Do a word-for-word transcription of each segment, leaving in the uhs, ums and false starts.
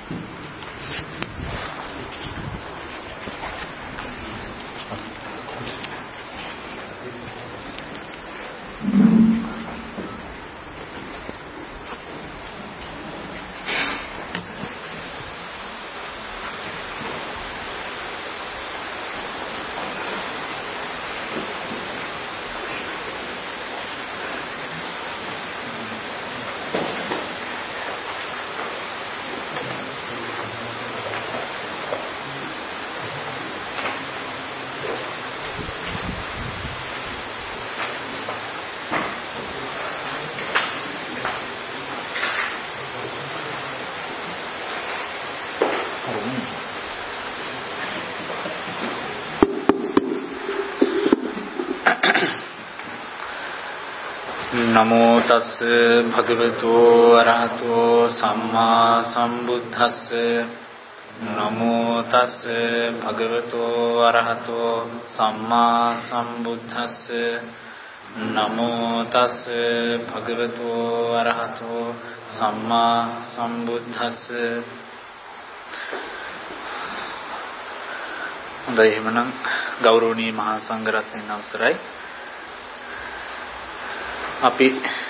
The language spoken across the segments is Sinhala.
නමෝ තස් භගවතු අරහතෝ සම්මා සම්බුද්දස්ස නමෝ තස් භගවතු අරහතෝ සම්මා සම්බුද්දස්ස නමෝ තස් භගවතු අරහතෝ සම්මා සම්බුද්දස්ස. හොඳයි, එහෙමනම් ගෞරවනීය මහා සංඝරත්නයන් අවසරයි. අපි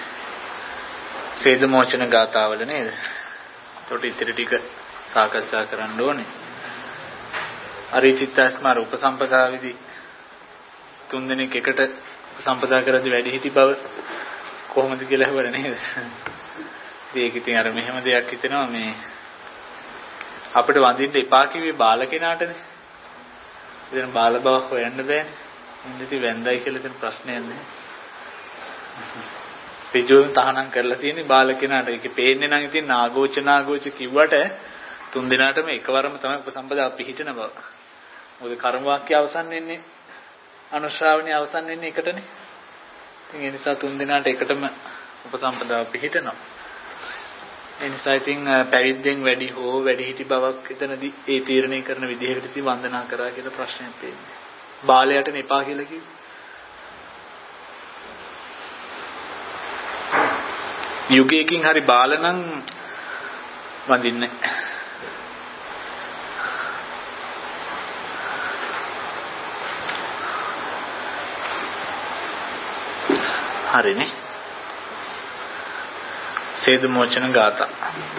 සේද මොචන ගාථාවල නේද? ඒකට ඉතිරි ටික සාකච්ඡා කරන්න ඕනේ. අරිචිත්තස්මාර උපසම්පදා විදි තුන් දිනක එකට උපසම්පදා කරද්දී වැඩි හිටි බව කොහොමද කියලා හවර නේද? ඒක ඉතින් අර මෙහෙම දෙයක් හිතෙනවා මේ අපිට වඳින්න එපා කිව්වේ බාල කෙනාටනේ. ඉතින් බාල බව හොයන්න බෑනේ. ඉතින් වැන්දයි කියලා ඉතින් ප්‍රශ්නයක් නෑ. පිටුවෙන් තහනම් කරලා තියෙන්නේ බාල කෙනාට. ඒකේ පේන්නේ නම් ඉතින් නාගෝච නාගෝච කිව්වට තුන් දිනාටම එකවරම තමයි උපසම්පදා පිහිටන බව. මොකද කර්ම වාක්‍ය අවසන් වෙන්නේ අනුශ්‍රාවණී අවසන් වෙන්නේ එකටනේ. ඉතින් ඒ නිසා තුන් දිනාට එකටම උපසම්පදා පිහිටනවා. ඒ නිසා ඉතින් පැවිද්දෙන් වැඩි හෝ වැඩි හිටි බවක් එතනදී ඒ තීරණය කරන විදිහකට ඉතින් වන්දනා කරා කියලා ප්‍රශ්නයක් තියෙනවා. බාලයට එපා කියලා කිව්වේ. යුගයකින් හරි බාල නම් වඳින්නේ. හරිනේ. සේද මොචන ගාථා.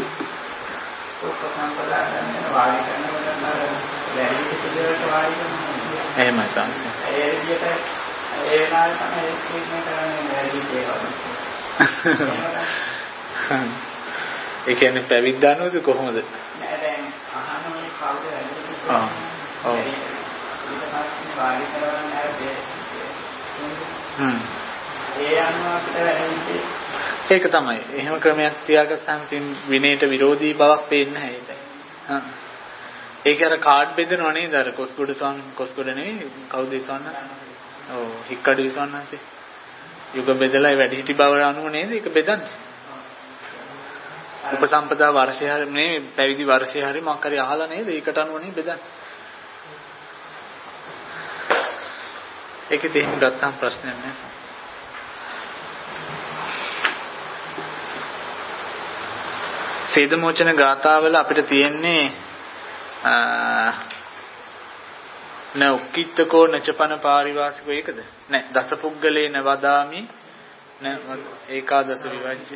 එහෙමයි සංසය. ඒ විදිහට ඒ නාල තමයි එක්ස්පීරියන්ස් කරන්නේ වැඩි දේවල්. ඒ කියන්නේ පැවිද්දානෝද කොහොමද? නෑ දැන් අහනෝනේ කවුද වැඩිද? ආ. ඔව්. ඊට පස්සේ වාඩි කරවන්න ආවේ. හ්ම්. ඒ අනුව අපිට වැඩි ඒක තමයි. එහෙම ක්‍රමයක් තියාගත්තාම තින් විනයට විරෝධී බවක් පේන්නේ නැහැ ඒක. හා. ඒක අර කාඩ් බෙදනව නේද? අර කොස්ගොඩ සොන් කොස්ගොඩ නෙවෙයි කවුද ඉස්සන්න? ඔව් හික්කඩු ඉස්සන්නන්සේ. යුග බෙදලා වැඩි හිටි බව අනුව නේද ඒක බෙදන්නේ. උපසම්පදා වර්ෂය හරි මේ පැවිදි වර්ෂය හරි මොකක් හරි අහලා නේද ඒකට අනුව නේ බෙදන්නේ. ඒකෙත් එහෙම ගත්තාම ප්‍රශ්නයක් නැහැ. සේද මොචන ගාථාවල අපිට තියෙන්නේ න උක්කිට්ඨකෝ නචපන පාරිවාසිකෝ ඒකද? නෑ දසපුග්ගලේන වදාමි න ඒකාදස විවජ්‍ය.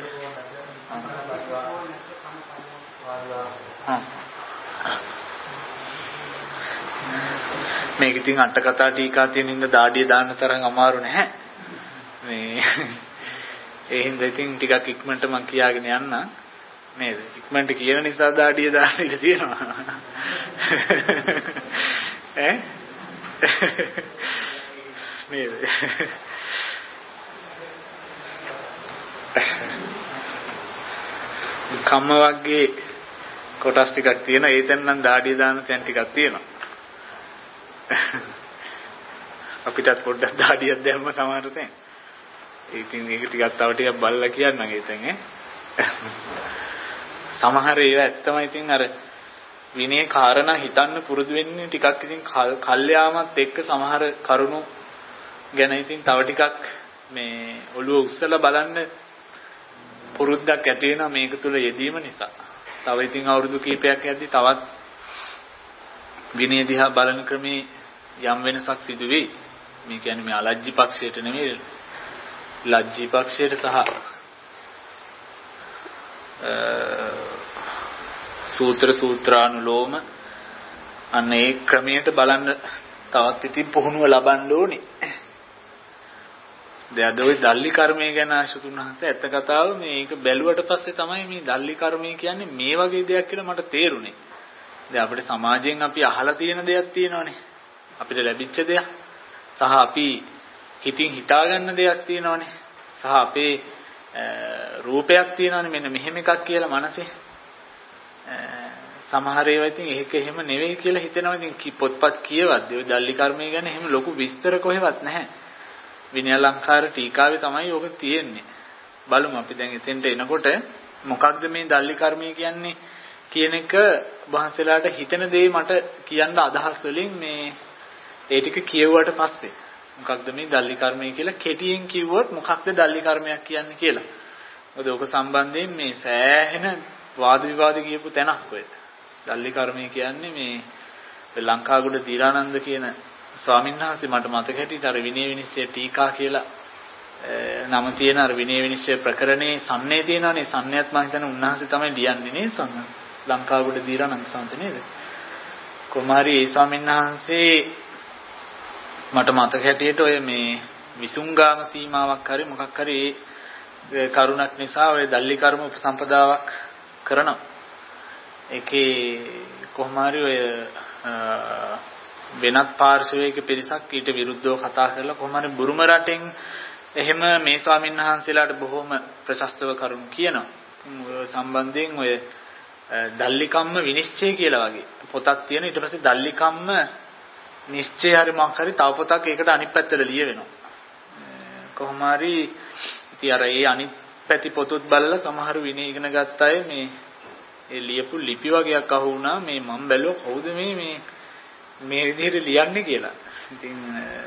මේක ඉතින් අට කතා ටීකා තියෙන ඉඳ දාඩිය දාන්න තරම් අමාරු නැහැ. මේ ඒ හින්දා ඉතින් ටිකක් ඉක්මනට මම කියාගෙන යන්න නේද? ඉක්මනට කියන නිසා දාඩිය දාන්න ඉඩ තියෙනවා. ඈ නේද? කම්ම වර්ගයේ කොටස් ටිකක් තියෙනවා. ඒ තැන නම් දාඩිය දාන තැන් ටිකක් තියෙනවා. අපිටත් පොඩ්ඩක් දාඩියක් දැම්ම සමහර තැන්. ඉතින් ඒක ටිකක් තව ටිකක් බලලා කියන්නම් ඒ තැන් ඈ. සමහර ඒවා ඇත්තම ඉතින් අර විනය කාරණා හිතන්න පුරුදු වෙන්නේ ටිකක් ඉතින් කල්යාමත් එක්ක සමහර කරුණු ගැන ඉතින් තව ටිකක් මේ ඔළුව උස්සලා බලන්න පුරුද්දක් ඇති වෙනවා මේක තුල යෙදීම නිසා. තව ඉතින් අවුරුදු කිහිපයක් යද්දි තවත් විනය දිහා බලන ක්‍රමේ යම් වෙනසක් සිදු වෙයි. මේ කියන්නේ මේ අලජ්ජි පක්ෂයට නෙමෙයි ලජ්ජි පක්ෂයට සහ සූත්‍ර සූත්‍රානුලෝම අන්න ඒ ක්‍රමයට බලන්න තවත් ඉතින් පුහුණුව ලබන්න ඕනේ. දැන් ඔය දල්ලි කර්මය ගැන ආශුතුන් වහන්සේ ඇත්ත කතාව මේක බැලුවට පස්සේ තමයි මේ දල්ලි කර්මය කියන්නේ මේ වගේ දෙයක් කියලා මට තේරුනේ. දැන් අපේ සමාජයෙන් අපි අහලා තියෙන දෙයක් තියෙනවානේ. අපිට ලැබිච්ච දෙයක් සහ අපි හිතින් හිතා ගන්න දෙයක් තියෙනවානේ. සහ අපේ රූපයක් තියෙනවානේ මෙන්න මෙහෙම එකක් කියලා මනසේ. සමහර ඒවා ඉතින් ඒක එහෙම නෙවෙයි කියලා හිතෙනවා. ඉතින් පොත්පත් කියවද්දී ඔය දල්ලි කර්මය ගැන එහෙම ලොකු විස්තර කොහෙවත් නැහැ. විනය අලංකාර ටීකාවේ තමයි ඕක තියෙන්නේ. බලමු අපි දැන් එතෙන්ට එනකොට මොකක්ද මේ දල්ලි කර්මය කියන්නේ කියන එක වහන්සේලාට හිතෙන දේ මට කියන්න අදහස් වලින් මේ ඒ ටික කියවුවට පස්සේ මොකක්ද මේ දල්ලි කර්මය කියලා කෙටියෙන් කිව්වොත් මොකක්ද දල්ලි කර්මයක් කියන්නේ කියලා. මොකද ඕක සම්බන්ධයෙන් මේ සෑහෙන වාද විවාද කියපු තැනක් ඔය. දල්ලි කර්මය කියන්නේ මේ ලංකාගොඩ දීරානන්ද කියන ස්වාමීන් වහන්සේ මට මතක හිටියට අර විනය විනිශ්චය ටීකා කියලා නම තියෙන අර විනය විනිශ්චය ප්‍රකරණේ සම්නේ තියෙනවානේ. සම්නයත් මම හිතන්නේ උන්වහන්සේ තමයි ලියන්නේ නේ සම්න ලංකාගොඩ දීරානන්ද සාන්ත නේද? කුමාරි ඒ ස්වාමීන් වහන්සේ මට මතක හිටියට ඔය මේ විසුංගාම සීමාවක් හරි මොකක් හරි ඒ කරුණක් නිසා ඔය දල්ලි කර්ම උපසම්පදාවක් කරනවා. ඒකේ කොහොම හරි ඔය වෙනත් පාර්ශවයක පිරිසක් ඊට විරුද්ධව කතා කරලා කොහොම හරි බුරුම රටෙන් එහෙම මේ ස්වාමීන් වහන්සේලාට බොහොම ප්‍රශස්තව කරුණු කියනවා. ඔය සම්බන්ධයෙන් ඔය දල්ලිකම්ම විනිශ්චය කියලා වගේ පොතක් තියෙන. ඊට පස්සේ දල්ලිකම්ම නිශ්චය හරි මොකක් හරි තව පොතක් ඒකට අනිත් පැත්තට ලියවෙනවා. කොහොම හරි ඉතින් අර ඒ අනිත් පැති පොතුත් බලලා සමහර විනය ඉගෙන ගත්ත අය මේ ඒ ලියපු ලිපි වගේක් අහු වුණා. මේ මම බැලුවා කවුද මේ මේ මේ විදිහට ලියන්නේ කියලා. ඉතින්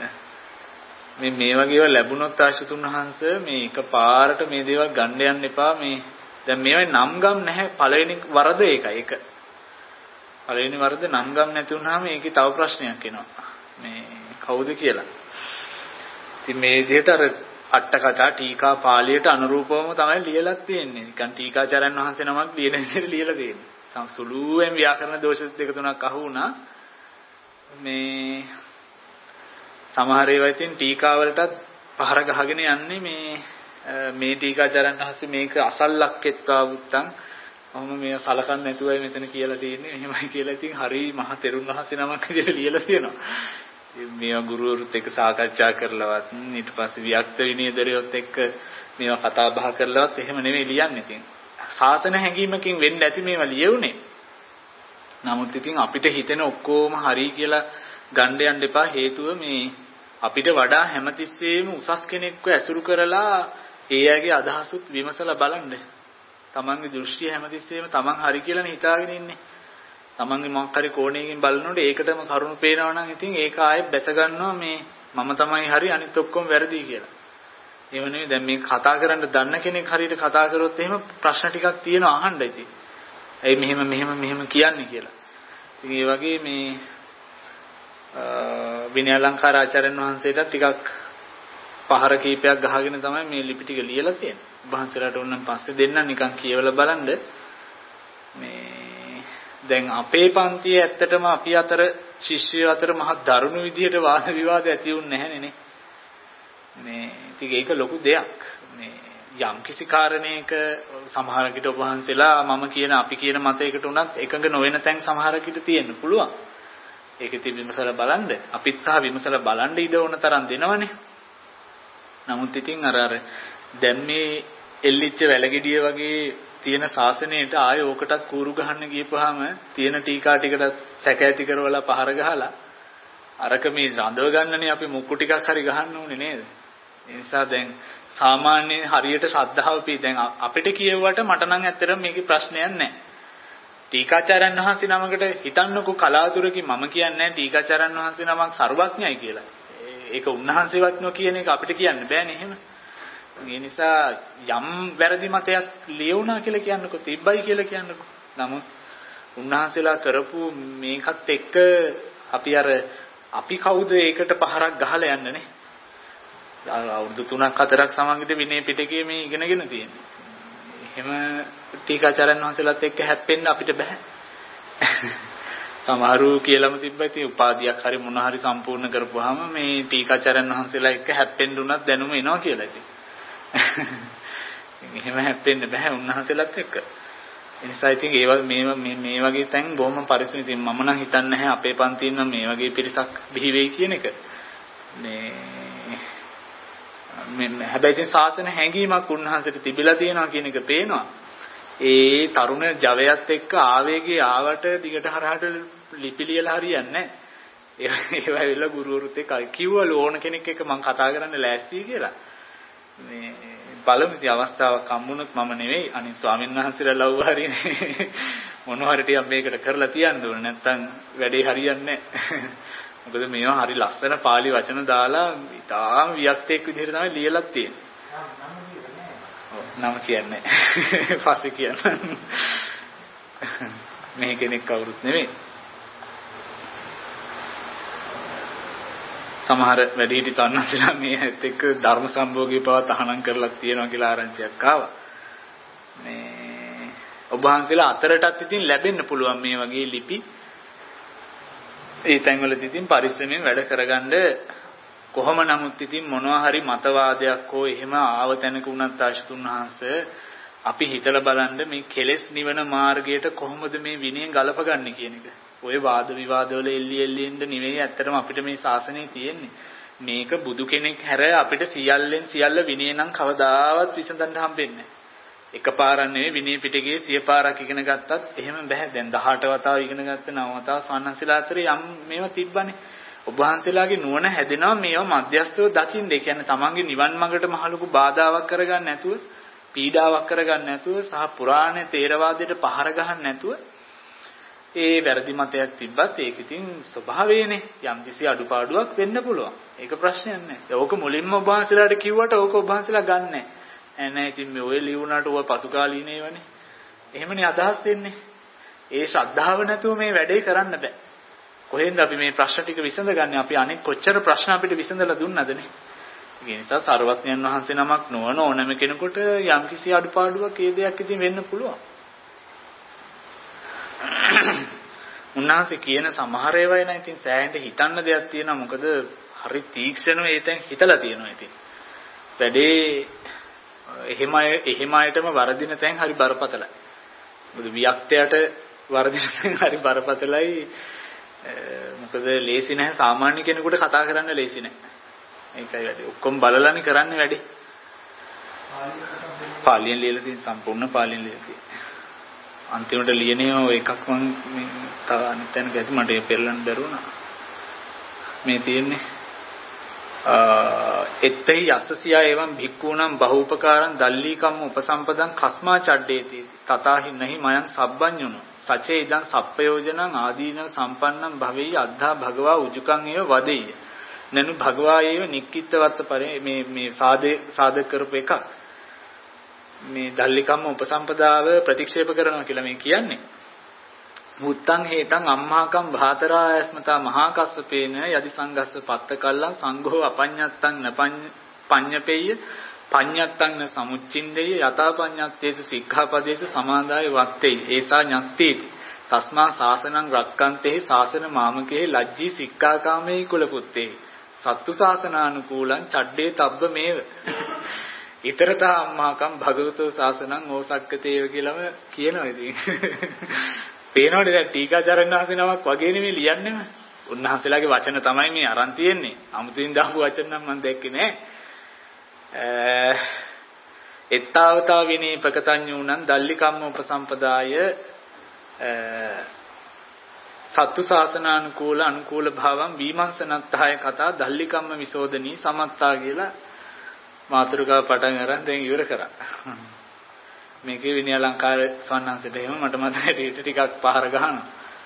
මේ මේ වගේ ඒවා ලැබුණොත් ආශුතුන් වහන්සේ මේ එකපාරට මේ දේවල් ගන්න යන්න එපා. මේ දැන් මේවයි නම් ගම් නැහැ. පළවෙනි වරද ඒකයි. ඒක පළවෙනි වරද නම් ගම් නැති වුනහම ඒකේ තව ප්‍රශ්නයක් එනවා. මේ කවුද කියලා. ඉතින් මේ විදිහට අර අට කතා ටීකා පාළියට අනුරූපවම තමයි ලියලා තියෙන්නේ. නිකන් ටීකාචාර්යන් වහන්සේ නමක් ලියන විදිහට ලියලා තියෙන්නේ. සුළුවෙන් ව්‍යාකරණ දෝෂ දෙක තුනක් අහු වුණා. මේ සමහර ඒවා ඉතින් ටීකා වලටත් පහර ගහගෙන යන්නේ මේ මේ ටීකාචාර්යන් වහන්සේ මේක අසල්ලක්කෙත්වා වුත්තම් ඔහොම මේ සලකන්නේ නැතුවයි මෙතන කියලා තියෙන්නේ. එහෙමයි කියලා ඉතින් හරි මහ තෙරුන් වහන්සේ නමක් විදිහට ලියලා තියෙනවා. මේවා ගුරුවරුත් එක්ක සාකච්ඡා කරලවත් ඊට පස්සේ වික්ත විනයදරියොත් එක්ක මේවා කතා බහ කරලවත් එහෙම නෙමෙයි ලියන්නේ. ඉතින් ශාසන හැඟීමකින් වෙන්න ඇති මේවා ලියුනේ. නමුත් ඉතින් අපිට හිතෙන ඔක්කොම හරි කියලා ගන්න යන්න එපා. හේතුව මේ අපිට වඩා හැමතිස්සෙම උසස් කෙනෙක්ව ඇසුරු කරලා ඒ අයගේ අදහසුත් විමසලා බලන්න. තමන්ගේ දෘෂ්ටිය හැමතිස්සෙම තමන් හරි කියලානේ හිතාගෙන ඉන්නේ. තමන්ගේ මොකක් හරි කෝණයකින් බලනකොට ඒකටම කරුණු පේනවා නම් ඉතින් ඒක ආයෙත් බැස ගන්නවා මේ මම තමයි හරි අනිත් ඔක්කොම වැරදි කියලා. එහෙම නෙවෙයි දැන් මේ කතා කරන්න දන්න කෙනෙක් හරියට කතා කරොත් එහෙම ප්‍රශ්න ටිකක් තියෙනවා අහන්න ඉතින්. ඇයි මෙහෙම මෙහෙම මෙහෙම කියන්නේ කියලා. ඉතින් ඒ වගේ මේ විනය අලංකාර ආචාර්යන් වහන්සේට ටිකක් පහර කීපයක් ගහගෙන තමයි මේ ලිපි ටික ලියලා තියෙන්නේ. වහන්සේලාට ඕනනම් පස්සේ දෙන්නම් නිකන් කියවලා බලන්න. මේ දැන් අපේ පන්තියේ ඇත්තටම අපි අතර ශිෂ්‍යයෝ අතර මහ දරුණු විදියට වාද විවාද ඇති වුන්නේ නැහැ නේ. මේ ඉතින් ඒක ලොකු දෙයක්. මේ යම් කිසි කාරණයක සමහරකට ඔබ වහන්සේලා මම කියන අපි කියන මතයකට උනත් එකඟ නොවන තැන් සමහරකට තියෙන්න පුළුවන්. ඒක ඉතින් විමසලා බලන්න. අපිත් සහ විමසලා බලන්න ඉඩ ඕන තරම් දෙනවනේ. නමුත් ඉතින් අර අර දැන් මේ එල්ලිච්ච වැලගෙඩිය වගේ තියෙන ශාසනයට ආය ඕකටත් කූරු ගහන්න ගියපුවාම තියෙන ටීකා ටිකට සැක ඇති කරවලා පහර ගහලා අරක මේ රඳව ගන්නනේ අපි මුක්කු ටිකක් හරි ගහන්න ඕනේ නේද? ඒ නිසා දැන් සාමාන්‍ය හරියට ශ්‍රද්ධාව පී දැන් අපිට කියවුවට මට නම් ඇත්තටම මේකේ ප්‍රශ්නයක් නැහැ. ටීකාචාර්යන් වහන්සේ නමකට හිතන්නකෝ කලාතුරකින් මම කියන්නේ නැහැ ටීකාචාර්යන් වහන්සේ නමක් සර්වඥයි කියලා. ඒක උන්වහන්සේවත් නෝ කියන එක අපිට කියන්න බෑනේ එහෙම. ඒ නිසා යම් වැරදි මතයක් ලියුණා කියලා කියන්නකෝ තිබ්බයි කියලා කියන්නකෝ. නමුත් උන්වහන්සේලා කරපු මේකත් එක්ක අපි අර අපි කවුද ඒකට පහරක් ගහලා යන්නනේ. අවුරුදු තුනක් හතරක් සමගිට විනය පිටකයේ මේ ඉගෙනගෙන තියෙන්නේ. එහෙම ටීකාචාර්යන් වහන්සේලාත් එක්ක හැප්පෙන්න අපිට බෑ. සමහරු කියලාම තිබ්බා ඉතින් උපාධියක් හරි මොන හරි සම්පූර්ණ කරපුවාම මේ ටීකාචාර්යන් වහන්සේලා එක්ක හැප්පෙන්න උනත් දැනුම එනවා කියලා ඉතින්. එහෙම හැප්පෙන්න බෑ උන්වහන්සේලාත් එක්ක. ඒ නිසා ඉතින් ඒ වගේ මේ මේ වගේ තැන් බොහොම පරිස්සමින් ඉතින් මම නම් හිතන්නේ නැහැ අපේ පන්තියෙන් නම් මේ වගේ පිරිසක් බිහි වෙයි කියන එක. මේ මේ හැබැයි ඉතින් සාසන හැඟීමක් උන්වහන්සේට තිබිලා තියෙනවා කියන එක පේනවා. ඒ තරුණ ජවයත් එක්ක ආවේගයේ ආවට දිගට හරහට ලිපි ලියලා හරියන්නේ නැහැ. ඒවා ඇවිල්ලා ගුරුවරුත් එක්ක කිව්වලු ඕන කෙනෙක් එක්ක මම කතා කරන්න ලෑස්තියි කියලා. මේ බලමු ඉතින් අවස්ථාවක් හම්බුනොත් මම නෙවෙයි අනිත් ස්වාමීන් වහන්සේලා ලව්ව හරියනේ මොනවා හරි ටිකක් මේකට කරලා තියන්න ඕනේ නැත්තම් වැඩේ හරියන්නේ නැහැ. මොකද මේවා හරි ලස්සන පාලි වචන දාලා ඉතාලම වික්තයක් විදිහට තමයි ලියලා තියෙන්නේ. නම කියන්නේ පස්සේ කියන්න. මේ කෙනෙක් කවුරුත් නෙවෙයි. සමහර වැඩිහිටි සන්නාසලා මේ ඇත්ත එක්ක ධර්ම සම්භෝගී පව තහනම් කරලා තියෙනවා කියලා ආරංචියක් ආවා. මේ ඔබ වහන්සේලා අතරටත් ඉතින් ලැබෙන්න පුළුවන් මේ වගේ ලිපි. ඒ තැන්වලදී ඉතින් පරිස්සමෙන් වැඩ කරගන්න කොහොම නමුත් ඉතින් මොනවා හරි මතවාදයක් හෝ එහෙම ආව තැනක උනත් ආශතුන් වහන්සේ අපි හිතලා බලන්න මේ කෙලෙස් නිවන මාර්ගයට කොහොමද මේ විනය ගලපගන්නේ කියන එක. ඔය වාද විවාද වල එල්ලි එල්ලි ඉන්න නෙවෙයි ඇත්තටම අපිට මේ ශාසනය තියෙන්නේ. මේක බුදු කෙනෙක් හැර අපිට සියල්ලෙන් සියල්ල විනය නම් කවදාවත් විසඳන්න හම්බෙන්නේ නැහැ. එකපාරක් නෙවෙයි විනය පිටකයේ සිය පාරක් ඉගෙන ගත්තත් එහෙම බෑ. දැන් දහඅට වතාව ඉගෙන ගත්ත නව වතාව සන්නසිලා අතරේ යම් මේවා තිබ්බනේ. ඔබ වහන්සේලාගේ නුවණ හැදෙනවා මේවා මධ්‍යස්ථව දකින්න. ඒ කියන්නේ තමන්ගේ නිවන් මාර්ගට මහලුකු බාධාවක් කරගන්න නැතුව, පීඩාවක් කරගන්න නැතුව සහ පුරාණ තේරවාදයට පහර ගහන්න නැතුව ඒ වැරදි මතයක් තිබ්බත් ඒක ඉතින් ස්වභාවයනේ. යම් කිසි අඩුපාඩුවක් වෙන්න පුළුවන්. ඒක ප්‍රශ්නයක් නෑ. ඕක මුලින්ම ඔබ වහන්සේලාට කිව්වට ඕක ඔබ වහන්සේලා ගන්නෑ. ඈ නෑ ඉතින් මේ ඔය ලියුණාට ඔය පසුකාලීනේ වනේ. එහෙමනේ අදහස් වෙන්නේ. ඒ ශ්‍රද්ධාව නැතුව මේ වැඩේ කරන්න බෑ. කොහෙන්ද අපි මේ ප්‍රශ්න ටික විසඳගන්නේ? අපි අනෙක් කොච්චර ප්‍රශ්න අපිට විසඳලා දුන්නදනේ. ඒ නිසා සර්වඥයන් වහන්සේ නමක් නොවන ඕනම කෙනෙකුට යම් කිසි අඩුපාඩුවක් ඒ දෙයක් ඉතින් වෙන්න පුළුවන්. උන්වහන්සේ කියන සමහර ඒවා එන ඉතින් සෑහෙන්න හිතන්න දෙයක් තියෙනවා. මොකද හරි තීක්ෂණව ඒ තැන් හිතලා තියෙනවා ඉතින්. වැඩේ එහෙම එහෙම අයටම වරදින තැන් හරි බරපතලයි. මොකද වික්තයට වරදින තැන් හරි බරපතලයි. මොකද ලේසි නැහැ සාමාන්‍ය කෙනෙකුට කතා කරන්න ලේසි නැහැ. ඒකයි වැඩි. ඔක්කොම බලලානේ කරන්නේ වැඩි. පාලියෙන් ලියලා තියෙන සම්පූර්ණ පාලියෙන් ලියලා තියෙන. අන්තිමට ලියන්නේ ඔය එකක් මම තව අනිත් තැනක ඇති මට ඒ පෙරලන්න බැරුණා. මේ තියෙන්නේ එත්තේ යස්සසියා එවං භික්ඛූණං බහූපකාරං දල්ලීකම්ම උපසම්පදං කස්මා චඩ්ඩේති තථාහි නහි මයං සබ්බඤ්ඤුනෝ සචේ ඉදං සප්පයෝජනං ආදීන සම්පන්නං භවෙයි අද්ධා භගවා උජුකං ඒව වදෙය්‍ය නනු භගවා ඒව නික්කිට්ඨවත්ත පරේ මේ මේ සාදේ සාධක කරපු එක මේ දල්ලිකම්ම උපසම්පදාව ප්‍රතික්ෂේප කරනවා කියලා මේ කියන්නේ. මුත්තං හේතං අම්මාකම් භාතරායස්මතා මහා කස්සපේන යදි සංගස්ස පත්තකල්ලං සංඝෝ අපඤ්ඤත්තං නපඤ්ඤපෙය්‍ය පඤ්ඤත්තං න සමුච්චින්දේය යතා පඤ්ඤත්තේස සික්ඛාපදේස සමාදාය වත්තේ ඒසා ඤත්තේති තස්මා ශාසනං රක්칸තේ ශාසන මාමකේ ලජ්ජී සික්ඛාකාමේ කුලපුත්තේ සත්තු ශාසනානුකූලං චඩ්ඩේ තබ්බ මේව ඊතරතා අම්මාකම් භගවතෝ ශාසනං ඕසක්කතේව කියලාම කියනවා ඉතින්. පේනවනේ දැන් ටීකාචාර්යන් වහන්සේ නමක් වගේ නෙමෙයි ලියන්නේම. උන්වහන්සේලාගේ වචන තමයි මේ අරන් තියෙන්නේ. අමුතුවෙන් දාපු වචන නම් මම දැක්කේ නෑ. එත්තාවතා විනේ ප්‍රකතඤ්ඤුණං දල්ලිකම්ම උපසම්පදාය සත්තු ශාසනානුකූල අනුකූල භාවම් විමර්ශනත්තාය කතා දල්ලිකම්ම විසෝදනී සමත්තා කියලා මාතෘකාව පටන් අරන් දැන් ඉවර කරා. මේකේ විනය අලංකාර සවන්නන්සට එහෙම මට මතකයි ටිකක් පහර ගහනවා.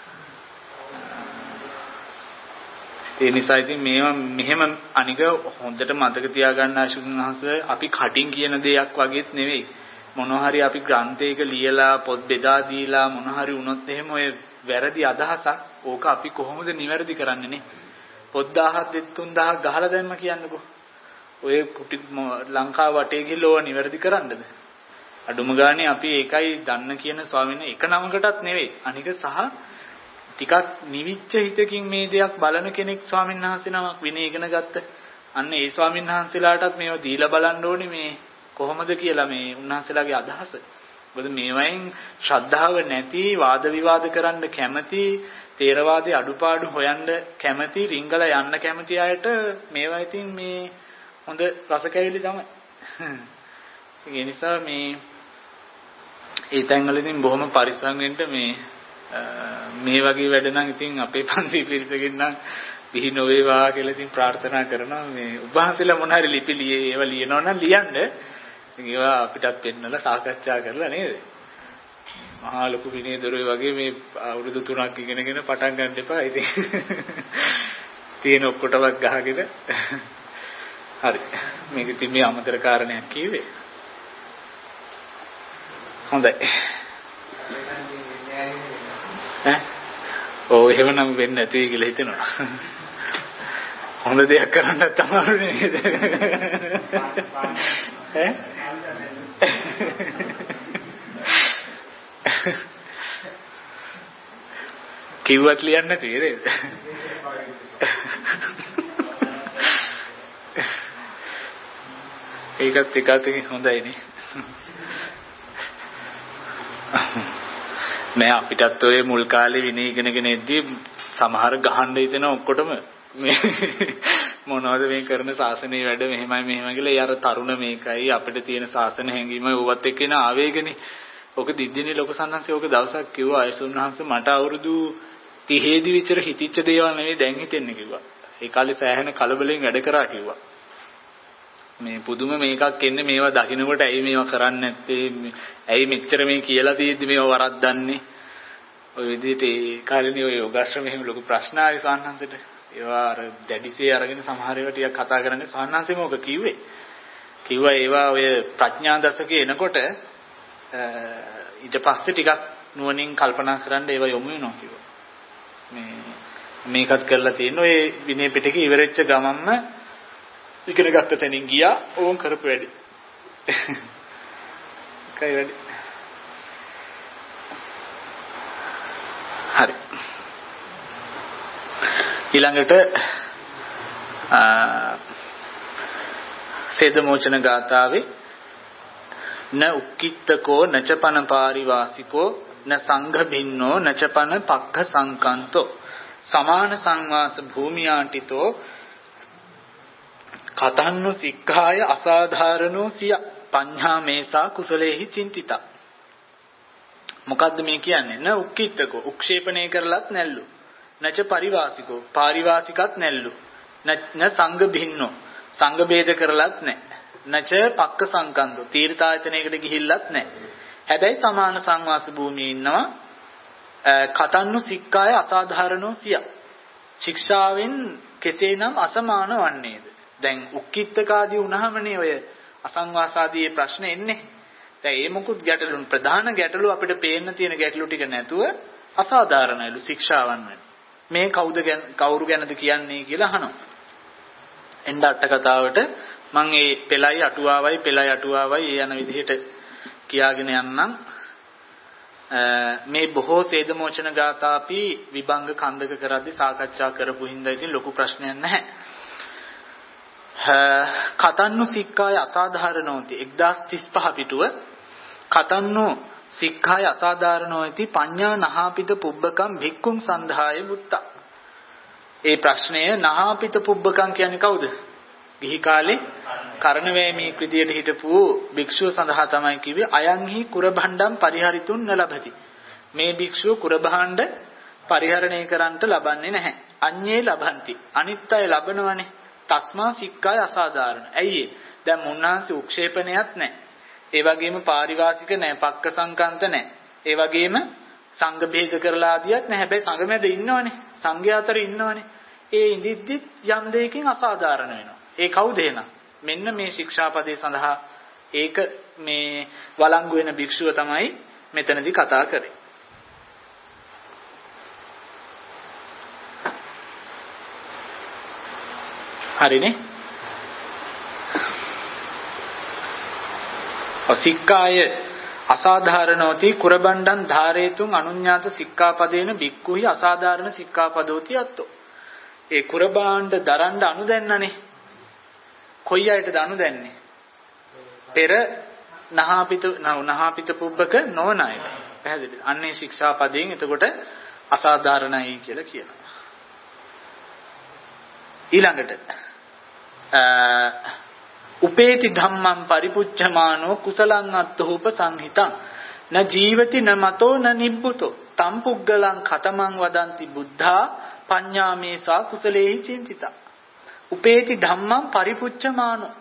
ඒ නිසා ඉතින් මේවා මෙහෙම අනික හොඳට මතක තියාගන්න ආශුතුන් වහන්සේ අපි කටින් කියන දෙයක් වගේත් නෙවෙයි. මොනවා හරි අපි ග්‍රන්ථයක ලියලා පොත් බෙදා දීලා මොනවා හරි වුණොත් එහෙම ඔය වැරදි අදහසක් ඕක අපි කොහොමද නිවැරදි කරන්නේ නේ? පොත් දහයක් තුන් දහයක් ගහලා දැම්ම කියන්නකෝ. ඔය කුටි ලංකාව වටේ ගිහලා ඕවා නිවැරදි කරන්නද? අඩුම ගානේ අපි ඒකයි දන්න කියන ස්වාමීන් වහන්සේ එක නමකටත් නෙවෙයි. අනික සහ ටිකක් නිවිච්ච හිතකින් මේ දෙයක් බලන කෙනෙක් ස්වාමීන් වහන්සේ නමක් විනය ඉගෙන ගත්ත. අන්න ඒ ස්වාමීන් වහන්සේලාටත් මේව දීලා බලන්න ඕනේ මේ කොහොමද කියලා මේ උන්වහන්සේලාගේ අදහස. මොකද මේවයින් ශ්‍රද්ධාව නැති වාද විවාද කරන්න කැමති තේරවාදී අඩුපාඩු හොයන්න කැමති රිංගල යන්න කැමති අයට මේවා ඉතින් මේ හොඳ රස කැවිලි තමයි. ඒ නිසා මේ ඒ තැන්වලදී බොහොම පරිස්සම් වෙන්න මේ මේ වගේ වැඩ නම් ඉතින් අපේ පන්ති පිරිසකින් නම් බිහි නොවේවා කියලා ඉතින් ප්‍රාර්ථනා කරනවා. මේ උභාසලා මොන හරි ලිපි ලියේ ඒවා ලියනවා නම් ලියන්න. ඒවා අපිටත් පෙන්නලා සාකච්ඡා කරලා නේද? මහා ලොකු විනය දොරේ වගේ මේ අවුරුදු තුනක් ඉගෙනගෙන පටන් ගන්න එපා. ඉතින් තියෙන ඔක්කොටවත් ගහගෙන හරි. මේක ඉතින් මේ අමතර කාරණයක් කිව්වේ. හොඳයි. ඈ ඔව් එහෙමනම් වෙන්නේ නැතුයි කියලා හිතෙනවා. හොඳ දෙයක් කරන්න තමයි නේද? ඈ කිව්වත් ලියන්නේ නැති නේද? ඒකත් එකwidehatකින් හොඳයි නේ. නෑ අපිටත් ඔය මුල් කාලේ විනය ඉගෙනගෙන ඉද්දී සමහර ගහන්න හිතෙන ඔක්කොටම මේ මොනවද මේ කරන ශාසනයේ වැඩ මෙහෙමයි මෙහෙමයි කියලා. ඒ අර තරුණ මේකයි අපිට තියෙන ශාසන හැඟීමයි ඕවත් එක්ක එන ආවේගනේ. ඔක දිද්දිනේ ලොකු සම්හන්සේ ඔක දවසක් කිව්වා ආයසුන් වහන්සේ මට අවුරුදු තිහේ දී විතර හිතිච්ච දේවල් නෙවෙයි දැන් හිතෙන්නේ කිව්වා. ඒ කාලේ සෑහෙන කලබලෙන් වැඩ කරා කිව්වා. මේ පුදුම මේකක් එන්නේ මේවා දකින්නකොට ඇයි මේවා කරන්නේ නැත්තේ? ඇයි මෙච්චර මේ කියලා තියෙද්දි මේවා වරද්දන්නේ? ඔය විදිහට ඒ කාලේනේ ඔය යෝගාශ්‍රමයේ එහෙම ලොකු ප්‍රශ්න ආවි සාහන්හන්සේට. ඒවා අර දැඩිසේ අරගෙන සමහර ඒවා ටිකක් කතා කරන්නේ සාහන්හන්සේ මොකද කිව්වේ? කිව්වා ඒවා ඔය ප්‍රඥා දශකේ එනකොට ඊට පස්සේ ටිකක් නුවණින් කල්පනා කරන්න ඒවා යොමු වෙනවා කිව්වා. මේ මේකත් කරලා තියෙන ඔය විනය පිටකේ ඉවරෙච්ච ගමන්ම ඉගෙන ගත්ත තැනින් ගියා ඕන් කරපු වැඩි. කයි වැඩි. හරි. ඊළඟට සේදමෝචන ගාථාවේ න උක්කිට්ඨකෝ නචපන පාරිවාසිකෝ න සංඝ භින්නෝ නචපන පක්ඛ සංකන්තෝ සමාන සංවාස භූමියාටිතෝ කතන්නු සික්ඛාය අසාධාරණෝ සිය පඤ්ඤා මේසා කුසලේහි චින්තිතා. මොකද්ද මේ කියන්නේ? න උක්කිට්ඨකෝ උක්ෂේපණය කරලත් නැල්ලු. නච පරිවාසිකෝ පාරිවාසිකත් නැල්ලු. න සංඝ භින්නෝ සංඝ ભેද කරලත් නැහැ. නච පක්ක සංකන්දෝ තීර්ථායතනයකට ගිහිල්ලත් නැහැ. හැබැයි සමාන සංවාස භූමියේ ඉන්නවා. කතන්නු සික්ඛාය අසාධාරණෝ සිය. ශික්ෂාවෙන් කෙසේනම් අසමාන වන්නේද? දැන් උක්කිට්ඨකාදී වුණාමනේ ඔය අසංවාසාදී ප්‍රශ්න එන්නේ. දැන් ඒ මොකුත් ගැටලු ප්‍රධාන ගැටලු අපිට පේන්න තියෙන ගැටලු ටික නැතුව අසාධාරණයිලු ශික්ෂාවන් වෙන. මේ කවුද කවුරු ගැනද කියන්නේ කියලා අහනවා. එන්න අට කතාවට මම මේ පෙළයි අටුවාවයි පෙළයි අටුවාවයි යන විදිහට කියාගෙන යන්නම්. මේ බොහෝ සේදමෝචන ගාථා අපි විභංග කන්දක කරද්දී සාකච්ඡා කරපු හින්දා ඉතින් ලොකු ප්‍රශ්නයක් නැහැ. කතන්නු සික්ඛාය අසාධාරණෝති එක්දාස් තිස්පහ පිටුව කතන්නු සික්ඛාය අසාධාරණෝති පඤ්ඤා නහාපිත පුබ්බකම් භික්ඛුං සන්ධාය බුත්තා. ඒ ප්‍රශ්නය නහාපිත පුබ්බකම් කියන්නේ කවුද? ගිහි කාලේ කරණවැමී කෘතියට හිටපු භික්ෂුව සඳහා තමයි කිව්වේ අයන්හි කුරභණ්ඩම් පරිහරිතුන් නලභති. මේ භික්ෂුව කුරභාණ්ඩ පරිහරණය කරන්නට ලබන්නේ නැහැ. අඤ්ඤේ ලබಂತಿ. අනිත් අය ලබනවනේ. තස්මා සික්ඛාය අසාධාරණ. ඇයි ඒ? දැන් මුන්නාන්සේ උක්ෂේපණයක් නැහැ. ඒ වගේම පාරිවාසික නැහැ, පක්ක සංකන්ත නැහැ. ඒ වගේම සංඝ ભેද කරලා ආදියක් නැහැ. හැබැයි සංඝ මැද ඉන්නවනේ. සංඝයා අතර ඉන්නවනේ. ඒ ඉඳිද්දි යම් දෙයකින් අසාධාරණ වෙනවා. ඒ කවුද එහෙනම්? මෙන්න මේ ශික්ෂාපදේ සඳහා ඒක මේ වළංගු වෙන භික්ෂුව තමයි මෙතනදී කතා කරේ. හරිනේ? ඔසිකාය අසාධාරණෝති කුරබණ්ඩං ධාරේතුං අනුඤ්ඤාත සික්ඛාපදේන බික්කුහි අසාධාරණ සික්ඛාපදෝති අත්තෝ. ඒ කුරබාණ්ඩ දරන්න අනු දැන්නනේ. කොයි අයටද අනු දැන්නේ? පෙර නහාපිත නහාපිත පුබ්බක නොවන අයට. පැහැදිලිද? අන්නේ ශික්ෂාපදයෙන් එතකොට අසාධාරණයි කියලා කියනවා. ඊළඟට උපේති ධම්මං පරිපුච්ඡමානෝ කුසලං අත්ථූප සංහිතං න ජීවති න මතෝ න නිබ්බුතෝ තම් පුග්ගලං ඛතමං වදන්ති බුද්ධා පඤ්ඤාමේසා කුසලේහි චින්තිතා. උපේති ධම්මං පරිපුච්ඡමානෝ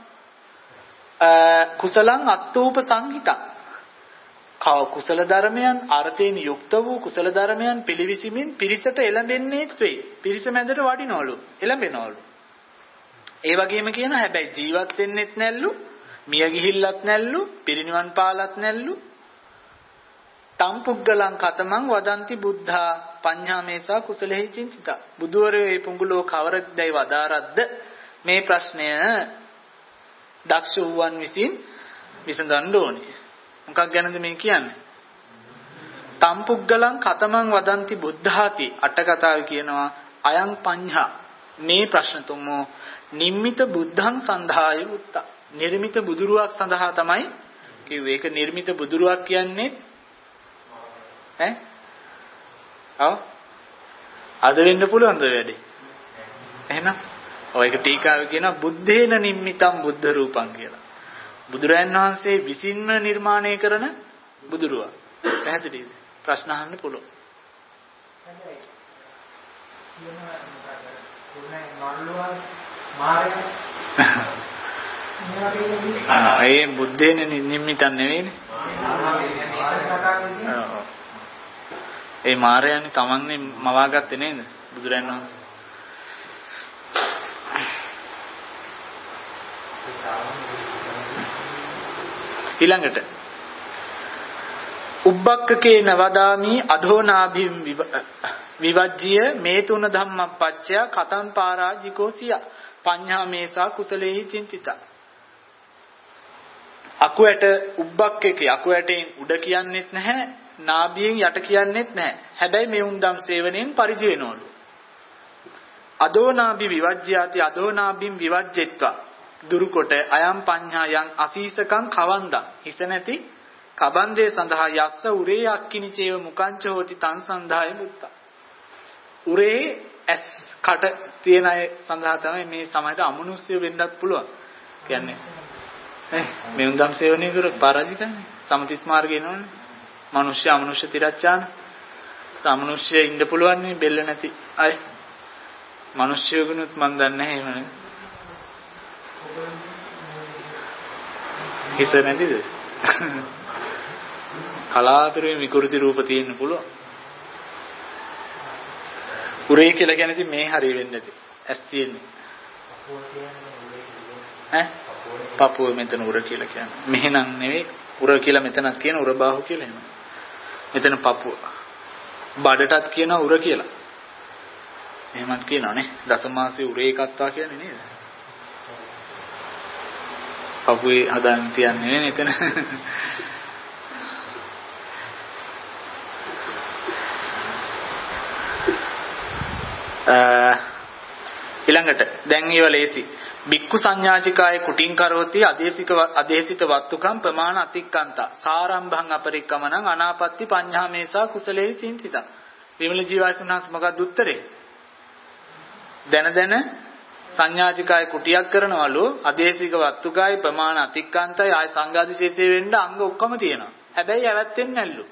කුසලං අත්ථූප සංහිතං. කව කුසල ධර්මයන් අර්ථයෙන් යුක්ත වූ කුසල ධර්මයන් පිළිවිසිමින් පිරිසට එළඹෙන්නේත් වෙයි. පිරිස මැදට වඩිනවලු එළඹෙනවලු. ඒ වගේම කියන හැබැයි ජීවත් වෙන්නෙත් නැල්ලු, මිය ගිහිල්ලත් නැල්ලු, පිරිනිවන් පාලත් නැල්ලු. තම් පුග්ගලං කතමං වදන්ති බුද්ධා පඤ්ඤාමේසා කුසලෙහි චින්තිතා. බුදුවරයෝ මේ පුඟුලෝ කවරදැයි වදාරද්ද මේ ප්‍රශ්නය දක්ෂ වූවන් විසින් විසඳන්න ඕනේ. මොකක් ගැනද මේ කියන්නේ? තම් පුග්ගලං කතමං වදන්ති බුද්ධාති අට කතාවේ කියනවා අයං පඤ්ඤා මේ ප්‍රශ්න තුමෝ නිම්මිත බුද්ධං සන්ධාය උත්තා. නිර්මිත බුදුරුවක් සඳහා තමයි කිව්වේ. ඒක නිර්මිත බුදුරුවක් කියන්නේ ඈ? ඔව්. අද වෙන්න පුළුවන්ද වැඩි? එහෙනම් ඔය එක ටීකාවේ කියනවා බුද්ධේන නිම්මිතං බුද්ධ රූපං කියලා. බුදුරයන් වහන්සේ විසින්ම නිර්මාණය කරන බුදුරුවක්. පැහැදිලිද? ප්‍රශ්න අහන්න පුළුවන්. ඒ බුද්ධේන නිම්මිතන් නෙවෙයිනේ. ඒ මාරයන්නේ තමන්නේ මවාගත්තේ නේද බුදුරයන් වහන්සේ. ඊළඟට උබ්බක්කේ නවදාමි අධෝනාභිම් විවජ්ජිය මේ තුන ධම්මපච්චය කතං පාරාජිකෝ සිය පඤ්ඤාමේසා කුසලේහි චින්තිතා. අකුයට උබ්බක්කේ අකුයටෙන් උඩ කියන්නෙත් නැහැ, නාභියෙන් යට කියන්නෙත් නැහැ. හැබැයි මේ උන්දම් සේවනයෙන් පරිජි වෙනවලු. අදෝනාභි විවජ්ජයාති අදෝනාභිම් විවජ්ජෙත්වා දුරුකොට අයම් පඤ්ඤායන් අසීසකං කවන්දා හිස නැති කබන්දේ සඳහා යස්ස උරේ අක්කිනිචේව මුකංච හෝති තං සන්ධාය මුත්ත. උරේ ඇස් කට තියෙන අය සඳහා තමයි මේ සමහරට අමනුෂ්‍ය වෙන්නත් පුළුවන්. කියන්නේ ඈ මේ උන්දම් සේවනය කරොත් පරාජිතන්නේ. සමතිස් මාර්ගේ නෝනේ. මනුෂ්‍ය අමනුෂ්‍ය තිරච්ඡාන. අමනුෂ්‍ය ඉන්න පුළුවන් නේ බෙල්ල නැති අය. මනුෂ්‍යයෙකුනුත් මන් දන්නේ නැහැ එහෙම. හිස නැතිද? කලාතුරකින් විකෘති රූප තියෙන්න පුළුවන්. උරේ කියලා කියන්නේ ඉතින් මේ හරිය වෙන්නේ නැති. ඇස් තියෙන්නේ. ඈ? පපුව මෙතන උර කියලා කියන්නේ. මෙහෙනම් නෙවෙයි. උර කියලා මෙතනත් කියන උර බාහුව කියලා එහෙම. මෙතන පපුව. බඩටත් කියන උර කියලා. එහෙමත් කියනවානේ. දසමාසයේ උරේ එකත්වා කියන්නේ නේද? පපුවේ හදාන්න තියන්නේ නේ එතන. ඊළඟට දැන් ඊව ලේසි. බික්කු සංඥාචිකාය කුටින් කරෝති අදේශික අදේශිත වත්තුකම් ප්‍රමාණ අතික්කන්තා සාරම්භං අපරික්කමනං අනාපත්‍ති පඤ්ඤාමේසා කුසලේ චින්තිතා. විමල ජීවසනහස් මොකක්ද උත්තරේ? දැන දැන සංඥාචිකාය කුටියක් කරනවලු අදේශික වත්තුකාය ප්‍රමාණ අතික්කන්තය ආය සංඝාදිශේෂය වෙන්න අංග ඔක්කොම තියෙනවා. හැබැයි ඇවැත්තෙන්නේ නැල්ලු.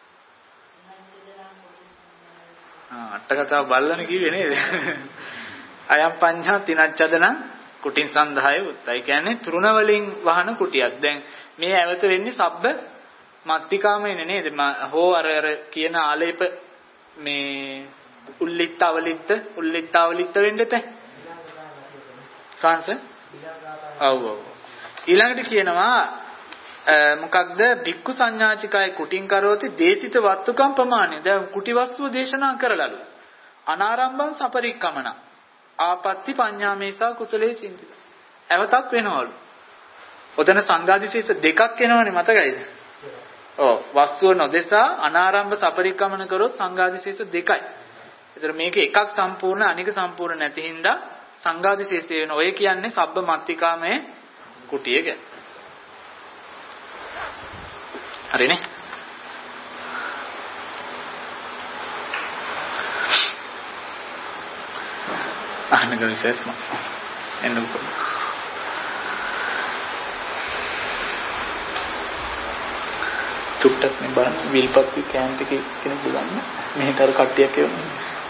ආ අට කතාව බල්ලනේ කිව්වේ නේද? අයම් පඤ්ඤා තිනච්ඡදන කුටින් සන්ධාය උත්තයි කියන්නේ තුරුණ වලින් වහන කුටියක්. දැන් මේ ඇවත වෙන්නේ සබ්බ මත්තිකාමයිනේ නේද? හෝ අර අර කියන ආලේප මේ උල්ලිත්තවලිත්ත උල්ලිත්තවලිත්ත වෙන්න තේ. සංස? ඔව් ඔව්. ඊළඟට කියනවා මොකක්ද භික්ඛු සංඥාචිකයි කුටින් කරෝති දේශිත වත්තුකම් ප්‍රමාණය. දැන් කුටි වස්තුව දේශනා කරලලු. අනාරම්භං සපරික්කමන. ආපත්‍ති පඤ්ඤාමේසා කුසලේ චින්තිත. අවතක් වෙනවලු. ඔතන සංඝාදිශේෂ දෙකක් එනවනේ මතකයිද? ඔව් වස්තුව නොදෙසා අනාරම්භ සපරික්කමන කරොත් සංඝාදිශේෂ දෙකයි. ඒතර මේක එකක් සම්පූර්ණ අනික සම්පූර්ණ නැති හින්දා සංඝාදිශේෂය වෙන. ඔය කියන්නේ සබ්බ මත්තිකාමයේ කුටිය ගැන. හරිනේ? අහන්න ගවිසස්ම එන්නකො. චුට්ටක් නේ බලන්න විල්පත්ති කැම්ප් එකේ කෙනෙක් බලන්න මෙහෙට අර කට්ටියක් එවනවා.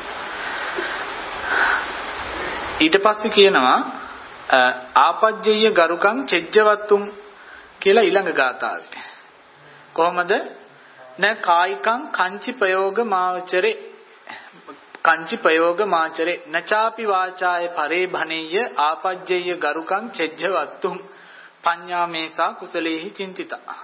ඊට පස්සේ කියනවා ආපජ්ජය ගරුකං චෙජ්ජවත්තුම් කියලා ඊළඟ ගාථාවේ. කොහොමද? න කායිකං කංචි ප්‍රයෝග මාචරේ කංචි ප්‍රයෝග මාචරේ නචාපි වාචාය පරේ භනෙය්‍ය ආපජ්ජය ගරුකං චෙජ්ජවත්තුම් පඤ්ඤාමේසා කුසලේහි චින්තිතා.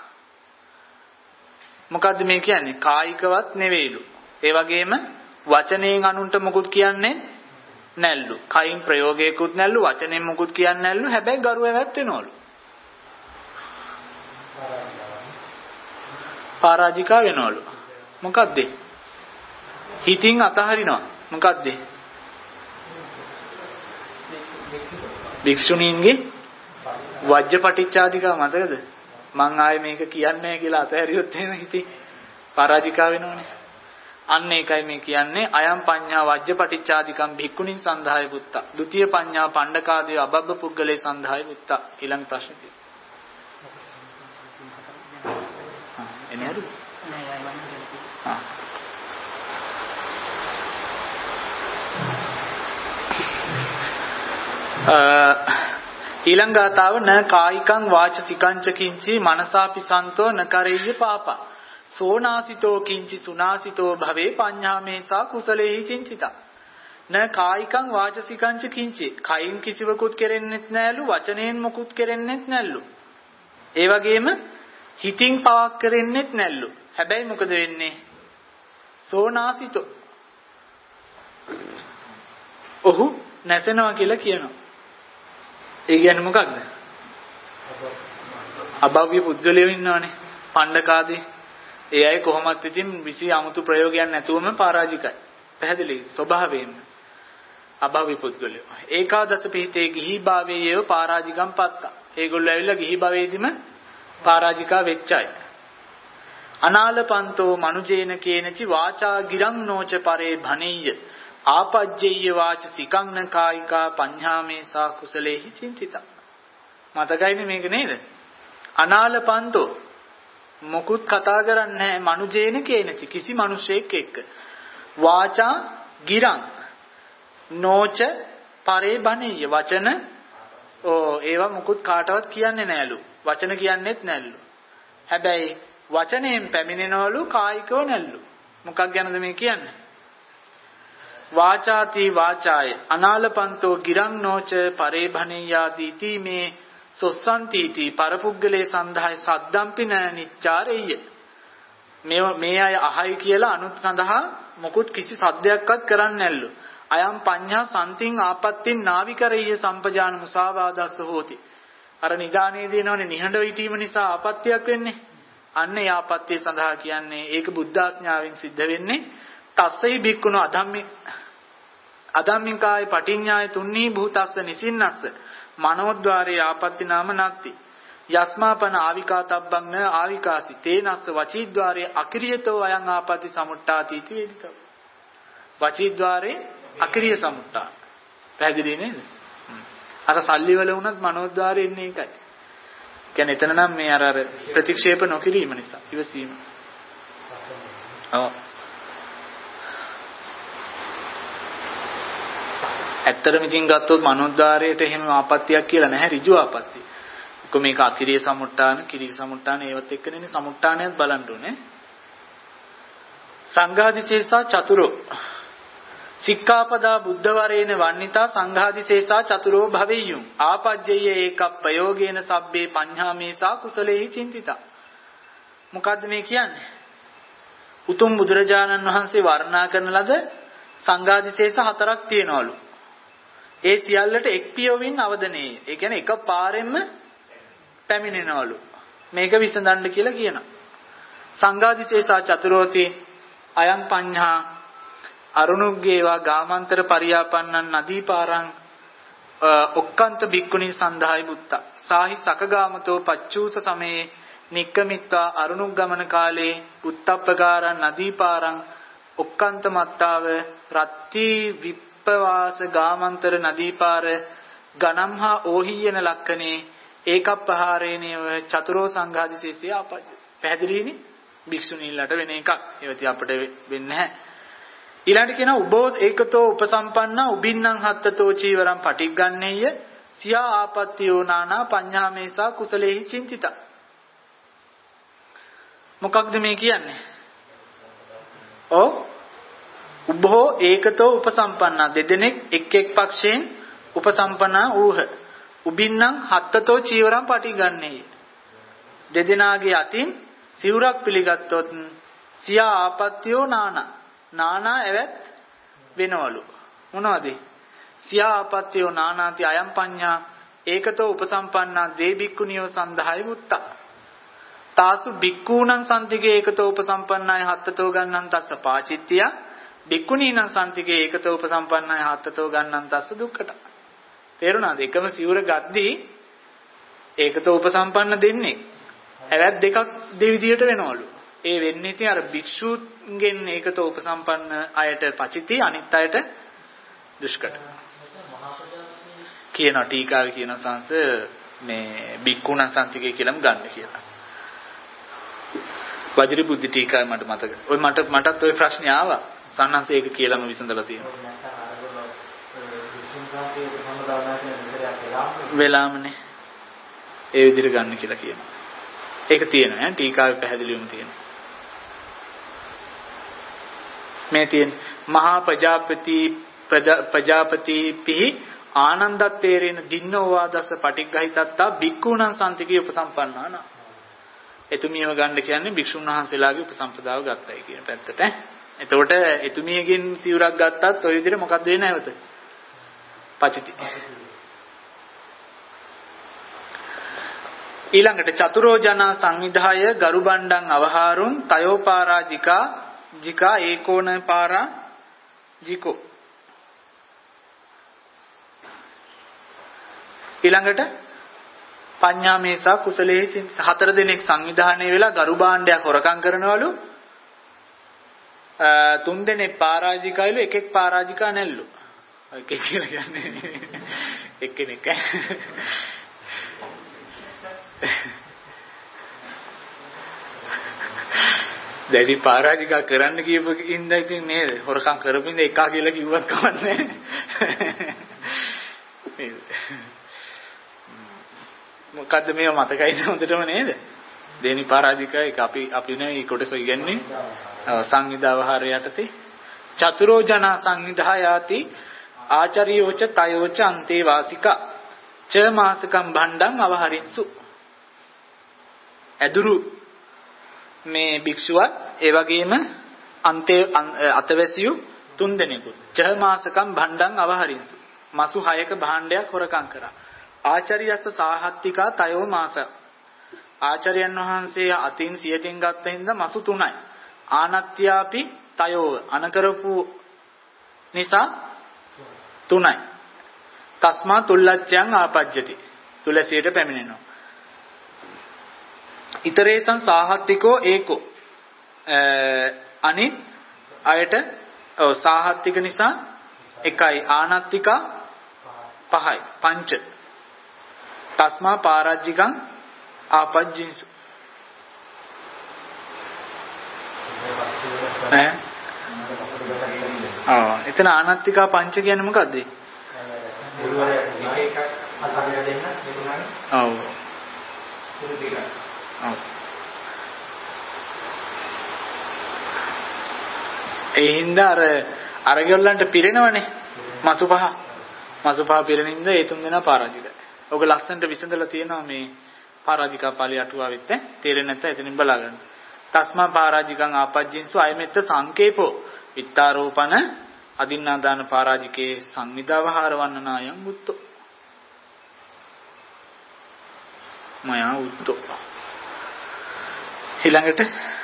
මොකද්ද මේ කියන්නේ? කායිකවත් නෙවෙයිලු. ඒ වගේම වචනයෙන් අනුන්ට මොකුත් කියන්නේ නැල්ලු. කයින් ප්‍රයෝගයකුත් නැල්ලු, වචනෙන් මොකුත් කියන්නේ නැල්ලු. හැබැයි ගරුව ඇවත් වෙනවලු. පරාජිකා වෙනවලු. මොකද්ද? හිතින් අතහරිනවා. මොකද්ද? භික්ෂුණීන්ගේ වජ්ජපටිච්චාදිකා මතකද? මං ආයේ මේක කියන්නේ නැහැ කියලා අතහැරියොත් එහෙම හිතේ පරාජිකා වෙනවනේ. අන්න ඒකයි මේ කියන්නේ අයම් පඤ්ඤා වජ්ජපටිච්චාදිකම් භික්ඛුණින් සන්ධාය පුත්තා. ဒုတိ ය පඤ්ඤා පණ්ඩකාදී අබබ්බ පුද්ගලේ සන්ධාය පුත්තා. ඊළඟ ප්‍රශ්න තියෙනවා. හා එන්නේ හරිද? හා ඊළඟ ගාතාව න කායිකං වාචසිකංච කිංචි මනසාපි සන්තෝ න කරෙය්‍ය පාපා සෝනාසිතෝ කිංචි සුනාසිතෝ භවේ පඤ්ඤාමේසා කුසලේහි චින්තිතා. න කායිකං වාචසිකංච කිංචි කයින් කිසිවකුත් කෙරෙන්නෙත් නැලු, වචනයෙන් මොකුත් කෙරෙන්නෙත් නැල්ලු. ඒ වගේම හිතින් පවක් කෙරෙන්නෙත් නැල්ලු. හැබැයි මොකද වෙන්නේ? සෝනාසිතෝ ඔහු නැසෙනවා කියලා කියනවා. ඒ කියන්නේ මොකක්ද? අභව්‍ය පුද්ගලයෝ ඉන්නවනේ පණ්ඩකාදී. ඒ අය කොහොමත් ඉතින් විසි 아무තු ප්‍රයෝගයක් නැතුවම පරාජිකයි. පැහැදිලි ස්වභාවයෙන්ම අභව්‍ය පුද්ගලයෝ. ඒකාදස පිහිතේ ගිහි භාවයේව පරාජිකම් පත්තා. ඒගොල්ලෝ ඇවිල්ලා ගිහි භවයේදීම පරාජිකා වෙච්ච අය. අනාලපන්තෝ මනුජේන කේනචි වාචා ගිරං නෝච පරේ භනෙය්‍ය ආපජ්ජේය වාචසිකං න කායිකා පඤ්ඤාමේසා කුසලේහි චින්තිතා. මතකයිනේ මේක නේද? අනාලපන්තෝ මොකුත් කතා කරන්නේ නැහැ මනුජේන කේනචි කිසි මිනිසෙක් එක්ක. වාචා ගිරං නෝච පරේ භනෙය්‍ය වචන ඕ ඒවා මොකුත් කාටවත් කියන්නේ නැලු. වචන කියන්නේත් නැල්ලු. හැබැයි වචනයෙන් පැමිණෙනවලු කායිකව නැල්ලු. මොකක් ගැනද මේ කියන්නේ? වාචාති වාචාය අනාලපන්තෝ ගිරං නෝච පරේ භනෙය්‍යාදීති මේ සොස්සන්තිති පරපුග්ගලේ සන්ධාය සද්දම්පින නිච්චාරෙය්‍ය. මේ මේ අය අහයි කියලා අනුත් සඳහා මොකුත් කිසි සද්දයක්වත් කරන්නේ නැල්ලු. අයම් පඤ්ඤා සම්තින් ආපත්තින් නාවිකරෙය්‍ය සම්පජාන මුසාවාදස්ස හෝති. අර නිදානේ දිනවනේ නිහඬව හිටීම නිසා ආපත්‍යක් වෙන්නේ. අන්න ඒ ආපත්‍ය සඳහා කියන්නේ ඒක බුද්ධාඥාවෙන් සිද්ධ වෙන්නේ. තස්සයි බික්කුණ අධම්මි අධම්මිකාය පටිඤ්ඤාය තුන්නී භූතස්ස නිසින්නස්ස මනෝද්වාරේ ආපත්‍ති නාම නත්ති යස්මාපන ආවිකාතබ්බං න ආවිකාසි තේනස්ස වචීද්වාරේ අකිරියතෝ අයං ආපත්‍ති සමුට්ඨාති इति වේදිතව. වචීද්වාරේ අකිරිය සමුට්ඨා. පැහැදිලි නේද? අර සල්ලි වල වුණත් මනෝද්වාරේ ඉන්නේ ඒකයි. කියන්නේ එතන නම් මේ අර අර ප්‍රතික්ෂේප නොකිරීම නිසා ඉවසීම. ඔව්. ඇත්තටම ඉතින් ගත්තොත් මනෝද්වාරයට එහෙම ආපත්‍යක් කියලා නැහැ ඍජු ආපත්‍තිය. කො මේක අකිරිය සමුට්ඨාන, කිරිය සමුට්ඨාන ඒවත් එක්කනේ සමුට්ඨානයත් බලන්න ඕනේ. සංඝාදිශේෂා චතුරෝ සික්ඛාපදා බුද්ධ වරේන වන්නිතා සංඝාදිසේසා චතුරෝ භවෙය්‍යුම් ආපජ්ජය ඒක ප්‍රයෝගේන සබ්බේ පඤ්ඤාමේසා කුසලේහි චින්තිතා. මොකද්ද මේ කියන්නේ? උතුම් බුදුරජාණන් වහන්සේ වර්ණනා කරන ලද සංඝාදිසේස හතරක් තියෙනවලු. ඒ සියල්ලට එක් පියවින් අවදනේ. ඒ කියන්නේ එක පාරෙන්ම පැමිණෙනවලු. මේක විසඳන්න කියලා කියනවා. සංඝාදිසේසා චතුරෝති අයං පඤ්ඤා අරුණුග්ගේවා ගාමන්තර පරියාපන්නන් නදී පාරං ඔක්කාන්ත බික්කුණී සන්දායි බුත්තා සාහි සකගාමතෝ පච්චූස සමේ නික්කමිත්වා අරුණුග්ගමන කාලේ උත්තප්පගාරං නදී පාරං ඔක්කාන්ත මත්තාව රත්ති විප්පවාස ගාමන්තර නදී පාර ගණම්හා ඕහියන ලක්කනේ ඒකප්පහාරේනේව චතුරෝ සංඝාදිසේසිය අපජ්ජ. පැහැදිලිනේ භික්ෂුණීලට වෙන එකක්. ඒවති අපිට වෙන්නේ නැහැ. ඊළඟට කියනවා උබෝ ඒකතෝ උපසම්පන්නා උබින්නම් හත්තතෝ චීවරම් පටිග්ගන්නේය සියා ආපත්තියෝ නානා පඤ්ඤාමේසා කුසලේහි චින්තිතා. මොකක්ද මේ කියන්නේ? ඔව් උබෝ ඒකතෝ උපසම්පන්නා දෙදෙනෙක් එක් එක් පක්ෂයෙන් උපසම්පන්නා ඌහ උබින්නම් හත්තතෝ චීවරම් පටිගන්නේය දෙදෙනාගේ අතින් සිවුරක් පිළිගත්තොත් සියා ආපත්තියෝ නානා නානා ඇවත් වෙනවලු. මොනවද? සියා ආපත්තියෝ නානාති අයම් පඤ්ඤා ඒකතෝ උපසම්පන්නා දේ බික්කුණියෝ සන්දහයි මුත්තා. තාසු බික්කූණං සම්තිගේ ඒකතෝ උපසම්පන්නාය හත්තතෝ ගන්නං තස්ස පාචිත්තිය බික්කුණීනං සම්තිගේ ඒකතෝ උපසම්පන්නාය හත්තතෝ ගන්නං තස්ස දුක්ඛට. තේරුණාද? එකම සිවුර ගද්දී ඒකතෝ උපසම්පන්න දෙන්නේ ඇවත් දෙකක් දෙවිදියට වෙනවලු. ඒ වෙන්නේ ඉතින් අර භික්ෂුන්ගෙන් ඒකතෝ උපසම්පන්න අයට පචිති අනිත් අයට දුෂ්කට. කියන ටීකාවේ කියන සංස මේ බික්කුණ සංතිකේ කියලාම ගන්න කියලා. වජිර බුද්ධි ටීකාවේ මට මතක. ඔය මට මටත් ওই ප්‍රශ්නේ ආවා. සන්නංශ ඒක කියලාම විසඳලා තියෙනවා. වෙලාමනේ. ඒ විදිහට ගන්න කියලා කියනවා. ඒක තියෙනවා ඈ ටීකාවේ පැහැදිලිවම තියෙනවා. මේ තියෙන මහා ප්‍රජාපති ප්‍රජාපති පිහි ආනන්දත්තේරේන දින්නෝවාදස පටිග්ගහිතත්තා බික්කුණං සම්තිකේ උපසම්පන්නාන. එතුමියව ගන්න කියන්නේ භික්ෂුන් වහන්සේලාගේ උපසම්පදාව ගත්තයි කියන පැත්තට. එතකොට එතුමියගෙන් සිවුරක් ගත්තත් ඔය විදිහට මොකක්ද වෙන්නේ නැවත? පචිති. ඊළඟට චතුරෝ ජනා සංවිධාය ගරු බණ්ඩං අවහාරුන් තයෝ පාරාජිකා ජිකා ඒකෝන පාරා ජිකෝ. ඊළඟට පඤ්ඤාමේසා කුසලේ හතර දිනක් සංවිධානය වෙලා ගරු භාණ්ඩයක් හොරකම් කරනවලු. තුන් දිනේ පරාජිකයිලු එකෙක් පරාජිකා නැල්ලු. එකෙක් කියලා කියන්නේ එක්කෙනෙක්. දැඩි පරාජිකා කරන්න කියපු ඉඳ ඉතින් නේද හොරකම් කරපින්ද එකා කියලා කිව්වත් කවන්නේ නේද? මොකද්ද මේව මතකයිද හොඳටම නේද? දෙනි පරාජිකා එක අපි අපි නේ කොටස ඉගෙනන්නේ සංවිධාවහාර යටතේ චතුරෝ ජනා සංවිධායාති ආචාරියෝච තයෝච අන්තේ වාසිකා ච මාසකම් භණ්ඩං අවහරින්සු. ඇදුරු මේ භික්ෂුවත් ඒ වගේම අන්තේ අතවැසියු තුන් දෙනෙකුත් ච මාසකම් භණ්ඩං අවහරින්සු. මාසු හයක භාණ්ඩයක් හොරකම් කරා. ආචාර්යස්ස සාහත්තිකා තයෝ මාස. ආචාර්යයන් වහන්සේ අතින් සියතින් ගත්ත හින්දා මාසු තුනයි. ආනත්‍යාපි තයෝ අනකරපු නිසා තුනයි. තස්මා තුල්ලච්ඡං ආපජ්ජති. තුලසියට පැමිණෙනවා. ඊතරේසං සාහත්තිකෝ ඒකෝ. අනිත් අයට ඔව් සාහත්තික නිසා එකයි ආනත්තිකා පහයි පංච. තස්මා පාරාජිකං ආපජ්ජින්සු. ඈ ආ එතන ආනත්තිකා පංච කියන්නේ මොකද්ද? ඔව් ඔව් ඒ හින්දා අර අරගොල්ලන්ට පිරෙනවනේ මසු පහ. මසු පහ පිරෙනින්ද ඒ තුන් දෙනා පරාජිකයි. ඔක ලස්සනට විසඳලා තියෙනවා මේ පරාජිකා පාළි අටුවාවෙත් ඈ. තේරෙන්නේ නැත්නම් එතනින් බලා ගන්න. තස්මා පරාජිකං ආපජ්ජින්සු අයමෙත්ත සංකේපෝ විත්තාරෝපණ අදින්නාදාන පරාජිකේ සංනිදාවහාර වන්නනායම් මුත්තෝ. මයා උත්තෝ. ඊළඟට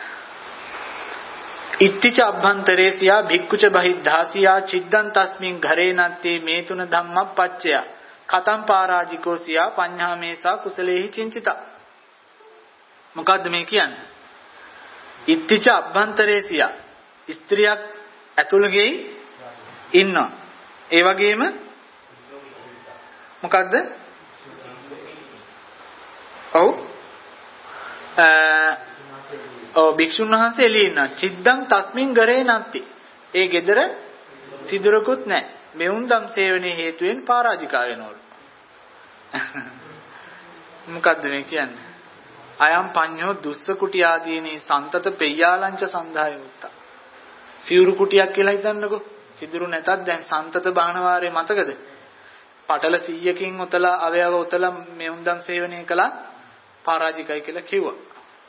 ඉත්තිච අභ්‍යන්තරේසියා භික්ඛුච බහිද්ධාසියා චිද්දං තස්මින් ඝරේ නත්තේ මේ තුන ධම්මප්පච්චය කතම් පරාජිකෝ සියා පඤ්ඤාමේසා කුසලේහි චින්තිතා. මොකද්ද මේ කියන්නේ? ඉත්තිච අභ්‍යන්තරේසියා ස්ත්‍රියක් ඇතුළගේ ඉන්නවා. ඒ වගේම මොකද්ද? ඔව් ඔව් භික්ෂුන් වහන්සේ එළියේ ඉන්නවා. චිද්දං තස්මින් ගරේ නැත්ති. ඒ gedara සිදුරකුත් නැහැ. මෙවුන් දම් සේවනයේ හේතුවෙන් පරාජිකා වෙනවලු. මොකද්ද මේ කියන්නේ? අයම් පඤ්ඤෝ දුස්ස කුටි ආදීනී සන්තත පෙය්‍යාලංච සන්දාය උත්තා. සිවුරු කුටියක් කියලා හිතන්නකෝ. සිදුරු නැතත් දැන් සන්තත බාහන වාරේ මතකද? පටල සීයකින් ඔතලා අවයව ඔතලා මෙවුන් දම් සේවනය කළා පරාජිකයි කියලා කිව්වා.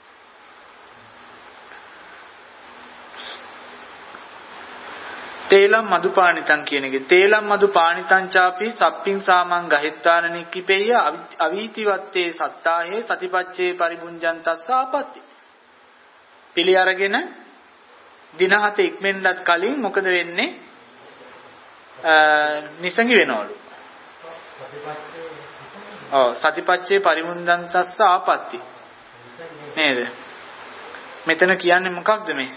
තේලම් මදුපාණිතං කියන එකේ තේලම් මදුපාණිතං චාපි සප්පින් සාමං ගහෙත්තාන නික්කිපෙය්‍ය අවීතිවත්තේ සත්තාහේ සතිපච්චේ පරිබුඤ්ජන්තස්ස ආපත්‍ති. පිළි අරගෙන දින හත ඉක්මෙන්නත් කලින් මොකද වෙන්නේ? නිසංගි වෙනවලු. ඔව් සතිපච්චේ පරිබුඤ්ජන්තස්ස ආපත්‍ති. නේද? මෙතන කියන්නේ මොකක්ද මේ?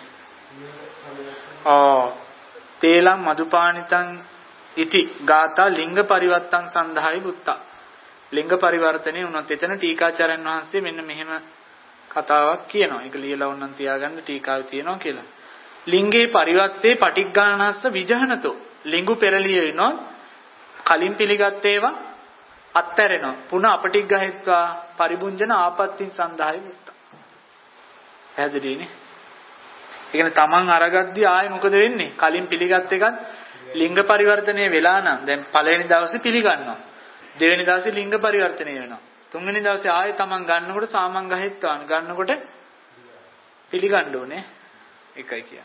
ඔව් තේලම් මදුපාණිතං ඉති ගාථා ලිංග පරිවර්තං සන්දහයි බුත්තා. ලිංග පරිවර්තනේ වුණත් එතන ටීකාචාර්යන් වහන්සේ මෙන්න මෙහෙම කතාවක් කියනවා. ඒක ලියලා වුණනම් තියාගන්න ටීකාවේ තියෙනවා කියලා. ලිංගේ පරිවර්තේ පටිග්ගානස්ස විජහනතෝ. ලිංගු පෙරලිය වෙනවා. කලින් පිළිගත් ඒවා අත්හැරෙනවා. පුන අපටිග්ගහෙත්වා පරිබුඤ්ජන ආපත්‍තින් සන්දහයි බුත්තා. පැහැදිලිනේ? ඒ කියන්නේ තමන් අරගද්දී ආයේ මොකද වෙන්නේ? කලින් පිළිගත් එකත් ලිංග පරිවර්තනය වෙලා නම් දැන් පළවෙනි දවසේ පිළිගන්නවා. දෙවෙනි දවසේ ලිංග පරිවර්තනය වෙනවා. තුන්වෙනි දවසේ ආයේ තමන් ගන්නකොට සාමං ගහෙත්වාන ගන්නකොට පිළිගන්න ඕනේ. ඒකයි කියන්නේ.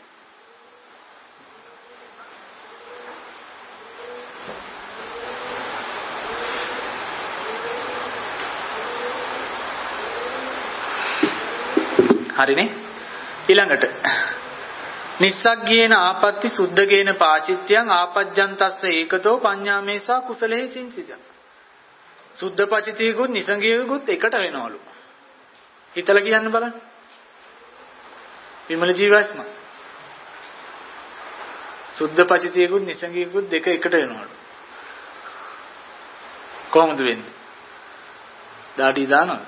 හරිනේ? ඊළඟට නිස්සග්ගේන ආපත්‍ති සුද්ධගේන පාචිත්‍යං ආපජ්ජන්තස්ස ඒකතෝ පඤ්ඤාමේසා කුසලේ චින්තිතං. සුද්ධ පචිතියකුත් නිසංගියකුත් එකට වෙනවලු. හිතලා කියන්න බලන්න. විමල ජීවස්ම සුද්ධ පචිතියකුත් නිසංගියකුත් දෙක එකට වෙනවලු. කොහොමද වෙන්නේ? දාඩි දානවද?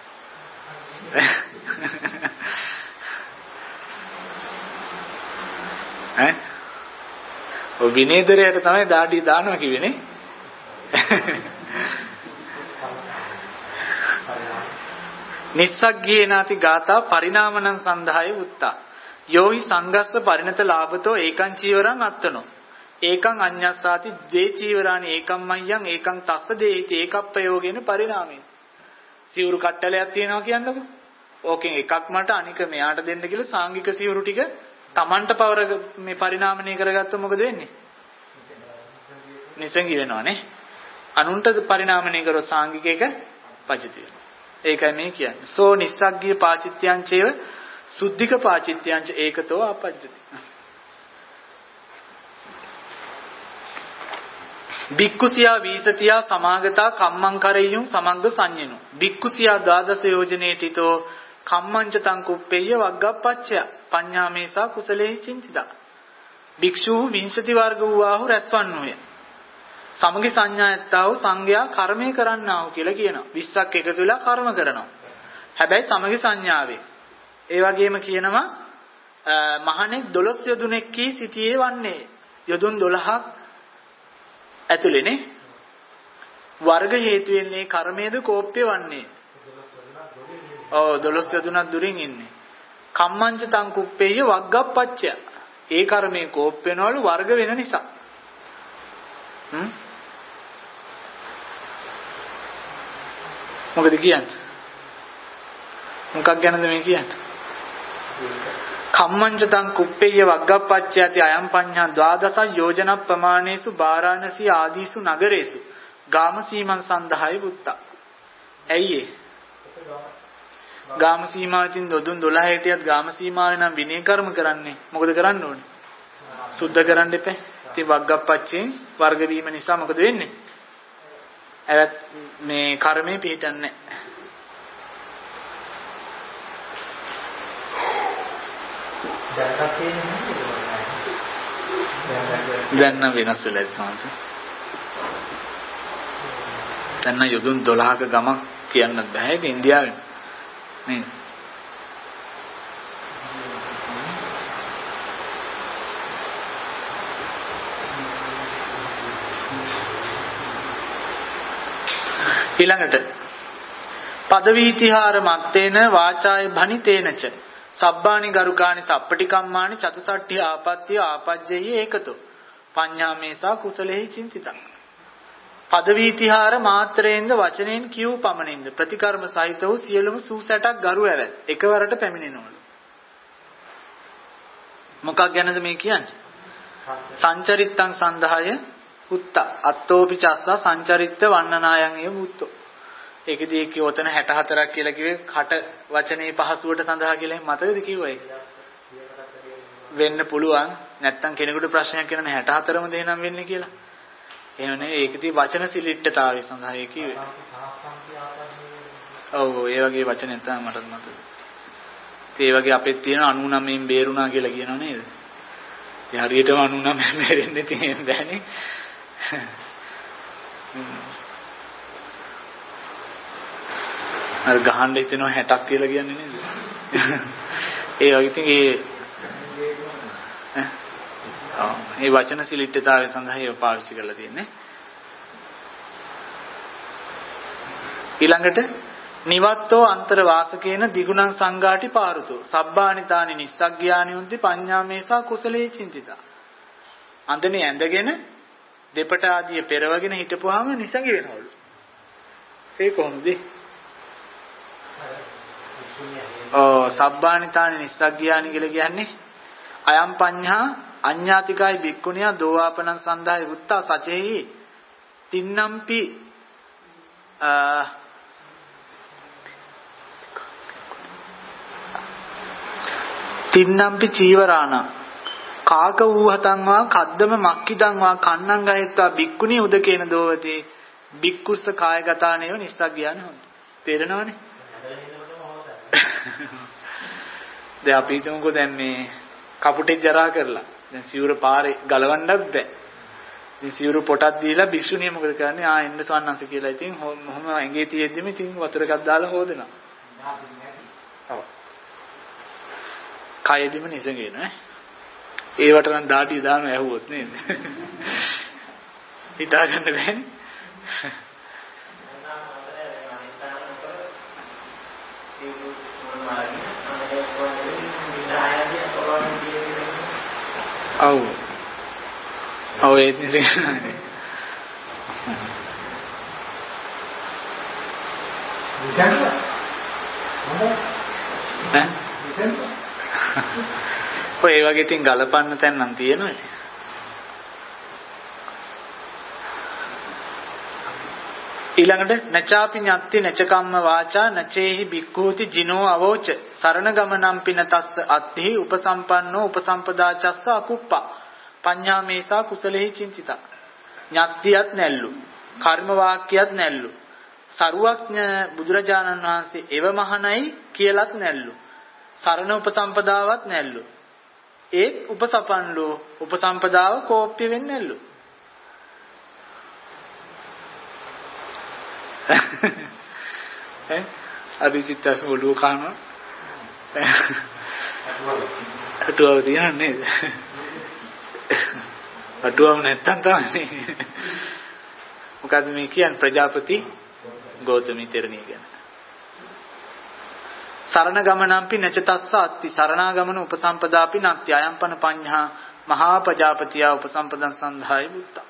ඈ ඔය විනේදරයට තමයි දාඩි දානවා කිව්වේනේ. නිස්සග්ගේනාති ගාථා පරිණාමනං සන්දහය උත්තා. යෝහි සංගස්ස පරිණත ලාභතෝ ඒකං චීවරං අත්තනෝ. ඒකං අඤ්ඤස්සාති ද්වේ චීවරානි ඒකම් මයං ඒකං තස්ස දේති ඒකප්පයෝගේන පරිණාමේ. සිවුරු කට්ටලයක් තියෙනවා කියන්නකෝ. ඕකෙන් එකක් මට අනික මෙයාට දෙන්න කියලා සාංගික සිවුරු ටික තමන්ට පවර මේ පරිණාමණය කරගත්තොත් මොකද වෙන්නේ? නිසංගි වෙනවනේ. අනුන්ට පරිණාමණය කරොත් සාංගික එක පජිත වෙනවා. ඒකයි මේ කියන්නේ. සෝ නිස්සග්ගිය පාචිත්‍යං චේව සුද්ධික පාචිත්‍යං ච ඒකතෝ ආපජ්ජති. බික්කුසියා වීසතියා සමාගතා කම්මං කරෙය්‍යුම් සමග්ග සංඤිනු. බික්කුසියා ද්වාදස යෝජනේටිතෝ කම්මංච තං කුප්පෙය්‍ය වග්ගප්පච්චය පඤ්ඤාමේසා කුසලේ චින්තිතා. භික්ෂු විංශති වර්ග වූාහු රැස්වන්නෝය. සමගි සංඥා ඇත්තා වූ සංඝයා කර්මය කරන්නා වූ කියලා කියනවා. විස්සක් එකතු වෙලා කර්ම කරනවා. හැබැයි සමගි සංඥාවේ. ඒ වගේම කියනවා මහණෙක් දොළොස් යොදුනෙක් කී සිටියේ වන්නේ. යොදුන් දොළහක් ඇතුළේනේ. වර්ග හේතුවෙන් මේ කර්මයේද කෝප්‍ය වන්නේ. ඔව් දොළොස් යොදුනක් දුරින් ඉන්නේ. කම්මංච තං කුප්පේය වග්ගප්පච්චය. ඒ කර්මයේ කෝප් වෙනවලු වර්ග වෙන නිසා. හ්ම් මොකද කියන්නේ? මොකක් ගැනද මේ කියන්නේ? කම්මංචතං කුප්පේය වග්ගප්පච්චයති අයම් පඤ්ඤා ද්වාදස යෝජන ප්‍රමාණේසු බාරාණසී ආදීසු නගරේසු ගාම සීමන් සන්දහයි බුත්තා. ඇයි ඒ? ගාම සීමාවෙන් දොදුන් දොළහ හිටියත් ගාම සීමාවේ නම් විනය කර්ම කරන්නේ. මොකද කරන්න ඕනේ? සුද්ධ කරන්න එපා. ඉතින් වග්ගප්පච්චයෙන් වර්ග වීම නිසා මොකද වෙන්නේ? ඇවත් මේ කර්මේ පිටින්නේ දැන් නම් වෙනස් වෙලා ඉස්සන්ස. දැන් නම් යොදුන් දොළහක ගමක් කියන්නත් බෑ ඒක ඉන්දියාවේ. නේ. ඊළඟට පදවීතිහාර මත්තේන වාචාය භනිතේනච සබ්බානි ගරුකානි සප්පටිකම්මානි චතුසට්ඨි ආපත්‍ය ආපජ්ජයේ ඒකතෝ පඤ්ඤාමේසා කුසලෙහි චින්තිතං. පදවීතිහාර මාත්‍රයෙන්ද වචනෙන් කියූ පමණින්ද ප්‍රතිකර්ම සහිත වූ සියලුම සූසැටක් ගරු ඇවැත් එකවරට පැමිණෙනවලු. මොකක් ගැනද මේ කියන්නේ? සංචරිත්තං සන්දහය උත්ත අත්තෝපි චස්සා සංචරිත්ත වන්නනායන් එය මුත්තෝ. ඒකදී කියවතන හැට හතරක් කියලා කිව්වේ කට වචනේ පහසුවට සඳහා කියලා මතකද කිව්වා ඒක? වෙන්න පුළුවන්. නැත්තම් කෙනෙකුට ප්‍රශ්නයක් කියනනේ හැට හතරම දෙනම් වෙන්නේ කියලා. එහෙම නෙවෙයි ඒකදී වචන සිලිට්ඨතාවය සඳහා ඒ කිව්වේ. ඔව් ඒ වගේ වචන තමයි මටත් මතක. ඒ වගේ අපෙත් තියෙන අනූනමයෙන් බේරුණා කියලා කියනව නේද? ඒ හරියටම අනූනමයෙන් බේරෙන්නේ තියෙන්නේ බෑනේ. අර ගහන්න හිතෙනවා හැටක් කියලා කියන්නේ නේද? ඒ වගේ ඉතින් ඒ ආ මේ වචන සිලිට්ඨතාවය සඳහා ඒව පාවිච්චි කරලා තියෙන්නේ. ඊළඟට නිවත්තෝ අන්තර වාසකේන දිගුණං සංඝාටි පාරුතෝ සබ්බානිතානි නිස්සග්ගයානියොන්ති පඤ්ඤාමේසා කුසලේ චින්තිතා. අන්දනේ ඇඳගෙන දෙපට ආදිය පෙරවගෙන හිටපුවාම නිසඟි වෙනවලු. ඒ කොහොමද? ඔව් සබ්බානිතානි නිස්සග්ගයානි කියලා කියන්නේ අයම් පඤ්ඤා අඤ්ඤාතිකයි බික්කුණියා දෝවාපනං සන්දාය වුත්තා සචේහි තින්නම්පි තින්නම්පි චීවරාණ කාක වූහතං වා කද්දම මක්කිදං වා කන්නං ගහෙත්වා බික්කුණී උදකේන දෝවතේ බික්කුස්ස කායගතානේව නිස්සග්ගයානි හොන්ති. තේරෙනවනේ? දැන් අපි හිතමුකෝ දැන් මේ කපුටේ ජරා කරලා දැන් සිවුර පාරේ ගලවන්නත් බෑ. ඉතින් සිවුර පොටක් දීලා භික්ෂුණිය මොකද කරන්නේ? ආ එන්න සවන්නන්ස කියලා. ඉතින් මොහොම ඇඟේ තියෙද්දිම ඉතින් වතුර එකක් දාලා හොදනවා. ඔව්. කයෙදිම නිසගෙන ඈ. ඒවට නම් දාඩිය දාන ඇහුවොත් නේද? හිතා ගන්න බෑනේ. ඔව්. ඔව් ඒ නිසගෙන. ඔය ඒ වගේ තින් ගලපන්න තැන් නම් තියෙනවා ඉතින්. ඊළඟට නචාපි ඤත්ති නචකම්ම වාචා නචේහි බික්ඛූති ජිනෝ අවෝච සරණ ගමනම් පිනතස්ස අත්ථි උපසම්පන්නෝ උපසම්පදාචස්ස අකුප්පා පඤ්ඤාමේසා කුසලෙහි චින්තිතා. ඤත්තියත් නැල්ලු කර්ම වාක්‍යයත් නැල්ලු සරුවඥ බුදුරජාණන් වහන්සේ එව මහණයි කියලත් නැල්ලු සරණ උපසම්පදාවත් නැල්ලු ඒත් උපසපන්ලෝ උපසම්පදාව කෝප්‍ය වෙන්නේ නැල්ලු. ඈ අභිචිත්තස් මොළු කනවා අටුවව තියන්නේ නේද? අටුවව නැත්තම් තමයි. මොකද්ද මේ කියන්නේ? ප්‍රජාපති ගෞතමී තෙරණිය ගැන. සරණ ගමනම්පි නච තස්ස අත්ති සරණාගමන උපසම්පදාපි නත්ති අයම්පන පඤ්ඤා මහා ප්‍රජාපතිය උපසම්පදං සන්ධාය බුත්තා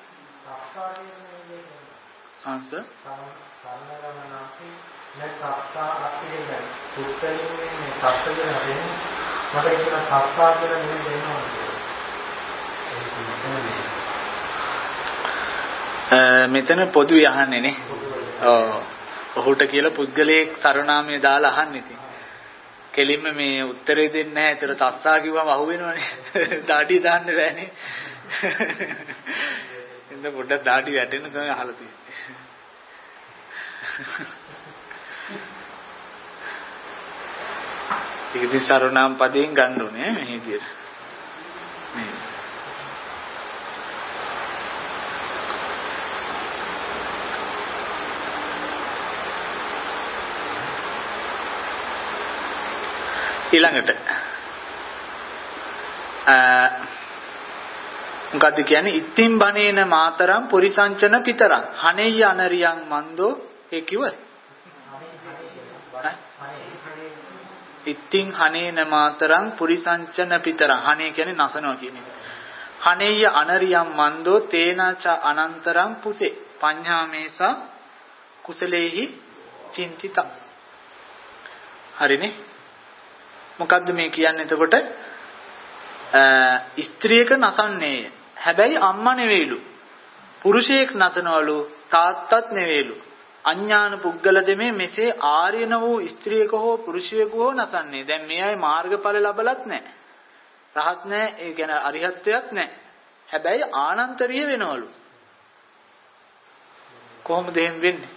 සංස සරණාගමනම්පි නච තස්ස අත්ති කියන්නේ පුත්තලින්නේ තස්සගෙන හදෙන්නේ මට ඒක තස්සා කියලා නෙමෙයි දෙනවා මෙතන පොදු යහන්නේ නේ. ඔව්. ඔහුට කියලා පුද්ගලයෙක් සරණාමය දාලා අහන්නේ ඉතින්. කෙලින්ම මේ උත්තරේ දෙන්නේ නැහැ. ඒතර තස්සා කිව්වම අහුවෙනවනේ. දාඩි දාන්න බෑනේ. එන්න පොඩ්ඩක් දාඩි වැටෙන්න තමයි අහලා තියෙන්නේ. ඒක ඉතින් සරණාම් පදයෙන් ගන්න ඕනේ මේ විදියට. මේ ඊළඟට අ මොකද්ද කියන්නේ ඉත්තිම් බණේන මාතරම් පුරිසංචන පිතරං හනෙය්‍ය අනරියං මන්දෝ ඒ කිව්වද ඉත්තිං හනේන මාතරං පුරිසංචන පිතරං හනේ කියන්නේ නසනවා කියන එක හනෙය්‍ය අනරියං මන්දෝ තේනච අනන්තරං පුසේ පඤ්ඤාමේසා කුසලේහි චින්තිත හරිනේ මොකද්ද මේ කියන්නේ එතකොට ස්ත්‍රියක නසන්නේය හැබැයි අම්මා නෙවෙයිලු පුරුෂයෙක් නසනවලු තාත්තත් නෙවෙයිලු අඥාන පුද්ගල දෙමේ මෙසේ ආර්යන වූ ස්ත්‍රියක හෝ පුරුෂයෙකු හෝ නසන්නේ දැන් මේ අය මාර්ගඵල ලැබලත් නැහැ රහත් නැහැ ඒ කියන්නේ අරිහත්ත්වයක් නැහැ හැබැයි ආනන්තරීය වෙනවලු කොහොමද එහෙම වෙන්නේ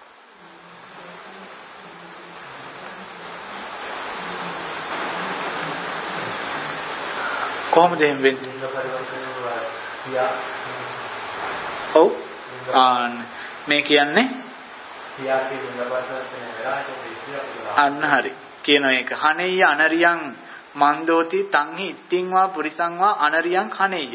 කොහොමද එහෙම වෙන්නේ? ඔව්. ආන් මේ කියන්නේ අන්න හරි. කියන එක. හනෙය්‍ය අනරියං මන්දෝති තංහි ඉත්තිං වා පුරිසං වා අනරියං හනෙය්‍ය.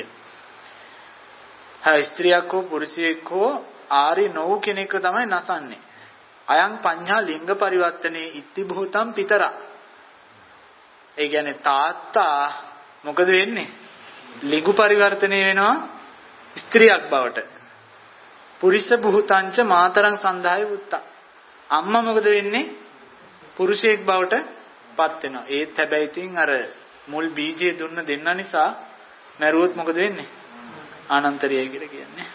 හා ස්ත්‍රියක් හෝ පුරුෂයෙක් හෝ ආරි නොවු කෙනෙක් තමයි නසන්නේ. අයං පඤ්ඤා ලිංග පරිවර්තනේ ඉත්ති භූතං පිතරා. ඒ කියන්නේ තාත්තා මොකද වෙන්නේ? ලිංග පරිවර්තනය වෙනවා ස්ත්‍රියක් බවට. පුරිස බුහතංච මාතරං සන්දාය වුත්තා. අම්මා මොකද වෙන්නේ? පුරුෂයෙක් බවට පත් වෙනවා. ඒත් හැබැයි ඉතින් අර මුල් බීජය දුන්න දෙන්න නිසා මැරුවොත් මොකද වෙන්නේ? ආනන්තරියයි කියලා කියන්නේ.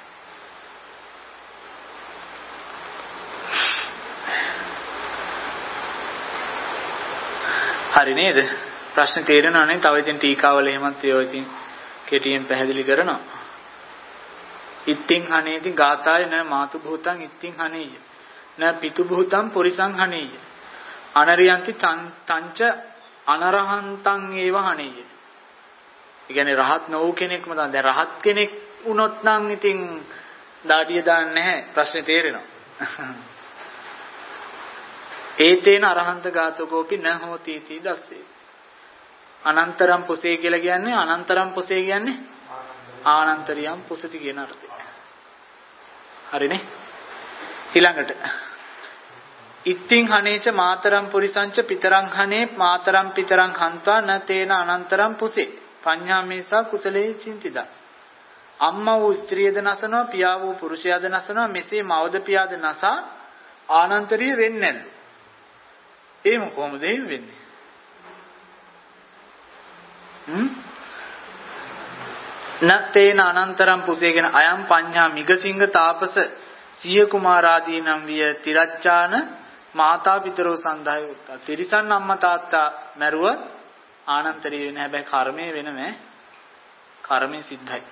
හරි නේද? ප්‍රශ්න තේරෙනව නේ? තව ඉතින් ටීකාවල එහෙමත් ඒවා ඉතින් කෙටියෙන් පැහැදිලි කරනවා. ඉත්තිං හනේති ගාතාය න මාතු භූතං ඉත්තිං හනේය. න පිතු භූතං පුරිසං හනේය. අනරියන්ති තංච අනරහන්තං ඒව හනේය. ඒ කියන්නේ රහත් නොවු කෙනෙක්ම තමයි. දැන් රහත් කෙනෙක් වුණොත් නම් ඉතින් දාඩිය දාන්නේ නැහැ. ප්‍රශ්නේ තේරෙනවා. ඒතේන අරහන්ත ගාතකෝපි න හෝති තී දස්සේ. අනන්තරම් පුසේ කියලා කියන්නේ අනන්තරම් පුසේ කියන්නේ ආනන්තරියම් පුසති කියන අර්ථය. හරිනේ? ඊළඟට ඉත්තිං හනේච මාතරම් පුරිසංච පිතරං හනේ මාතරම් පිතරං හන්තා න තේන අනන්තරම් පුසේ පඤ්ඤාමේසා කුසලේ චින්තිදා. අම්මා වූ ස්ත්‍රියද නසනවා පියා වූ පුරුෂයාද නසනවා මෙසේ මවද පියාද නසා ආනන්තරිය වෙන්නේ නැද්ද? එහෙම කොහොමද එහෙම වෙන්නේ? හ්ම් නත්තේන අනන්තරම් පුසේගෙන අයම් පඤ්ඤා මිගසිංහ තාපස සිය කුමාරාදීනම් විය තිරච්ඡාන මාතා පිතරෝ සන්දාය උත්තා. තිරිසන් අම්මා තාත්තා මැරුවත් ආනන්තරිය වෙන හැබැයි කර්මය වෙන නෑ. කර්මය සිද්ධයි.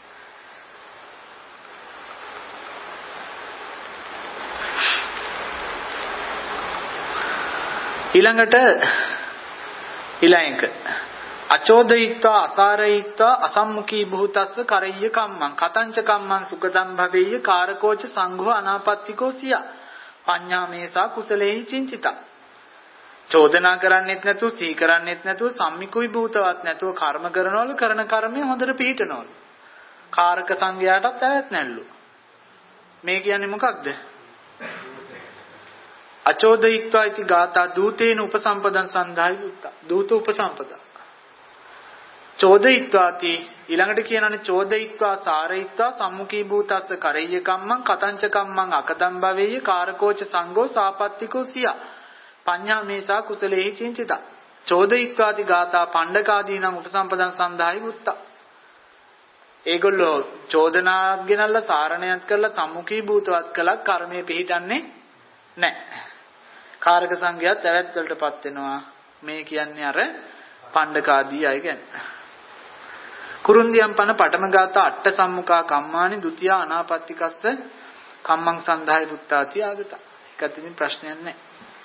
ඊළඟට ඊළඟ අචෝදයිත්වා අසාරයිත්වා අසම්මුඛී භූතස්ස කරෙය්‍ය කම්මං කතංච කම්මං සුගතං භවෙය්‍ය කාරකෝච සංඝෝ අනාපත්තිකෝ සිය පඤ්ඤාමේසා කුසලේහි චින්තිතා. චෝදනා කරන්නෙත් නැතුව සිහි කරන්නෙත් නැතුව සම්මිකුයි භූතවත් නැතුව කර්ම කරනවලු කරන කර්මය හොඳට පිළිටනවලු. කාරක සංඝයාටත් ඇවත් නැල්ලු. මේ කියන්නේ මොකක්ද? අචෝදයිත්වා इति ගාථා දූතේන උපසම්පදං සන්දායි උත්තා. දූත උපසම්පදා. චෝදයිත්වාති ඊළඟට කියනවානේ චෝදයිත්වා සාරයිත්වා සම්මුඛී භූතස්ස කරෙය්‍ය කම්මං කතංච කම්මං අකදම් භවෙය්‍ය කාරකෝච සංඝෝ සාපත්තිකෝ සියා පඤ්ඤා මේසා කුසලේහි චින්තිතා. චෝදයිත්වාති ගාථා පණ්ඩකාදීනම් උපසම්පදං සන්දායි උත්තා. ඒගොල්ලෝ චෝදනාවක් ගෙනල්ලා සාරණයක් කරලා සම්මුඛී භූතවත් කළත් කර්මයේ පිළිටන්නේ නැහැ. කාරක සංඝයාත් ඇවැත් වලටපත් වෙනවා. මේ කියන්නේ අර පණ්ඩකාදී අය කියන්නේ. කුරුන්දියම් පන පඨම ගාථා අට සම්මුඛා කම්මානි ဒ ුතිය අනාපත්තිකස්ස කම්මං සන්දාය පුත්තාති ආගත. ඒකත් ඉතින් ප්‍රශ්නයක් නැහැ.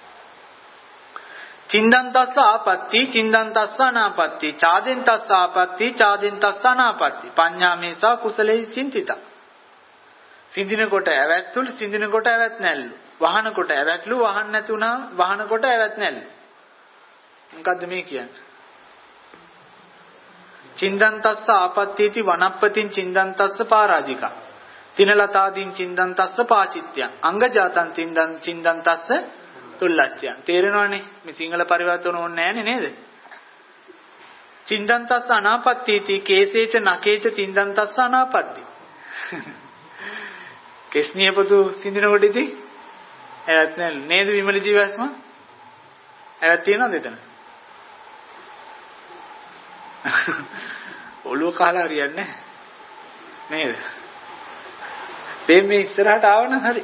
චින්දන්තස්ස ආපත්‍ති චින්දන්තස්ස අනාපත්‍ති චාදෙන්තස්ස ආපත්‍ති චාදෙන්තස්ස අනාපත්‍ති පඤ්ඤාමේසා කුසලේ චින්තිතා. සිඳින කොට ඇවැත්තුළු සිඳින කොට ඇවැත් නැල්ලු. වහන කොට ඇවැත්ලු වහන් නැති උනා වහන කොට ඇවැත් නැල්ලු. මොකද්ද මේ කියන්නේ? චින්දන්තස්ස ආපත්‍තිති වනප්පතින් චින්දන්තස්ස පරාජිකා තිනලතාදීන් චින්දන්තස්ස පාචිත්‍යං අංගජාතං චින්දන් චින්දන්තස්ස තුල්ලච්ඡයන්. තේරෙනවනේ මේ සිංහල පරිවර්තන ඕනේ නැහනේ නේද? චින්දන්තස්ස අනාපත්‍තිති කේසේච නකේච චින්දන්තස්ස අනාපත්‍ති. කෙස්නියපතු සිඳින කොට ඉති ඇවත් නැල්ලු නේද විමල ජීවස්ම? ඇවත් තියනවද එතන? ඔළුව කහලා හරියන්නේ නේද? මේ මේ ඉස්සරහට ආවන හරි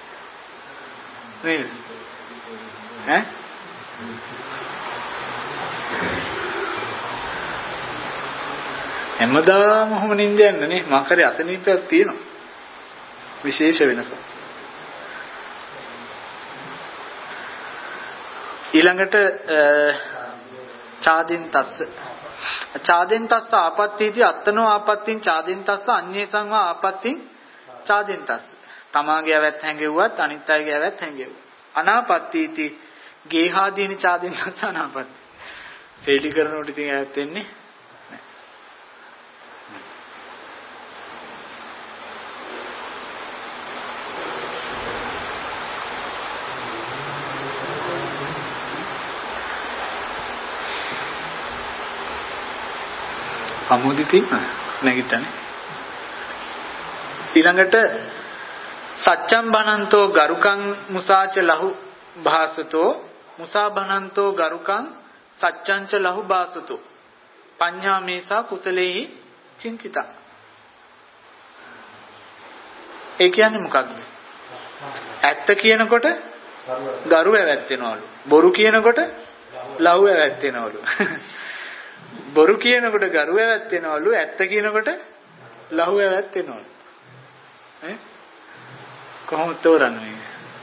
නේද? ඈ හැමදාම ඔහොම නින්ද යන්නේ නේ. මාකරේ අසනීපයක් තියෙනවා. විශේෂ වෙනසක්. ඊළඟට චාදින්තස්ස චාදෙන්තස්ස ආපත්‍තිති අත්තනෝ ආපත්‍තින් චාදෙන්තස්ස අඤ්ඤේ සංවා ආපත්‍තින් චාදෙන්තස්ස. තමාගේ ඇවැත් හැංගෙව්වත් අනිත් අයගේ ඇවැත් හැංගෙව්වා. අනාපත්‍තිති ගේහාදීනි චාදෙන්තස්ස අනාපත්‍ති. සේටි කරනකොට ඉතින් ඇවැත් වෙන්නේ අමුදිති නැගිටන්නේ. ඊළඟට සච්ඡම් බනන්තෝ ගරුකං මුසාච ලහු භාසතෝ මුසා බනන්තෝ ගරුකං සච්ඡංච ලහු භාසතෝ පඤ්ඤා මේසා කුසලේහි චින්තිතා. ඒ කියන්නේ මොකක්ද? ඇත්ත කියනකොට ගරු ඇවැත් වෙනවලු. බොරු කියනකොට ලහු ඇවැත් වෙනවලු. බොරු කියනකොට ගරු ඇවැත් වෙනවලු. ඇත්ත කියනකොට ලහු ඇවැත් වෙනවලු. ඈ කොහොමද තෝරන්නේ?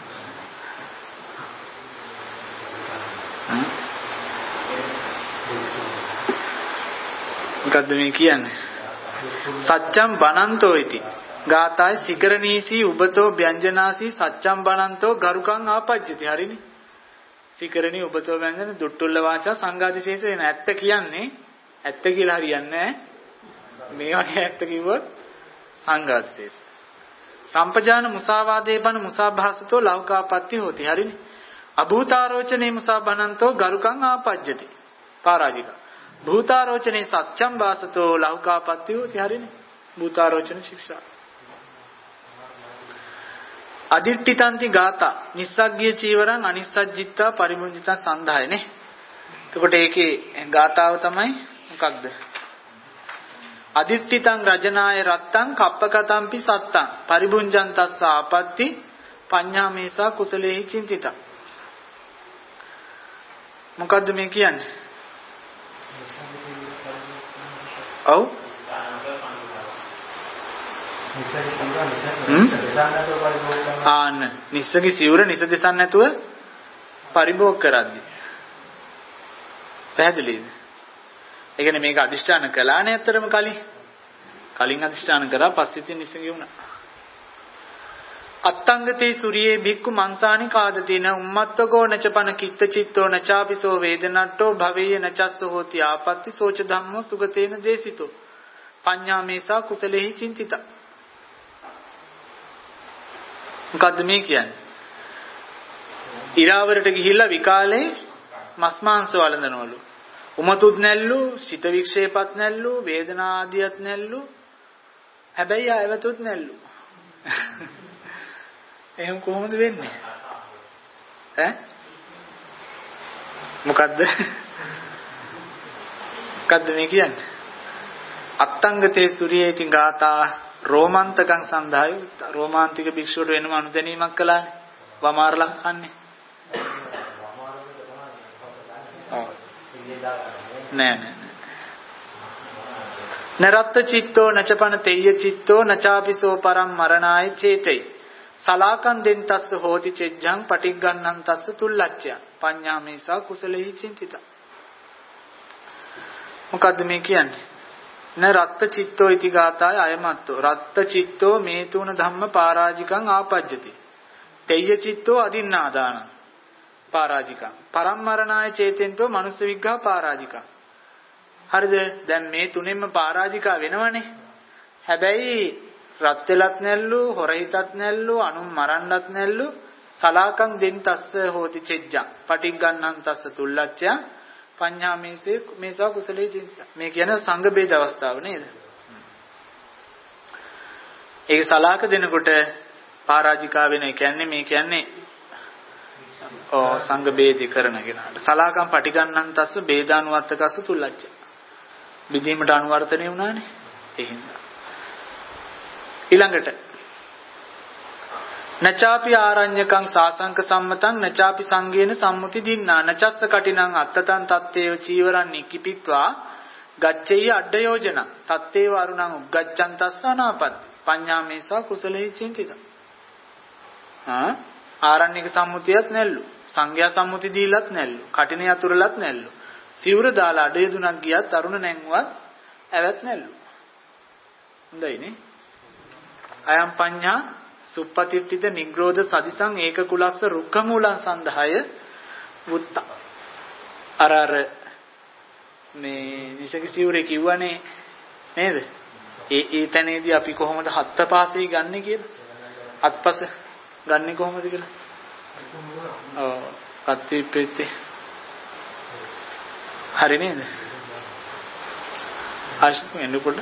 මොකද්ද මේ කියන්නේ? සච්ඡම් බනන්තෝ इति ගාථායි සිකරණීසී උබතෝ ව්‍යංජනාසී සච්ඡම් බනන්තෝ ගරුකං ආපජ්ජති. හරිනේ. සිකරණී උබතෝ ව්‍යංජන දුට්ටුල්ල වාචා සංඝාදිශේෂ වෙන. ඇත්ත කියන්නේ ඇත්ත කියලා හරියන්නේ නැහැ. මේ වගේ ඇත්ත කිව්වොත් සංඝාදිශේෂ. සම්පජාන මුසාවාදේ බන මුසාභාසතෝ ලෞකාපත්ති හොති. හරිනේ. අභූතාරෝචනේ මුසාබනන්තෝ ගරුකං ආපජ්ජති. පරාජික. භූතාරෝචනේ සච්ඡම් වාසතෝ ලෞකාපත්ති හොති. හරිනේ. භූතාරෝචන ශික්ෂා. අදිට්ඨිතන්ති ගාථා නිස්සග්ගිය චීවරං අනිස්සජ්ජිත්තා පරිමුංජිතා සන්දායනේ. එතකොට ඒකේ ගාථාව තමයි මොකක්ද? අදිට්ඨිතං රජනාය රත්තං කප්පකතම්පි සත්තං පරිභුංජන්තස්ස ආපත්‍ති පඤ්ඤාමේසා කුසලේහි චින්තිතා. මොකද්ද මේ කියන්නේ? ඔව් ආන්න නිස්සගේ සිවුර නිසදෙසන් නැතුව පරිභෝග කරද්දී පැහැදිලිද? ඒ කියන්නේ මේක අදිෂ්ඨාන කළානේ ඇත්තටම කලින්. කලින් අදිෂ්ඨාන කරා පස්සේ තියෙන නිසගේ වුණා. අත්තංගතේ සූරියේ භික්ඛු මංසානි කාදතින උම්මත්තකෝ නචපන කිත්ත චිත්තෝ නචාපිසෝ වේදනට්ටෝ භවේය නචස්ස හෝති ආපත්‍ති සෝච ධම්මෝ සුගතේන දේසිතෝ පඤ්ඤාමේසා කුසලේහි චින්තිතා. මොකද්ද මේ කියන්නේ? ඉරාවරට ගිහිල්ලා විකාලේ මස් මාංශ වළඳනවලු. උමතුත් නැල්ලු, සිත වික්ෂේපත් නැල්ලු, වේදනා ආදියත් නැල්ලු. හැබැයි ආයවතුත් නැල්ලු. එහෙනම් කොහොමද වෙන්නේ? ඈ? මොකද්ද? මොකද්ද මේ කියන්නේ? අත්තංගතේ සූර්යේති ගාථා රෝමාන්තකං සන්දාය. රෝමාන්තික භික්ෂුවට වෙනම අනුදැනීමක් කළානේ. වමාරලා කන්නේ. නෑ නෑ නරත්ත චිත්තෝ නචපන තෙය්‍ය චිත්තෝ නචාපිසෝ පරම් මරණාය චේතේ සලාකන් දෙන්තස්ස හෝති චෙජ්ජං පටිග්ගන්නං තස්ස තුල්ලච්ඡය පඤ්ඤාමේසා කුසලෙහි චින්තිත. මොකද්ද මේ කියන්නේ? නරත්ත චිත්තෝ ඉති ගාතාය අයමත්තෝ රත්ත චිත්තෝ මේ තුන ධම්ම පරාජිකං ආපජ්ජති තෙය්‍ය චිත්තෝ අදින්නාදානං පරාජිකං පරම් මරණාය චේතෙන්තෝ මනුස්ස විග්ඝා පරාජිකං. හරිද? දැන් මේ තුනෙන්ම පරාජිකා වෙනවනේ. හැබැයි රත් වෙලත් නැල්ලු, හොර හිතත් නැල්ලු, අනුන් මරන්නත් නැල්ලු, සලාකං දෙන්තස්ස හෝති චෙජ්ජං පටිග්ගන්නං තස්ස තුල්ලච්ඡය පඤ්ඤාමේසේ මේසා කුසලේ චින්ත. මේ කියන්නේ සංඝ බේද අවස්ථාව නේද? ඒක සලාක දෙනකොට පරාජිකා වෙන. ඒ කියන්නේ මේ කියන්නේ ඕ සංඝ බේදි කරන කෙනාට. සලාකම් පටිගන්නං තස්ස බේදානුවත්තකස්ස තුල්ලච්ඡය. විදීමට අනුවර්තනය වුණානේ. ඒ හින්දා. ඊළඟට නචාපි ආරඤ්‍යකං සාසංක සම්මතං නචාපි සංගේන සම්මුති දින්නා නචස්ස කටිනං අත්තතං තත්තේව චීවරං නිකිපිත්වා ගච්ඡෙය්‍ය අඩ යෝජන තත්තේව අරුණං උග්ගච්ඡන් තස්ස අනාපත් පඤ්ඤාමේසා කුසලෙහි චින්තිත. ආ ආරණ්‍යක සම්මුතියත් නැල්ලු, සංඝයා සම්මුති දීලත් නැල්ලු, කටින යතුරුලත් නැල්ලු, සිවුර දාලා අඩේ දුනක් ගියත් අරුණ නැංගුවත් ඇවත් නැල්ලු. හොඳයිනේ. අයම් පඤ්ඤා සුප්පතිට්ඨිත නිග්‍රෝධ සදිසං ඒක කුලස්ස රුක්ඛ මූලං සන්දහය වුත්ත. අර අර මේ නිසක සිවුරේ කිව්වනේ නේද? ඒ ඒ තැනේදී අපි කොහොමද හත්ත පාසෙයි ගන්නෙ කියලා? අත්පස ගන්නෙ කොහොමද කියලා? ඔව් කත්තිපෙත්තේ. හරි නේද? ආශික් එන්නකොට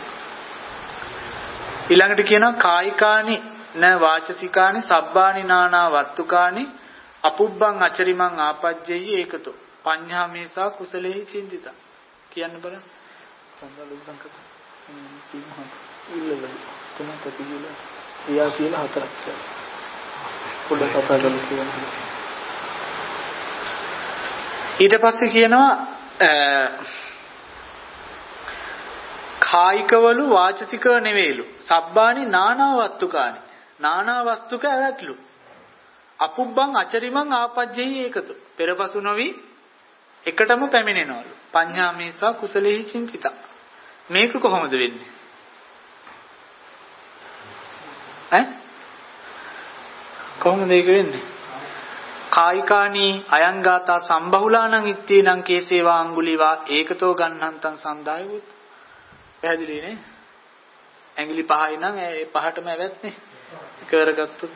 ඊළඟට කියනවා කායිකානි න වාචසිකානි සබ්බානි නානා වත්තුකානි අපුබ්බං අචරිමං ආපජ්ජෙය්‍ය ඒකතෝ පඤ්ඤාමේසා කුසලෙහි චින්තිත. කියන්න බලන්න. සම්බලු සංකත. සිංහම් ඉල්ලල තුනක් තියලා ඊයා කියලා හතරක් කියලා. පොඩ කතා කරලා කියන්න. ඊට පස්සේ කියනවා කායිකවලු වාචසිකව නෙවෙයිලු සබ්බානි නානා වත්තුකානි නානා වස්තුක ඇවැත්ලු අපුබ්බං අචරිමං ආපජ්ජෙහි ඒකතු පෙරපසු නොවි එකටම පැමිණෙනවලු පඤ්ඤාමේසා කුසලෙහි චින්තිත. මේක කොහොමද වෙන්නේ? ඈ කොහොමද ඒක වෙන්නේ? කායිකානි අයං ගාතා සම්බහුලානං ඉත්තේනං කේසේවා අඟුලිවා ඒකතෝ ගන්නන්තං සන්දාය වූ. පැහැදිලි නේ? ඇඟිලි පහයි නම් ඒ පහටම ඇවැත්නේ. කරගත්තොත්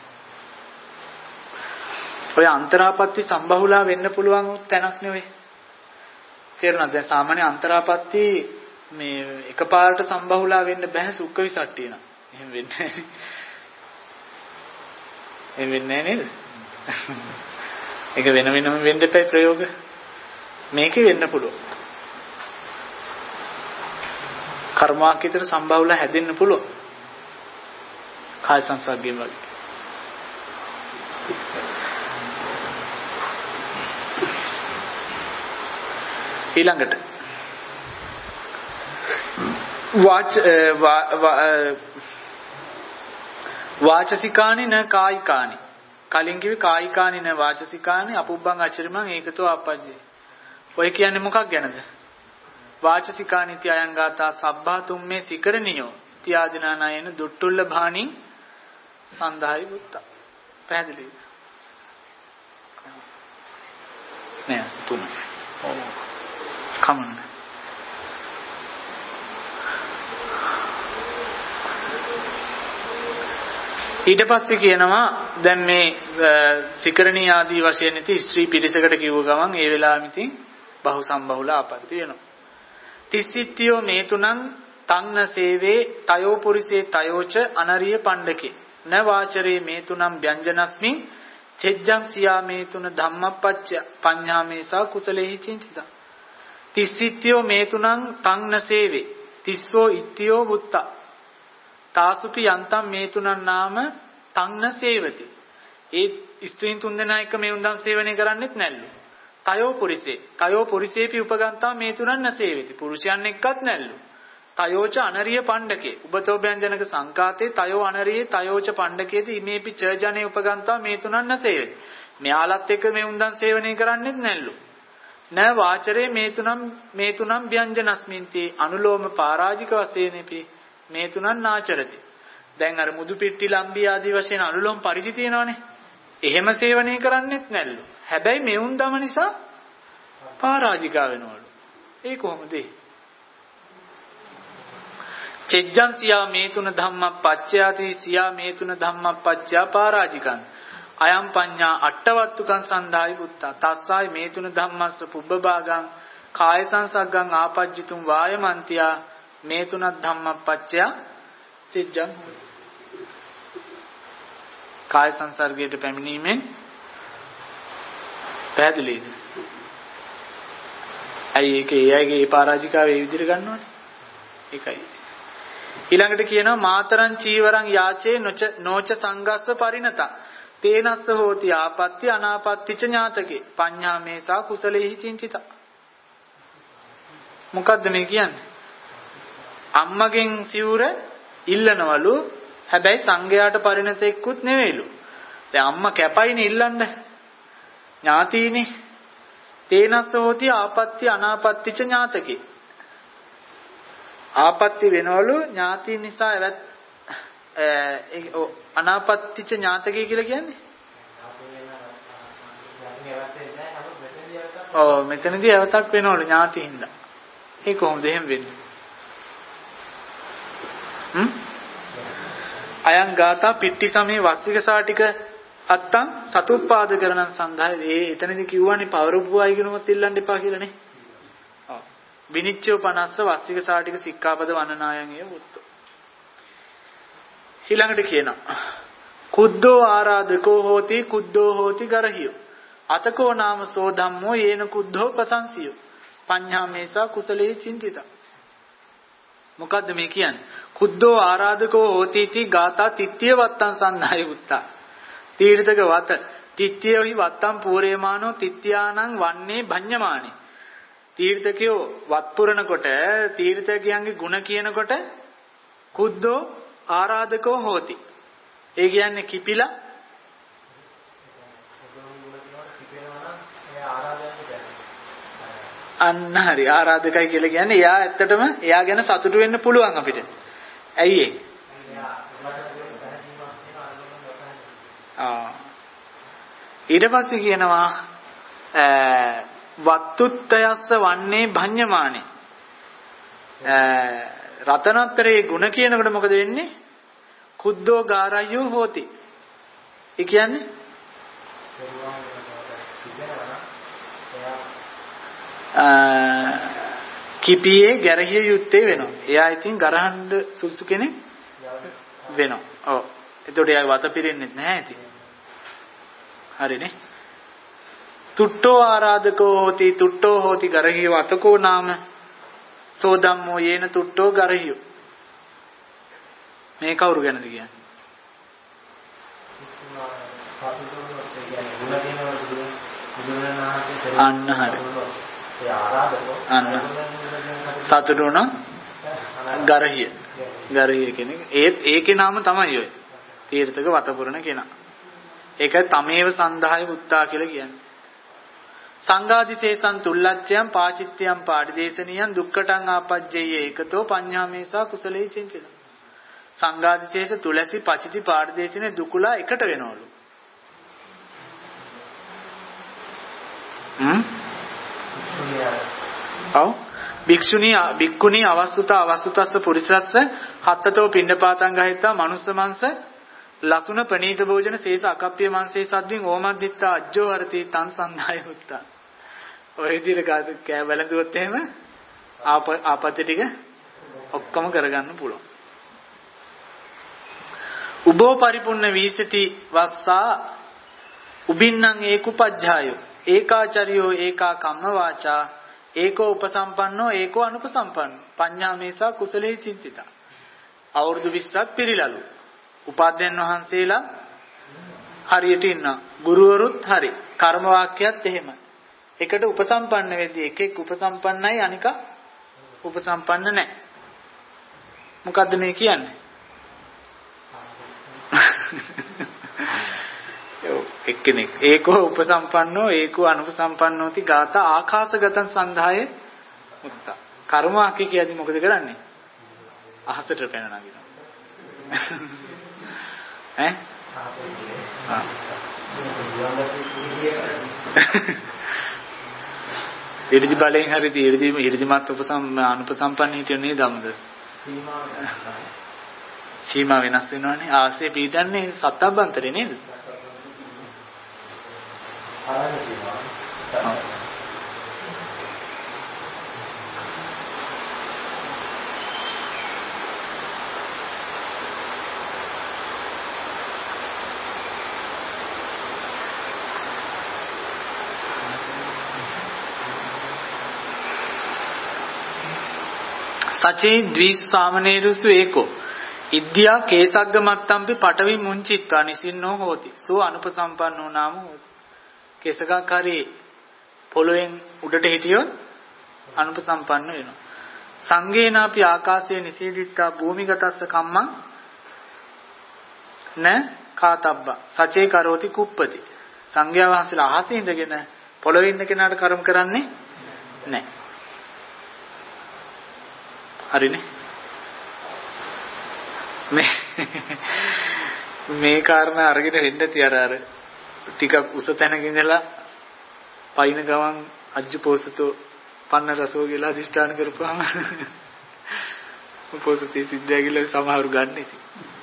ඔය අන්තරාපත්‍ති සම්බහුලා වෙන්න පුළුවන් තැනක් නෙවෙයි. තේරුණාද? දැන් සාමාන්‍ය අන්තරාපත්‍ති මේ එකපාරට සම්බහුලා වෙන්න බෑ සුක්ක විසට්ටිය නම්. එහෙම වෙන්නේ නැහැ. එහෙම වෙන්නේ නැහැ නේද? ඒක වෙන වෙනම වෙන්න එපා ප්‍රයෝග. මේකේ වෙන්න පුළුවන්. කර්මාක් විතර සම්බහුලා හැදෙන්න පුළුවන්. කාය සංසර්ගයෙන් වගේ. ඊළඟට වාච වාචසිකානි න කායිකානි කලින් කිව්වේ කායිකානි න වාචසිකානි අපුබ්බං අචරිමං ඒකතෝ අපජ්ජේ. ඔය කියන්නේ මොකක් ගැනද? වාචසිකානි තියයන් ගාතා සබ්බා තුම්මේ සිකරණියෝ තියාදිනානයන දුට්ටුල්ල භාණි සන්දායි බුත්ත. පැහැදිලිද? නෑ තුන. ඔව්. කමන්න. ඊට පස්සේ කියනවා දැන් මේ සිකරණී ආදී වශයෙන් ඉති ස්ත්‍රී පිරිසකට කිව්ව ගමන් ඒ වෙලාවෙම ඉතින් බහු සම්බහුල ආපත්‍ය වෙනවා. තිස්සිට්ඨියෝ මේ තුනං තංන සේවේ තයෝ පුරිසේ තයෝච අනරිය පණ්ඩකේ න වාචරේ මේ තුනම් ව්‍යංජනස්මින් චෙජ්ජං සියා මේ තුන ධම්මපච්ච පඤ්ඤාමේසා කුසලේහි චින්තිතා. තිස්සිට්ඨියෝ මේ තුනං තංන සේවේ තිස්සෝ ඉත්තියෝ බුත්තා තාසුපි යන්තම් මේ තුනන් නාම තංන සේවති. ඒ ස්ත්‍රීන් තුන්දෙනා එක මේ උන්දන් සේවනය කරන්නෙත් නැල්ලු. තයෝ පුරිසේ තයෝ පුරිසේපි උපගන්තා මේ තුනන් නැසේවති. පුරුෂයන් එක්කත් නැල්ලු. තයෝච අනරිය පණ්ඩකේ උබතෝ ව්‍යංජනක සංකාතේ තයෝ අනරියේ තයෝච පණ්ඩකේති ඉමේපි චර්ජනේ උපගන්තා මේ තුනන් නැසේවති. මෙයාලත් එක්ක මේ උන්දන් සේවනය කරන්නෙත් නැල්ලු. න වාචරේ මේ තුනම් මේ තුනම් ව්‍යංජනස්මින්ති අනුලෝම පරාජික වශයෙන්පි මේ තුනන් නාචරති. දැන් අර මුදු පිට්ටි ලම්බී ආදී වශයෙන් අනුලෝම පරිදි තියෙනවනේ. එහෙම සේවනය කරන්නෙත් නැල්ලු. හැබැයි මෙවුන් දම නිසා පරාජිකා වෙනවලු. ඒ කොහොමද? චෙජ්ජං සියා මේ තුන ධම්මපච්චයාති සියා මේ තුන ධම්මපච්චයා පරාජිකං අයම් පඤ්ඤා අට්ඨවත්තුකං සන්දායි පුත්තා තස්සායි මේ තුන ධම්මස්ස පුබ්බභාගං කාය සංසග්ගං ආපජ්ජිතුම් වායමන්තියා මේ තුනක් ධම්මපච්චය චෙජ්ජං කාය සංසර්ගයට පැමිණීමෙන් පැහැදිලිද? ඇයි ඒක ඒ අයගේ ඒ පරාජිකාව ඒ විදිහට ගන්නවනේ? ඒකයි. ඊළඟට කියනවා මාතරං චීවරං යාචේ නොච නොච සංගස්ස පරිණත තේනස්ස හෝති ආපත්‍ති අනාපත්‍තිච ඥාතකේ පඤ්ඤාමේසා කුසලේහි චින්තිතා. මොකද්ද මේ කියන්නේ? අම්මගෙන් සිවුර ඉල්ලනවලු හැබැයි සංඝයාට පරිණතෙක්කුත් නෙවෙයිලු. දැන් අම්මා කැපයිනේ ඉල්ලන්න. ඥාතීනේ. තේනස්ස හෝති ආපත්‍ති අනාපත්‍තිච ඥාතකේ. ආපත්‍ති වෙනවලු ඥාතීන් නිසා එවත් අනාපත්‍තිච ඥාතකේ කියලා කියන්නේ. ඔව් මෙතනදී අවතක් වෙනවලු ඥාතීන්ලා. ඒ කොහොමද එහෙම වෙන්නේ? හ්ම් අයං ගාථා පිට්ටි සමේ වස්සික සාටික අත්තං සතුප්පාද කරණං සන්දාය. ඒ එතනදී කිව්වනේ පවරපුවායි කියනොත් ඉල්ලන්න එපා කියලා නේ. ඔව් විනිච්ඡෝ පනස්ස වස්සික සාටික සික්ඛාපද වන්නනායන් ඒ උත්තර. ඊළඟට කියනවා කුද්දෝ ආරාධකෝ හෝති කුද්දෝ හෝති ගරහියෝ අතකෝ නාම සෝ ධම්මෝ යේන කුද්දෝ ප්‍රසංසියෝ පඤ්ඤාමේසා කුසලේ චින්තිතා. මොකද්ද මේ කියන්නේ? කුද්දෝ ආරාධකෝ හෝති इति ගාථා තිත්‍ය වත්තං සන්නාය උත්තා. තීර්ථක වත තිත්‍යෝහි වත්තං පූරේමානෝ තිත්‍යානං වන්නේ භඤ්ඤමානේ. තීර්ථකයෝ වත් පුරනකොට තීර්ථකයන්ගේ ಗುಣ කියනකොට කුද්දෝ ආරාධකෝ හෝති. ඒ කියන්නේ කිපිලා අන්න හරි ආරාධකයි කියලා කියන්නේ එයා ඇත්තටම එයා ගැන සතුටු වෙන්න පුළුවන් අපිට. ඇයි ඒ? ආ ඊට පස්සේ කියනවා වත්තුත්තයස්ස වන්නේ භඤ්ඤමානේ. රතනත්‍රයේ ಗುಣ කියනකොට මොකද වෙන්නේ? කුද්දෝ ගාරයෝ හෝති. ඒ කියන්නේ කිපියේ ගැරහිය යුත්තේ වෙනවා. එයා ඉතින් ගරහඬ සුසු කෙනෙක් වෙනවා. ඔව්. එතකොට එයා වත පිරෙන්නේ නැහැ ඉතින්. හරිනේ. තුට්ටෝ ආරාධකෝ හෝති තුට්ටෝ හෝති ගරහිය වතකෝ නාම සෝ ධම්මෝ යේන තුට්ටෝ ගරහිය. මේ කවුරු ගැනද කියන්නේ? අන්න හරි. අන්න සතුටුන ගරහිය. ගරහිය කෙනෙක්. ඒත් ඒකේ නම තමයි ඔය. තීර්ථක වතපුරණ කෙනා. ඒක තමේව සන්දාය උත්තා කියලා කියන්නේ. සංඝාදිසේසං තුල්ලච්ඡයන් පාචිත්‍යයන් පාඩිදේශනියන් දුක්ඛටං ආපජ්ජේ ඒකතෝ පඤ්ඤාමේසා කුසලේ චින්තිත. සංඝාදිසේස තුලසි පචිති පාඩිදේශනේ දුකුලා එකට වෙනවලු. හ්ම් ඔව් භික්ෂුණී භික්ඛුණී අවස්තුත අවස්තුතස්ස පුරිසස්ස හත්තතෝ පිණ්ඩපාතං ගහිතා මනුස්ස මංශ ලසුන ප්‍රණීත භෝජන සේස අකප්පිය මාංශේ සද්දින් ඕමද්දිත්තා අජ්ජෝ හරති තං සන්දාය උත්තා. ඔය විදිහට කෑ බලඳුවොත් එහෙම ආප ආපත්‍ය ටික ඔක්කොම කරගන්න පුළුවන්. උබෝ පරිපූර්ණ වීසති වස්සා උබින්නම් ඒකුපජ්ජායෝ ඒකාචරියෝ ඒකා කම්ම වාචා ඒකෝ උපසම්පන්නෝ ඒකෝ අනුපසම්පන්නෝ පඤ්ඤාමේසා කුසලේ චින්තිතා. අවුරුදු විස්සක් පිරිලලු. උපාධ්‍යයන් වහන්සේලා හරියට ඉන්නවා. ගුරුවරුත් හරි. කර්ම වාක්‍යයත් එහෙමයි. එකට උපසම්පන්න වෙද්දී එකෙක් උපසම්පන්නයි අනික උපසම්පන්න නැහැ. මොකද්ද මේ කියන්නේ? එක්කෙනෙක් ඒකෝ උපසම්පන්නෝ ඒකෝ අනුපසම්පන්නෝති ගාත ආකාශගතං සන්ධාය මුත්තා. කර්ම වාක්‍ය කියද්දි මොකද කරන්නේ? අහසට පැන නගිනවා. ඈ? ආ. ඊර්ජි බලෙන් හරි ඊර්ජි ඊර්ජිමත් උපසම් අනුපසම්පන්න හිටිය නේද අමුදස්? සීමා වෙනස් වෙනවනේ. ආසේ පීඩන්නේ සත්අබ්බන්තරේ නේද? සචේ ද්විස් සාමනේරුසු ඒකෝ ඉද්දියා කේසග්ග මත්තම්පි පටවි මුංචිත්වා නිසින්නෝ හෝති සෝ අනුපසම්පන්නෝ නාම හෝති. කේසගක් හරි පොළොවෙන් උඩට හිටියොත් අනුපසම්පන්න වෙනවා. සංගේනාපි ආකාශයේ නිසීදිත්තා භූමිගතස්ස කම්මං න කාතබ්බ සචේ කරෝති කුප්පති. සංඝයා වහන්සේලා අහසේ ඉඳගෙන පොළොවේ ඉන්න කෙනාට කර්ම කරන්නේ නැහැ. හරිනේ. මේ මේ කාරණා අරගෙන වෙන්න තියර අර ටිකක් උස තැනක ඉඳලා පයින් ගමන් අජ්ජු පොසතෝ පන්න රසෝ කියලා අදිෂ්ඨාන කරපුවාම පොසතේ සිද්ධා කියලා සමහරු ගන්න ඉතින්.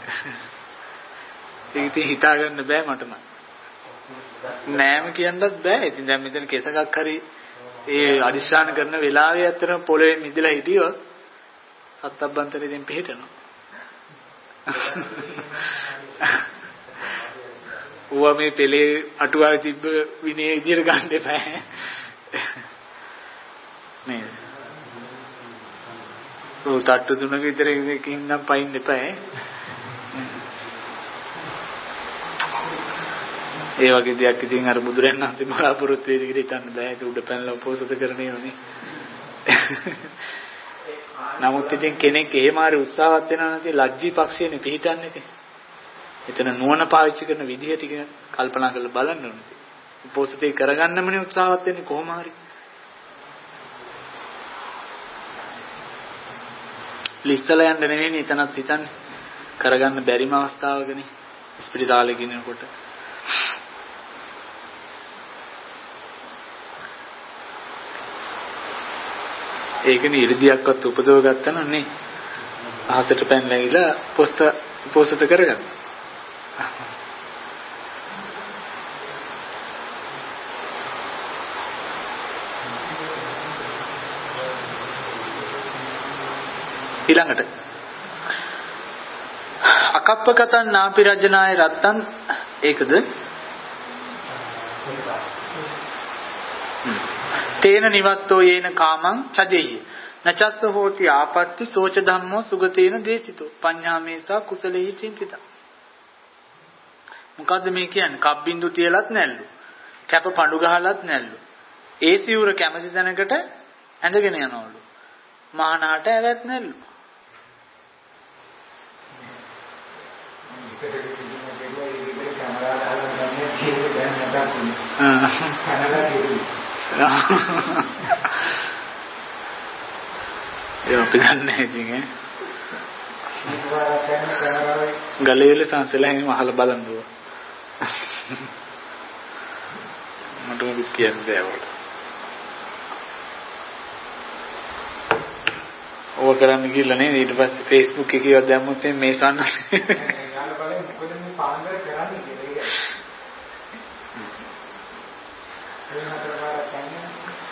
ඒක ඉතින් හිතා ගන්න බෑ මටම. නෑම කියන්නත් බෑ. ඉතින් දැන් මෙතන කෙසකක් හරි ඒ අදිෂ්ඨාන කරන වෙලාවේ ඇත්තටම පොළවේ මිදලා හිටියොත් සත්අබ්බන්තරයෙන් පිළිහෙටනවා. ඌවා මේ පෙළේ අටුවාවේ තිබ්බ විනය විදියට ගන්න එපා. නේද? ඔව් තට්ටු තුනක විතර එකකින් නම් පයින් එපා. ඒ වගේ දෙයක් ඉතින් අර බුදුරයන් වහන්සේ බලාපොරොත්තු වෙද කියලා හිතන්න බෑ. ඒක උඩ පැනලා උපෝසත කරණේවනේ. නමුත් ඉතින් කෙනෙක් එහෙම හරි උත්සාහවත් වෙනවා නැති ලැජ්ජී පක්ෂයනේ පිළිටන්නේ ඉතින්. එතන නුවණ පාවිච්චි කරන විදිහ ටික කල්පනා කරලා බලන්න ඕනේ. උපෝසතේ කරගන්නමනේ උත්සාහවත් වෙන්නේ කොහොම හරි. ලිස්සලා යන්න නෙවෙයි එතනත් හිතන්නේ. කරගන්න බැරිම අවස්ථාවකනේ. ස්පිරිතාලේ ගිනනකොට. ඒකනේ ඉර්ධියක්වත් උපදව ගත්තා නන්නේ. අහසට පැනලා ඉලා පොස්ත පොසත කරගන්න. ඊළඟට අකප්පකතං නාපි රජනාය රත්තං ඒකද තේන නිවත්තෝ යේන කාමං චජෙය්‍ය නචස්ස හෝති ආපත්‍ති සෝච ධම්මෝ සුගතේන දේසිතෝ පඤ්ඤාමේසා කුසලෙහි චින්තිතා. මොකද්ද මේ කියන්නේ? කබ්බින්දු තියලත් නැල්ලු. කැප පඳු ගහලත් නැල්ලු. ඒ සිවුර කැමති තැනකට ඇඳගෙන යනවලු. මහානාට ඇවත් නැල්ලු. ඒ අපි දන්නේ ඉතින් ඈ ගලේල සංසලෙන් මහල බලන්නවා මට මොකද කියන්නේ ඒවට ඕක කරන්න ගිහලා නේද ඊට පස්සේ Facebook එකේ දැම්මොත් මේ සන්න බලේ මොකද මේ පාන්දර කරන්නේ කියලා ඒක. ඒ හතර පාරක් යන්නේ.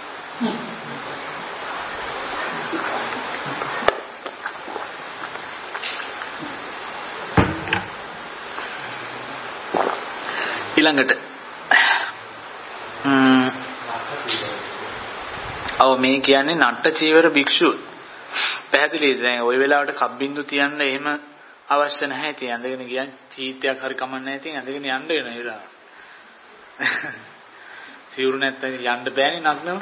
ඊළඟට ඔව් මේ කියන්නේ නට්ට චීවර භික්ෂුව පැහැදිලිද දැන් ওই වෙලාවට කබ්බින්දු තියන්න එහෙම අවශ්‍ය නැහැ ඉතින් ඇඳගෙන ගියන් චීතයක් හරි කමන්නේ නැහැ ඉතින් ඇඳගෙන යන්න වෙන ඒ වෙලාව සිවුරු නැත්නම් යන්න බෑනේ නග්නව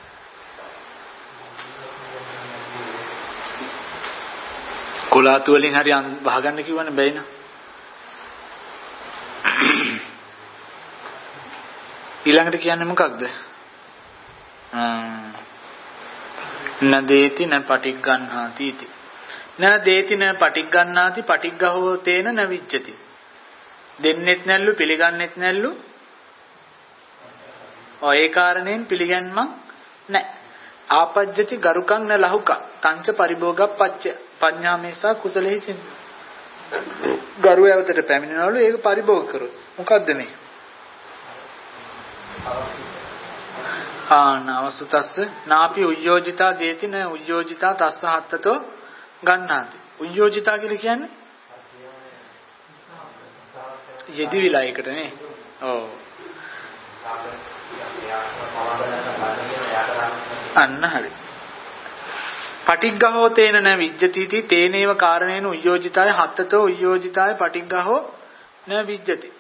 කොලාතු වලින් හරි වහගන්න කිව්වනේ බැයින ඊළඟට කියන්නේ මොකක්ද? නදේති න පටිග්ගණ්හාති इति. න දේති න පටිග්ගණ්හාති පටිග්ගහෝ තේන න විච්ඡති. දෙන්නෙත් නැල්ලු පිළිගන්නෙත් නැල්ලු. ඔය ඒ කාරණයෙන් පිළිගන්නම නැහැ. ආපජ්ජති ගරුකං න ලහුක. තංච පරිභෝගප්පච්ච පඤ්ඤාමේසා කුසලෙහි චින්ත. ගරු ඇවතට පැමිණෙනවලු ඒක පරිභෝග කරොත්. මොකද්ද මේ? ආනවසුතස්ස නාපි උයෝජිතා දේති න උයෝජිතා තස්ස හත්තතෝ ගන්නාති. උයෝජිතා කියලා කියන්නේ යෙදිවිලා එකට නේ. ඔව්. අන්න හරි. පටිග්ගහෝ තේන න විජ්ජතිති තේනේව කාරණේන උයෝජිතාය හත්තතෝ උයෝජිතාය පටිග්ගහෝ න විජ්ජති.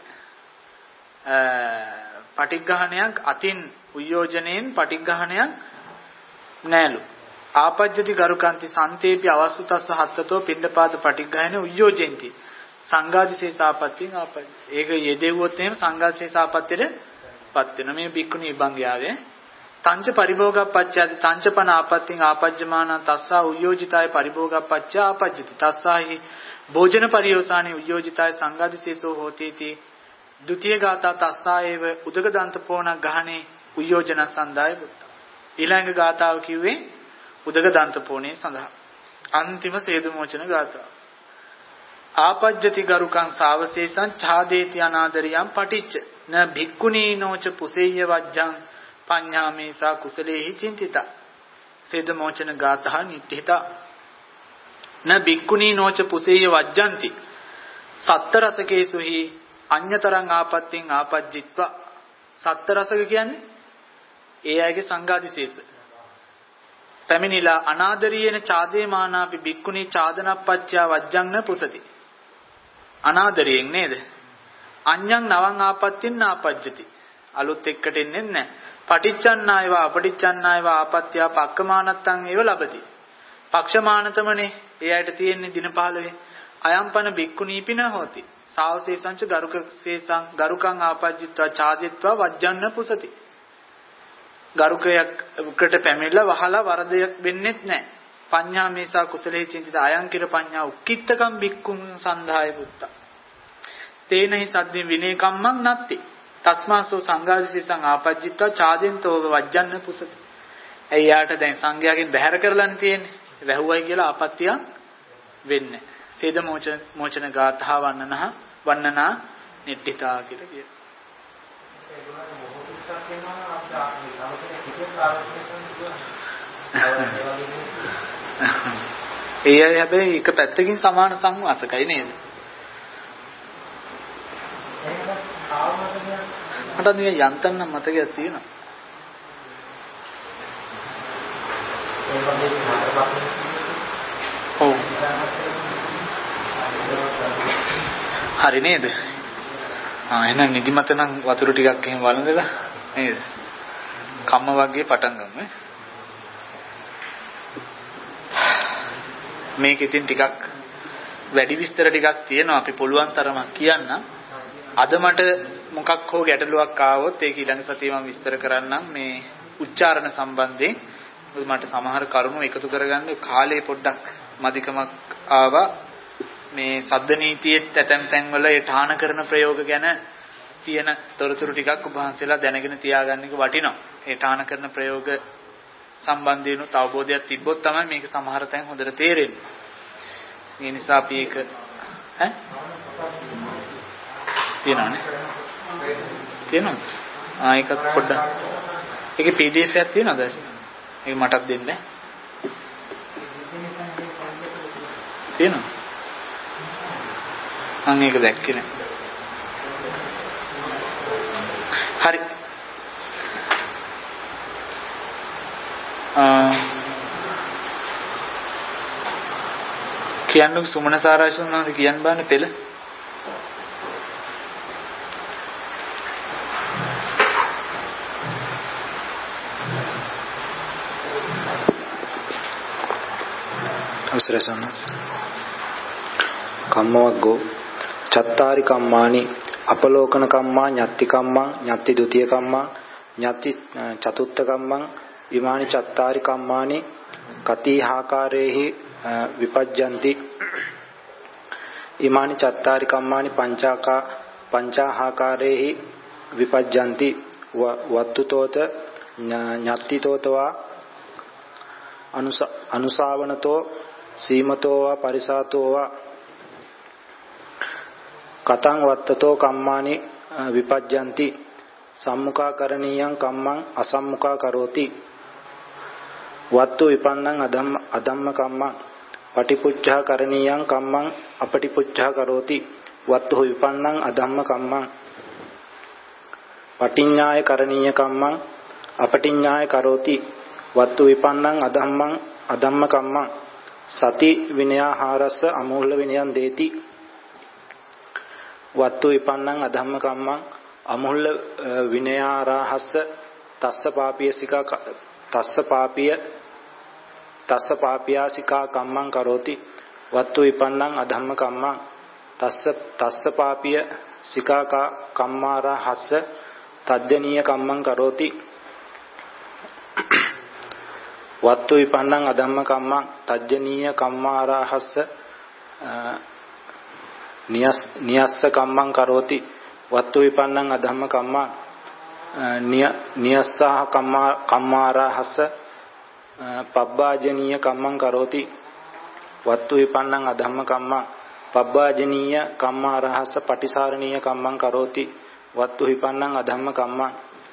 පටිග්ගහණයක් අතින් උයෝජනයෙන් පටිග්ගහණයක් නෑලු. ආපජ්ජති ගරුකාන්ති සන්තේපි අවස්සුතස්ස හත්තතෝ පිණ්ඩපාත පටිග්ගහන උයෝජෙන්ති. සංඝාදිශේෂාපත්තියෙන් ආපජ්ජ. ඒක යෙදෙව්වොත් එහෙම සංඝාදිශේෂාපත්තියට පත් වෙන මේ බික්කුණී විභංගයාවේ තංච පරිභෝගප්පච්චයති තංචපන ආපත්තියෙන් ආපජ්ජමාන තස්සා උයෝජිතාය පරිභෝගප්පච්චය ආපජ්ජති. තස්සාහි භෝජන පරියෝසානි උයෝජිතාය සංඝාදිශේෂෝ හෝතිති. ဒုတိ ය ගාථා තස්සායේව උදක දන්ත පෝණක් ගහනේ උයෝජන සන්දාය බුද්ධ. ඊළඟ ගාථාව කිව්වේ උදක දන්ත පෝණේ සඳහා. අන්තිම සේදුමෝචන ගාථාව. ආපජ්ජති ගරුකං සාවසේසං ඡාදේති අනාදරියං පටිච්ච න භික්ඛුනීනෝච පුසෙය්‍ය වජ්ජං පඤ්ඤාමේසා කුසලේහි චින්තිතා. සේදුමෝචන ගාථා නිට්ඨිතා. න භික්ඛුනීනෝච පුසෙය්‍ය වජ්ජಂತಿ සත්ත රසකේසුහි අඤ්‍යතරං ආපත්තින් ආපජ්ජිත්වා. සත්ත රසක කියන්නේ ඒ අයගේ සංඝාදිශේෂ. පැමිණිලා අනාදරීයන චාදේමානාපි බික්කුණී චාදනප්පච්චා වජ්ජං න පුසති. අනාදරියෙන් නේද? අඤ්ඤං නවං ආපත්තින් ආපජ්ජති. අලුත් එක්කට එන්නේ නැහැ. පටිච්චන්නායව අපටිච්චන්නායව ආපත්‍යා පක්කමානත්තං ඒව ලබති. පක්ෂමානතමනේ ඒ අයට තියෙන්නේ දින පහළොවේ. අයම්පන බික්කුණී පින හොති. සාවසේසංච ගරුකසේසං ගරුකං ආපජ්ජිත්වා ඡාදිත්වා වජ්ජන්න පුසති. ගරුකයකට පැමිණලා වහලා වරදයක් වෙන්නේත් නැහැ. පඤ්ඤා මේසා කුසලේ චින්තිත අයං කිර පඤ්ඤා උක්කිට්ඨකම් බික්කුං සන්ධාය බුත්ත. තේනහි සද්දින් විනේ කම්මං නත්ති. තස්මාසෝ සංඝාදිසේසං ආපජ්ජිත්වා ඡාදෙන්තෝ වජ්ජන්න පුසති. එයාට දැන් සංඝයාගෙන් බැහැර කරලානේ තියෙන්නේ. වැහුවයි කියලා ආපත්‍තියක් වෙන්නේ. සේද මොචන මොචන ගාථා වන්නනහ වන්නනා නිට්ඨිතා කියලා කියනවා. ඒ අය හැබැයි එක පැත්තකින් සමාන සංවාසකයි නේද? මට නිකන් යන්තම් නම් මතකයක් තියෙනවා. ඔව්. හරි නේද? ආ එහෙනම් නිදිමත නම් වතුර ටිකක් එහෙම වළඳලා නේද? කම්ම වගේ පටන් ගමු. මේක ඉතින් ටිකක් වැඩි විස්තර ටිකක් තියෙනවා අපි පුළුවන් තරම කියන්න. අද මට මොකක් හෝ ගැටලුවක් ආවොත් ඒක ඊළඟ සතියේ මම විස්තර කරන්නම් මේ උච්චාරණ සම්බන්ධයෙන්. මට සමහර කරුණු එකතු කරගන්න කාලේ පොඩ්ඩක් මදිකමක් ආවා. මේ සද්ද නීතියේ ඇතැම් තැන්වල ඒ ඨාන කරන ප්‍රයෝග ගැන තියෙන තොරතුරු ටිකක් ඔබ වහන්සේලා දැනගෙන තියාගන්න එක වටිනවා. ඒ ඨාන කරන ප්‍රයෝග සම්බන්ධයෙන් උත් අවබෝධයක් තිබ්බොත් තමයි මේක සමහර තැන් හොඳට තේරෙන්නේ. ඒ නිසා අපි ඒක ඈ තියෙනවනේ. තියෙනවද? ආ ඒකත් පොඩ්ඩක්. ඒකේ P D F එකක් තියෙනවද? ඒක මටත් දෙන්න. තියෙනවද? මම ඒක දැක්කේ නෑ. හරි. ආ කියන්නේ සුමන සාරාංශුන් වහන්සේ කියන්න බෑනේ පෙළ. අවසරසන්නස් කම්මවග්ගෝ චත්තාරි කම්මානි අපලෝකන කම්මා ඤත්ති කම්මං ඤත්ති ဒ ුතිය කම්මං ඤත්ති චතුත්ථ කම්මං ඉමානි චත්තාරි කම්මානි කතිහාකාරේහි විපජ්ජಂತಿ ඉමානි චත්තාරි කම්මානි පංචාකා පංචාහාකාරේහි විපජ්ජಂತಿ වත්තුතෝත ඤත්තිතෝතවා අනුස අනුසාවනතෝ සීමතෝවා පරිසාතෝවා කතං වත්තතෝ කම්මානි විපජ්ජಂತಿ සම්මුඛා කරණීයං කම්මං අසම්මුඛා කරෝති වත්තු විපන්නං අධම්ම අධම්ම කම්මං පටිපුච්ඡා කරණීයං කම්මං අපටිපුච්ඡා කරෝති වත්තු විපන්නං අධම්ම කම්මං පටිඤ්ඤාය කරණීය කම්මං අපටිඤ්ඤාය කරෝති වත්තු විපන්නං අධම්මං අධම්ම කම්මං සති විනයාහාරස්ස අමූල්‍ය විනයං දේති වත්තු විපන්නං අධම්ම කම්මං අමූල්‍ය විනයාරාහස්ස තස්ස පාපියසිකා තස්ස පාපිය තස්ස පාපියාසිකා කම්මං කරෝති වත්තු විපන්නං අධම්ම කම්මං තස්ස තස්ස පාපිය සිකා කම්මාරාහස්ස තද්දනීය කම්මං කරෝති වත්තු විපන්නං අධම්ම කම්මං තජ්ජනීය කම්මාරාහස්ස නියස් නියස්ස කම්මං කරෝති වත්තු විපන්නං අධම්ම කම්මං නියස්සහ කම්මා කම්මාරාහස්ස පබ්බාජනීය කම්මං කරෝති වත්තු විපන්නං අධම්ම කම්මං පබ්බාජනීය කම්මාරාහස්ස පටිසාරණීය කම්මං කරෝති වත්තු විපන්නං අධම්ම කම්මං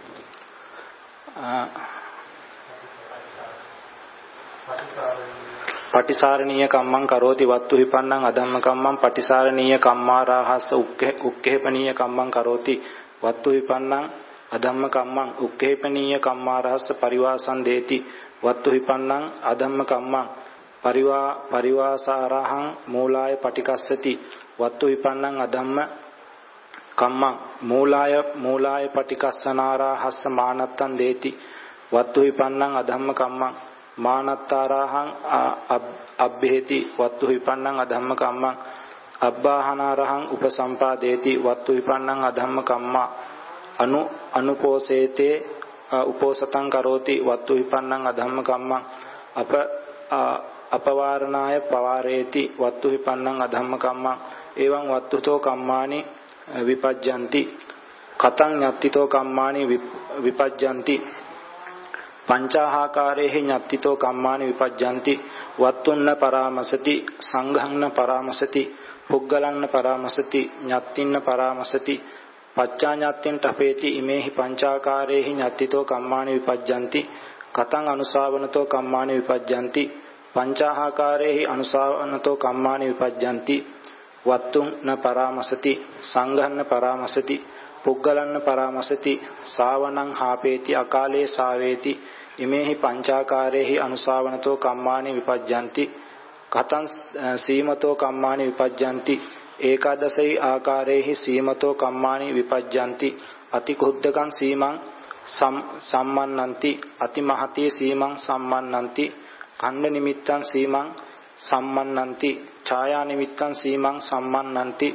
පටිසාරණීය කම්මං කරෝති වත්තු විපන්නං අධම්ම කම්මං පටිසාරණීය කම්මාරාහස්ස උක්ඛේපනීය කම්මං කරෝති වත්තු විපන්නං අධම්ම කම්මං උක්ඛේපනීය කම්මාරාහස්ස පරිවාසං දේති වත්තු විපන්නං අධම්ම කම්මං පරිවා පරිවාසාරහං මූලාය පටිකස්සති වත්තු විපන්නං අධම්ම කම්මං මූලාය මූලාය පටිකස්සනාරාහස්ස මානත්තං දේති වත්තු විපන්නං අධම්ම කම්මං මානත්තාරහං අබ්බේති වත්තු විපන්නං අධම්ම කම්මං අබ්බාහනාරහං උපසම්පාදේති වත්තු විපන්නං අධම්ම කම්මා අනු අනුපෝසේතේ උපෝසතං කරෝති වත්තු විපන්නං අධම්ම කම්මං අප අපවාරණාය පවාරේති වත්තු විපන්නං අධම්ම කම්මං එවං වත්තුතෝ කම්මානි විපජ්ජಂತಿ කතං ඤත්තිතෝ කම්මානි විපජ්ජಂತಿ පංචාහාකාරේහි ඤත්තිතෝ කම්මානි විපජ්ජಂತಿ වත්තුන්න පරාමසති සංඝංන පරාමසති පුග්ගලන්න පරාමසති ඤත්තින්න පරාමසති පච්චාඤත්තින් තපේති ඉමේහි පංචාකාරේහි ඤත්තිතෝ කම්මානි විපජ්ජಂತಿ කතං අනුසාවනතෝ කම්මානි විපජ්ජಂತಿ පංචාහාකාරේහි අනුසාවනතෝ කම්මානි විපජ්ජಂತಿ වත්තුන්න පරාමසති සංඝන්න පරාමසති පුග්ගලන්න පරාමසති සාවනං හාපේති අකාලේ සාවේති ඉමේහි පංචාකාරේහි අනුසාවනතෝ කම්මානි විපජ්ජಂತಿ කතං සීමතෝ කම්මානි විපජ්ජಂತಿ ඒකාදසයි ආකාරේහි සීමතෝ කම්මානි විපජ්ජಂತಿ අති කුද්දකං සීමං සම්මන්නಂತಿ අති මහතී සීමං සම්මන්නಂತಿ ඛණ්ඩ නිමිත්තං සීමං සම්මන්නಂತಿ ඡායා නිමිත්තං සීමං සම්මන්නಂತಿ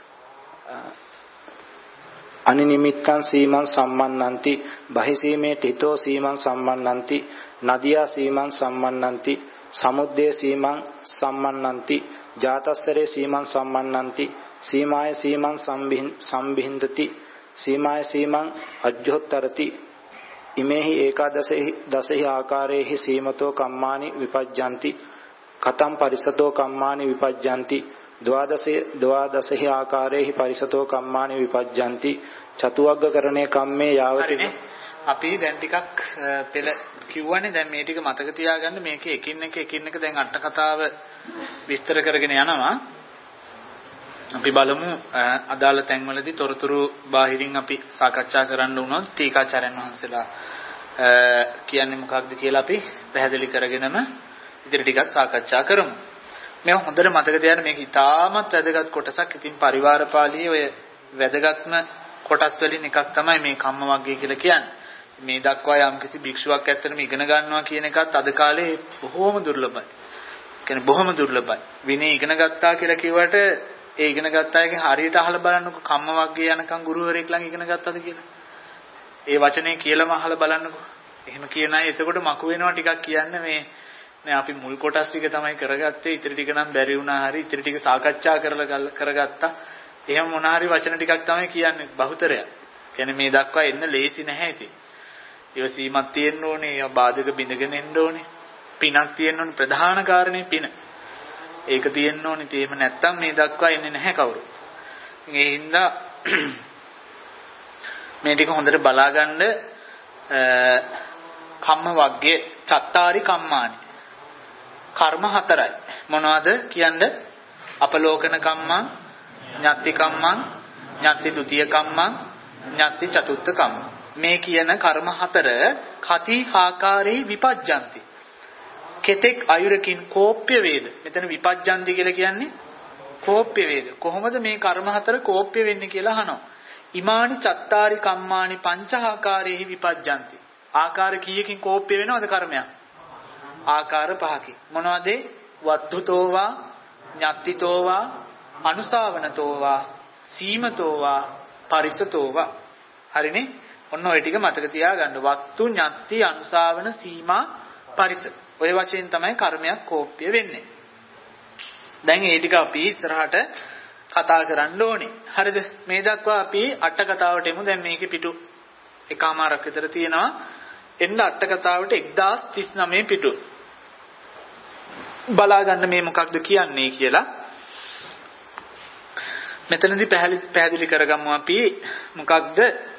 අනිනිමිත්තං සීමං සම්මන්නಂತಿ බහිසීමේ තිතෝ සීමං සම්මන්නಂತಿ නදියා සීමං සම්මන්නಂತಿ සමුද්දේ සීමං සම්මන්නಂತಿ ජාතස්සරේ සීමං සම්මන්නಂತಿ සීමාය සීමං සම්බින්දති සීමාය සීමං අජ්ජොත්තරති ඉමේහි ඒකාදසෙහි දසෙහි ආකාරේහි සීමතෝ කම්මානි විපජ්ජಂತಿ කතං පරිසතෝ කම්මානි විපජ්ජಂತಿ ද්වාදසේ ද්වාදසහි ආකාරයේහි පරිසතෝ කම්මානි විපජ්ජಂತಿ චතුවග්ගකරණේ කම්මේ යාවති. අපි දැන් ටිකක් පෙළ කිව්වනේ. දැන් මේ ටික මතක තියාගන්න. මේක එකින් එක එකින් එක දැන් අට කතාව විස්තර කරගෙන යනවා. අපි බලමු අදාළ තැන්වලදී තොරතුරු බාහිරින් අපි සාකච්ඡා කරන්න වුණොත් ටීකාචාර්යන් වහන්සේලා කියන්නේ මොකක්ද කියලා අපි පැහැදිලි කරගෙනම ඉදිරි ටිකක් සාකච්ඡා කරමු. මේ හොඳට මතක තියාගන්න. මේක ඉතාමත් වැදගත් කොටසක්. ඉතින් පරිවාර පාළියේ ඔය වැදගත්ම කොටස් වලින් එකක් තමයි මේ කම්ම වර්ගය කියලා කියන්නේ. මේ දක්වා යම්කිසි භික්ෂුවක් ඇත්තටම ඉගෙන ගන්නවා කියන එකත් අද කාලේ බොහෝම දුර්ලභයි. කියන්නේ බොහොම දුර්ලභයි. විනය ඉගෙන ගත්තා කියලා කිව්වට ඒ ඉගෙන ගත්ත අයගෙන් හරියට අහලා බලන්නකෝ කම්ම වර්ගය යනකම් ගුරුවරයෙක් ළඟ ඉගෙන ගත්තද කියලා. ඒ වචනේ කියලාම අහලා බලන්නකෝ. එහෙම කියන අය එතකොට මකු වෙනවා ටිකක් කියන්නේ මේ නේ අපි මුල් කොටස් ටික තමයි කරගත්තේ. ඉතින් ටික නම් බැරි වුණා හරි. ඉතින් ටික සාකච්ඡා කරලා කරගත්තා. එහෙම මොන හරි වචන ටිකක් තමයි කියන්නේ බහුතරයක්. කියන්නේ මේ දක්වා එන්න ලේසි නැහැ ඉතින්. ඉවසීමක් තියෙන්න ඕනේ. ඒවා බාධක බිඳගෙන එන්න ඕනේ. පිනක් තියෙන්න ඕනේ. ප්‍රධාන කාරණේ පින. ඒක තියෙන්න ඕනේ. ඒ එහෙම නැත්තම් මේ දක්වා එන්නේ නැහැ කවුරු. ඒ හින්දා මේ ටික හොඳට බලාගන්න කම්ම වර්ගයේ චත්තාරි කම්මානි. කර්ම හතරයි. මොනවද කියන්නේ? අපලෝකන කම්මං, ඤත්ති කම්මං, ඤත්ති ဒ ුතිය කම්මං, ඤත්ති චතුත්ථ කම්මං. මේ කියන කර්ම හතර කති ආකාරේ විපජ්ජಂತಿ. කෙතෙක් අයුරකින් කෝප්‍ය වේද. මෙතන විපජ්ජಂತಿ කියලා කියන්නේ කෝප්‍ය වේද. කොහොමද මේ කර්ම හතර කෝප්‍ය වෙන්නේ කියලා අහනවා. ඉමානි චත්තාරි කම්මානි පංචආකාරේහි විපජ්ජಂತಿ. ආකාර කීයකින් කෝප්‍ය වෙනවද කර්මයක්? ආකාර පහකින්. මොනවද? වත්තුතෝවා, ඤත්තිතෝවා, අනුසාවනතෝවා, සීමතෝවා, පරිසතෝවා. හරිනේ? ඔන්න ඔය ටික මතක තියාගන්න. වත්තු, ඤත්ති, අනුසාවන, සීමා, පරිස. ඔය වශයෙන් තමයි කර්මයක් කෝප්‍ය වෙන්නේ. දැන් මේ ටික අපි ඉස්සරහට කතා කරන්න ඕනේ. හරිද? මේ දක්වා අපි අට කතාවට එමු. දැන් මේකේ පිටු එකමාරක් විතර තියෙනවා. එන්න අට කතාවට එක්දාස් තිස් නවය පිටු. බලා ගන්න මේ මොකක්ද කියන්නේ කියලා. මෙතනදී පැහැදිලි කරගමු අපි මොකක්ද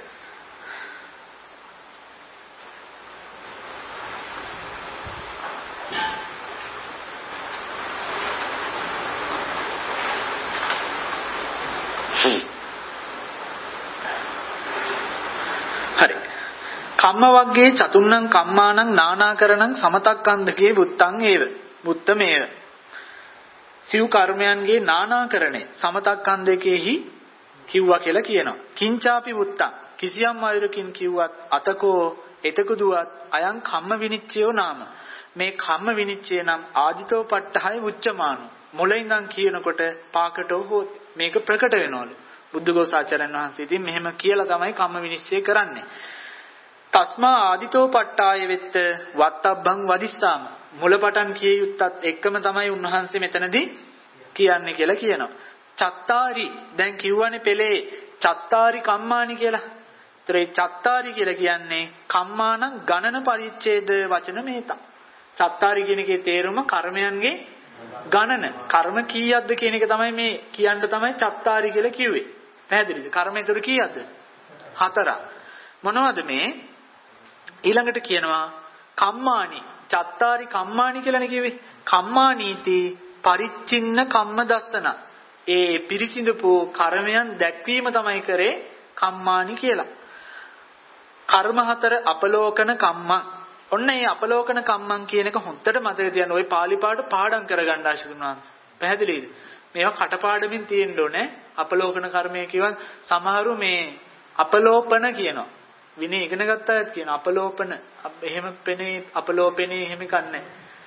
කම්ම වර්ගයේ චතුන්නං කම්මානං නානාකරණං සමතක්කන්ධකේ බුත්තං ඒව බුත්තමේව. සිව් කර්මයන්ගේ නානාකරණය සමතක්කන්ධකේහි කිව්වා කියලා කියනවා. කිංචාපි බුත්තං කිසියම් අයුරකින් කිව්වත් අතකෝ එතකුදුවත් අයං කම්ම විනිච්ඡයෝ නාම. මේ කම්ම විනිච්ඡය නම් ආදිතෝ පට්ඨහය උච්චමානෝ. මුලින්නම් කියනකොට පාකටෝ හොත් මේක ප්‍රකට වෙනවලු. බුද්ධඝෝසාචාර්යන් වහන්සේ ඉතින් මෙහෙම කියලා තමයි කම්ම විනිශ්චය කරන්නේ. තස්මා ආදිතෝ පට්ඨාය වෙත්ත වත්තබ්බං වදිස්සාම. මුලපටන් කිය යුත්තත් එක්කම තමයි උන්වහන්සේ මෙතනදී කියන්නේ කියලා කියනවා. චත්තාරි දැන් කිව්වනේ පෙළේ චත්තාරි කම්මානි කියලා. ඒතර ඒ චත්තාරි කියලා කියන්නේ කම්මානං ගණන පරිච්ඡේද වචන මේතා. චත්තාරි කියන එකේ තේරුම කර්මයන්ගේ ගණන. කර්ම කීයක්ද කියන එක තමයි මේ කියන්න තමයි චත්තාරි කියලා කිව්වේ. පැහැදිලිද? කර්ම ඒතර කීයක්ද? හතරක්. මොනවද මේ? ඊළඟට කියනවා කම්මානි චත්තාරි කම්මානි කියලානේ කිව්වේ. කම්මානීති පරිච්ඡින්න කම්ම දස්සන. ඒ පිරිසිදුපු කර්මයන් දැක්වීම තමයි කරේ කම්මානි කියලා. කර්ම හතර අපලෝකන කම්මං. ඔන්න ඒ අපලෝකන කම්මං කියන එක හොන්දට මතක තියාගන්න. ওই පාලි පාඩ පාඩම් කරගන්න ආශිර්වාද. පැහැදිලිද? මේවා කටපාඩමින් තියෙන්න ඕනේ. අපලෝකන කර්මය කියවන් සමහරු මේ අපලෝපන කියනවා. විනය ඉගෙන ගත්ත අයත් කියන අපලෝපන එහෙම පෙනේ අපලෝපනේ එහෙම කන්නේ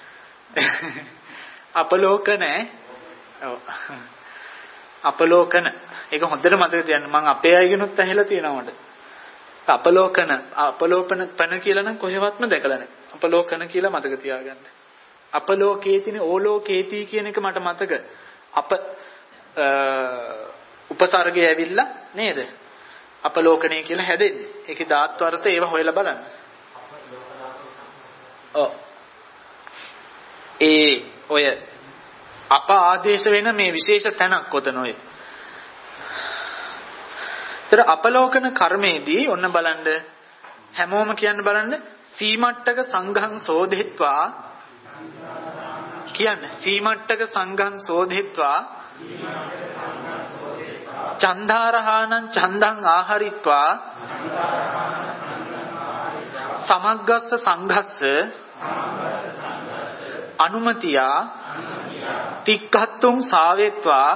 අපලෝකන ඔව් අපලෝකන ඒක හොඳට මතක තියාගන්න. මම අපේ අයගෙනුත් ඇහිලා තියෙනවා මට. අපලෝකන අපලෝපන පන කියලා නම් කොහෙවත්ම දැකලා නැහැ. අපලෝකන කියලා මතක තියාගන්න. අපලෝකේතිනේ ඕලෝකේති කියන එක මට මතක. අප උපසර්ගය ඇවිල්ලා නේද? අපලෝකණය කියලා හැදෙන්නේ. ඒකේ ධාතු අර්ථ ඒව හොයලා බලන්න. ඔව්. ඒ ඔය අප ආදේශ වෙන මේ විශේෂ තැනක් කොතන ඔය. ඒතර අපලෝකන කර්මයේදී ඔන්න බලන්න හැමෝම කියන්න බලන්න සීමට්ටක සංඝං සෝදෙත්වා කියන්නේ සීමට්ටක සංඝං සෝදෙත්වා චන්දාරහානං චන්දං ආහරිත්වා සමග්ගස්ස සංඝස්ස අනුමතියා තික්ඛත්තුං සාවෙත්වා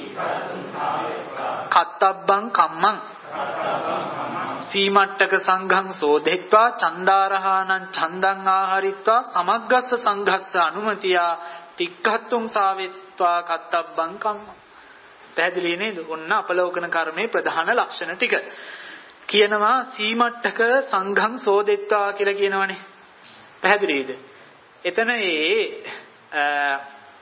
කත්තබ්බං කම්මං සීමට්ටක සංඝං සෝදෙත්වා චන්දාරහානං චන්දං ආහරිත්වා සමග්ගස්ස සංඝස්ස අනුමතියා තික්ඛත්තුං සාවෙත්වා කත්තබ්බං කම්මං. පැහැදිලි නේද? ඔන්න අපලෝකන කර්මයේ ප්‍රධාන ලක්ෂණ ටික කියනවා. සීමට්ටක සංඝං සෝදෙත්වා කියලා කියනවනේ. පැහැදිලිද? එතන ඒ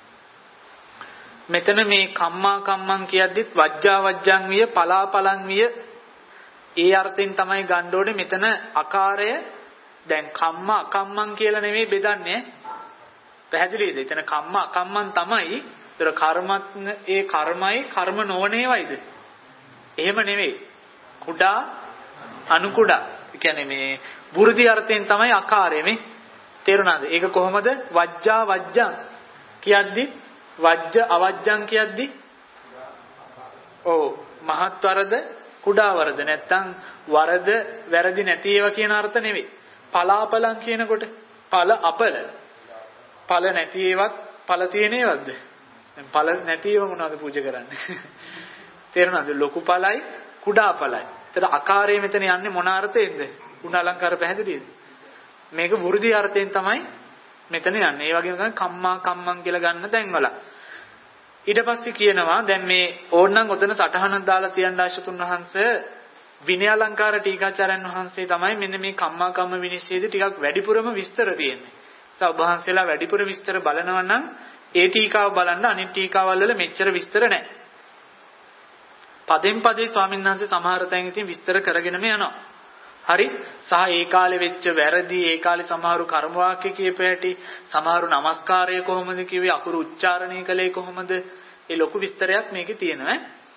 මෙතන මේ කම්මා කම්මං කියද්දිත් වජ්ජා වජ්ජං විය පලා පලං විය ඒ අර්ථයෙන් තමයි ගන්න ඕනේ. මෙතන ආකාරය දැන් කම්මා අකම්මං කියලා නෙමෙයි බෙදන්නේ. පැහැදිලිද? එතන කම්මා අකම්මං තමයි. ඒතර කර්මත් ඒ කර්මයි කර්ම නොවනේවයිද? එහෙම නෙමෙයි. කුඩා අනු කුඩා. ඒ කියන්නේ මේ වෘද්ධි අර්ථයෙන් තමයි ආකාරය මේ. තේරුණාද? ඒක කොහොමද? වජ්ජා වජ්ජං කියද්දි වජ්ජ අවජ්ජං කියද්දි ඔව් මහත් වරද කුඩා වරද නැත්තම් වරද වැරදි නැති ඒවා කියන අර්ථ නෙවෙයි. පලාපලං කියනකොට පල අපල පල නැති ඒවත් පල තියෙන ඒවත්ද? දැන් පල නැති ඒවා මොනවද පූජා කරන්නේ? තේරුණාද? ලොකු පලයි කුඩා පලයි. ඒතර ආකාරය මෙතන යන්නේ මොන අර්ථයෙන්ද? ගුණ අලංකාර පැහැදිලිද? මේක වෘද්ධි අර්ථයෙන් තමයි මෙතන යන්නේ. ඒ වගේම තමයි කම්මා කම්මං කියලා ගන්න තැන්වල. ඊට පස්සේ කියනවා දැන් මේ ඕනනම් ඔතන සටහනක් දාලා තියන්න ආශතුන් වහන්සේ විනය අලංකාර ටීකාචාර්යන් වහන්සේ තමයි මෙන්න මේ කම්මා කම්ම විනිශ්චයේදී ටිකක් වැඩිපුරම විස්තර තියෙන්නේ. ඒ ඔබ වහන්සේලා වැඩිපුර විස්තර බලනවා නම් ඒ ටීකාව බලන්න අනිත් ටීකාවල් වල මෙච්චර විස්තර නැහැ. පදෙන් පදේ ස්වාමීන් වහන්සේ සමහර තැන් ඉතින් විස්තර කරගෙනම යනවා. හරි සහ ඒ කාලේ වෙච්ච වැරදි ඒ කාලේ සමහරු කර්ම වාක්‍ය කියපු හැටි සමහරු නමස්කාරය කොහොමද කිව්වේ අකුරු උච්චාරණය කළේ කොහොමද ඒ ලොකු විස්තරයක් මේකේ තියෙනවා.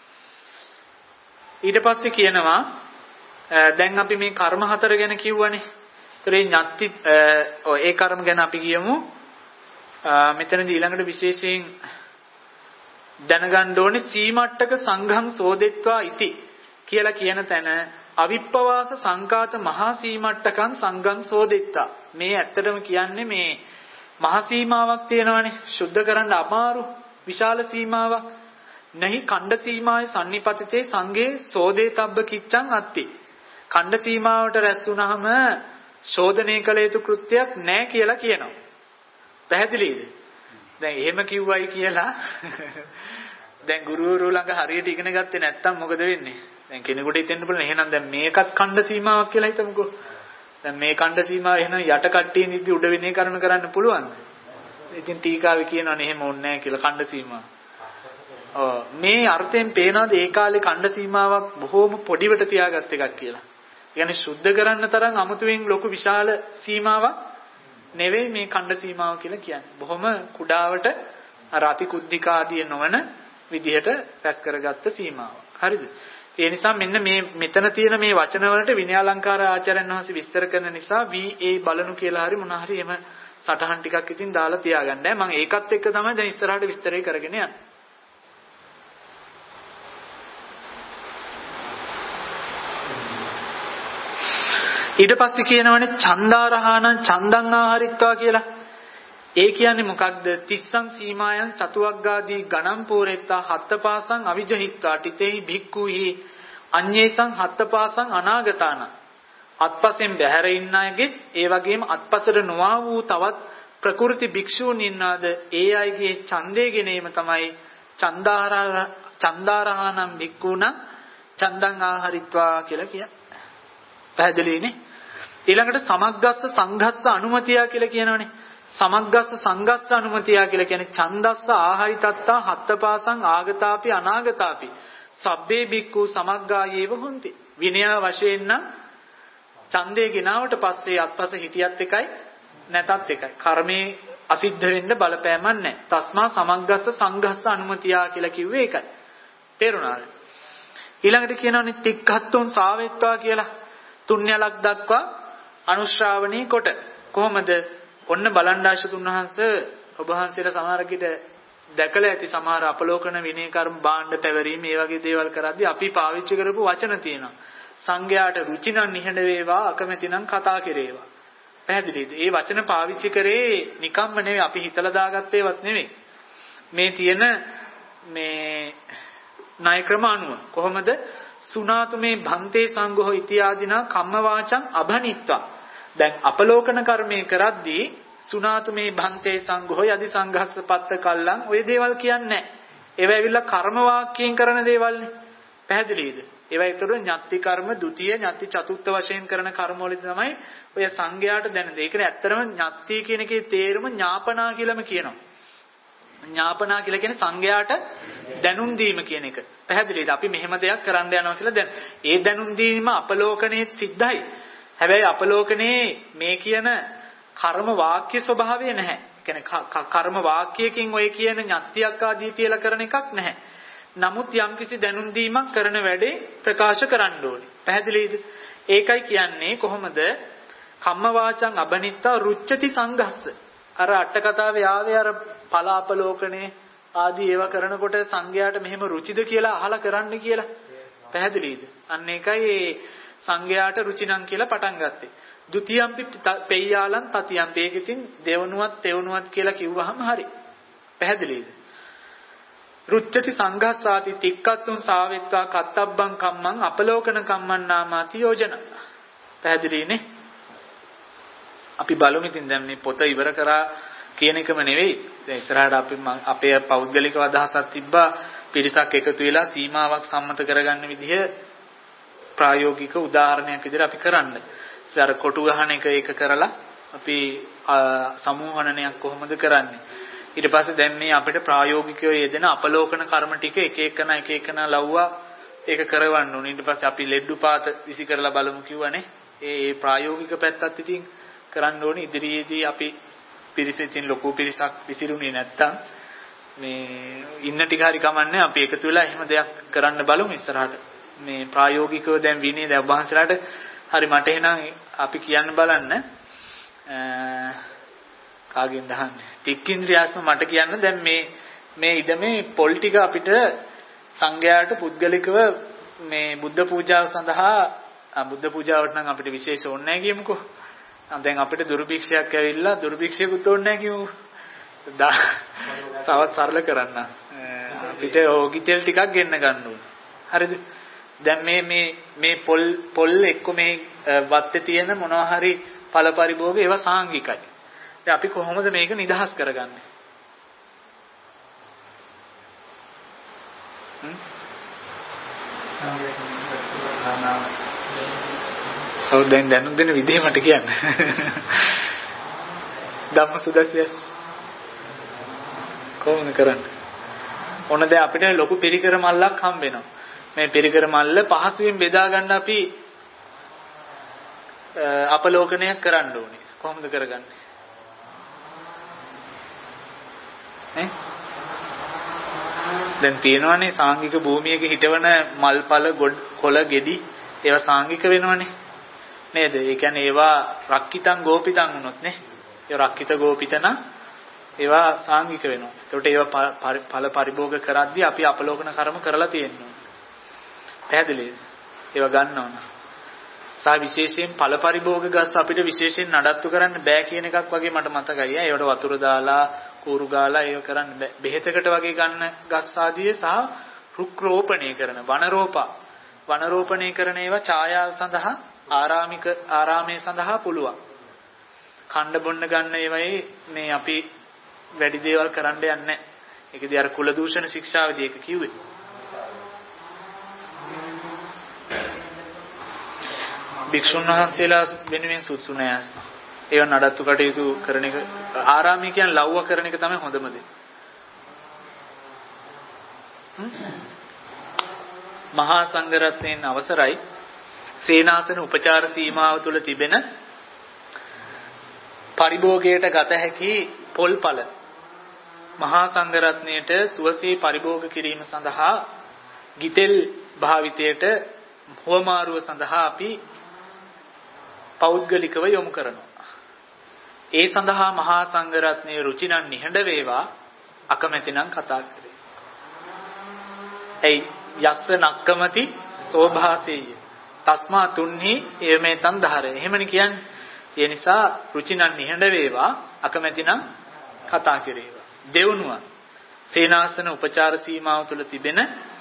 ඊට පස්සේ කියනවා දැන් අපි මේ කර්ම හතර ගැන කිව්වනේ. ඒතරේ ඤත්ති ඒ කර්ම ගැන අපි කියමු. මෙතනදී ඊළඟට විශේෂයෙන් දැනගන්න ඕනේ සීමට්ටක සංඝං සෝදෙත්වා ඉති කියලා කියන තැන අවිප්පවාස සංකාත මහා සීමට්ටකං සංඝං සෝදෙත්තා. මේ ඇත්තටම කියන්නේ මේ මහා සීමාවක් තියෙනවනේ. සුද්ධ කරන්න අමාරු විශාල සීමාවක්. නැහි ඛණ්ඩ සීමාවේ sannipatite සංඝේ සෝදේතබ්බ කිච්ඡං අත්ති. ඛණ්ඩ සීමාවට රැස් වුණාම ශෝධනය කළ යුතු කෘත්‍යයක් නැහැ කියලා කියනවා. පැහැදිලිද? දැන් එහෙම කිව්වයි කියලා දැන් ගුරුවරු ළඟ හරියට ඉගෙන ගත්තේ නැත්තම් මොකද වෙන්නේ? දැන් කෙනෙකුට හිතෙන්න පුළුවන් එහෙනම් දැන් මේකත් ඛණ්ඩ සීමාවක් කියලා හිතමුකෝ. දැන් මේ ඛණ්ඩ සීමාව එහෙනම් යට කට්ටිය නිදි උඩ විනය කරන කරන්න පුළුවන්ද? ඉතින් ටීකාවේ කියනවනේ එහෙම ඕනේ නැහැ කියලා ඛණ්ඩ සීමාව. ඔව් මේ අර්ථයෙන් පේනවාද ඒ කාලේ ඛණ්ඩ සීමාවක් බොහොම පොඩිවට තියාගත් එකක් කියලා. ඒ කියන්නේ සුද්ධ කරන්න තරම් අමුතුවෙන් ලොකු විශාල සීමාවක් නෙවෙයි මේ ඛණ්ඩ සීමාව කියලා කියන්නේ. බොහොම කුඩාවට අර අති කුද්ධික ආදී නොවන විදිහට රැස් කරගත්ත සීමාවක්. හරිද? ඒ නිසා මෙන්න මේ මෙතන තියෙන මේ වචන වලට විනය අලංකාර ආචාර්යන් වහන්සේ විස්තර කරන නිසා වී ඒ බලනු කියලා හරි මොන හරි එම සටහන් ටිකක් ඉතින් දාලා තියාගන්න. මම ඒකත් එක්ක තමයි දැන් ඉස්සරහට විස්තරය කරගෙන යන්නේ. ඊට පස්සේ කියනවනේ චන්දාරහානං චන්දං ආහරිත්වා කියලා. ඒ කියන්නේ මොකක්ද? තිස්සං සීමායන් චතුවග්ගාදී ගණම් පූරෙත්තා හත්තපාසං අවිජහිත්වා ටිතේහි භික්ඛුහි අඤ්ඤේසං හත්තපාසං අනාගතාන. අත්පසෙන් බැහැර ඉන්න අයගේ ඒ වගේම අත්පසට නොආ වූ තවත් ප්‍රකෘති භික්ෂූන් ඉන්නාද ඒ අයගේ ඡන්දේ ගෙනීම තමයි චන්දාරහ චන්දාරහානම් භික්ඛුණ චන්දං ආහරිත්වා කියලා කියන්නේ. පැහැදිලිනේ? ඊළඟට සමග්ගස්ස සංඝස්ස අනුමතිය කියලා කියනවනේ. සමග්ගස්ස සංඝස්ස අනුමතිය කියලා කියන්නේ ඡන්දස්ස ආහාරිතත්තා හත්තපාසං ආගතාපි අනාගතාපි සබ්බේ බික්ඛු සමග්ගායේව හොಂತಿ. විනය වශයෙන් නම් ඡන්දේ ගෙනාවට පස්සේ අත්පස හිටියත් එකයි නැතත් එකයි. කර්මයේ අසිද්ධ වෙන්න බලපෑමක් නැහැ. තස්මා සමග්ගස්ස සංඝස්ස අනුමතියා කියලා කිව්වේ ඒකයි. තේරුණාද? ඊළඟට කියනවානේ තික්ඛත්තුන් සාවෙත්වා කියලා තුන්යලක් දක්වා අනුශ්‍රාවණී කොට. කොහොමද? ඔන්න බලණ්ඩාශ තුන්වහන්සේ ඔබ වහන්සේලා සමහරකිට දැකලා ඇති සමහර අපලෝකන විනය කර්ම භාණ්ඩ පැවරීම මේ වගේ දේවල් කරද්දී අපි පාවිච්චි කරපු වචන තියෙනවා. සංඝයාට රුචි නම් නිහඬ වේවා අකමැති නම් කතා කෙරේවා. පැහැදිලිද? ඒ වචන පාවිච්චි කරේ නිකම්ම නෙවෙයි අපි හිතලා දාගත්ත ඒවත් නෙවෙයි. මේ තියෙන මේ ණය ක්‍රම අනුව කොහොමද? සුනාතු මේ භන්තේ සංඝෝ ඉතියාදිනා කම්ම වාචං අභනිත්වා. දැන් අපලෝකන කර්මයේ කරද්දී සුනාතු මේ භන්තේ සංඝෝ යදි සංඝස්සපත්ත කල්ලං ඔය දේවල් කියන්නේ නැහැ. ඒවා ඇවිල්ලා කර්ම වාක්‍යයෙන් කරන දේවල්නේ. පැහැදිලිද? ඒවා ඒතර ඤත්ති කර්ම, ဒုတိ ය, ඤත්ති චතුර්ථ වශයෙන් කරන කර්ම වලදී තමයි ඔය සංඝයාට දැනෙන්නේ. ඒක නේ ඇත්තටම ඤත්ති කියන එකේ තේරුම ඥාපනා කියලාම කියනවා. ඥාපනා කියලා කියන්නේ සංඝයාට දැනුම් දීම කියන එක. පැහැදිලිද? අපි මෙහෙම දෙයක් කරන්න යනවා කියලා දැන් ඒ දැනුම් දීම අපලෝකණයේ සිද්ධයි. හැබැයි අපලෝකණයේ මේ කියන කර්ම වාක්‍ය ස්වභාවය නැහැ. කියන්නේ කර්ම වාක්‍යයකින් ඔය කියන ඤත්තියක් ආදී කියලා කරන එකක් නැහැ. නමුත් යම්කිසි දැනුම් දීමක් කරන වැඩේ ප්‍රකාශ කරන්න ඕනේ. පැහැදිලිද? ඒකයි කියන්නේ කොහොමද? කම්ම වාචං අබනිත්තා රුච්චති සංඝස්ස. අර අට කතාවේ ආවේ අර පලාපලෝකනේ ආදී ඒවා කරනකොට සංඝයාට මෙහෙම රුචිද කියලා අහලා කරන්න කියලා. පැහැදිලිද? අන්න ඒකයි සංඝයාට රුචිනම් කියලා පටන් ගත්තේ. ဒုတိ යම්පි පෙය්‍යාලන් තතියම් මේකෙන් දෙවනුවත් තෙවනුවත් කියලා කිව්වහම හරි. පැහැදිලිද? රුච්චති සංඝස්සාති තික්කත්තුන් සාවෙත්වා කත්තබ්බං කම්මං අපලෝකන කම්මං නාමාති යෝජන. පැහැදිලිනේ? අපි බලමු ඉතින් දැන් මේ පොත ඉවර කරා කියන එකම නෙවෙයි. දැන් ඉස්සරහට අපි අපේ පෞද්ගලික අදහසක් තිබ්බා පිරිසක් එකතු වෙලා සීමාවක් සම්මත කරගන්න විදිහ ප්‍රායෝගික උදාහරණයක් විදිහට අපි කරන්න. ඉස්සර කොටු ගහන එක ඒක කරලා අපි සමූහණනයක් කොහොමද කරන්නේ? ඊට පස්සේ දැන් මේ අපිට ප්‍රායෝගිකව යෙදෙන අපලෝකන කර්ම ටික එක එකන එක එකන ලව්වා ඒක කරවන්න ඕනේ. ඊට පස්සේ අපි ලෙඩ්ඩු පාත විසි කරලා බලමු කිව්වනේ. ඒ ප්‍රායෝගික පැත්තත් ඉතින් කරන්න ඕනේ. ඉදිරියේදී අපි පිරිසෙන් ලොකු පිරිසක් විසිරුනේ නැත්තම් මේ ඉන්න ටික හරි කමන්නේ අපි එකතු වෙලා එහෙම දෙයක් කරන්න බලමු ඉස්සරහට. මේ ප්‍රායෝගිකව දැන් විනේ දැන් වහන්සලාට හරි මට එහෙනම් අපි කියන්න බලන්න කාගෙන් දහන්නේ තික්කින්ද්‍රියාස්ම මට කියන්න දැන් මේ මේ ඉදමේ පොල් ටික අපිට සංඝයාට පුද්ගලිකව මේ බුද්ධ පූජාව සඳහා බුද්ධ පූජාවට නම් අපිට විශේෂ ඕනේ නැහැ කියමුකෝ. දැන් අපිට දුර්භික්ෂයක් ඇවිල්ලා දුර්භික්ෂයකුත් ඕනේ නැහැ කියමු. තවත් සරල කරන්න. අපිට ඕගිතෙල් ටිකක් ගෙන්න ගන්න ඕනේ. හරිද? දැන් මේ මේ මේ පොල් පොල් එක්ක මේ වත්තේ තියෙන මොනවා හරි ඵල පරිභෝග ඒවා සාංගිකයි. දැන් අපි කොහොමද මේක නිදහස් කරගන්නේ? හ්ම්? ඔව් දැන් දැනුම් දෙන විදිහ මට කියන්න. ධම්ම සුදස්සිය කොහොමද කරන්නේ? ඔන්න දැන් අපිට ලොකු පිරිකර මල්ලක් හම්බ වෙනවා. මේ පිරිකර මල්ල පහසුවෙන් බෙදා ගන්න අපි අපලෝකනයක් කරන්න ඕනේ. කොහොමද කරගන්නේ? ඈ දැන් තියෙනවානේ සාංගික භූමියක හිටවන මල්පල කොළ ගෙඩි ඒවා සාංගික වෙනවනේ නේද? ඒ කියන්නේ ඒවා රක්කිතං ගෝපිතං වුණොත් නේ. ඒ රක්කිත ගෝපිතන ඒවා සාංගික වෙනවා. ඒකට ඒවා ඵල පරිභෝග කරද්දී අපි අපලෝකන කර්ම කරලා තියෙනවා. පැහැදිලිද? ඒවා ගන්නවන. සා විශේෂයෙන් ඵල පරිභෝග ගස් අපිට විශේෂයෙන් නඩත්තු කරන්න බෑ කියන එකක් වගේ මට මතකයි. ඒවට වතුර දාලා කූරු ගාලා ඒව කරන්න බෑ. බෙහෙතකට වගේ ගන්න ගස් ආදී සහ රුක් රෝපණය කරන වන රෝපා වන රෝපණය කරන ඒවා ඡායාව සඳහා ආරාමික ආරාමයේ සඳහා පුළුවන්. ඛණ්ඩ බොන්න ගන්න ඒවයි මේ අපි වැඩි දේවල් කරන්න යන්නේ නැහැ. ඒකදී අර කුල දූෂණ ශික්ෂාවේදී ඒක කිව්වේ. භික්ෂුන් වහන්සේලා වෙනුවෙන් සුසු නෑස්. ඒව නඩත්තු කටයුතු කරන එක ආරාමයේ කියන්නේ ලව්ව කරන එක තමයි හොඳම දේ. මහා සංඝරත්නයන් අවසරයි සේනාසන උපචාර සීමාව තුළ තිබෙන පරිභෝගයට ගත හැකි පොල්පල මහා සංඝරත්නයට සුවසේ පරිභෝග කිරීම සඳහා ගිතෙල් භාවිතයට හුවමාරුව සඳහා අපි පෞද්ගලිකව යොමු කරනවා. ඒ සඳහා මහා සංඝරත්නයේ රුචි නම් නිහඬ වේවා අකමැති නම් කතා කරේ. එයි යස්ස නක්කමති සෝභාසෙය තස්මා තුන්හි එමෙතන් ධාරය. එහෙමනේ කියන්නේ. ඒ නිසා රුචි නම් නිහඬ වේවා අකමැති නම් කතා කරේවා. දෙවනුව සේනාසන උපචාර සීමාව තුළ තිබෙන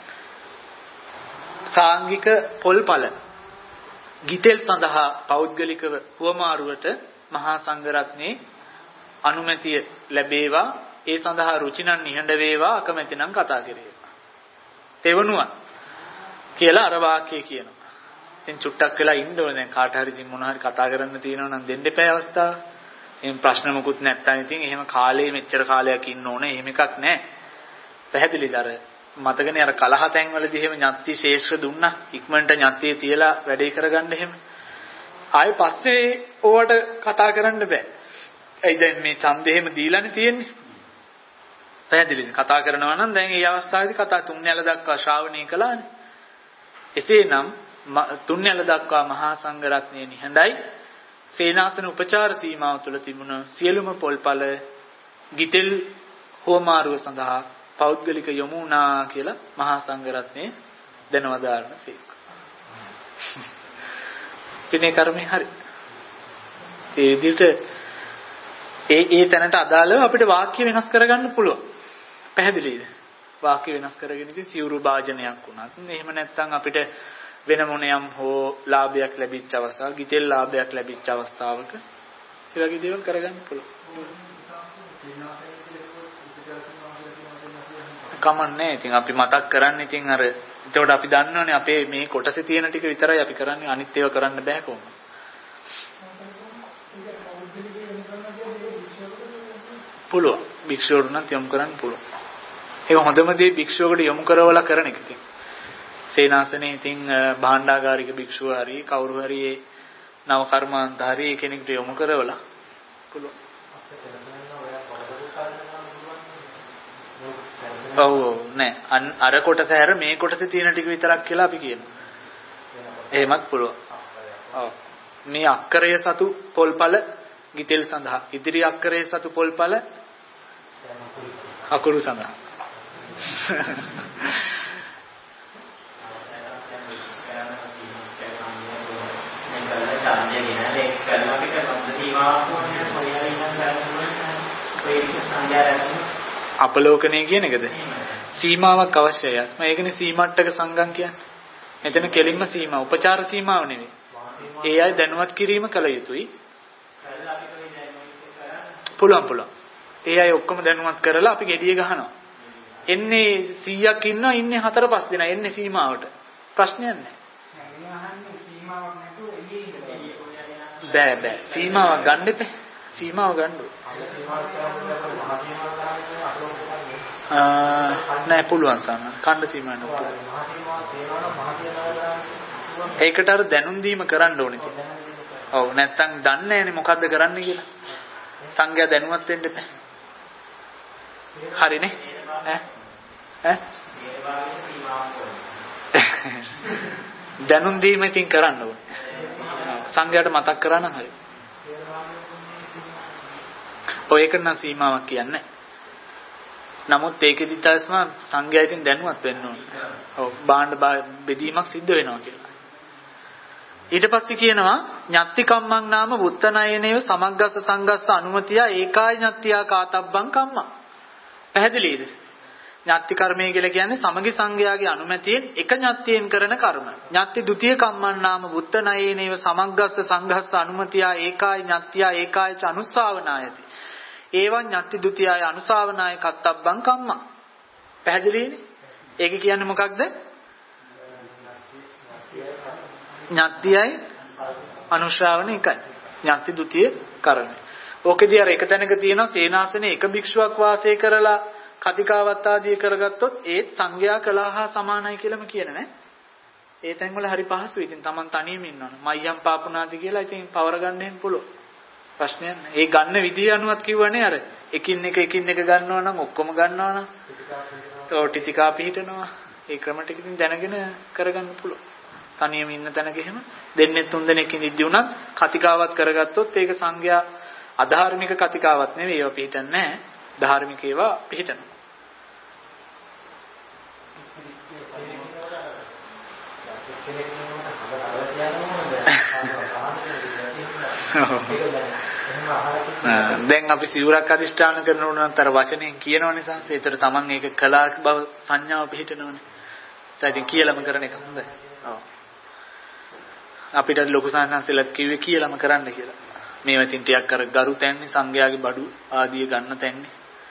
සාංගික පොල්පල ගිතෙල් සඳහා පෞද්ගලිකව හුවමාරුවට මහා සංඝරත්නයේ අනුමැතිය ලැබේවා. ඒ සඳහා රුචි නම් නිහඬ වේවා අකමැති නම් කතා කරේවා. තෙවනුව කියලා අර වාක්‍යය කියනවා. ඉතින් චුට්ටක් වෙලා ඉන්න ඕනේ. දැන් කාට හරි ඉතින් මොන හරි කතා කරන්න තියෙනවා නම් දෙන්න එපා අවස්ථාව. එහෙනම් ප්‍රශ්න මොකුත් නැත්තම් ඉතින් එහෙම කාලේ මෙච්චර කාලයක් ඉන්න ඕනේ. එහෙම එකක් නැහැ. පැහැදිලිද? අර මතකනේ අර කලහ තැන් වලදී එහෙම ඥාති ශේෂ්ත්‍ර දුන්නා. ඉක්මනට ඥාතිය තියලා වැඩේ කරගන්න එහෙම. ආයේ පස්සේ ඕවට කතා කරන්න බෑ. ඇයි දැන් මේ ඡන්දෙ එහෙම දීලානේ තියෙන්නේ. පැහැදිලිද? කතා කරනවා නම් දැන් මේ අවස්ථාවේදී කතා තුන්වැල දක්වා ශ්‍රාවණය කළානේ. එසේනම් තුන්වැල දක්වා මහා සංඝ රත්නයේ නිහඬයි. සේනාසන උපචාර සීමාව තුළ තිබුණ සියලුම පොල්පල ගිතෙල් හෝමාරුව සඳහා පෞද්ගලික යොමු වුණා කියලා මහා සංඝ රත්නයේ දැනවදාරන සීක. පිනේ කර්මේ හරි. ඒ විදිහට ඒ ඒ තැනට අදාළව අපිට වාක්‍ය වෙනස් කරගන්න පුළුවන්. පැහැදිලිද? වාක්‍ය වෙනස් කරගෙන ඉතින් සිවුරු භාජනයක් වුණත් එහෙම නැත්නම් අපිට වෙන මොනියම් හෝ ලාභයක් ලැබිච්ච අවස්ථාවක ගිතෙල් ලාභයක් ලැබිච්ච අවස්ථාවක ඒ වගේ දේවල් කරගන්න පුළුවන්. කමන්නේ. ඉතින් අපි මතක් කරන්නේ ඉතින් අර එතකොට අපි දන්නවනේ අපේ මේ කොටසේ තියෙන ටික විතරයි අපි කරන්නේ. අනිත් ඒවා කරන්න බෑ කොහොමද? පුළුවන්. භික්ෂුවරු නම් යොමු කරන්න පුළුවන්. ඒක හොඳම දේ භික්ෂුවකට යොමු කරවලා කරන එක ඉතින්. සේනාසනේ ඉතින් භාණ්ඩාගාරික භික්ෂුව හරි කවුරු හරි ඒ නව කර්මාන්ත හරි කෙනෙකුට යොමු කරවලා පුළුවන්. ඔව් නෑ අර කොටස හැර මේ කොටසේ තියෙන ටික විතරක් කියලා අපි කියනවා. එහෙමත් පුළුවන්. ඔව් මේ අක්කරය සතු පොල්පල ගිතෙල් සඳහා ඉදිරි අක්කරය සතු පොල්පල අකුරු සඳහා අපලෝකණය කියන එකද? සීමාවක් අවශ්‍යයි. අස්ම ඒකනේ සීමට්ටක සංගම් කියන්නේ. මෙතන කෙලින්ම සීමා උපචාර සීමාව නෙවෙයි. ඒ අය දැනුවත් කිරීම කළ යුතුයි. පුළුවන් පුළුවන්. ඒ අය ඔක්කොම දැනුවත් කරලා අපි gediye ගහනවා. එන්නේ සීයක් ඉන්නවා ඉන්නේ හතර පහ දෙනා එන්නේ සීමාවට. ප්‍රශ්නයක් නැහැ. බෑ බෑ සීමාවක් ගන්න එපා. සීමාව ගන්න ඕනේ. නෑ පුළුවන් සන්න. ඛණ්ඩ සීමාවක් නෑ. ඒකට අර දැනුම් දීම කරන්න ඕනේ ඉතින්. ඔව් නැත්තම් දන්නේ නෑනේ මොකද්ද කරන්න කියලා. සංඝයා දැනුවත් වෙන්න එපා. හරිනේ? ඈ ඈ දැනුම් දීම ඉතින් කරන්න ඕනේ. සංඝයාට මතක් කරා නම් හරි. ඔය එක නම් සීමාවක් කියන්නේ. නමුත් ඒකෙදි තස්ම සංඝයා ඉතින් දැනුවත් වෙන්න ඕනේ. ඔව් බාණ්ඩ බෙදීමක් සිද්ධ වෙනවා කියලා. ඊට පස්සේ කියනවා ඤත්ති කම්මං නාම වුත්තනයනේව සමග්ගස්ස සංගස්ස අනුමතිය ඒකාය ඤත්තියා කාතබ්බං කම්මං. පැහැදිලිද? ඤත්ති කර්මය කියලා කියන්නේ සමගි සංඝයාගේ අනුමැතියෙන් එක ඤත්තියෙන් කරන කර්ම. ඤත්ති ဒ ුතිය කම්මං නාම වුත්තනයනේව සමග්ගස්ස සංඝස්ස අනුමතිය ඒකාය ඤත්තියා ඒකායච අනුස්සාවනායති. ඒවං ඤත්ති ဒ ුතියය අනුසාවනාය කත්තබ්බං කම්මං. පැහැදිලිනේ? ඒක කියන්නේ මොකක්ද? ඤත්තියයි අනුශ්‍රාවන එකයි. ඤත්ති ဒ ුතිය කර්මය. ඕකෙදී අර එක තැනක තියෙනවා සේනාසනේ එක භික්ෂුවක් වාසය කරලා කතිකාවත් ආදී කරගත්තොත් ඒත් සංඝයා කළා හා සමානයි කියලාම කියන නේ. ඒ තැන්වල හරි පහසුයි. ඉතින් Taman තනියම ඉන්නවනේ. මයම් පාපුණාති කියලා ඉතින් පවර ගන්න එහෙම පුළුවන්. ප්‍රශ්නයක් නෑ. ඒ ගන්න විදිය අනුවත් කිව්වනේ අර එකින් එක එකින් එක ගන්නවා නම් ඔක්කොම ගන්නවා නම් ඔය ටිතිකා පිහිටනවා. ඒ ක්‍රම ටික ඉතින් දැනගෙන කරගන්න පුළුවන්. තනියම ඉන්න තැනක එහෙම දෙන්නේ තුන් දෙනෙක් ඉඳිද්දී උනත් කතිකාවත් කරගත්තොත් ඒක සංඝයා අධාර්මික කතිකාවත් නෙවෙයි. ඒවා පිහිටන්නේ නැහැ. ධාර්මික ඒවා පිහිටනවා. දැන් අපි සිවුරක් අදිෂ්ඨාන කරනවා නම් අර වචනෙන් කියනවනේ සංස. ඒතර තමන් ඒක කලා බව සංඥාව පිහිටනවනේ. සයිතින් කියලාම කරන එක හොඳයි. ඔව්. අපිට ලොකු සංහසලත් කිව්වේ කියලාම කරන්න කියලා. මේවා තින් ටිකක් අර ගරු තැන්නේ සංඝයාගේ බඩු ආදිය ගන්න තැන්නේ.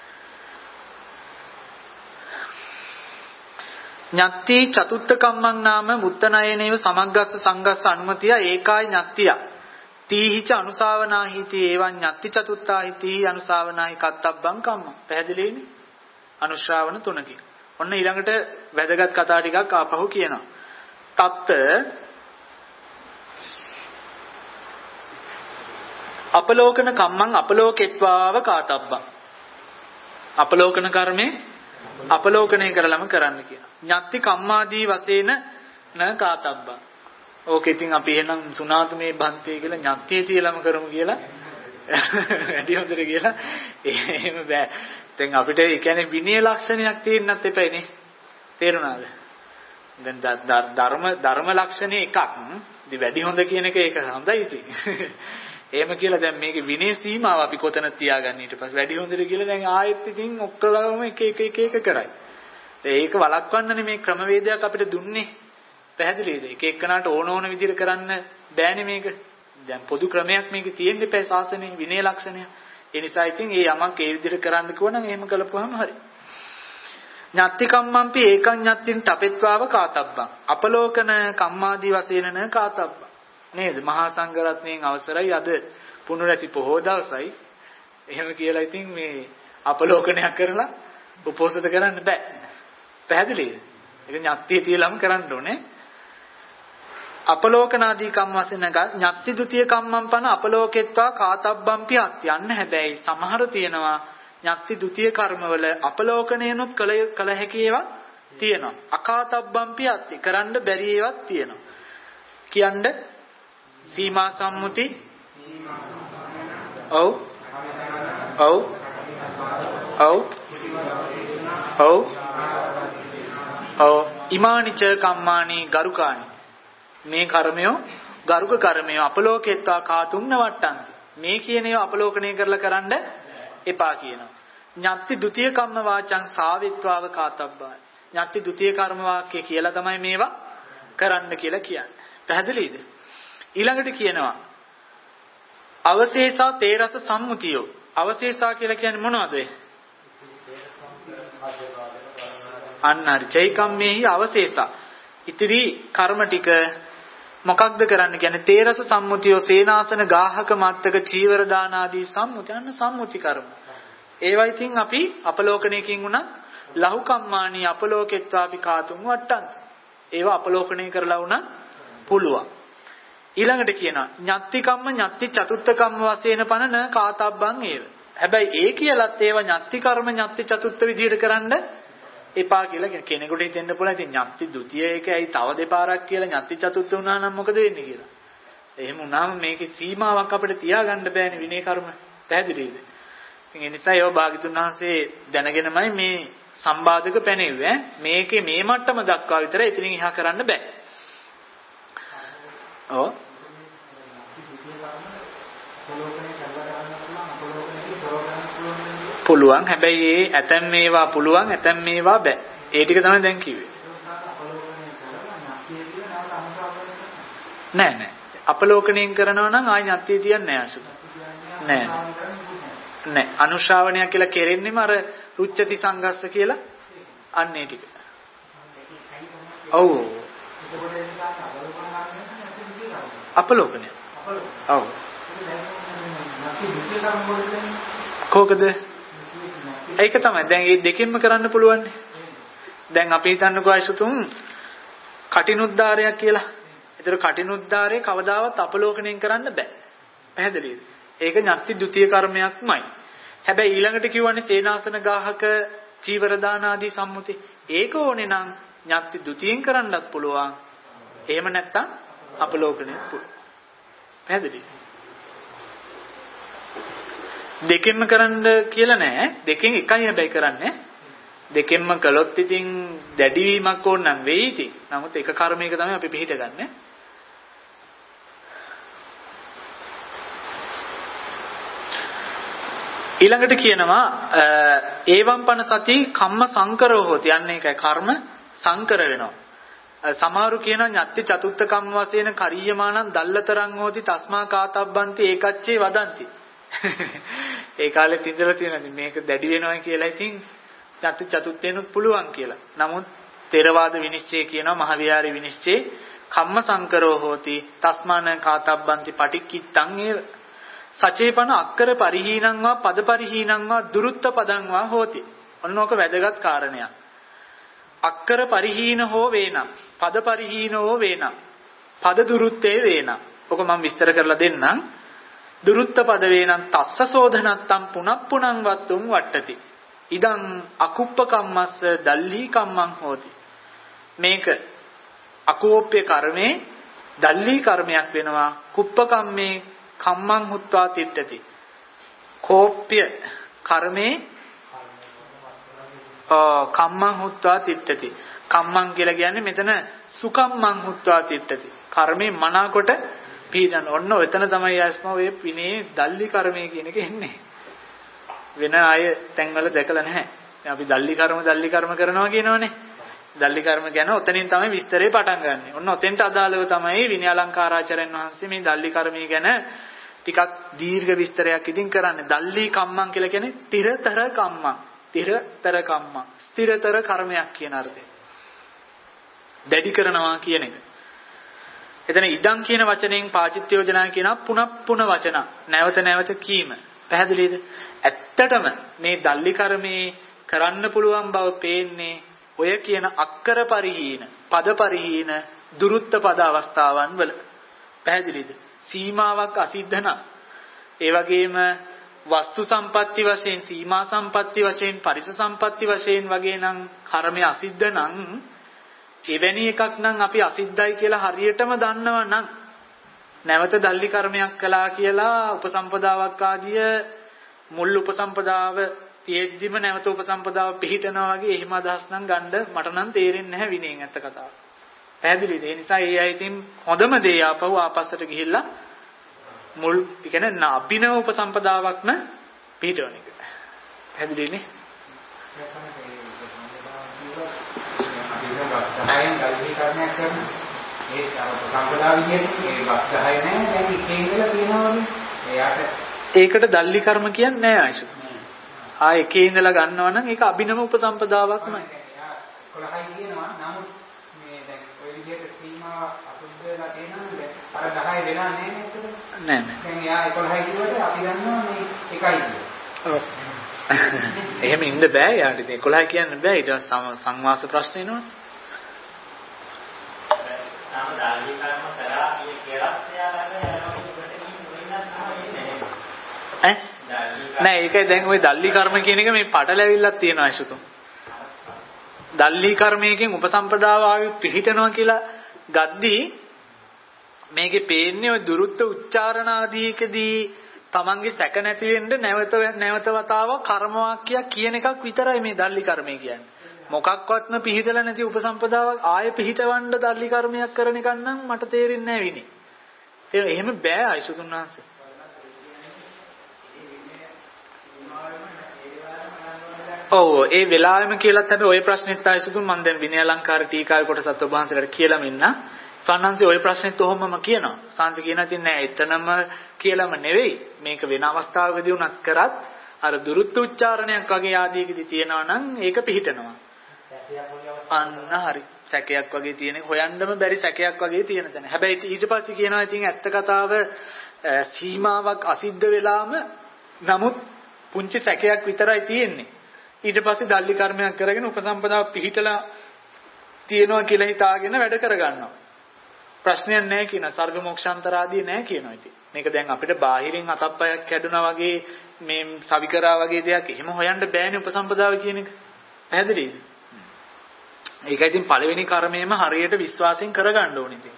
ඤත්ති චතුත්ථ කම්මං නාම මුත්තනයනේව සමග්ගස්ස සංගස්ස අනුමතිය ඒකායි ඤත්තිය. තීහිච අනුසාවනාහිති එවං ඤත්ති චතුත්ථාහිති අනුසාවනාහි කත්තබ්බං කම්ම. පැහැදිලිනේ? අනුශ්‍රාවන තුනකින්. ඔන්න ඊළඟට වැදගත් කතා ටිකක් ආපහු කියනවා. තත්ත අපලෝකන කම්මං අපලෝකෙත්වාව කාතබ්බං. අපලෝකන කර්මේ අපලෝකණය කරලම කරන්න කියනවා. ඤත්ති කම්මාදී වශයෙන් න කාතබ්බං. ඕක ඉතින් අපි එහෙනම් සුනාතුමේ බන්තේ කියලා ඤත්තිය තියලම කරමු කියලා වැඩි හොඳට කියලා එහෙම බෑ. දැන් අපිට ඒ කියන්නේ විනය ලක්ෂණයක් තියෙන්නත් එපයිනේ. තේරුණාද? දැන් ධර්ම ධර්ම ලක්ෂණේ එකක්. ඉතින් වැඩි හොඳ කියන එක ඒක හොඳයි ඉතින්. එහෙම කියලා දැන් මේකේ විනය සීමාව අපි කොතන තියාගන්න ඊට පස්සේ වැඩි හොඳට කියලා දැන් ආයෙත් ඉතින් ඔක්කොලම එක එක එක එක කරයි. ඒක වළක්වන්නනේ මේ ක්‍රමවේදයක් අපිට දුන්නේ. පැහැදිලිද? එක එක්කනට ඕන ඕන විදිහට කරන්න බෑනේ මේක. දැන් පොදු ක්‍රමයක් මේකේ තියෙන්න එපා ශාසනයේ විනය ලක්ෂණය. ඒ නිසා ඉතින් ඒ යමක් ඒ විදිහට කරන්න කිව්වනම් එහෙම කළපුවාම හරි. ඤත්ති කම්මම්පි ඒකං ඤත්තින් තපෙත්වාව කාතබ්බං. අපලෝකන කම්මාදී වශයෙන් න කාතබ්බං. නේද? මහා සංඝරත්නයෙන් අවසරයි අද පුණුරැසි පොහොය දවසයි. එහෙම කියලා ඉතින් මේ අපලෝකනයක් කරලා උපෝසත කරන්න බෑ. පැහැදිලිද? ඒක ඤත්තිය තියලම කරන්න ඕනේ. අපලෝකනාදී කම්ම වශයෙන් ඤත්ති ဒ ුතිය කම්මම් පන අපලෝකෙත්වා කාතබ්බම්පි අත්‍යන්න. හැබැයි සමහර තියෙනවා ඤත්ති ဒ ුතිය කර්මවල අපලෝකණයනොත් කල කල හැකි ඒවා තියෙනවා. අකාතබ්බම්පි අත්ති කරන්න බැරි ඒවාත් තියෙනවා. කියන්නේ සීමා සම්මුති ඔව් ඔව් ඔව් ඔව් ඔව් ඉමානිච කම්මානි ගරුකානි. මේ කර්මයෝ ගරුක කර්මයෝ අපලෝකෙත්වා කාතුම්න වට්ටන්ති. මේ කියන ඒවා අපලෝකණය කරලා කරන්න එපා කියනවා. ඤත්ති ဒ ුතිය කම්ම වාචං සාවිත්වාව කාතබ්බා. ඤත්ති ဒ ුතිය කර්ම වාක්‍ය කියලා තමයි මේවා කරන්න කියලා කියන්නේ. පැහැදිලිද? ඊළඟට කියනවා අවශේෂා තේරස සම්මුතියෝ. අවශේෂා කියලා කියන්නේ මොනවද? අන්න හරි. චෛකම්මේහි අවශේෂා. ඉතිරි කර්ම ටික මොකක්ද කරන්න කියන්නේ? තේරස සම්මුතියෝ සේනාසන ගාහක මත්තක චීවර දාන ආදී සම්මුති. අන්න සම්මුති කර්ම. ඒවා ඉතින් අපි අපලෝකණයකින් උනා ලහු කම්මානි අපලෝකෙත්වාපි කාතුම් වට්ටන්ත. ඒවා අපලෝකණය කරලා උනා පුළුවන්. ඊළඟට කියනවා ඤත්ති කම්ම ඤත්ති චතුත්ථ කම්ම වශයෙන් පනන කාතබ්බං ඒව. හැබැයි ඒ කියලත් ඒවා ඤත්ති කර්ම ඤත්ති චතුත්ථ විදිහට කරන්න එපා කියලා කියන කෙනෙකුට හිතෙන්න පුළුවන්. ඉතින් ඤත්ති ဒ ුතිය එකයි තව දෙපාරක් කියලා ඤත්ති චතුත්ථ වුණා නම් මොකද වෙන්නේ කියලා. එහෙම වුණාම මේකේ සීමාවක් අපිට තියාගන්න බෑනේ විනය කර්ම. පැහැදිලිද? ඉතින් ඒ නිසා ඒව භාග්‍යතුන් වහන්සේ දැනගෙනමයි මේ සම්බාධක පැනෙව්වේ. මේකේ මේ මට්ටම දක්වා විතරයි ඉතින් එහා කරන්න බෑ. ඔව් පුළුවන්. හැබැයි ඒ ඇතැම් මේවා පුළුවන් ඇතැම් මේවා බෑ. ඒ ටික තමයි දැන් කිව්වේ. නෑ නෑ. අපලෝකණයෙන් කරනවා නම් ආයි ඤත්තිය තියන්නේ නෑ අසුත. නෑ නෑ. අනුශාවනයක් කියලා කෙරෙන්නෙම අර රුච්චති සංගස්ස කියලා අන්නේ ටික. ඔව්. අපලෝකණය. ඔව්. කොහොකද? ඒක තමයි. දැන් මේ දෙකෙන්ම කරන්න පුළුවන්. දැන් අපි හිතන්නකෝ අයිසුතුන් කටිනුද්දාරයක් කියලා. ඒතර කටිනුද්දාරේ කවදාවත් අපලෝකණයෙන් කරන්න බෑ. පැහැදිලිද? ඒක ඤත්ති ද්විතීය කර්මයක්මයි. හැබැයි ඊළඟට කියවනේ සේනාසන ගාහක චීවර දාන ආදී සම්මුති. ඒක ඕනේ නම් ඤත්ති ද්විතීයෙන් කරන්නත් පුළුවන්. එහෙම නැත්තම් අපලෝකණය පුළුවන්. පැහැදිලි? දෙකෙන්ම කරන්න කියලා නෑ. දෙකෙන් එකයි හැබැයි කරන්නේ. දෙකෙන්ම කළොත් ඉතින් දැඩිවීමක් ඕන නම් වෙයි ඉතින්. නමුත් එක කර්මයක තමයි අපි පිළිහිට ගන්න. ඊළඟට කියනවා ඒවම් පන සති කම්ම සංකරෝ හොති. යන්නේ ඒකයි කර්ම සංකර වෙනවා. සමහරු කියනවා ඤත්ති චතුත්ථ කම්ම වශයෙන් කරියමානං දල්ලතරං හොති තස්මා කාතබ්බන්ති ඒකච්චේ වදන්ති. ඒ කාලෙත් ඉඳලා තියෙනවා මේක දැඩි වෙනවා කියලා ඉතින් ඤත්ති චතුත්ථේනුත් පුළුවන් කියලා. නමුත් තේරවාද විනිශ්චය කියනවා මහවිහාරී විනිශ්චය කම්ම සංකරෝ හෝති තස්මාන කාතබ්බන්ති පටික්කිත්තං ඒව සචේපන අක්කර පරිහීනං වා පද පරිහීනං වා දුරුත්ත පදං වා හෝති. ඔන්නෝක වැදගත් කාරණයක්. අක්කර පරිහීන හෝ වේනම් පද පරිහීන හෝ වේනම් පද දුරුත්තේ වේනම්. ඔක මම විස්තර කරලා දෙන්නම්. දුරුත්ත පද වේනම් තස්ස සෝධනත්තම් පුනප්පුනං වත්තුම් වට්ටති. ඉදං අකුප්ප කම්මස්ස දල්ලී කම්මං හෝති. මේක අකෝප්‍ය කර්මේ දල්ලී කර්මයක් වෙනවා. කුප්ප කම්මේ කම්මං හුත්වා තිට්ඨති. කෝප්‍ය කර්මේ ආ කම්මං හුත්වා තිට්ඨති. කම්මං කියලා කියන්නේ මෙතන සුකම්මං හුත්වා තිට්ඨති. කර්මේ මනාකොට පීඩන. ඔන්න ඔතන තමයි ආස්ම ඔය පිනේ දල්ලි කර්මය කියන එක එන්නේ. වෙන අය තැන්වල දැකලා නැහැ. දැන් අපි දල්ලි කර්ම දල්ලි කර්ම කරනවා කියනවනේ. දල්ලි කර්ම ගැන ඔතනින් තමයි විස්තරේ පටන් ගන්නෙ. ඔන්න ඔතෙන්ට අදාළව තමයි විනය අලංකාරාචාර්යන් වහන්සේ මේ දල්ලි කර්මය ගැන ටිකක් දීර්ඝ විස්තරයක් ඉදින් කරන්නේ. දල්ලි කම්මං කියලා කියන්නේ තිරතර කම්මං. තිරතර කම්මං. ස්ථිරතර කර්මයක් කියන අර්ථය. දැඩි කරනවා කියන එක. එතන ඉදං කියන වචනයෙන් පාචිත්‍ය යෝජනා කියන පුනප්පුන වචන. නැවත නැවත කීම. පැහැදිලිද? ඇත්තටම මේ දල්ලි කර්මේ කරන්න පුළුවන් බව පේන්නේ ඔය කියන අක්කර පරිහීන, පද පරිහීන, දුරුත්ත පද අවස්ථාවන් වල. පැහැදිලිද? සීමාවක් අසිද්ධ නම් ඒ වගේම වස්තු සම්පatti වශයෙන්, සීමා සම්පatti වශයෙන්, පරිස සම්පatti වශයෙන් වගේ නම් කර්මය අසිද්ධ නම් එවැනි එකක් නම් අපි අසිද්ධයි කියලා හරියටම දන්නවා නම් නැවත දල්ලි කර්මයක් කළා කියලා උපසම්පදාවක් ආදිය මුල් උපසම්පදාව තියෙද්දිම නැවත උපසම්පදාව පිළිහිටනවා වගේ එහෙම අදහස් නම් ගන්න මට නම් තේරෙන්නේ නැහැ විනයෙන් ඇත්ත කතාව. පැහැදිලිද? ඒ නිසා ඒ අය ඉතින් හොඳම දේ ආපහු ආපස්සට ගිහිල්ලා මුල් කියන්නේ අභිනව උපසම්පදාවක්ම පිළිහිටවන එක. පැහැදිලිනේ? සහයෙන් ගල්හි කර්මයක් කරන ඒ සම්ප්‍රදාය විදිහට ඒ වස්තහය නෑ දැන් එකේ ඉඳලා තියෙනවානේ එයාට ඒකට දල්ලි කර්ම කියන්නේ නෑ ආයිෂ. ආ එකේ ඉඳලා ගන්නවා නම් ඒක අභිනව උපසම්පදාවක්මයි. කොළහයි කියනවා නමුත් මේ දැන් ඔය විදිහට සීමාව අසුද්ධ වෙලා තියෙනවා දැන් අර දහය වෙලා නෑ නේද? නෑ නෑ. දැන් එයා කොළහයි කිව්වට අපි දන්නවා මේ එකයි කියලා. ඔව්. එහෙම ඉන්න බෑ යාට ඉතින් එකොළහයි කියන්න බෑ ඊට සංවාස ප්‍රශ්න එනවා. තාම දල්ලි කර්ම කරා කියලා ඈ නෑ ඒකයි දැන් ওই දල්ලි කර්ම කියන එක මේ පටලැවිල්ලක් තියෙනවා අයිසුතුම්. දල්ලි කර්මයකින් උපසම්පදාව ආවේ පිළිහිටනවා කියලා ගද්දී මේකේ පේන්නේ ওই දුරුත්ත උච්චාරණ ආදීකදී තමන්ගේ සැක නැති වෙන්න නැවත නැවත වතාවක් කර්ම වාක්‍යයක් කියන එකක් විතරයි මේ දල්ලි කර්මය කියන්නේ. මොකක්වත්ම පිළිහිටලා නැති උපසම්පදාවක් ආයෙ පිළිහිටවන්න දල්ලි කර්මයක් කරන එක නම් මට තේරෙන්නේ නැහැ විනේ. ඒක එහෙම බෑ අයිසුතුන් වහන්සේ. ඔව් ඒ වෙලාවෙම කියලාත් හැබැයි ওই ප්‍රශ්නෙත් ආයිසුතුන් මම දැන් විනය අලංකාර ටීකාවේ කොටසත් ඔබ වහන්සේලාට කියලාම ඉන්න. සානංශي ওই ප්‍රශ්නෙත් ඔහොමම කියනවා. සාංශ කියනවා ඉතින් නෑ එතනම කියලාම නෙවෙයි. මේක වෙන අවස්ථාවකදී උනත් කරත් අර දුරුත්ත උච්චාරණයක් වගේ ආදීකදී තියෙනවා නම් ඒක පිළිහිටනවා. අන්න හරි. සැකයක් වගේ තියෙන හොයන්නම බැරි සැකයක් වගේ තියෙන තැන. හැබැයි ඊට පස්සේ කියනවා ඉතින් ඇත්ත කතාව සීමාවක් අසිද්ධ වෙලාම නමුත් පුංචි සැකයක් විතරයි තියෙන්නේ. ඊට පස්සේ දල්ලි කර්මයක් කරගෙන උපසම්පදාව පිළිහිටලා තියෙනවා කියලා හිතාගෙන වැඩ කරගන්නවා. ප්‍රශ්නයක් නැහැ කියනවා. සර්ග මොක්ෂාන්තර ආදී නැහැ කියනවා ඉතින්. මේක දැන් අපිට බාහිරින් අතප්පයක් කැඩුනා වගේ මේ සවිකරා වගේ දෙයක් එහෙම හොයන්න බෑනේ උපසම්පදාව කියන එක. පැහැදිලිද? ඒකයි ඉතින් පළවෙනි කර්මයේම හරියට විශ්වාසයෙන් කරගන්න ඕනේ ඉතින්.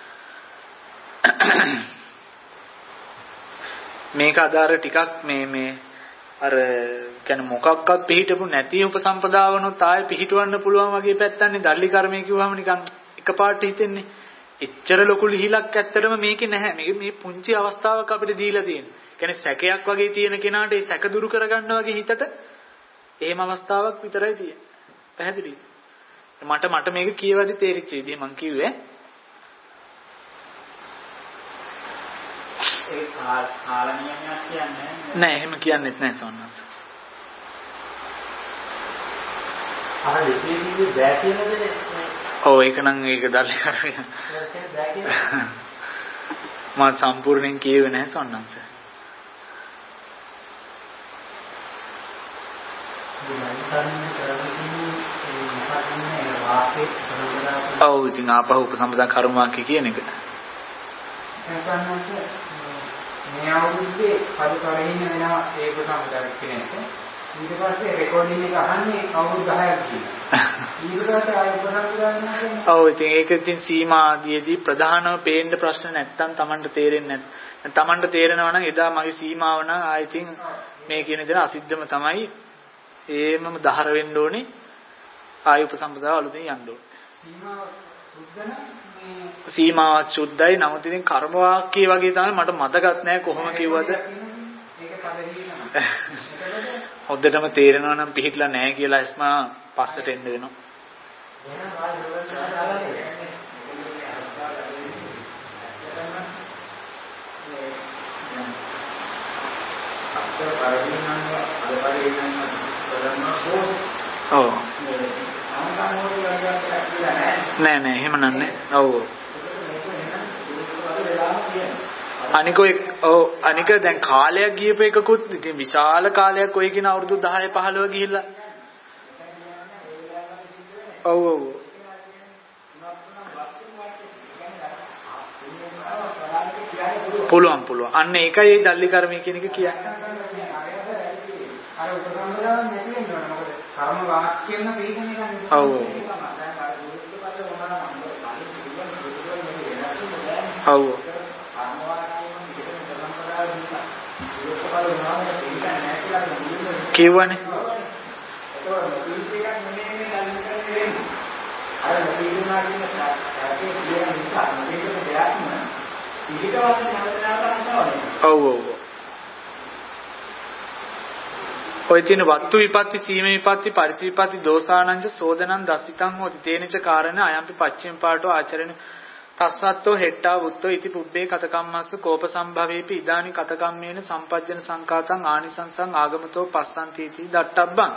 මේක අදාර ටිකක් මේ මේ අර කියන්නේ මොකක්වත් පිළිහිටපු නැති උපසම්පදාවනොත් ආයෙ පිළිහිටවන්න පුළුවන් වගේ පැත්තන්නේ දල්ලි කර්මය කිව්වම නිකන් එකපාරට හිතෙන්නේ. එච්චර ලොකු ලිහිලක් ඇත්තටම මේකේ නැහැ. මේක මේ පුංචි අවස්ථාවක් අපිට දීලා තියෙනවා. කියන්නේ සැකයක් වගේ තියෙන කෙනාට ඒ සැක දුරු කරගන්න වගේ හිතට එහෙම අවස්ථාවක් විතරයි තියෙන්නේ. පැහැදිලිද? මට මට මේක කියවදි තේරිච්ච විදිහ මම කිව්වේ. ඒ කාල නියමයක් කියන්නේ නෑ එහෙම කියන්නෙත් නෑ සෝන්නස්. අර දෙකේදී බෑ කියනද? ඔව් ඒක නම් ඒක දැල්ලි කරගෙන. මම සම්පූර්ණයෙන් කියුවේ නෑ සෝන්නස්. ඔව් ඉතින් ආපහු උපසම්පදා කර්ම වාක්‍ය කියන එක. මේ අවුරුද්දේ පරිපරහින්න වෙනවා ඒ උපසම්පදා කෙනෙක්. ඊට පස්සේ රෙකෝඩින් එක අහන්නේ අවුරුදු දහයක් කියලා. ඊට පස්සේ ආයෙ උපසම්පදා වෙනවා. ඔව් ඉතින් ඒක ඉතින් සීමා ආදීදී ප්‍රධානව පේන්න ප්‍රශ්න නැත්තම් Tamanට තේරෙන්නේ නැත්නම් Tamanට තේරෙනවා නම් එදා මගේ සීමාව නම් ආයෙ ඉතින් මේ කියන දේ අසිද්ධම තමයි. ඒමම දහර වෙන්න ඕනේ. ආයු උපසම්පදාව අලුතෙන් යන්න ඕනේ. සීමාව සුද්ධ මේ සීමාවත් සුද්ධයි. නමුත් ඉතින් කර්ම වාක්‍ය වගේ තමයි මට මතකත් නැහැ කොහොම කිව්වද. ඒක පදහිනවා. හොද්දටම තේරෙනවා නම් පිළිහිట్లా නැහැ කියලා ඉස්මා පස්සට එන්න වෙනවා. ඔව් නෑ නෑ එහෙම නන්නේ. ඔව් අනික ඔව් අනික දැන් කාලයක් ගියපු එකකුත් ඉතින් විශාල කාලයක් ඔය කියන අවුරුදු දහය පහළොව ගිහිල්ලා. ඔව් ඔව් පුළුවන් පුළුවන්. අන්න ඒකයි ඒ දල්ලි කර්මය කියන එක කියන්නේ. අර උපසම්පදාව නැති වෙනවා. මොකද කර්ම වාක්‍යන පිළිගන්නේ නැහැ. ඔව් ඔව් කියවනේ. ඔව් ඔව් ඔය තියෙන වත්තු විපatti සීම විපatti පරිස විපatti දෝසානංච සෝදනං දස්සිතං හොති තේනච කාරණ අයම්පි පච්චිම පාටෝ ආචරණ තස්සත්තෝ හෙට්ටා වුත්තෝ ඉති පුබ්බේ කතකම්මස්ස කෝප සම්භවේපි ඉදානි කතකම්මේන සම්පජ්ජන සංකාතං ආනිසංසං ආගමතෝ පස්සන්තිති දට්ටබ්බං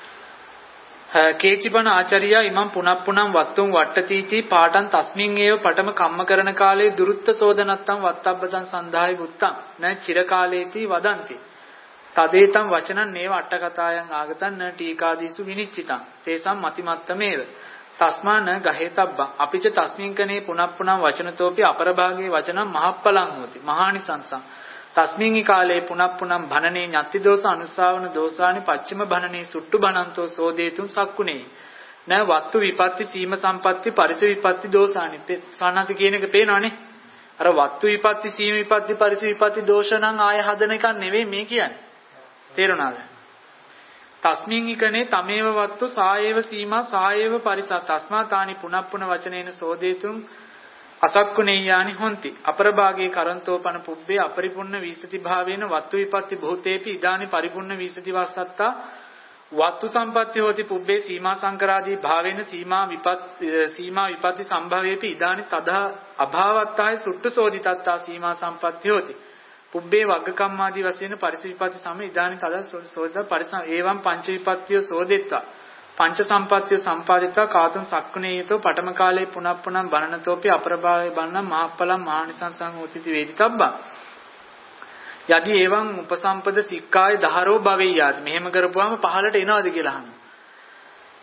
කේචිබන ආචාර්යා ඉමං පුනප්පුනම් වත්තුම් වට්ටතිති පාටං තස්මින් ඒව පඨම කම්ම කරන කාලේ දුරුත්ත සෝදනත්තං වත්තබ්බතං සන්දායි බුත්තං න චිර කාලේති වදන්ති තදේතම් වචනං නේව අට්ඨකතායන් ආගතං න ටීකාදීසු විනිච්චිතං තේසම් මතිමත්තමේව තස්මාන ගහේතබ්බං අපිච තස්මින් කනේ පුනප්පුනම් වචනතෝපි අපරභාගේ වචනං මහප්පලං හෝති මහානිසංසං තස්මින්හි කාලේ පුනප්පුනම් භනනේ ඤත්ති දෝස අනුස්සාවන දෝසානි පච්චිම භනනේ සුට්ටු භනන්තෝ සෝදේතුන් සක්කුනේ න වත්තු විපatti සීම සම්පatti පරිස විපatti දෝසානි සානස කියන එක පේනවනේ අර වත්තු විපatti සීම විපatti පරිස විපatti දෝෂ නම් ආය හදන එකක් නෙවෙයි මේ කියන්නේ තේරුණාද තස්මින් ඉකනේ තමේව වත්තු සායේව සීමා සායේව පරිසා තස්මා තානි පුනප්පුන වචනේන සෝදේතුම් අසක්කුණේයානි හොಂತಿ අපරභාගේ කරන්තෝපන පුබ්බේ අපරිපූර්ණ විසති භාවේන වත්තු විපatti භූතේපි ඉදානි පරිපූර්ණ විසති වස්සත්තා වත්තු සම්පatti හෝති පුබ්බේ සීමා සංකරාදී භාවේන සීමා විපත් සීමා විපatti සම්භවේපි ඉදානි තදා අභාවත්තාය සුට්ටු සෝදිතත්තා සීමා සම්පatti හෝති පුබ්බේ වග්ගකම්මාදී වශයෙන් පරිස විපatti සම ඉදානි තදා සෝදිත පරිස ඒවම් පංච විපත්තිය සෝදෙත්තා පංච සම්පත්තිය සම්පාදිතා කාතුන් සක්කුණේයතෝ පඨම කාලේ පුනප්පුනම් බණනතෝපි අපරභාවේ බණන මහප්පලම් මහානිසංසං හෝතිති වේදිතබ්බා යදි එවං උපසම්පද සික්කාය දහරෝ භවෙය්‍යාති මෙහෙම කරපුවාම පහලට එනවද කියලා අහනවා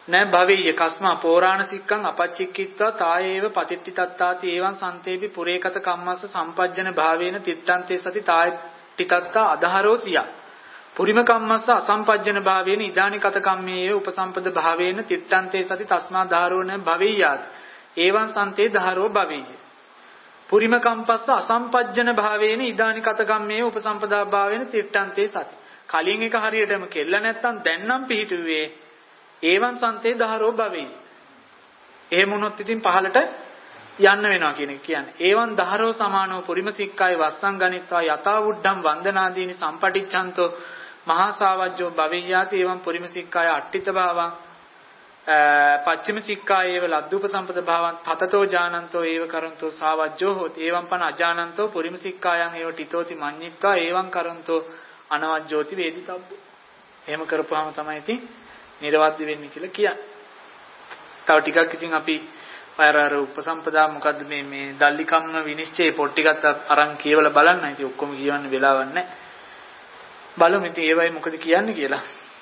නෑ භවෙය්‍ය කස්මා පෝරාණ සික්කං අපච්චික්කිත්වා තායේව පතිට්ටි තත්තාති එවං සන්තේපි පුරේකත කම්මස්ස සම්පජ්ජන භාවේන තිත්තන්තේ සති තායට්ටි තත්තා අදහරෝ සියා පුරිම කම්මස්ස අසම්පජ්ජන භාවේන ඉදානි කත කම්මේය උපසම්පද භාවේන තිත්තන්තේ සති තස්මා ධාරෝණ භවෙය්‍යාත් එවං සන්තේ ධාරෝ භවෙය්‍ය පුරිම කම්පස්ස අසම්පජ්ජන භාවේන ඉදානි කත කම්මේය උපසම්පදා භාවේන තිත්තන්තේ සති කලින් එක හරියටම කෙල්ල නැත්තම් දැන් නම් පිහිටුවේ ඒවන් සන්තේ දහරෝ භවෙයි. එහෙම වුණොත් ඉතින් පහලට යන්න වෙනවා කියන එක කියන්නේ. ඒවන් දහරෝ සමානෝ පුරිම සික්කාය වස්සං ගනිත්වා යතා උඩ්ඩම් වන්දනාදීනි සම්පටිච්ඡන්තෝ මහා සාවජ්ජෝ භවෙය්‍යාති ඒවන් පුරිම සික්කාය අට්ඨිත භාවං පච්චම සික්කායේව ලද්දුප සම්පද භාවං තතතෝ ජානන්තෝ ඒව කරන්තෝ සාවජ්ජෝ හෝති ඒවන් පන අජානන්තෝ පුරිම සික්කායන් ඒව ටිතෝති මඤ්ඤිත්වා ඒවන් කරන්තෝ අනවජ්ජෝති වේදිතබ්බෝ. එහෙම කරපුවාම තමයි ඉතින් නිර්වාද්‍ය වෙන්නේ කියලා කියන්නේ. තව ටිකක් ඉතින් අපි අර අර උපසම්පදා මොකද්ද මේ මේ දල්ලිකම්ම විනිශ්චය පොත් ටිකත් අරන් කියවලා බලන්න. ඉතින් ඔක්කොම කියවන්න වෙලාවක් නැහැ. බලමු ඉතින් ඒවයි මොකද කියන්නේ කියලා.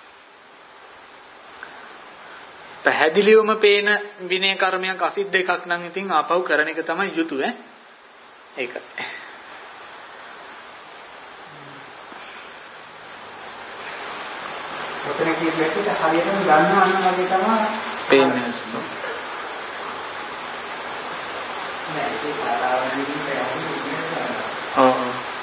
පැහැදිලිවම පේන විනය කර්මයක් අසිද්ධ එකක් නම් ඉතින් ආපහු කරන එක තමයි යුතු ඈ. ඒකයි. ඔතන කියන්නේ හරියටම ගන්නවා නම් වගේ තමයි පේන්නේ. නෑ ඒක සාධාරණයෙන් කියන්නේ. ඔව්.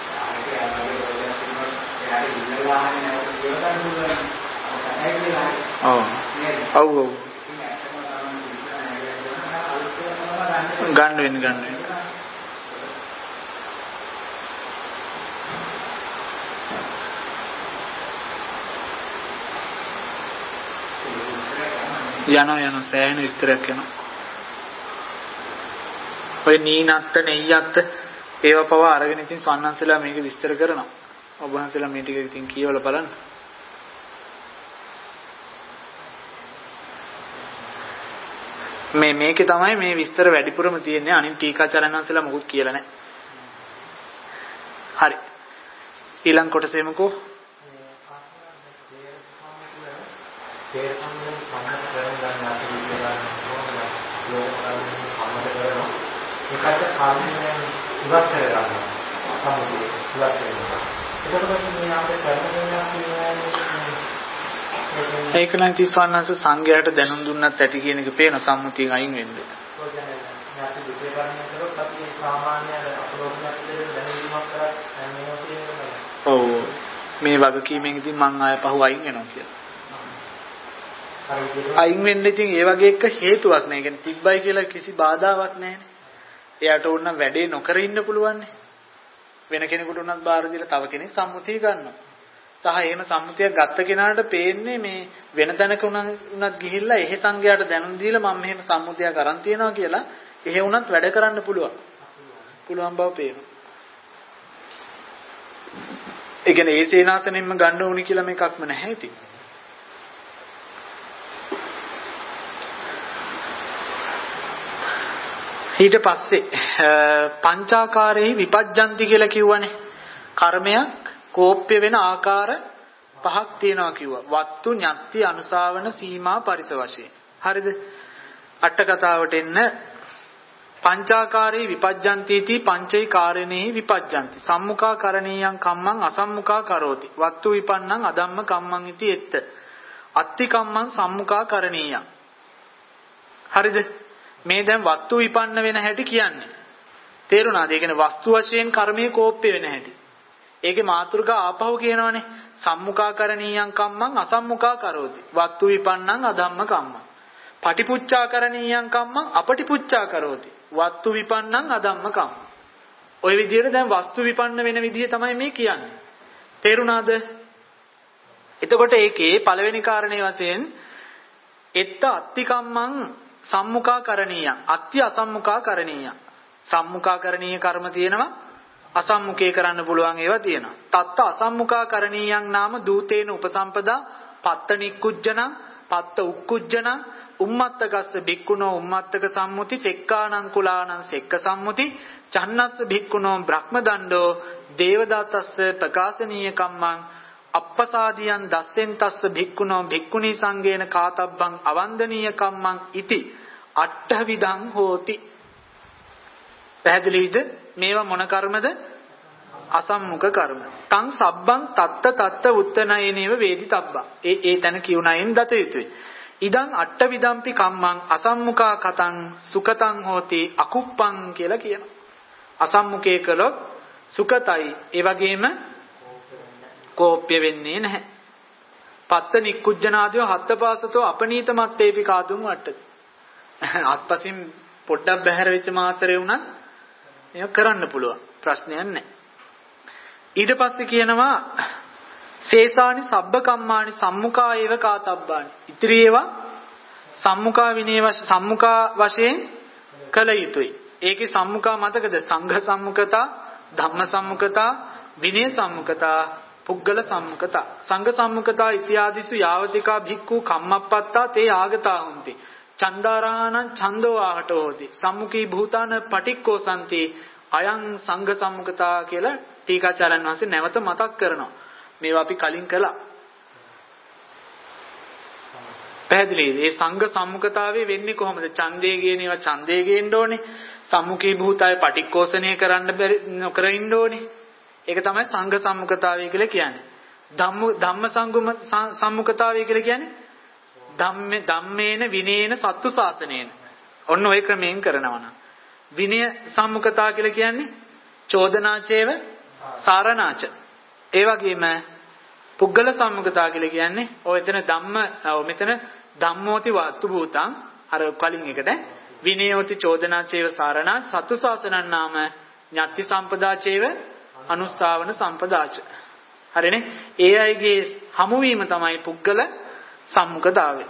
ඔව්. ඔව් ඔව්. ගන්න වෙන ගන්න වෙන. යනවා යනවා සෑහෙන විස්තරයක් යනවා. ඔය නීනත්ත නෙయ్యත්ත ඒව පවා අරගෙන ඉතින් සන්නන්සලා මේක විස්තර කරනවා. ඔබ වහන්සේලා මේ ටික ඉතින් කියවලා බලන්න. මේ මේකේ තමයි මේ විස්තර වැඩිපුරම තියෙන්නේ. අනිත් ටීකාචාර්යන්වහන්සේලා මොකුත් කියලා නැහැ. හරි. ඊළඟ කොටසෙමකෝ තේර සම්බන්ධ සම්මත කරන ගන්න අපි කියලා ඕනලා ලෝක කරන්නේ සම්මත කරනවා ඒකට කාර්යයෙන් ඉවත් කරගන්නවා සම්මුතිය ඉවත් කරනවා එතකොට මේ අපේ කරන දෙයක් කියන්නේ ඒක නම් තිස්වන්නස සංඝයාට දැනුම් දුන්නත් ඇති කියන එක පේන සම්මුතියෙන් අයින් වෙන්නේ. අපි දුකේ කරන්නේ කරොත් අපි සාමාන්‍ය අපලෝකයක් විදිහට දැනීමක් කරත් මේවා ඔව් මේ වගකීමෙන් ඉතින් මං ආය පහු අයින් වෙනවා කියලා. අයින් වෙන්න ඉතින් ඒ වගේ එක හේතුවක් නැහැ. කියන්නේ තිබ්බයි කියලා කිසි බාධාවක් නැහැ. එයාට ඕන නම් වැඩේ නොකර ඉන්න පුළුවන්. වෙන කෙනෙකුට උනත් බාර දීලා තව කෙනෙක් සම්මුතිය ගන්නවා. සහ එහෙම සම්මුතියක් ගත්ත කෙනාට පේන්නේ මේ වෙන තැනක උනත් ගිහිල්ලා එහෙ සංඝයාට දැනුම් දීලා මම මෙහෙම සම්මුතියක් අරන් තියනවා කියලා එහෙ උනත් වැඩ කරන්න පුළුවන්. පුළුවන් බව පේනවා. ඒ කියන්නේ ඒ සේනාසනෙන්ම ගන්න ඕනි කියලා මේකක්ම නැහැ ඉතින්. ඊට පස්සේ පංචාකාරයේ විපජ්ජಂತಿ කියලා කිව්වනේ. කර්මයක් කෝප්‍ය වෙන ආකාර පහක් තියෙනවා කිව්වා. වත්තු ඤත්ති අනුසාවන සීමා පරිස වශයෙන්. හරිද? අට කතාවට එන්න පංචාකාරයේ විපජ්ජಂತಿ ති පංචේ කාරණේහි විපජ්ජಂತಿ. සම්මුඛා කරණීයං කම්මං අසම්මුඛා කරෝති. වත්තු විපන්නං අදම්ම කම්මං ඉති එත්ත. අත්ති කම්මං සම්මුඛා කරණීයං. හරිද? මේ දැන් වස්තු විපන්න වෙන හැටි කියන්නේ. තේරුණාද? ඒ කියන්නේ වස්තු වශයෙන් කර්මයේ කෝප්‍ය වෙන හැටි. ඒකේ මාතෘකා ආපහු කියනවනේ. සම්මුඛාකරණීයං කම්මං අසම්මුඛා කරෝති. වස්තු විපන්නං අධම්ම කම්මං. පටිපුච්ඡාකරණීයං කම්මං අපටිපුච්ඡා කරෝති. වස්තු විපන්නං අධම්ම කම්මං. ওই විදිහට දැන් වස්තු විපන්න වෙන විදිහ තමයි මේ කියන්නේ. තේරුණාද? එතකොට ඒකේ පළවෙනි කාරණේ වශයෙන් එත්ත අත්ති කම්මං සම්මුඛා කරණීයං අත්‍ය අසම්මුඛා කරණීයං. සම්මුඛා කරණීය කර්ම තියෙනවා, අසම්මුඛේ කරන්න පුළුවන් ඒවා තියෙනවා. තත්ත අසම්මුඛා කරණීයං නාම දූතේන උපසම්පදා පත්ත නික්කුජ්ජනං පත්ත උක්කුජ්ජනං උම්මත්තකස්ස භික්ඛුනෝ උම්මත්තක සම්මුති සෙක්කානං කුලානං සෙක්ක සම්මුති චන්නස්ස භික්ඛුනෝ බ්‍රහ්ම දණ්ඩෝ දේවදාතස්ස ප්‍රකාශනීය කම්මං අප්පසාදියන් දස්සෙන් තස්ස භික්ඛුනෝ භික්ඛුනී සංඝේන කාතබ්බං අවන්දනීය කම්මං ඉති අට්ඨ විදං හෝති. පැහැදිලිද? මේවා මොන කර්මද? අසම්මුඛ කර්ම. තං සබ්බං තත්ත තත්ත උත්තනයනේව වේදිතබ්බා. ඒ ඒ තැන කියුණයින් දත යුතුය. ඉදං අට්ඨ විදම්පි කම්මං අසම්මුඛා කතං සුඛතං හෝති අකුප්පං කියලා කියනවා. අසම්මුඛේ කළොත් සුඛතයි. ඒ වගේම කෝප්‍ය වෙන්නේ නැහැ. පත්ත නික්කුජ්ජනාදිව හත්තපාසතෝ අපනීත මත්තේපි කාතුම් වට්ටති. අත්පසින් පොඩ්ඩක් බැහැර වෙච්ච මාතරේ වුණත් මේක කරන්න පුළුවන්. ප්‍රශ්නයක් නැහැ. ඊට පස්සේ කියනවා සේසානි සබ්බ කම්මානි සම්මුඛා ඒව කාතබ්බානි. ඉතිරි ඒවා සම්මුඛා විනේව සම්මුඛා වශයෙන් කළ යුතුයි. ඒකේ සම්මුඛා මතකද? සංඝ සම්මුඛතා, ධම්ම සම්මුඛතා, විනය සම්මුඛතා, පුද්ගල සම්මුඛතා. සංඝ සම්මුඛතා ඉත්‍යාදිසු යාවතිකා භික්ඛු කම්මප්පත්තා තේ ආගතා හොಂತಿ. චන්දාරාණං ඡන්தோ ආහටෝ හොති. සම්මුඛී භූතාන පටික්කෝ සම්ති. අයං සංඝ සම්මුඛතා කියලා ටීකාචාර්යන් වහන්සේ නැවත මතක් කරනවා. මේවා අපි කලින් කළා. පැහැදිලිද? මේ සංඝ සම්මුඛතාවේ වෙන්නේ කොහොමද? ඡන්දේ ගේන ඒවා ඡන්දේ ගේන්න ඕනේ. සම්මුඛී භූතය පටික්කෝෂණය කරන්න බැරි නොකර ඉන්න ඕනේ. ඒක තමයි සංඝ සම්මුඛතාවය කියලා කියන්නේ. ධම්ම ධම්ම සංගම සම්මුඛතාවය කියලා කියන්නේ ධම්මේ ධම්මේන විනේන සත්තු සාසනේන. ඔන්න ඔය ක්‍රමයෙන් කරනවා නම්. විනය සම්මුඛතා කියලා කියන්නේ චෝදනාචේව සාරණාච. ඒ වගේම පුද්ගල සම්මුඛතා කියලා කියන්නේ ඔය එතන ධම්ම ඔය මෙතන ධම්මෝති වාත්තු භූතං අර කලින් එකට විනයෝති චෝදනාචේව සාරණා සත්තු සාසනං නාම ඤත්ති සම්පදාචේව අනුස්සාවන සම්පදාච. හරිනේ? ඒ අයගේ හමුවීම තමයි පුද්ගල සම්මුඛතාවය.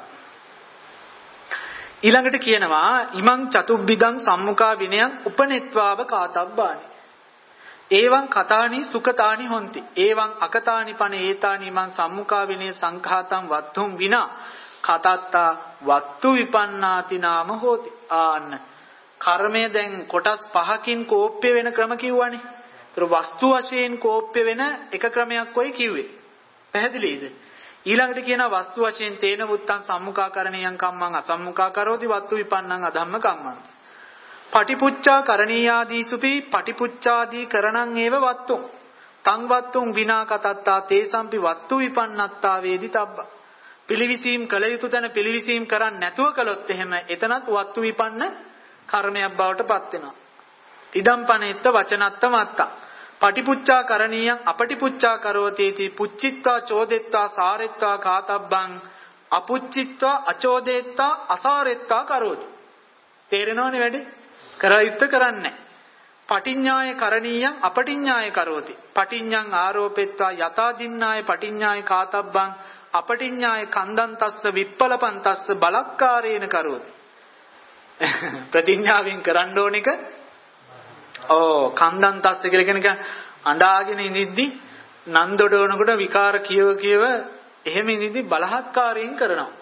ඊළඟට කියනවා ඉමං චතුබ්බිදං සම්මුඛා විනයං උපනෙත්වාව කාතබ්බානි. ඒවං කතානි සුඛතානි හොಂತಿ. ඒවං අකතානි පන ඒතානි මං සම්මුඛා විනය සංඛාතං වත්තුම් විනා කතත්තා වත්තු විපන්නාති නාම හෝති. ආන්න කර්මය දැන් කොටස් පහකින් කෝප්‍ය වෙන ක්‍රම කිව්වනේ. ඒතර වස්තු වශයෙන් කෝප්‍ය වෙන එක ක්‍රමයක් කොයි කිව්වේ? පැහැදිලිද? ඊළඟට කියනවා වස්තු වශයෙන් තේන වුත්තං සම්මුඛාකරණියං කම්මං අසම්මුඛා කරෝති වත්තු විපන්නං අධම්ම කම්මං. පටිපුච්චා කරණීයාදීසුපි පටිපුච්චාදී කරණං ඒව වත්තු. තං වත්තුං විනා කතත්තා තේසම්පි වත්තු විපන්නත්තා වේදිතබ්බ. පිළිවිසීම් කළ යුතු තැන පිළිවිසීම් කරන්නේ නැතුව කළොත් එහෙම එතනත් වත්තු විපන්න කර්මයක් බවට පත් වෙනවා. ඉදම් පනෙත්ත වචනත්ත මත්තා. පටිපුච්චා කරණීයං අපටිපුච්චා කරෝතේති පුච්චිත්වා චෝදෙත්වා සාරෙත්වා කාතබ්බං අපුච්චිත්වා අචෝදෙත්වා අසාරෙත්වා කරෝති. තේරෙනවනේ වැඩි? කරයිත්ත කරන්නේ. පටිඤ්ඤාය කරණීයං අපටිඤ්ඤාය කරෝති. පටිඤ්ඤං ආරෝපෙත්වා යතා දින්නාය පටිඤ්ඤාය කාතබ්බං අපටිඤ්ඤාය කන්දං තස්ස විප්පලපං තස්ස බලක්කාරේන කරෝති. ප්‍රතිඥාවෙන් කරන්න ඕන එක ඕ කන්දං තස්ස කියලා කියන එක අඬාගෙන ඉඳිද්දි නන්දොඩවනකොට විකාර කියව කියව එහෙම ඉඳිද්දි බලහත්කාරයෙන් කරනවා.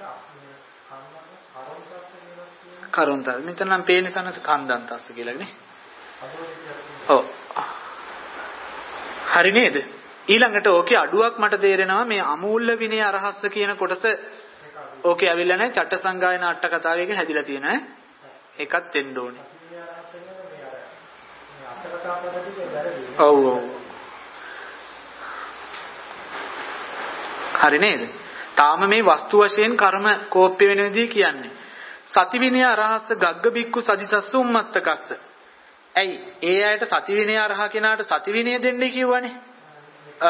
කරුණත මෙතන නම් පේන්නේ සනස කන්දං තස්ස කියලා නේ. ඔව්. හරි නේද? ඊළඟට ඕකේ අඩුවක් මට තේරෙනවා මේ අමූල්‍ය විනය අරහස්ස කියන කොටස ඕකේ ඇවිල්ලා නැහැ. චට්ට සංගායන අට කතාවේක හැදිලා තියෙන ඈ. ඒකත් දෙන්න ඕනේ. ඔව් ඔව්. හරි නේද? තාම මේ වස්තු වශයෙන් කර්ම කෝප්‍ය වෙන විදිහ කියන්නේ. සති විනය අරහස්ස ගග්ග බික්කු සදිසස්ස උම්මත්තකස්ස. ඇයි? ඒ අයට සති විනය අරහ කෙනාට සති විනය දෙන්නේ කියවනේ. අ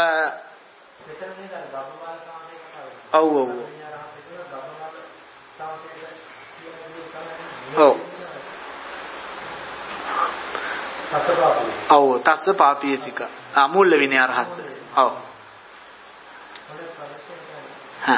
ඔව් ඔව්. ඔව්. ඔව් තස්ස පාපීසික අමූල්‍ය විනය අරහස්ස. ඔව්. හා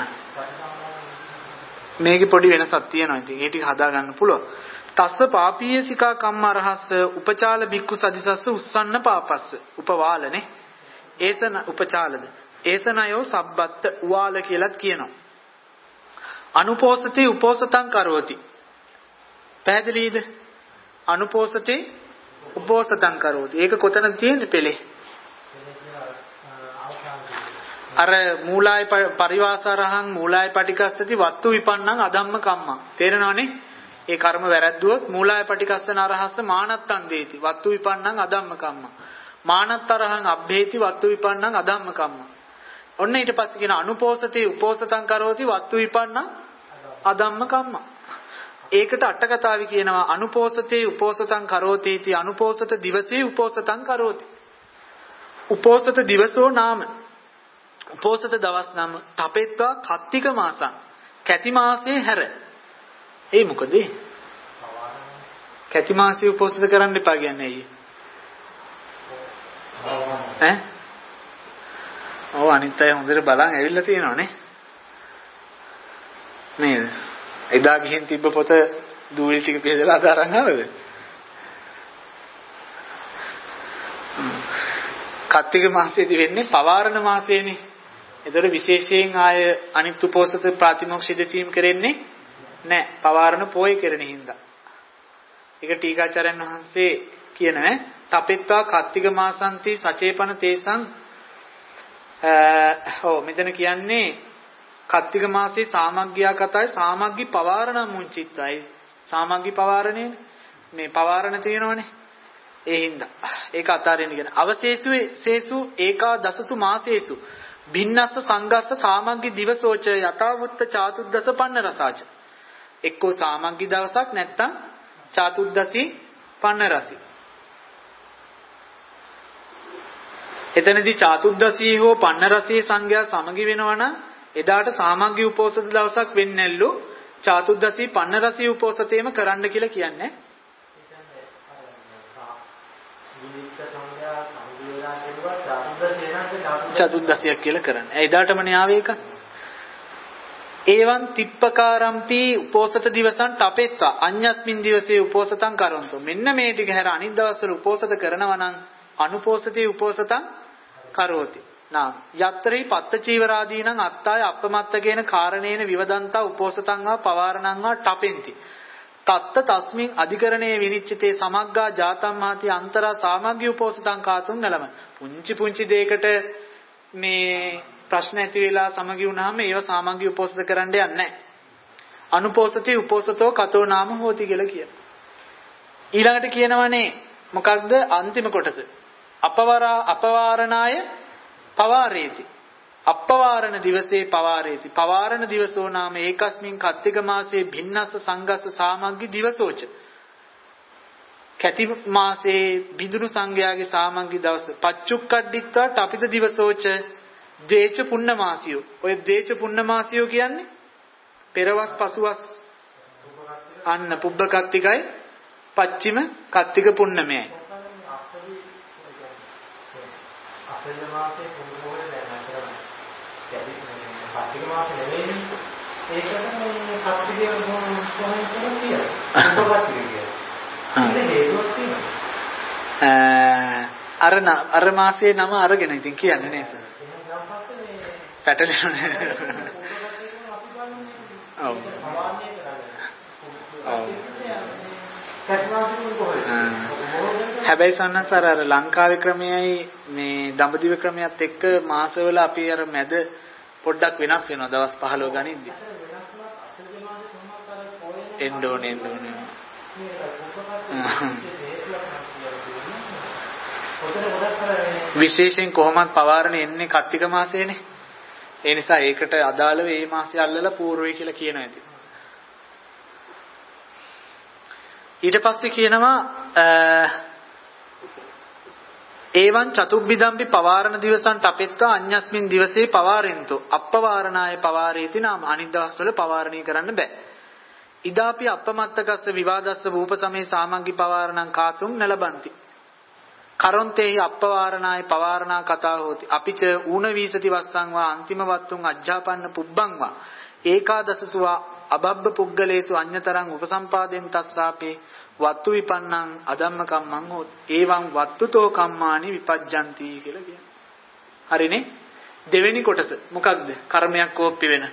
මේකේ පොඩි වෙනසක් තියෙනවා. ඉතින් ඒ ටික හදා ගන්න පුළුවන්. තස්ස පාපීසිකා කම්ම අරහස්ස උපචාල බික්කු සදිසස්ස උස්සන්න පාපස්ස. උපවාලනේ. ඒසන උපචාලද. ඒසනයෝ සබ්බත්ත උවාල කියලාත් කියනවා. අනුපෝසතේ උපෝසතං කරෝති. පැහැදිලිද? අනුපෝසතේ උපෝසතං කරෝති. ඒක කොතනද තියෙන්නේ? පෙළේ. අර මූලාය පරිවාසාරහං මූලාය පටිකස්සති වත්තු විපන්නං අධම්ම කම්මං. තේරෙනවනේ? ඒ කර්ම වැරද්දුවොත් මූලාය පටිකස්සන අරහස්ස මානත්තං දේති වත්තු විපන්නං අධම්ම කම්මං. මානත්තරහං අබ්බේති වත්තු විපන්නං අධම්ම කම්මං. ඔන්න ඊට පස්සේ කියන අනුපෝසතේ උපෝසතං කරෝති වත්තු විපන්නං අධම්ම කම්මං. ඒකට අට කතාවේ කියනවා අනුපෝසතේ උපෝසතං කරෝති इति අනුපෝසත දිවසේ උපෝසතං කරෝති. උපෝසත දිවසෝ නාම උපෝසත දවස් නම් තපෙත්වා කත්තික මාසං කැති මාසේ හැර. ඒ මොකද? කැති මාසේ උපෝසත කරන්න එපා කියන්නේ ඇයි? ඈ? ඔව් අනිත් අය හොඳට බලන් ඇවිල්ලා තියෙනවනේ. නේද? එදා ගිහින් තිබ්බ පොත දූවිලි ටික පිහදලා අදාරන් ආවද? කත්තික මාසයේදී වෙන්නේ පවාරණ මාසේනේ. ඒතර විශේෂයෙන් ආය අනිත් උපෝසත ප්‍රතිමෝක්ෂ දෙසීම් කරන්නේ නැහැ. පවාරණ පොය කෙරෙන හින්දා. ඒක ටීකාචාර්යන් වහන්සේ කියනවා තපෙත්වා කත්තික මාසන්ති සචේපන තේසං ඔව් මෙතන කියන්නේ කත්තික මාසේ සාමග්ගියා කතයි සාමග්ගි පවාරණ මුංචිත්තයි. සාමග්ගි පවාරණේ මේ පවාරණ තියෙනවනේ. ඒ හින්දා ඒක අතාරින්න කියන අවශේෂුවේ සේසු ඒකා දසසු මාසේසු භින්නස්ස සංගස්ස සාමග්ගි දිවසෝච යථාවුත්ත චාතුද්දස පන්න රසාච. එක්කෝ සාමග්ගි දවසක් නැත්තම් චාතුද්දසි පන්න රසි. එතනදී චාතුද්දසී හෝ පන්න රසී සංඝයා සමගි වෙනවා නම් එදාට සාමග්ගි උපෝසත දවසක් වෙන්නේ නැල්ලු චාතුද්දසී පන්න රසී උපෝසතේම කරන්න කියලා කියන්නේ. චතුද්දසියක් කියලා කරන්නේ. ඒ එදාටමනේ ආවේ එක. ඒවන් තිප්පකාරම්පි උපෝසත දිවසන් තපෙත්වා අඤ්ඤස්මින් දිවසේ උපෝසතං කරොන්තෝ. මෙන්න මේ ටික හැර අනිත් දවස්වල උපෝසත කරනවා නම් අනුපෝසතේ උපෝසතං කරෝති. නා යත්‍රි පත්ත චීවරාදීනං අත්තාය අපමත්ත කියන කාරණේන විවදන්තා උපෝසතං වා පවාරණං වා ටපෙන්ති. තත්ත තස්මින් අධිකරණයේ විනිච්ඡිතේ සමග්ගා ජාතම් මාති අන්තරා සාමග්ගී උපෝසතං කාතුන් නලම. පුංචි පුංචි දෙයකට මේ ප්‍රශ්න ඇති වෙලා සමගි වුණාම ඒව සාමග්ගී උපෝසත කරන්න යන්නේ නැහැ. අනුපෝසතේ උපෝසතෝ කතෝ නාම හෝති කියලා කියන. ඊළඟට කියනවනේ මොකක්ද අන්තිම කොටස? අපවරා අපවාරණාය පවාරේති. අපවාරණ දිවසේ පවාරේති. පවාරණ දිවසෝ නාම ඒකස්මින් කත්තික මාසේ භින්නස්ස සංගස්ස සාමග්ගි දිවසෝච. කැති මාසේ බිඳුණු සංඝයාගේ සාමග්ගි දවස පච්චුක්කඩ්ඩිත්වා තපිත දිවසෝච දේච පුන්නමාසියෝ. ඔය දේච පුන්නමාසියෝ කියන්නේ පෙරවස් පසුවස් අන්න පුබ්බ කත්තිකයි පච්චිම කත්තික පුන්නමයයි. අපේ මාසේ පුන්නමෝලේ දැන් අතර කත්තික මාසේ නෙවෙයි ඒකට මේ කත්තිකේ මොන කොහොමද කියන්නේ පුබ්බ කත්තික කියන්නේ. ඒක හේතුවක් තියෙනවා. අර අර මාසේ නම අරගෙන ඉතින් කියන්නේ නේද? පැටලෙන්නේ. ඔව්. ඔව්. හැබැයි සන්නසාර අර ලංකාවේ ක්‍රමයයි මේ දඹදිව ක්‍රමයත් එක්ක මාසවල අපි අර මැද පොඩ්ඩක් වෙනස් වෙනවා දවස් පහළොව ගනිද්දි. එන්ඩෝනේ එන්ඩෝනේ. විශේෂයෙන් කොහොමත් පවාරණේ එන්නේ කත්තික මාසේනේ. ඒ නිසා ඒකට අදාළව මේ මාසය අල්ලලා పూర్වය කියලා කියනවා ඇති. ඊට පස්සේ කියනවා ඒවන් චතුබ්බිදම්පි පවාරණ දිවසන් තපෙත්තා අඤ්ඤස්මින් දිවසේ පවාරෙන්තෝ අප්පවාරණාය පවාරේති නාම. අනිත් දවස්වල පවාරණී කරන්න බෑ. ඉදාපි අපමත්තකස්ස විවාදස්ස රූපසමේ සාමග්ගි පවාරණං කාතුම් නලබಂತಿ. කරොන්තේහි අප්පවාරණාය පවාරණා කතා හෝති. අපිච ඌණ වීසති වස්සං වා අන්තිම වත්තුන් අජ්ජාපන්න පුබ්බං වා ඒකාදසසුවා අබබ්බ පුග්ගලේසු අඤ්‍යතරං උපසම්පාදෙන් තස්සාපේ වත්තු විපන්නං අදම්ම කම්මං හෝති. ඒවං වත්තුතෝ කම්මානි විපජ්ජಂತಿ කියලා කියනවා. හරිනේ? දෙවෙනි කොටස මොකක්ද? කර්මයක් කෝප්පි වෙන.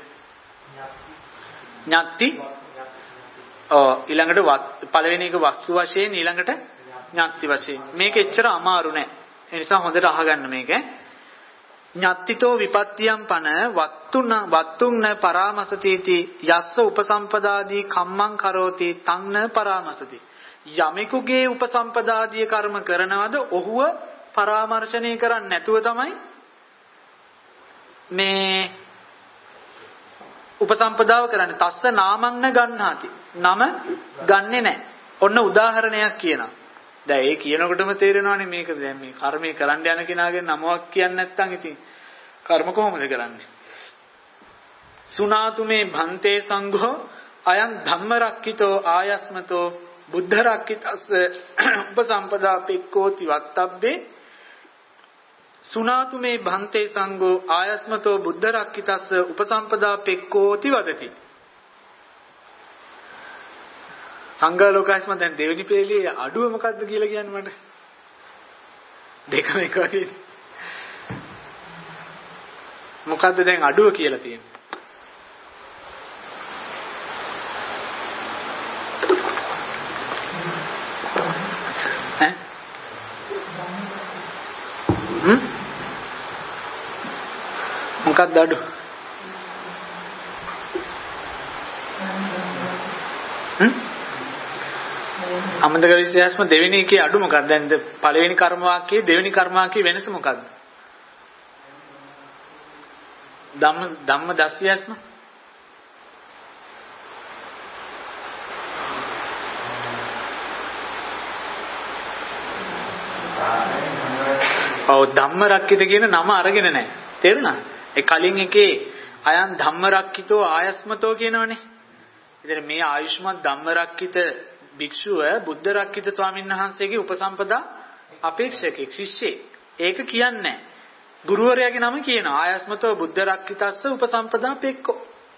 ඥාති. ඔව් ඊළඟට පළවෙනි එක වස්තු වශයෙන් ඊළඟට ඥාති වශයෙන්. මේක එච්චර අමාරු නෑ. ඒ නිසා හොඳට අහගන්න මේක. ඤත්තිතෝ විපත්තියම් පන වත්තුන වත්තුන්න පරාමසතිති යස්ස උපසම්පදාදී කම්මං කරෝති තංන පරාමසති. යමෙකුගේ උපසම්පදාදී කර්ම කරනවද ඔහුව පරාමර්ශණය කරන්නේ නැතුව තමයි මේ උපසම්පදාව කරන්නේ. තස්ස නාමං න ගන්නාති. නම ගන්නෙ නැහැ. ඔන්න උදාහරණයක් කියනවා. දැන් ඒ කියනකොටම තේරෙනවානේ මේක දැන් මේ කර්මයේ කරන්න යන කෙනාගේ නමක් කියන්නේ නැත්නම් ඉතින් කර්ම කොහොමද කරන්නේ? සුනාතු මේ භන්තේ සංඝෝ අයං ධම්මරක්ඛිතෝ ආයස්මතෝ බුද්ධරක්ඛිතස්ස උපසම්පදා පෙක්කෝති වත්තබ්බේ සුනාතු මේ භන්තේ සංඝෝ ආයස්මතෝ බුද්ධරක්ඛිතස්ස උපසම්පදා පෙක්කෝති වදති. සංඝ ලෝකයිස්ම දැන් දෙවෙනි පෙළේ අඩුව මොකද්ද කියලා කියන්නේ මට දෙකම එක වගේ මොකද්ද දැන් අඩුව කියලා තියෙන්නේ ඈ හ්ම් මොකක්ද අඩුව හ්ම් අමතක විශ්වාසම දෙවෙනි එකේ අඩු මොකක්ද? දැන් පළවෙනි කර්ම වාක්‍යයේ දෙවෙනි කර්ම වාක්‍යයේ වෙනස මොකක්ද? ධම්ම ධම්ම දස්වියස්ම ඔව් ධම්මරක්කිත කියන නම අරගෙන නැහැ. තේරුණාද? ඒ කලින් එකේ අයන් ධම්මරක්කිතෝ ආයස්මතෝ කියනවනේ. ඉතින් මේ ආයුෂ්මත් ධම්මරක්කිත භික්ෂුව බුද්ධ රක්කිත ස්වාමීන් වහන්සේගේ උපසම්පදා අපේක්ෂකෙක් ශිෂ්‍යෙක්. ඒක කියන්නේ ගුරුවරයාගේ නම කියනවා. ආයස්මතෝ බුද්ධ රක්කිතස්ස උපසම්පදා පෙක්කෝ.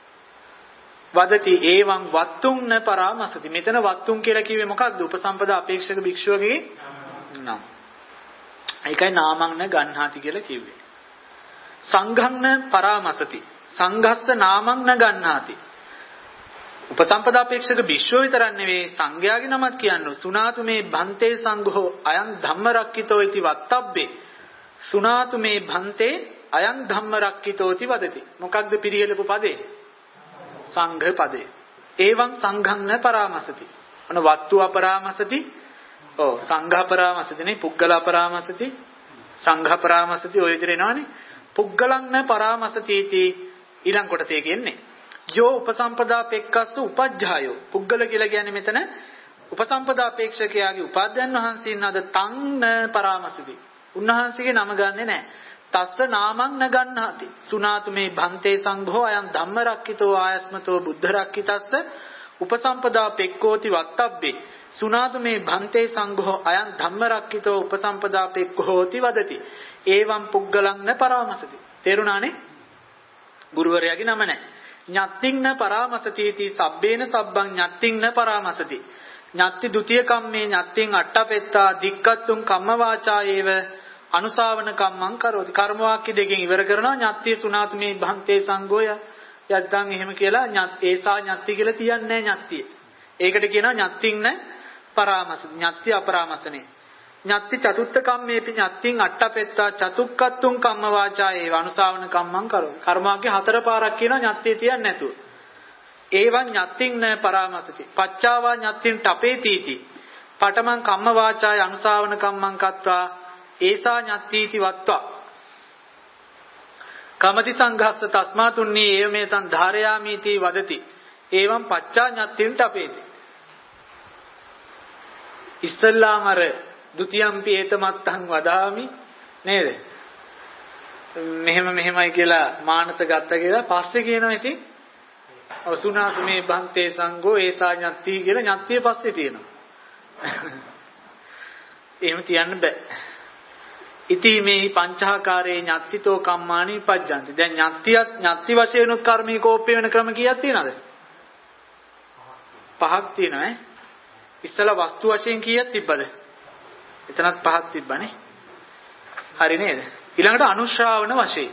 වදති ඒවං වත්තුං න පරාමසති. මෙතන වත්තුං කියලා කිව්වේ මොකක්ද? උපසම්පදා අපේක්ෂක භික්ෂුවගේ නම. ඒකයි නාමං න ගන්හාති කියලා කිව්වේ. සංඝං න පරාමසති. සංඝස්ස නාමං න ගන්හාති. උපසම්පදා අපේක්ෂක භික්ෂුව විතරක් නෙවෙයි සංඝයාගේ නමත් කියන්නේ. සුනාතු මේ භන්තේ සංඝෝ අයං ධම්මරක්ඛිතෝ इति වත්තබ්බේ. සුනාතු මේ භන්තේ අයං ධම්මරක්ඛිතෝති වදති. මොකක්ද පිළිහෙලපු පදේ? සංඝ පදේ. එවං සංඝං න පරාමසති. අන වත්තු අපරාමසති. ඔව් සංඝ අපරාමසතිනේ පුද්ගල අපරාමසති. සංඝ අපරාමසති ඔය විදිහට එනවනේ. පුද්ගලං න පරාමසති इति ඊළඟ කොටසේ කියන්නේ යෝ උපසම්පදා පෙක්කස්ස උපජ්ජායෝ. පුද්ගල කියලා කියන්නේ මෙතන උපසම්පදා අපේක්ෂකයාගේ උපාධ්‍යයන් වහන්සේ ඉන්නද තං පරාමසති. උන්වහන්සේගේ නම ගන්නෙ නැහැ. තස්ස නාමං න ගන්නාති. සුනාතු මේ භන්තේ සංඝෝ අයං ධම්මරක්ඛිතෝ ආයස්මතෝ බුද්ධරක්ඛිතස්ස උපසම්පදා පෙක්කෝති වත්තබ්බේ. සුනාතු මේ භන්තේ සංඝෝ අයං ධම්මරක්ඛිතෝ උපසම්පදා පෙක්කෝති වදති. ඒවං පුද්ගලං න පරාමසති. තේරුණානේ? ගුරුවරයාගේ නම නැහැ. ඤත්තින්න පරාමසතිති සබ්බේන සබ්බං ඤත්තින්න පරාමසති. ඤත්ති ဒ ුතිය කම්මේ ඤත්තින් අට්ඨපෙත්තා දික්කත්තුං කම්ම වාචා ඒව අනුසාවන කම්මං කරෝති. කර්ම වාක්‍ය දෙකෙන් ඉවර කරනවා. ඤත්ති සුනාතු මේ භන්තේ සංඝෝය යද්දන් එහෙම කියලා ඤත් ඒසා ඤත්ති කියලා තියන්නේ නැහැ ඤත්තිය. ඒකට කියනවා ඤත්තින්න පරාමසති. ඤත්ති අපරාමසනේ. ඤත්ති චතුත්ථ කම්මේපි ඤත්තින් අට්ඨපෙත්තා චතුක්කත්තුං කම්ම වාචා ඒව අනුසාවන කම්මං කරෝති. කර්ම වාක්‍ය හතර පාරක් කියනවා ඤත්තිය තියන්නේ නැතුව. ඒවං ඤත්තින් න පරාමසති. පච්චාවා ඤත්තින් ඨපේතිති. පඨමං කම්ම වාචාය අනුසාවන කම්මං කତ୍වා ඒසා ඤත්තිති වත්වා. කමති සංඝස්ස තස්මාතුන්නී ඒවමෙතං ධාරයාමිති වදති. ඒවං පච්චා ඤත්තින් ඨපේති. ඉස්සල්ලාම අර ဒ ුතියම්පි ඒතමත්තං වදාමි නේද? මෙහෙම මෙහෙමයි කියලා මානස ගත්ත කියලා පස්සේ කියනවා ඉතින් අසුනාතු මේ භන්තේ සංඝෝ ඒසා ඤත්ති කියලා ඤත්තිය පස්සේ තියෙනවා. එහෙම තියන්න බෑ. ඉති මේ පංචාකාරේ ඤත්තිතෝ කම්මානි පජ්ජන්ති. දැන් ඤත්තියත් ඤත්ති වශයෙන් උත් කර්මී කෝප්පය වෙන ක්‍රම කීයක් තියෙනවද? පහක් තියෙනවා ඈ. ඉස්සලා වස්තු වශයෙන් කීයක් තිබ්බද? එතනත් පහක් තිබ්බනේ. හරි නේද? ඊළඟට අනුශ්‍රාවන වශයෙන්.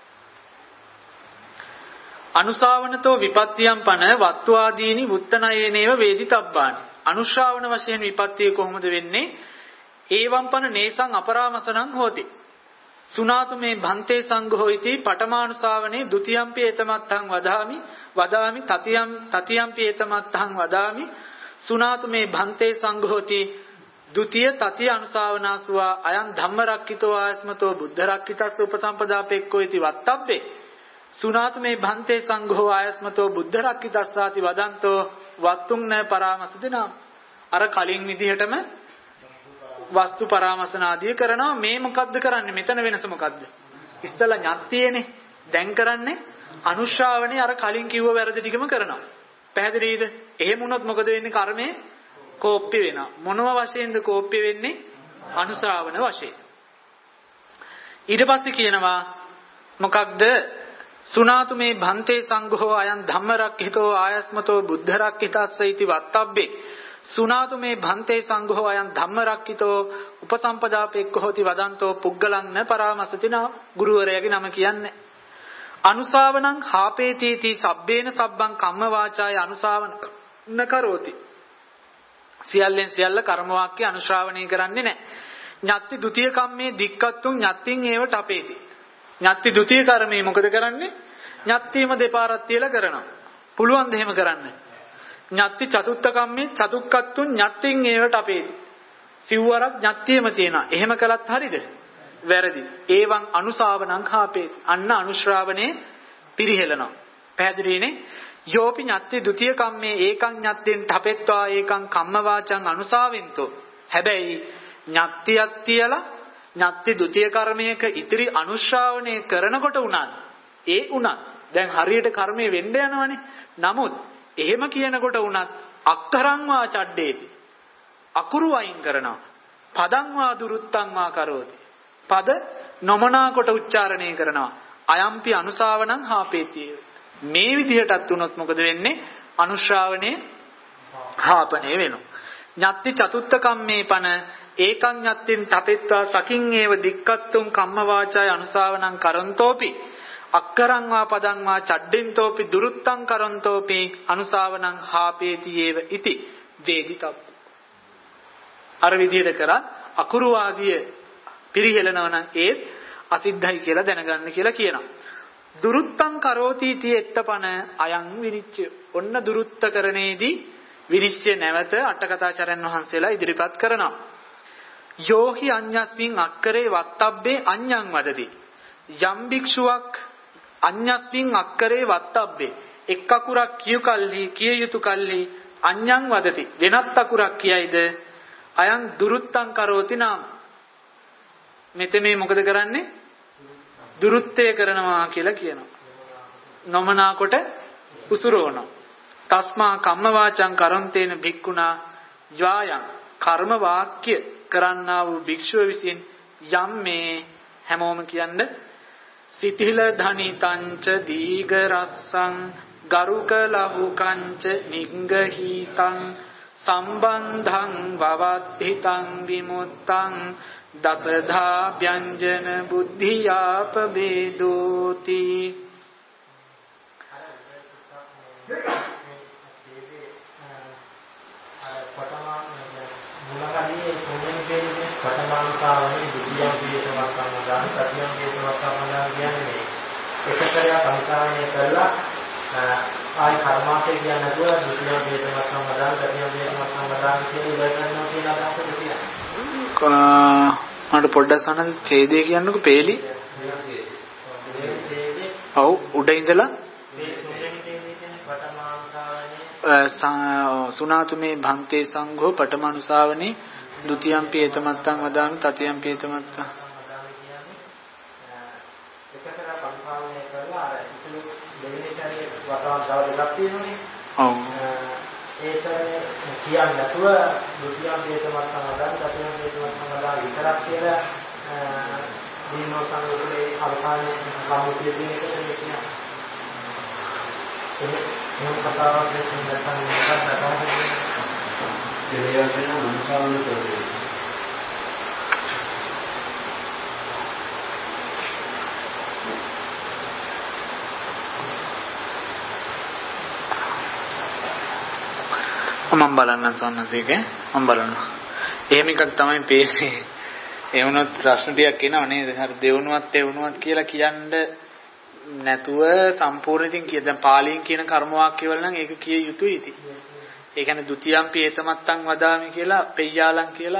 අනුසාවනතෝ විපත්තියම් පන වත්තු ආදීනි වුත්තනයේනේව වේදිතබ්බානි. අනුශ්‍රාවන වශයෙන් විපත්තිය කොහොමද වෙන්නේ? ඒවම් පන නේසං අපරාමසනං හෝති. සුනාතු මේ භන්තේ සංඝෝ इति පඨමානුසාවනේ ဒ ුතියම්පි ඒතමත්තං වදාමි වදාමි තතියම් තතියම්පි ඒතමත්තං වදාමි සුනාතු මේ භන්තේ සංඝෝති ဒ ුතිය තතිය අනුසාවනාසුවා අයං ධම්මරක්ඛිතෝ ආයස්මතෝ බුද්ධරක්ඛිතස්ස උපසම්පදාපෙක්කෝ इति වත්තබ්බේ සුනාතු මේ භන්තේ සංඝෝ ආයස්මතෝ බුද්ධරක්ඛිතස්සාති වදන්තෝ වත්තුං න පරාමසදිනා අර කලින් විදිහටම වස්තු පරාමසන ආදී කරනවා මේ මොකද්ද කරන්නේ මෙතන වෙනස මොකද්ද ඉස්සලා ඤත්තියනේ දැන් කරන්නේ අනුශ්‍රාවණේ අර කලින් කිව්ව වැරදි ටිකම කරනවා පැහැදිලිද එහෙම වුණොත් මොකද වෙන්නේ කර්මයේ කෝප්පි වෙනවා මොනව වශයෙන්ද කෝප්පි වෙන්නේ අනුශ්‍රාවණ වශයෙන් ඊට පස්සේ කියනවා මොකක්ද සුනාතු මේ භන්තේ සංඝෝ අයං ධම්මරක්ඛිතෝ ආයස්මතෝ බුද්ධරක්ඛිතස්ස इति වත්තබ්බේ සුනාතු මේ භන්තේ සංඝෝ අයං ධම්මරක්ඛිතෝ උපසම්පදාපෙක්ඛ හොති වදන්තෝ පුග්ගලං න පරාමසතිනා ගුරුවරයාගේ නම කියන්නේ අනුසාවනං හාපේතිති සබ්බේන සබ්බං කම්ම වාචාය අනුසාවන න කරෝති සියල්ලෙන් සියල්ල කර්ම වාක්‍ය අනුශ්‍රාවණය කරන්නේ නැහැ ඤත්ති ဒ ුතිය කම්මේ දික්කත්තුං ඤත්තිං ඒවට අපේති ඤත්ති ဒ ුතිය කර්මයේ මොකද කරන්නේ ඤත්තිම දෙපාරක් තියලා කරනවා පුළුවන් ද එහෙම කරන්න ඤත්ති චතුත්ථ කම්මේ චතුක්කත්තුං ඤත්තිං ඒවට අපේති සිව්වරක් ඤත්තියම තියෙනවා එහෙම කළත් හරියද වැරදි ඒවං අනුසාවනං හාපේති අන්න අනුශ්‍රාවණේ පිරිහෙලනවා පැහැදිලිනේ යෝපි ඤත්ති ဒ ුතිය කම්මේ ඒකං ඤත්තින් තපෙත්වා ඒකං කම්ම වාචං අනුසාවෙන්තෝ හැබැයි ඤත්තියක් තියලා ඤත්ති ဒ ුතිය කර්මයක ඉතිරි අනුශ්‍රාවණය කරනකොට උනත් ඒ උනත් දැන් හරියට කර්මයේ වෙන්න යනවනේ නමුත් එහෙම කියනකොට උනත් අක්කරං වා චඩ්ඩේපි අකුරු වයින් කරනවා පදං වා දුරුත්තං වා කරෝති පද නොමනා කොට උච්චාරණය කරනවා අයම්පි අනුසාවනං හාපේති මේ විදිහටත් උනොත් මොකද වෙන්නේ අනුශ්‍රාවණේ හාපණේ වෙනවා ඤත්ති චතුත්ථ කම්මේ පන ඒකං ඤත්තින් තපෙත්වා සකින් ඒව දික්කත්තුං කම්ම වාචාය අනුසාවනං කරන්තෝපි අක්කරං වා පදං වා චඩ්ඩින්තෝපි දුරුත්තං කරන්තෝපි අනුසාවනං හාපේති ඒව ඉති වේදිතබ්බ අර විදිහට කරා අකුරු ආදිය පිරිහෙලනවා නම් ඒත් අසිද්ධයි කියලා දැනගන්න කියලා කියනවා දුරුත්තං කරෝති इति එත්තපන අයං විනිච්ඡය ඔන්න දුරුත්තකරණේදී විනිශ්චය නැවත අටකථාචාර්යන් වහන්සේලා ඉදිරිපත් කරනවා යෝහි අඤ්ඤස්මින් අක්කරේ වත්තබ්බේ අඤ්ඤං වදති යම් භික්ෂුවක් අඤ්ඤස්මින් අක්කරේ වත්තබ්බේ එක් අකුරක් කියු කල්හි කිය යුතු කල්හි අඤ්ඤං වදති වෙනත් අකුරක් කියයිද අයං දුරුත්තං කරෝති නාම මෙතන මේ මොකද කරන්නේ දුරුත්තය කරනවා කියලා කියනවා නොමනා කොට උසුරවනවා තස්මා කම්ම වාචං කරන්තේන භික්ඛුනා යායන් කර්ම වාක්‍ය කරන්නා වූ භික්ෂුව විසින් යම් මේ හැමෝම කියන්නේ සිතිල ධනිතංච දීඝ රස්සං ගරුක ලහුකංච නිග්ගහීතං සම්බන්ධං වවත්හිතං විමුත්තං දසධා ව්‍යංජන බුද්ධියාප වේදෝති මුලකදී තුන්වෙනි පේජයේ පඨමානුසාවනේ දුතියම් පියතමක් සම්බන්ධයි තතියම් පියතමක් සම්බන්ධයි කියන්නේ එකතරයක් අනුසාරණය කරලා ආයි කර්මාශය කියන්නේ නැතුව දුතියම් පියතමක් සම්බන්ධයි තතියම් පියතමක් සම්බන්ධයි කියන ඉවර කරනවා කියන අදහසද කියන්නේ මට පොඩ්ඩක් සනල් ඡේදය කියන්නකෝ පේලි ඔව් උඩ ඉඳලා සුනාතු මේ භන්තේ සංඝෝ පඨමානුසාවනේ ဒ ුතියම්පි ඒතමත්තං වදාමි තතියම්පි ඒතමත්තං එකතර සංසාරණය කරලා අර ඉතුරු දෙවෙනි ශරීරයේ වතාවක් දව දෙකක් තියෙනනේ ඔව් ඒක කියන්නේ නැතුව ဒ ුතියම්පි ඒතමත්තං වදාමි තතියම්පි ඒතමත්තං වදාමි විතරක් කියලා දීනෝ සංගුලේ අවසානයේ සම්මුතිය දෙන එකට මේ කියන්නේ එහෙනම් කතාවක් දෙන්න නැත්නම් මොකක්ද කරන්නේ දෙවියන් වෙන අනුසාරණය කරන්නේ මම බලන්න සන්නසේක මම බලන්න එහෙම එකක් තමයි පේන්නේ ඒ වුණත් ප්‍රශ්න ටිකක් එනවා නේද? හරි දෙවුණුවත් තෙවුණුවත් කියලා කියන්නේ නැතුව සම්පූර්ණ ඉතින් කිය දැන් පාලියෙන් කියන කර්ම වාක්‍ය වල නම් ඒක කිය යුතුයි ඉතින්. ඒ කියන්නේ ဒ ුතියම්පි ඒතමත්තං වදාමි කියලා පෙය්‍යාලං කියලා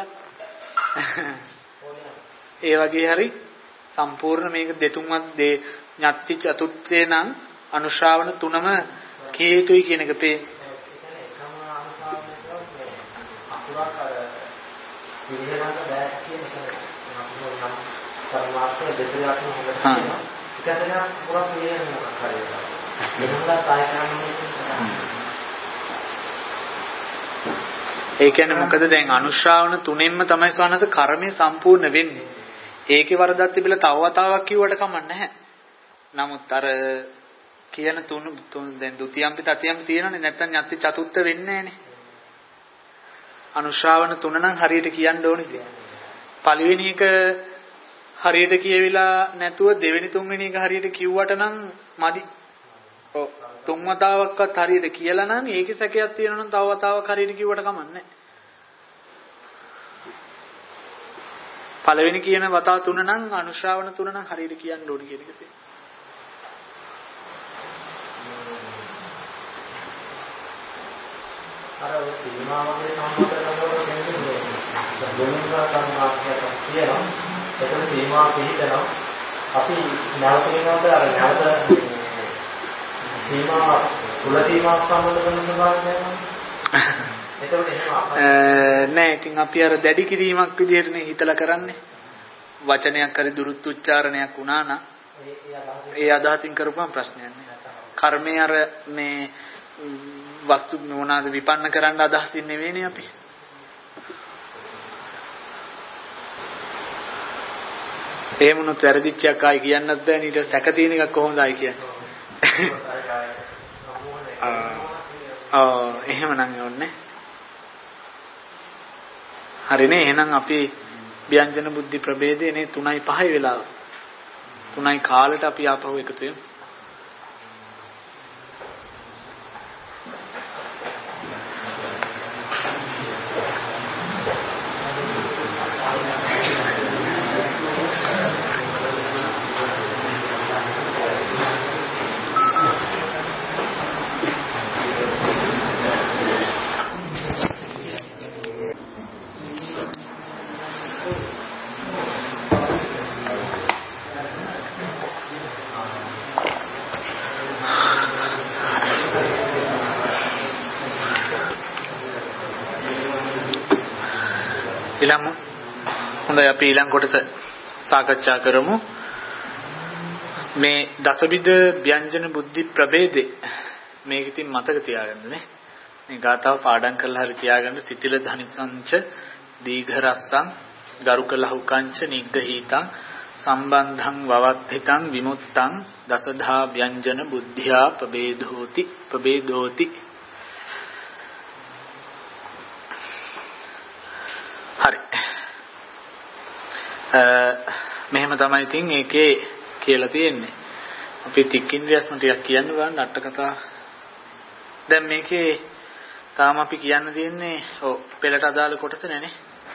ඒ වගේ හරි සම්පූර්ණ මේක දෙතුන්වත් දේ ඤත්ති චතුත්ථේ නම් අනුශාවන තුනම කිය යුතුයි කියන එක පේ. ඒ කියන්නේ මොකද දැන් අනුශාවන තුනෙන්ම තමයි සවනස කර්මය සම්පූර්ණ වෙන්නේ. ඒකේ වරදක් තිබිලා තව වතාවක් කිව්වට කමක් නැහැ. නමුත් අර කියන තුන තුන දැන් ဒ ුතියම්පි තතියම්පි තියෙනනේ නැත්තම් යත්ති චතුත්ථ වෙන්නේ නැහනේ. අනුශාවන තුන නම් හරියට කියන්න ඕනේ ඉතින්. පළවෙනි එක හරියට කියවිලා නැතුව දෙවෙනි තුන්වෙනි එක හරියට කිව්වට නම් මදි. ඔව් තුන් වතාවක්වත් හරියට කියලා නම් ඒකේ සැකයක් තියෙනවා නම් තව වතාවක් හරියට කිව්වට කමක් නැහැ. පළවෙනි කියන වතාව තුන නම් අනුශාවන තුන නම් හරියට කියන්න ඕනේ කියන එක තියෙනවා. අර සීමාවගේ සම්මත කරනකොට කියන්නේ දුන්නා සම්මාක්ෂයක් තියෙනවා. ඒක සීමාව පිළිතනවා. අපි නැවතිනකොට අර නැවත සීමාව කුල සීමාව සම්බන්ධ කරන ස්වභාවය එතකොට එහෙම නෑ ඉතින් අපි අර දැඩි කිරීමක් විදිහටනේ හිතලා කරන්නේ. වචනයක් හරි දුරුත් උච්චාරණයක් වුණා නම් ඒ අදහසින් කරපුවම ප්‍රශ්නයක් නෑ. කර්මයේ අර මේ වස්තු මොනවාද විපන්න කරන්න අදහසින් නෙවෙයිනේ අපි. එහෙමනොත් වැරදිච්චයක් ආයි කියන්නත් බෑ නීට සැක තියෙන එකක් කොහොමද ආයි කියන්නේ. ආ ආ එහෙමනම් ඕනේ. හරිනේ එහෙනම් අපි ව්‍යංජන බුද්ධි ප්‍රභේදේ නේ තුනයි පහයි වෙලාව. තුනයි කාලෙට අපි ආපහු එකතු වෙමු. ඊළඟ හොඳයි අපි ඊළඟ කොටස සාකච්ඡා කරමු. මේ දසවිධ ව්‍යංජන බුද්ධි ප්‍රභේදේ මේක ඉතින් මතක තියාගන්න නේ. මේ ගාථාව පාඩම් කරලා හරි තියාගන්න. සිතිල ධනිසංච දීඝ රස්සං ගරුක ලහුකංච නිග්ගහීතං සම්බන්ධං වවත්ථිතං විමුක්තං දසධා ව්‍යංජන බුද්ධියා ප්‍රභේදෝති ප්‍රභේදෝති. හරි. මෙහෙම තමයි ඉතින් ඒකේ කියලා තියෙන්නේ. අපි තික්කින්ද්‍රියස්ම ටිකක් කියන්න ගන්න අට කතා. දැන් මේකේ තාම අපි කියන්න තියෙන්නේ ඔව් පෙළට අදාළ කොටස නෑනේ.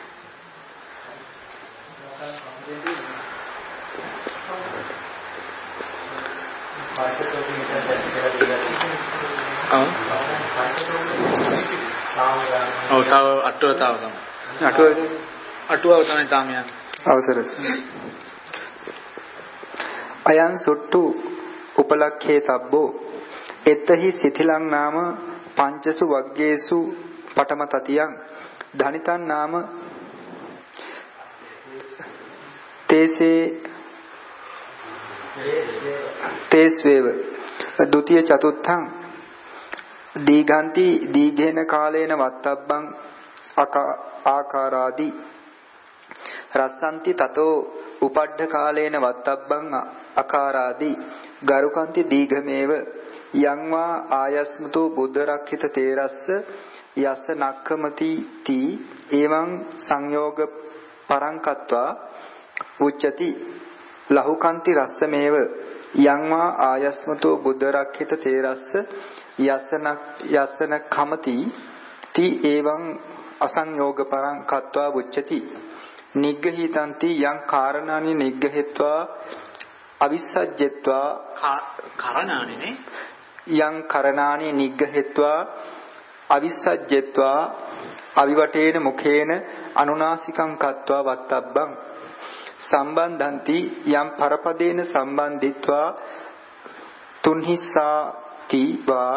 ඔව් ඔව් තව අටුව තව තමයි. අටුව අටුවව තමයි තාම යන්නේ. අවසරයි. අයං සුට්ටු උපලක්ඛේ තබ්බෝ එත්තහි සිතිලං නාම පංචසු වග්ගේසු පඨම තතියං ධනිතං නාම තේසේ තේස්වේව ဒ ුතිය චතුත්ථං දීඝන්ති දීඝේන කාලේන වත්තබ්බං ආකාරාදී රස්සන්ති තතෝ උපඩ්ඨ කාලේන වත්තබ්බං අකාරාදී ගරුකන්ති දීඝමේව යං වා ආයස්මතෝ බුද්ධ රක්ඛිත තේරස්ස යස්ස නක්ඛමති තී එවං සංයෝග පරංකත්වා උච්චති ලහුකන්ති රස්සමේව යං වා ආයස්මතෝ බුද්ධ රක්ඛිත තේරස්ස යස්සන යස්සන කමති තී එවං අසංයෝග පරංකත්වා උච්චති නිග්ගහිතಂತಿ යං කාරණානි නිග්ගහෙත්වා අවිස්සජ්ජත්වා කරණානි නේ යං කරණානි නිග්ගහෙත්වා අවිස්සජ්ජත්වා අවිවටේන මුඛේන අනුනාසිකං කତ୍වා වත්තබ්බං සම්බන්ධಂತಿ යම් පරපදේන සම්බන්ධිත්වා තුන්හිස්සාති වා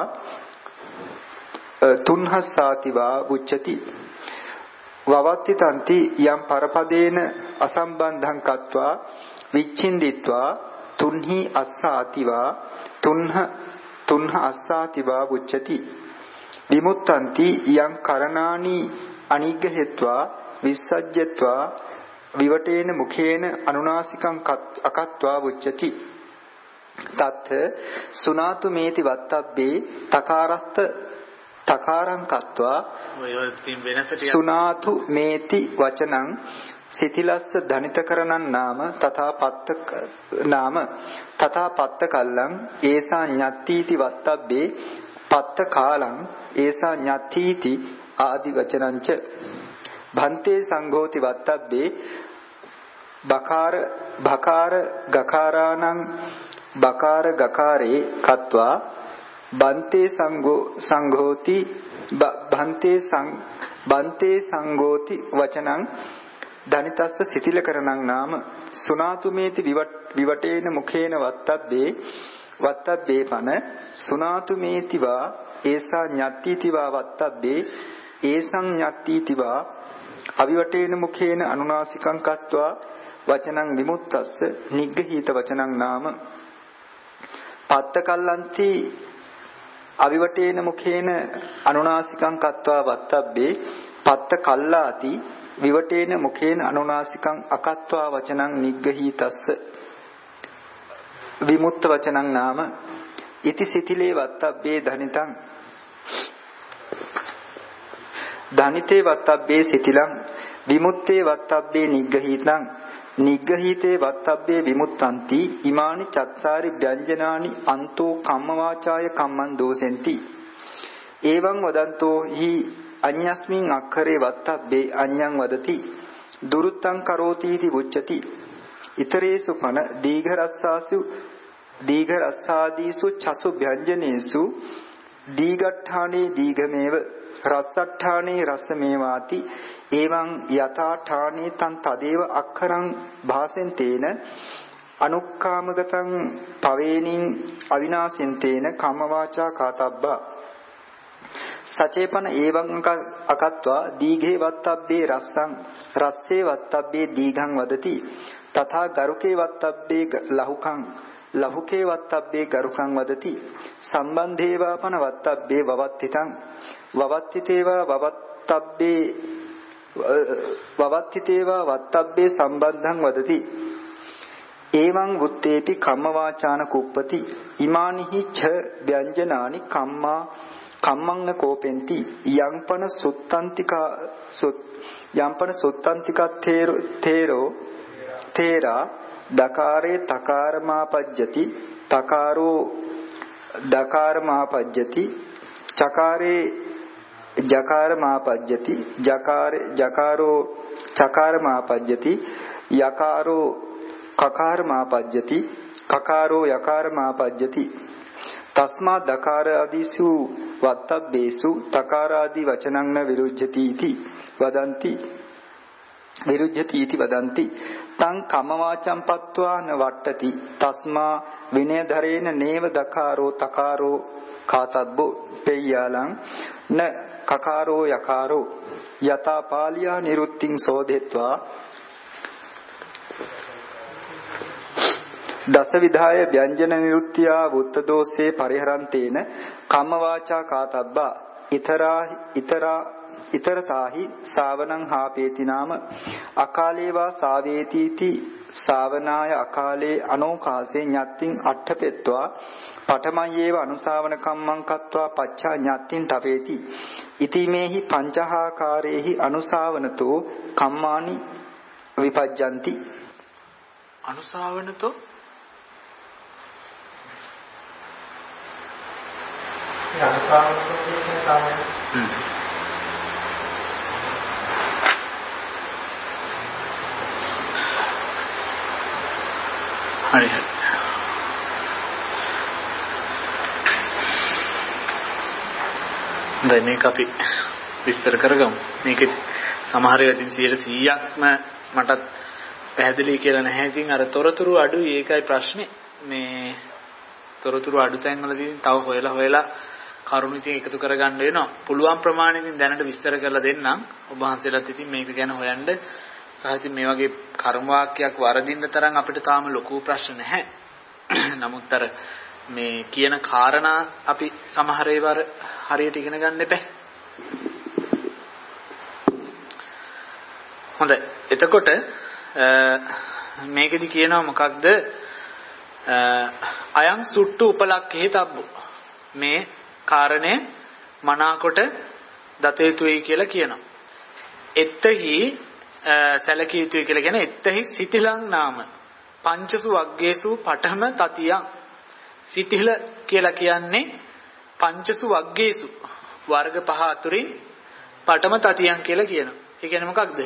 තුන්හස්සාති වා උච්චති වවත්තිතಂತಿ යම් පරපදේන අසම්බන්ධං කତ୍වා විච්ඡින්දිත්වා තුන්හි අස්සාති වා තුන්හ තුන්හ අස්සාති වා උච්චති විමුත්තಂತಿ යම් කරණානි අනිග්ගහෙත්වා විස්සජ්ජත්වා විවටේන මුඛේන අනුනාසිකං අකත්වා උච්චති තත් සුනාතු මේති වත්තබ්බේ තකාරස්ත තකාරං කତ୍වා සුනාතු මේති වචනං සිතිලස්ස ධනිතකරණං නාම තථා පත්ත නාම තථා පත්ත කල්ලං ඒසා ඤත්තිති වත්තබ්බේ පත්ත කාලං ඒසා ඤත්තිති ආදි වචනංච භන්තේ සංඝෝති වත්තබ්බේ බකාර බකාර ගකාරාණං බකාර ගකාරේ කତ୍වා බන්තේ සංඝෝ සංඝෝති බන්තේ සං බන්තේ සංඝෝති වචනං ධනිතස්ස සිතිලකරණං නාම සුනාතුමේති විවටේන මුඛේන වත්තබ්බේ වත්තබ්බේ පන සුනාතුමේතිවා ඒසා ඤත්තිතිවා වත්තබ්බේ ඒසං ඤත්තිතිවා අවිවටේන මුඛේන අනුනාසිකං කତ୍වා වචනං විමුක්තස්ස නිග්ගහිත වචනං නාම පත්ත කල්ලන්ති අවිවටේන මුඛේන අනුනාසිකං කତ୍වා වත්තබ්බේ පත්ත කල්ලාති විවටේන මුඛේන අනුනාසිකං අකත්වා වචනං නිග්ගහිතස්ස විමුක්ත වචනං නාම ඉති සිතිලේ වත්තබ්බේ ධනිතං ධනිතේ වත්තබ්බේ සිතිලං විමුක්තේ වත්තබ්බේ නිග්ගහිතං නිග්ගහිතේ වත්තබ්බේ විමුක්තಂತಿ ඉමානි චත්තාරි ව්‍යංජනානි අන්තෝ කම්මවාචාය කම්මං දෝසෙන්ති එවං වදන්තෝ හි අඤ්ඤස්මින් අක්ඛරේ වත්තබ්බේ අඤ්ඤං වදති දුරුත්තං කරෝති इति උච්චති ඊතරේසු පන දීඝරස්සාසු දීඝරස්සාදීසු චසු ව්‍යංජනේසු දීඝට්ඨානේ දීඝමේව රස්සට්ඨානේ රසමේවාති එවං යථාඨානේ තං තදේව අක්ඛරං භාසෙන්තේන අනුක්කාමගතං පවේනින් අවිනාශෙන්තේන කම්මවාචා කාතබ්බා සචේපන එවං අකත්වා දීඝේ වත්තබ්බේ රස්සං රස්සේ වත්තබ්බේ දීඝං වදති තථා ගරුකේ වත්තබ්බේ ලහුකං ලහුකේ වත්තබ්බේ ගරුකං වදති සම්බන්ධේවාපන වත්තබ්බේ වවත්තිතං වවත්තිතේවා වවත්තබ්බේ වවත්තිතේවා වත්තබ්බේ සම්බන්ධං වදති එවං වුත්තේපි කම්මවාචාන කුප්පති ඉමානිහි ඡ ව්‍යංජනානි කම්මා කම්මං කෝපෙන්ති යංපන සුත්තන්තිකා සුත් යංපන සුත්තන්තිකත්තේරෝ තේරෝ තේරා දකාරේ තකාරමාපජ්ජති තකාරෝ දකාරමාපජ්ජති චකාරේ ජකාරමාපජ්ජති ජකාරේ ජකාරෝ චකාරමාපජ්ජති යකාරෝ කකාරමාපජ්ජති කකාරෝ යකාරමාපජ්ජති තස්මා දකාර ආදීසු වත්තබ්බේසු තකාරාදී වචනං න විරුජ්ජති इति වදಂತಿ විරුජ්ජති इति වදಂತಿ තං කම්මවාචං පත්වා න වට්ටති තස්මා විනයධරේන නේව දකාරෝ තකාරෝ කාතබ්බෝ පෙය්‍යාලං න කකාරෝ යකාරෝ යතා පාලියා නිරුත්තිං සෝදෙත්වා දස විධාය ව්‍යංජන නිරුත්ත්‍යා වුත්ත දෝසේ පරිහරන්තේන කම්මවාචා කාතබ්බා ඊතරා ඊතරා ඊතරතාහි ශාවනං හාපේති නාම අකාලේවා සාවේතිති ශාවනාය අකාලේ අනෝකාසේ ඤත්තිං අට්ඨපෙත්වා පඨමයේව අනුසාවන කම්මං කତ୍වා පච්චා ඤත්තිං තපේති ඉතිමේහි පංචහාකාරේහි අනුසාවනතෝ කම්මානි විපජ්ජಂತಿ අනුසාවනතෝ අනුසාවනතෝ කියන්නේ තමයි හරි. දැන් මේක අපි විස්තර කරගමු. මේක සමහර ඒවා ඉතින් සියයට සීයක්ම මටත් පැහැදිලි කියලා නැහැ. ඉතින් අර තොරතුරු අඩුයි ඒකයි ප්‍රශ්නේ. මේ තොරතුරු අඩු තැන් වලදී තව හොයලා හොයලා කරුණු ඉතින් එකතු කරගන්න වෙනවා. පුළුවන් ප්‍රමාණයකින් දැනට විස්තර කරලා දෙන්නම්. ඔබ වහන්සේලාත් ඉතින් මේක ගැන හොයන්න සහ ඉතින් මේ වගේ කර්ම වාක්‍යයක් වරදින්න තරම් අපිට තාම ලොකු ප්‍රශ්න නැහැ. නමුත් අර මේ කියන කාරණා අපි සමහර ඒවා හරියට ඉගෙන ගන්න එපා. හොඳයි. එතකොට මේකෙදි කියනවා මොකක්ද? අයං සුට්ටු උපලක්ඛේ තබ්බු. මේ කාරණේ මනාකොට දත යුතුයි කියලා කියනවා. එත්තෙහි සැලකිය යුතුයි කියලා කියන එත්තෙහි සිතිලං නාම පංචසු වග්ගේසු පඨම තතියං. සිතිල කියලා කියන්නේ පංචසු වග්ගේසු වර්ග පහ අතුරින් පඨම තතියං කියලා කියනවා. ඒ කියන්නේ මොකක්ද?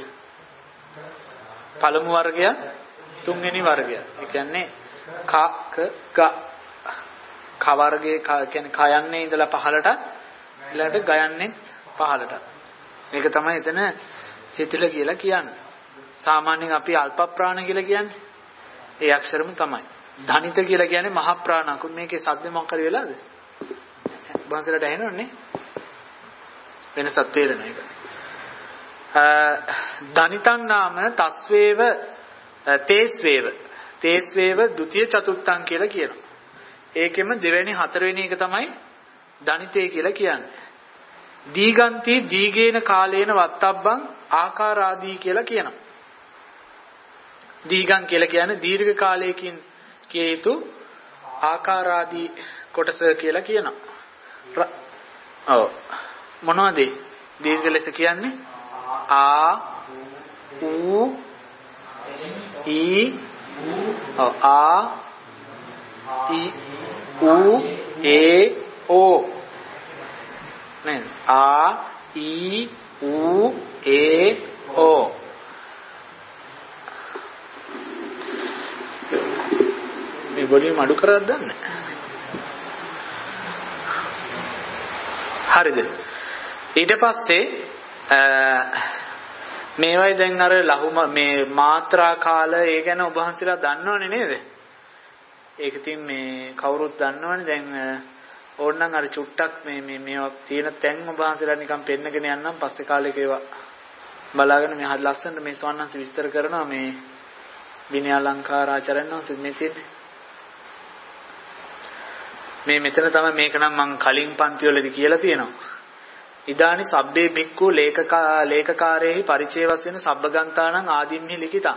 පළමු වර්ගය තුන්වෙනි වර්ගය. ඒ කියන්නේ ක ක ග ක වර්ගයේ කියන්නේ කයන්නේ ඉඳලා පහළට ඊළඟට ගයන්නේ පහළට. මේක තමයි එතන සිතිල කියලා කියන්නේ. සාමාන්‍යයෙන් අපි අල්ප ප්‍රාණ කියලා කියන්නේ ඒ අක්ෂරම තමයි. ධනිත කියලා කියන්නේ මහ ප්‍රාණ. අකුත් මේකේ සද්ද මොකක් හරි වෙලාද? බංසලට ඇහෙනවන්නේ? වෙනසක් තේරෙන එක. ධනිතං නාම තස්වේව තේස්වේව තේස්වේව ဒ ුතිය චතුර්ථං කියලා කියනවා. ඒකෙම දෙවෙනි හතරවෙනි එක තමයි ධනිතේ කියලා කියන්නේ. දීගන්ති දීගේන කාලේන වත්තබ්බං ආකාරාදී කියලා කියනවා. දීගං කියලා කියන්නේ දීර්ඝ කාලයකින් කිය යුතු ආකාරාදී කොටස කියලා කියනවා. ඔව් මොනවද දීර්ඝ ලෙස කියන්නේ? ආ ඌ ඊ ඔව් ආ ඊ ඌ ඒ ඕ නේද? ආ ඊ ඌ ඒ ඕ. මේ වොලියුම් අඩු කරලා දාන්න. හරිද? ඊට පස්සේ මේවයි දැන් අර ලහුම මේ මාත්‍රා කාල ඒ ගැන ඔබ වහන්සේලා දන්නවනේ නේද? ඒක ඉතින් මේ කවුරුත් දන්නවනේ. දැන් ඕනනම් අර චුට්ටක් මේ මේ මේවා තියෙන තැන් ඔබ වහන්සේලා නිකන් පෙන්නගෙන යන්නම්. පස්සේ කාලෙක ඒවා බලාගෙන මේ හරි ලස්සනට මේ ස්වන්නංශ විස්තර කරනවා. මේ විනය අලංකාර ආචාර්යන් වහන්සේ මේ තියෙන්නේ. මේ මෙතන තමයි මේක නම් මම කලින් පන්ති වලදී කියලා තියෙනවා. ඉදානි සබ්බේ බික්ඛු ලේකකා ලේකකාරේහි පරිචේ වශයෙන් සබ්බගන්තානං ආදිම්හි ලිඛිතං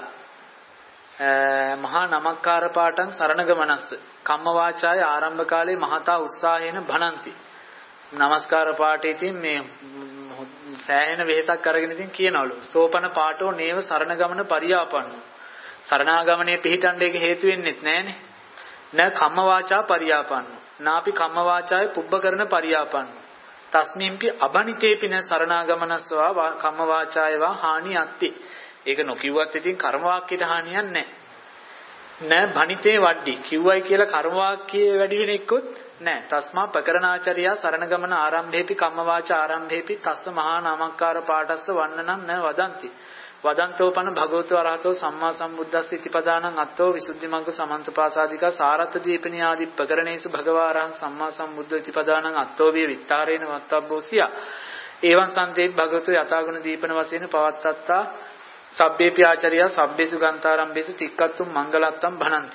මහා නමක්කාර පාඨං සරණගමනස්ස කම්ම වාචාය ආරම්භ කාලේ මහතා උත්සාහයෙන් භනಂತಿ. නමස්කාර පාඨයේ තින් මේ සෑහෙන වෙහසක් අරගෙන ඉතින් කියනවලු. සෝපන පාඨෝ නේව සරණගමන පරියාපන්නෝ. සරණාගමනේ පිහිටන්න එක හේතු වෙන්නේ නැහනේ. න කම්ම වාචා පරියාපන්නෝ. නාපි කම්ම වාචාය පුබ්බකරණ පරියාපන්නෝ. තස්මින්පි අබනිතේපින සරණාගමනස්වා කම්ම වාචායවා හානි අත්ති. ඒක නොකියුවත් ඉතින් කර්ම වාක්‍යයට හානියක් නැහැ. න භනිතේ වඩ්ඩි කිව්වයි කියලා කර්ම වාක්‍යයේ වැඩි වෙන එක්කොත් නැහැ. තස්මා ප්‍රකරණාචාරියා සරණගමන ආරම්භේපි කම්ම වාචා ආරම්භේපි තස්ස මහා නාමක්කාර පාඨස්ස වන්නනම් න වදಂತಿ. වදන්තෝපන භගවතු අරහතෝ සම්මා සම්බුද්දස්ස ඉතිපදානං අත්තෝ විසුද්ධිමග්ග සමන්තපාසාදිකා සාරත්ථ දීපණී ආදී ප්‍රකරණේසු භගවාරහං සම්මා සම්බුද්ධ ඉතිපදානං අත්තෝ විය විත්තරේන වත්තබ්බෝසියා එවං සම්තේ භගවතු යථාගුණ දීපන වශයෙන් පවත්තත්තා සබ්බේපි ආචාර්යා සබ්බේසු ගන්තාරම්භේසු තික්කත්තුම් මංගලත්තම් භනಂತಿ.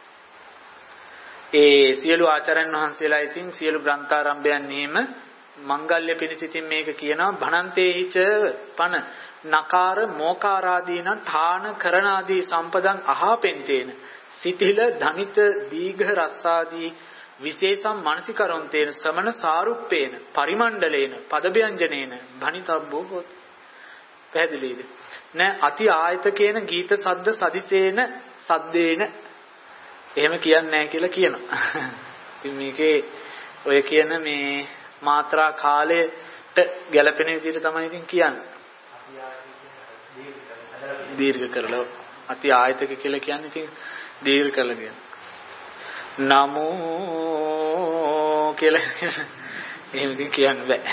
ඒ සියලු ආචාර්යන් වහන්සේලා ඉතින් සියලු ග්‍රන්ථාරම්භයන් නියම මංගල්‍ය පිණිසිතින් මේක කියනවා. භනන්තේහිච පන නකාර මෝකාරාදීන ඨාන කරණාදී සම්පදං අහාපෙන්තේන සිතිල ධනිත දීඝ රස්සාදී විශේෂම් මානසිකරොන්තේන සමන සාරුප්පේන පරිමණ්ඩලේන පදව්‍යංජනේන භනිතබ්බෝ හොත්. පැහැදිලිද? න අති ආයතකේන ගීත සද්ද සදිසේන සද්දේන එහෙම කියන්නේ නැහැ කියලා කියනවා. ඉතින් මේකේ ඔය කියන මේ මාත්‍රා කාලයට ගැලපෙන විදිහට තමයි ඉතින් කියන්නේ. දීර්ඝ කරලා අති ආයතක කියලා කියන්නේ ඉතින් දීර්ඝ කළ කියන. නමෝ කියලා එහෙම ඉතින් කියන්න බෑ.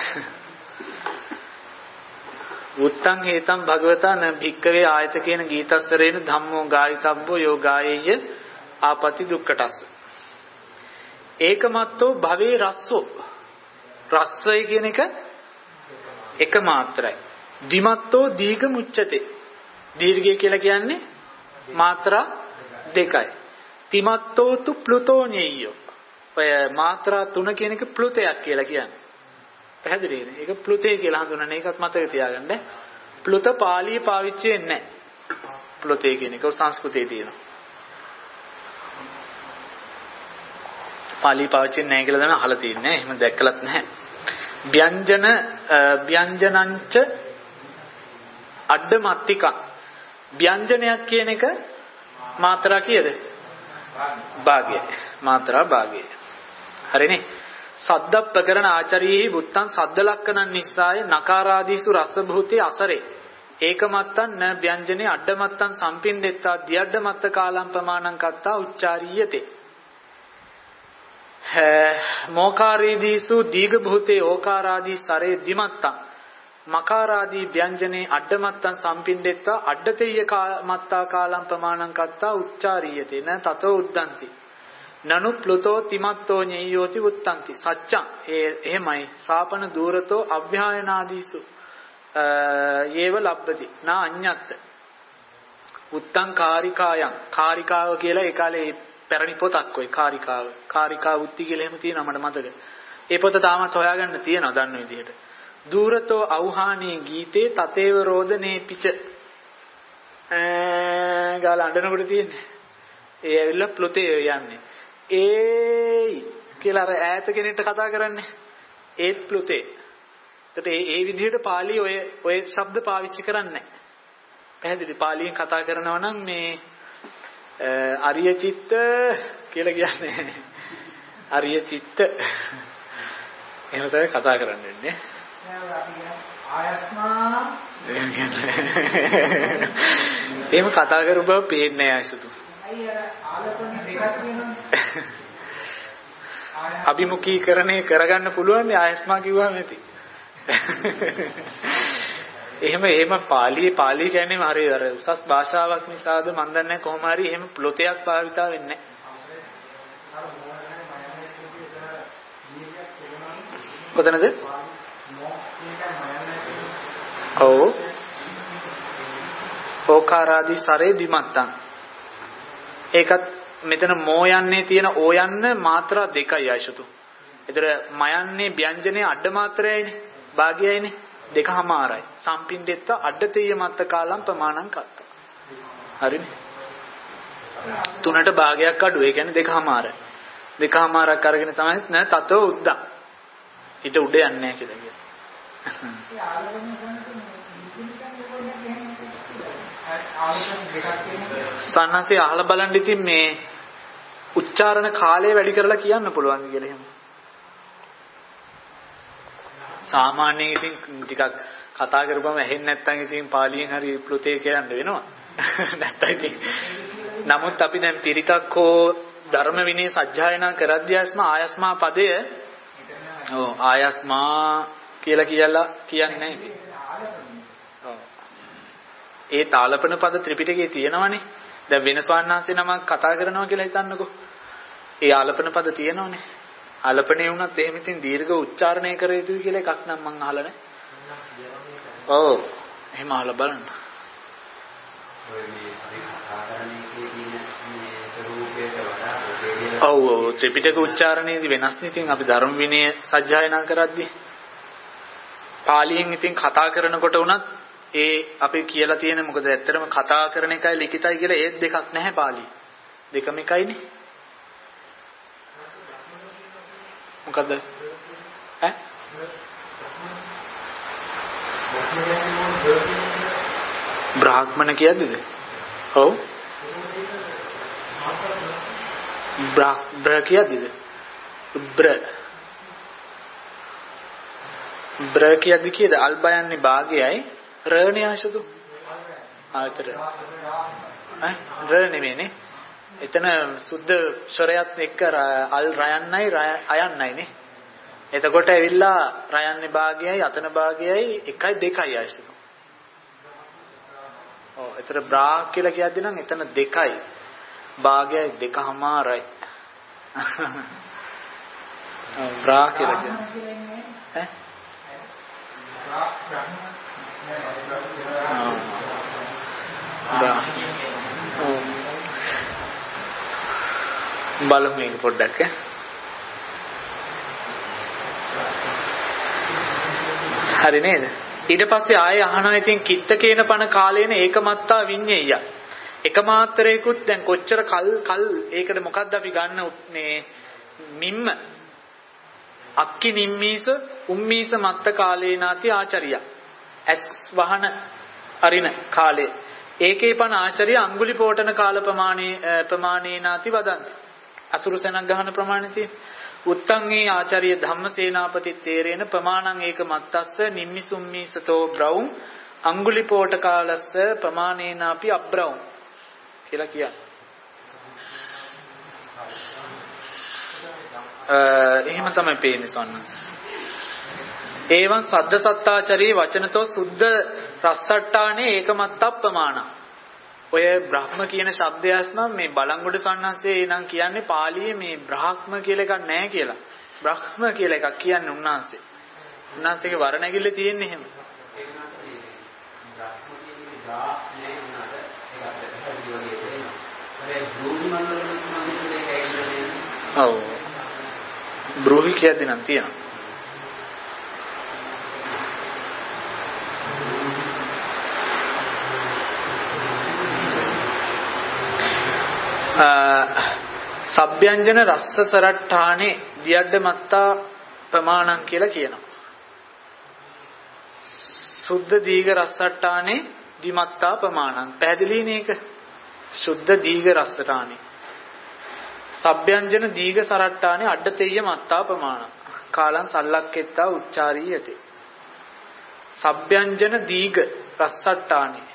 උත්තං හේතං භගවතා න භික්කවේ ආයත කියන ගීතස්තරේන ධම්මෝ ගායිකබ්බෝ යෝගායේය ආපති දුක්ඛටස්ස. ඒකමත්තෝ භවේ රස්සෝ. රස්සය කියන එක එක මාත්‍රයි. ද්විමත්තෝ දීඝ මුච්චතේ. දීර්ඝය කියලා කියන්නේ මාත්‍රා දෙකයි. තිමත්තෝ තු ප්ලුතෝනියෝ. ඔය මාත්‍රා තුන කියන එක ප්ලුතයක් කියලා කියන්නේ. පැහැදිලිද? ඒක ප්ලුතේ කියලා හඳුනන එකත් මතක තියාගන්න. ප්ලුත පාළිය පාවිච්චි වෙන්නේ නැහැ. ප්ලුතේ කියන එක සංස්කෘතයේ තියෙනවා. පාළි පාවිච්චි නැහැ කියලා තමයි අහලා තින්නේ. එහෙම දැක්කලත් නැහැ. ව්‍යංජන ව්‍යංජනංච අඩමත්තික. ව්‍යංජනයක් කියන එක මාත්‍රා කීයද? භාගය. මාත්‍රා භාගය. හරිනේ. සද්ද ප්‍රකරණ ආචාරීහි බුත්තං සද්ද ලක්කනං නිස්සාය නකාරාදීසු රස භූතේ අසරේ. ඒකමත්තං න ව්‍යංජනේ අඩමත්තං සම්පින්දෙත්තා දියඩමත්ත කාලම් ප්‍රමාණං කත්තා උච්චාරීයතේ. මොකාරීදීසු දීඝ භූතේ ඕකාරාදී සරේ දිමත්තං මකාරාදී ව්‍යංජනේ අඩමත්තං සම්පින්දෙත්තා අඩතේය මත්තා කාලම් ප්‍රමාණං කත්තා උච්චාරීයතේ න තතෝ උද්දන්ති. නනු ප්ලුතෝ තිමත්තෝ ඤෙය්‍යෝති උත්තන්ති. සච්ඡං එහෙමයි. සාපන දූරතෝ අභ්‍යායනාදීසු යේව ලබ්බති නා අඤ්ඤත්ත. උත්තං කාරිකායන්. කාරිකාව කියලා ඒ කාලේ පැරණි පොතක් ඔය කාරිකාව. කාරිකා උත්ති කියලා එහෙම තියෙනවා මට මතක. ඒ පොත තාමත් හොයාගන්න තියෙනවා දන්න විදිහට. දූරතෝ අවහානී ගීතේ තතේව රෝදනේ පිච ඈ ගාලා අඬනකොට තියෙන්නේ. ඒ ඇවිල්ලා ප්ලුතේ යන්නේ. ඒයි කියලා අර ඈත කෙනෙක්ට කතා කරන්නේ. ඒත් ප්ලුතේ. ඒකට ඒ ඒ විදිහට පාළි ඔය ඔය શબ્ද පාවිච්චි කරන්නේ නැහැ. පැහැදිලි පාළියෙන් කතා කරනවා නම් මේ අරිය චිත්ත කියලා කියන්නේ. අරිය චිත්ත. එහෙම තමයි කතා කරන්න වෙන්නේ. ආයස්මා එහෙම කතා කරු බව පේන්නේ නැහැ අයිසතු. අභිමුඛීකරණය කරගන්න පුළුවන් ආයස්මා කිව්වම ඇති. එහෙම එහෙම පාළියේ පාළි කියන්නේ හරිය අර උසස් භාෂාවක් නිසාද මන් දන්නේ කොහොම හරි එහෙම ප්ලොතයක් භාවිතා වෙන්නේ නැහැ. කොතනද? ඔව්. ඕකාරාදී සරේ දිමත්තං. ඒකත් මෙතන මෝ යන්නේ තියෙන ඕ යන්න මාත්‍රා දෙකයි ආයශතු. ඒතර මයන්නේ ව්‍යංජනේ අඩ මාත්‍රයයිනේ. භාගයයිනේ. දෙකමාරයි. සම්පින්දෙත්ත අඩතේය මත්ත කාලම් ප්‍රමාණං කත්තා. හරිනේ. තුනට භාගයක් අඩු. ඒ කියන්නේ දෙකමාරයි. දෙකමාරක් අරගෙන තමයි න තතෝ උද්දා. ඊට උඩ යන්නේ නැහැ කියලා කියනවා. සන්නන්සේ අහලා බලන්න ඉතින් මේ උච්චාරණ කාලය වැඩි කරලා කියන්න පුළුවන් කියලා එහෙම. සාමාන්‍යයෙන් ඉතින් ටිකක් කතා කරපුවම ඇහෙන්නේ නැත්නම් ඉතින් පාලියෙන් හරි ප්ලුතේ කියන්න වෙනවා. නැත්නම් ඉතින් නමුත් අපි දැන් පිරිතක් හෝ ධර්ම විනය සජ්ජායනා කරද්දී ආයස්මා ආයස්මා පදය ඔව් ආයස්මා කියලා කියලා කියන්නේ නැහැ ඉතින්. ඔව්. ඒ තාලපන පද ත්‍රිපිටකයේ තියෙනවනේ. දැන් වෙනස් වහන්සේ නමක් කතා කරනවා කියලා හිතන්නකෝ. ඒ ආලපන පද තියෙනවනේ. ආලපනේ වුණත් එහෙම ඉතින් දීර්ඝ උච්චාරණය කර යුතුයි කියලා එකක් නම් මම අහලා නැහැ. ඔව්. එහෙම අහලා බලන්න. ඔව් ඔව් ත්‍රිපිටක උච්චාරණයේදී වෙනස් නේ. ඉතින් අපි ධර්ම විනය සජ්ජායනා කරද්දී පාලියෙන් ඉතින් කතා කරනකොට උනත් ඒ අපි කියලා තියෙන මොකද ඇත්තටම කතා කරන එකයි ලිඛිතයි කියලා ඒත් දෙකක් නැහැ පාලිය. දෙකම එකයිනේ. මොකද ඈ බ්‍රාහ්මණ කියද්දිද? ඔව්. බ්‍රා බ්‍ර කියද්දිද? බ්‍ර බ්‍ර කියද්දි කීයද? අල්බයන්නේ භාගයයි රණ්‍ය ආශතු. ආතර. ඈ රණ නෙමෙයිනේ. එතන සුද්ධ ස්වරයත් එක්ක අල් රයන්නයි අයන්නයි නේ. එතකොට ඇවිල්ලා රයන්නේ භාගයයි අතන භාගයයි එකයි දෙකයි ආයතන. ඔව් එතන බ්‍රා කියලා කියද්දි නම් එතන දෙකයි. භාගයයි දෙකමාරයි. බ්‍රා කියලා කියන්නේ ඈ බ්‍රා බලමු මේක පොඩ්ඩක් ඈ. හරි නේද? ඊට පස්සේ ආයෙ අහනවා ඉතින් කිත්ත කේන පන කාලේන ඒකමත්තා විඤ්ඤේය. එක මාත්‍රයකුත් දැන් කොච්චර කල් කල් ඒකට මොකද්ද අපි ගන්න මේ මිම්ම අක්කි නිම්මීස උම්මීස මත්ත කාලේනාති ආචාරිය. ඇස් වහන අරින කාලේ ඒකේ පන ආචාරිය අඟුලි පෝටන කාල ප්‍රමාණේ ප්‍රමාණේනාති වදන්ති. අසුරු සෙනක් ගහන ප්‍රමාණය තියෙන. උත්තංගේ ආචාර්ය ධම්මසේනාපති තේරේන ප්‍රමාණං ඒක මත්තස්ස නිම්මිසුම්මීසතෝ බ්‍රවුම් අඟුලිපෝට කාලස්ස ප්‍රමාණේනාපි අබ්‍රවුම් කියලා කියන්නේ. එහෙම තමයි පේන්නේ සන්නස. ඒවන් සද්ද සත්තාචරී වචනතෝ සුද්ධ රස්සට්ටානේ ඒකමත්ත ප්‍රමාණ. ඔය බ්‍රහ්ම කියන શબ્දයස් නම් මේ බලංගොඩ සන්නස්සේ නම් කියන්නේ පාලියේ මේ බ්‍රහ්ම කියලා එකක් නැහැ කියලා. බ්‍රහ්ම කියලා එකක් කියන්නේ උන්වහන්සේ. උන්වහන්සේගේ වර්ණගිල්ල තියෙන්නේ එහෙම. ඔව්. බ්‍රෝහි කියද්දී නම් තියෙනවා. සබ්යංජන රස්ස සරට්ඨානේ දියඩ මත්තා ප්‍රමාණං කියලා කියනවා. සුද්ධ දීඝ රස්සට්ඨානේ දිමත්තා ප්‍රමාණං. පැහැදිලි නේක? සුද්ධ දීඝ රස්සට්ඨානේ. සබ්යංජන දීඝ සරට්ඨානේ අඩතෙය්‍ය මත්තා ප්‍රමාණං. කාලං සල්ලක්කෙත්තා උච්චාරීයති. සබ්යංජන දීඝ රස්සට්ඨානේ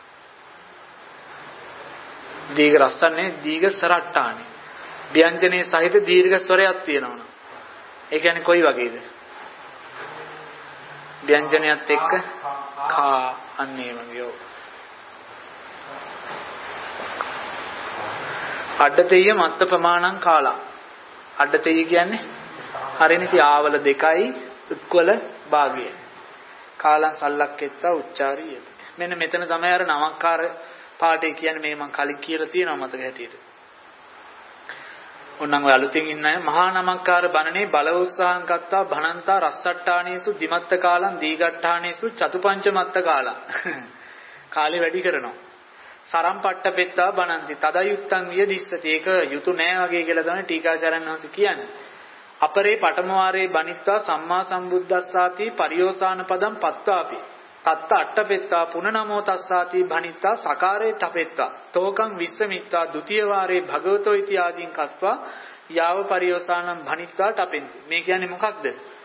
දීඝ රස්සන්නේ දීඝ සරට්ටානේ ව්‍යංජනේ සහිත දීර්ඝ ස්වරයක් තියෙනවා. ඒ කියන්නේ කොයි වගේද? ව්‍යංජනයත් එක්ක කා අන්නේ වගේ. අඩතෙය මත්ත ප්‍රමාණං කාලා. අඩතෙය කියන්නේ හරියනති ආවල දෙකයි උත්වල භාගය. කාලං සල්ලක්කෙත්තා උච්චාරීයති. මෙන්න මෙතන තමයි අර නමක්කාර පාඩේ කියන්නේ මේ මම කලින් කියලා තියෙනවා මතක හැටියට. ඔන්නම් ඔය අලුතින් ඉන්න අය මහා නමක්කාර බණනේ බල උත්සාහං කත්තා භනන්තා රස්සට්ටානේසු දිමත්ත කාලං දීගට්ටානේසු චතුපංච මත්ත කාලං. කාලේ වැඩි කරනවා. සරම් පට්ටපෙත්තා බණන්ති තදයුක්තං විය දිස්සති. ඒක යුතු නෑ වගේ කියලා තමයි ටීකාචාර්යන් වහන්සේ කියන්නේ. අපරේ පඨමවාරේ බණිස්සා සම්මා සම්බුද්දස්සාති පරියෝසాన පදම් පත්තාපි තත්ත අට්ඨපෙත්තා පුනනමෝ තස්සාති භනිත්තා සකාරේ තපෙත්තා තෝකං විස්සමිත්තා ဒ ුතිය වාරේ භගවතෝ ඉති ආදීන් කତ୍වා යාව පරියෝසානම් භනිත්තා තපෙන්ති. මේ කියන්නේ මොකක්ද?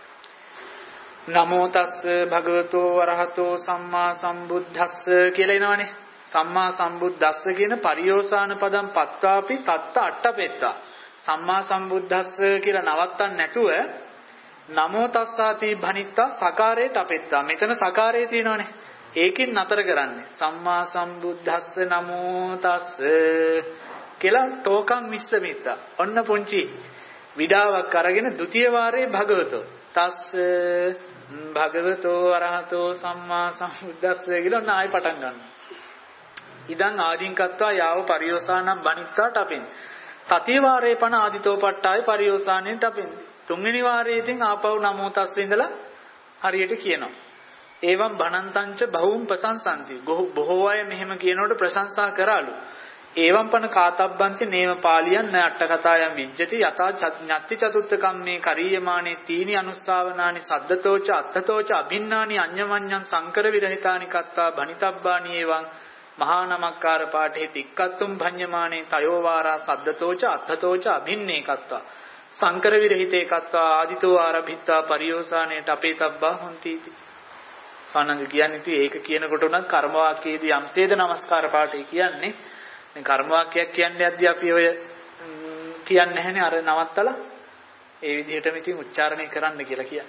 නමෝ තස්ස භගවතෝ වරහතෝ සම්මා සම්බුද්දස්ස කියලා එනවනේ. සම්මා සම්බුද්දස්ස කියන පරියෝසాన පදම් පත්තාපි තත්ත අට්ඨපෙත්තා. සම්මා සම්බුද්දස්ස කියලා නවත්තන්න නැතුව නමෝ තස්සාති භනිත්තා සකාරේ තපෙත්තා. මෙතන සකාරේ තියෙනවනේ. ඒකෙන් නතර කරන්නේ. සම්මා සම්බුද්දස්ස නමෝ තස්ස කියලා තෝකං විස්සමිත්තා. ඔන්න පුංචි විඩාවක් අරගෙන ဒ ුතිය වාරේ භගවතෝ තස්ස භගවතෝ අරහතෝ සම්මා සම්බුද්දස්ස කියලා ඔන්න ආයෙ පටන් ගන්නවා. ඉදන් ආදීන් කତ୍වා යාව පරියෝසානම් භනිත්තා තපෙන්. තතිය වාරේ පන ආදිතෝ පට්ටාය පරියෝසානෙන් තපෙන්. තුන්වෙනි වාරයේ ඉතින් ආපහු නමෝ තස්ස ඉඳලා හරියට කියනවා. ඒවම් භනන්තංච බහුම් ප්‍රශංසන්ති. බොහෝ අය මෙහෙම කියනකොට ප්‍රශංසා කරාලු. ඒවම් පන කාතබ්බන්ති නේව පාලියන් න අට කතායම් විජ්ජති යතා ඥත්ති චතුත්ථ කම්මේ කරීයමානේ තීනි අනුස්සාවනානි සද්දතෝච අත්තතෝච අභින්නානි අඤ්ඤමඤ්ඤං සංකර විරහිතානි කත්තා භනිතබ්බානි ඒවං මහා නමක්කාර පාඨේ තික්කත්තුම් භඤ්ඤමානේ තයෝ වාරා සද්දතෝච අත්තතෝච අභින්නේ කත්තා සංකර විරහිතේ කତ୍වා ආදිතෝ ආරභිත්තා පරියෝසානේට අපේතබ්බා හොಂತಿ इति. සානංග කියන්නේ ඉතින් ඒක කියනකොට උනත් කර්ම වාක්‍යයේදී යම්සේද නමස්කාර පාඨය කියන්නේ දැන් කර්ම වාක්‍යයක් කියන්නේ යද්දී අපි ඔය කියන්නේ නැහැනේ අර නවත්තලා ඒ විදිහටම ඉතින් උච්චාරණය කරන්න කියලා කියන්නේ.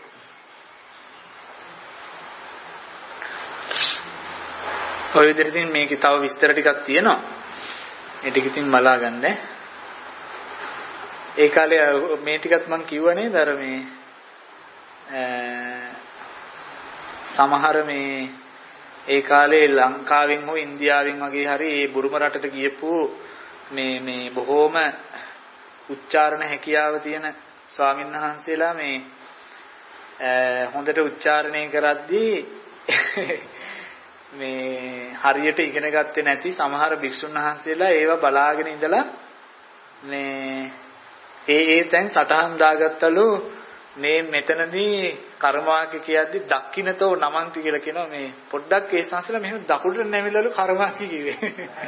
ඔය විදිහට ඉතින් මේකේ තව විස්තර ටිකක් තියෙනවා. ඒ ටික ඉතින් බලා ගන්න. ඒ කාලේ මේ ටිකත් මම කිව්වා නේද අර මේ සමහර මේ ඒ කාලේ ලංකාවෙන් හෝ ඉන්දියාවෙන් වගේ හරි ඒ බුරුම රටට ගියපු මේ මේ බොහෝම උච්චාරණ හැකියාව තියෙන ස්වාමීන් වහන්සේලා මේ හොඳට උච්චාරණය කරද්දී මේ හරියට ඉගෙන ගත්තේ නැති සමහර භික්ෂුන් වහන්සේලා ඒවා බලාගෙන ඉඳලා මේ ඒ ඒ තැන් සටහන් දාගත්තලු මේ මෙතනදී කර්මවාක්‍ය කියද්දි දක්ඛිනතෝ නමන්ති කියලා කියනවා මේ පොඩ්ඩක් ඒ සංසල මෙහෙම දකුණට නැමිලලු කර්මවාක්‍ය කිව්වේ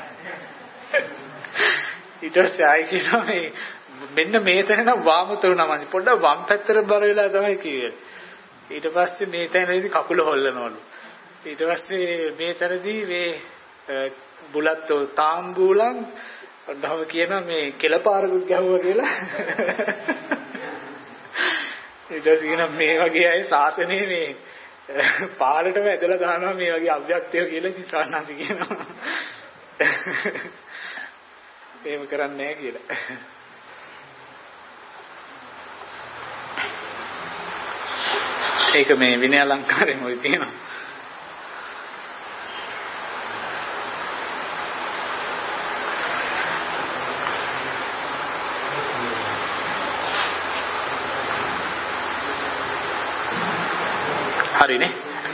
ඊට පස්සේ ආයි කියනවා මේ මෙන්න මේ තැන නම් වාමතෝ නමන්ති පොඩ්ඩක් වම් පැත්තට බර වෙලා තමයි කිව්වේ ඊට පස්සේ මේ තැනදී කකුල හොල්ලනවලු ඊට පස්සේ මේ තැනදී මේ බුලත්තෝ තාම්බූලන් ඔන්නම කියනවා මේ කෙලපාරකුත් ගැහුවා කියලා ඊට පස්සේ මේ වගේ අය සාසනේ මේ පාලටම ඇදලා දානවා මේ වගේ අව්‍යක්තය කියලා සිතානාසි කියනවා එහෙම කරන්නේ නැහැ කියලා ඒක මේ විනය අලංකාරයෙන් ඔය තියෙනවා හරිනේ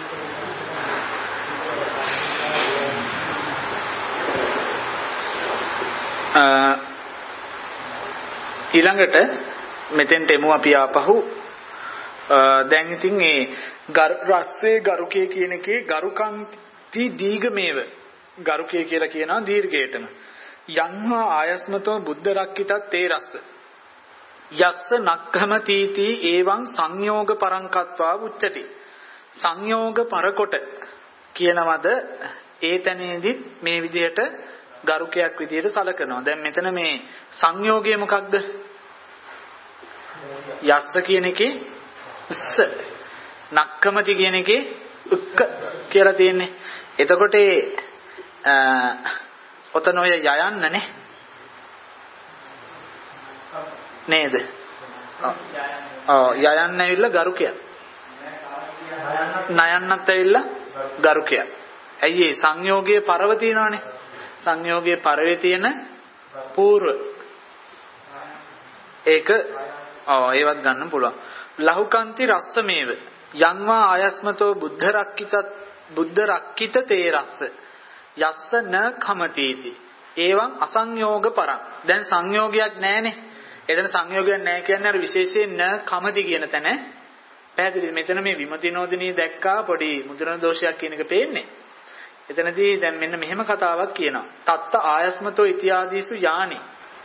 ඊළඟට මෙතෙන්ට එමු අපි ආපහු දැන් ඉතින් මේ රස්සේ ගරුකේ කියන එකේ ගරුකන්ති දීගමේව ගරුකේ කියලා කියනවා දීර්ඝයටම යන්හා ආයස්මතෝ බුද්ධ රක්කිතත් තේ රස්ස යස්ස නක්ඛම තීති එවං සංයෝග පරංකත්වා උච්චති සංයෝග පරකොට කියනවද ඒ තැනේදී මේ විදිහට ගරුකයක් විදිහට සලකනවා. දැන් මෙතන මේ සංයෝගය මොකක්ද? යස්ස කියන එකේ ස්ස නක්කමති කියන එකේ උක්ක කියලා තියෙන්නේ. එතකොට ඒ ඔතන ඔය යයන්නනේ නේද? ඔව් යයන්න ඇවිල්ලා ගරුකයක්. නයන්නත් ඇවිල්ලා ගරුකයක්. ඇයි ඒ සංයෝගයේ පරව තියනවනේ. සංයෝගයේ පරවේ තියෙන పూర్ව ඒක ඔව් ඒවත් ගන්න පුළුවන්. ලහුකාන්ති රස්සමේව යන්වා ආයස්මතෝ බුද්ධ රක්කිතත් බුද්ධ රක්කිත තේ රස්ස යස්ස න කමතීති එවං අසංයෝග පරං. දැන් සංයෝගයක් නැහැනේ. එතන සංයෝගයක් නැහැ කියන්නේ අර විශේෂයෙන් න කමති කියන තැන පැහැදිලි. මෙතන මේ විමතිනෝදිනී දැක්කා පොඩි මුද්‍රණ දෝෂයක් කියන එක පේන්නේ. එතනදී දැන් මෙන්න මෙහෙම කතාවක් කියනවා. තත්ත ආයස්මතෝ ඉතිආදීසු යානි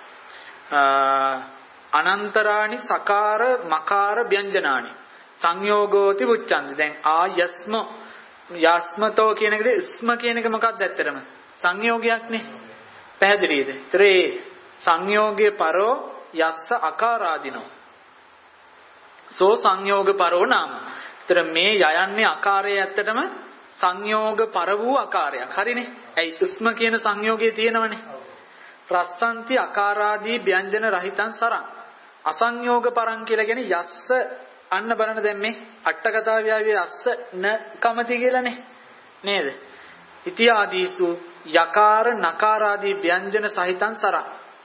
අනන්තරාණි සකාර මකාර ව්‍යංජනානි සංයෝගෝති උච්චන්ති. දැන් ආයස්ම යස්මතෝ කියන එකේ ස්ම කියන එක මොකක්ද ඇත්තටම? සංයෝගයක්නේ. පැහැදිලිද? ඒතර ඒ සංයෝගයේ පරෝ යස්ස අකාරාදීනෝ සෝ සංයෝග පරෝ නාම. ඒතර මේ යයන්නේ අකාරයේ ඇත්තටම සංයෝග පර වූ ආකාරයක්. හරිනේ. ඇයි උස්ම කියන සංයෝගයේ තියෙනවනේ. රස්සන්ති අකාරාදී ව්‍යංජන රහිතං සරං. අසංයෝග පරං කියලා කියන්නේ යස්ස අන්න බලන්න දැන් මේ අට කතාවියාවේ යස්ස න කමති කියලානේ. නේද? ඉතිආදීසු යකාර නකාරාදී ව්‍යංජන සහිතං සරං.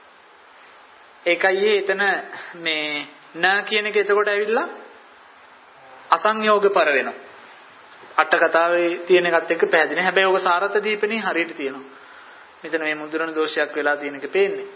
ඒකයි එතන මේ න කියන එක එතකොට ඇවිල්ලා අසංයෝග පර වෙනවා. අට කතාවේ තියෙන එකත් එක්ක පැහැදිලි. හැබැයි ඔක සාරත දීපනේ හරියට තියෙනවා. මෙතන මේ මුද්‍රණ දෝෂයක් වෙලා තියෙන එක පේන්නේ.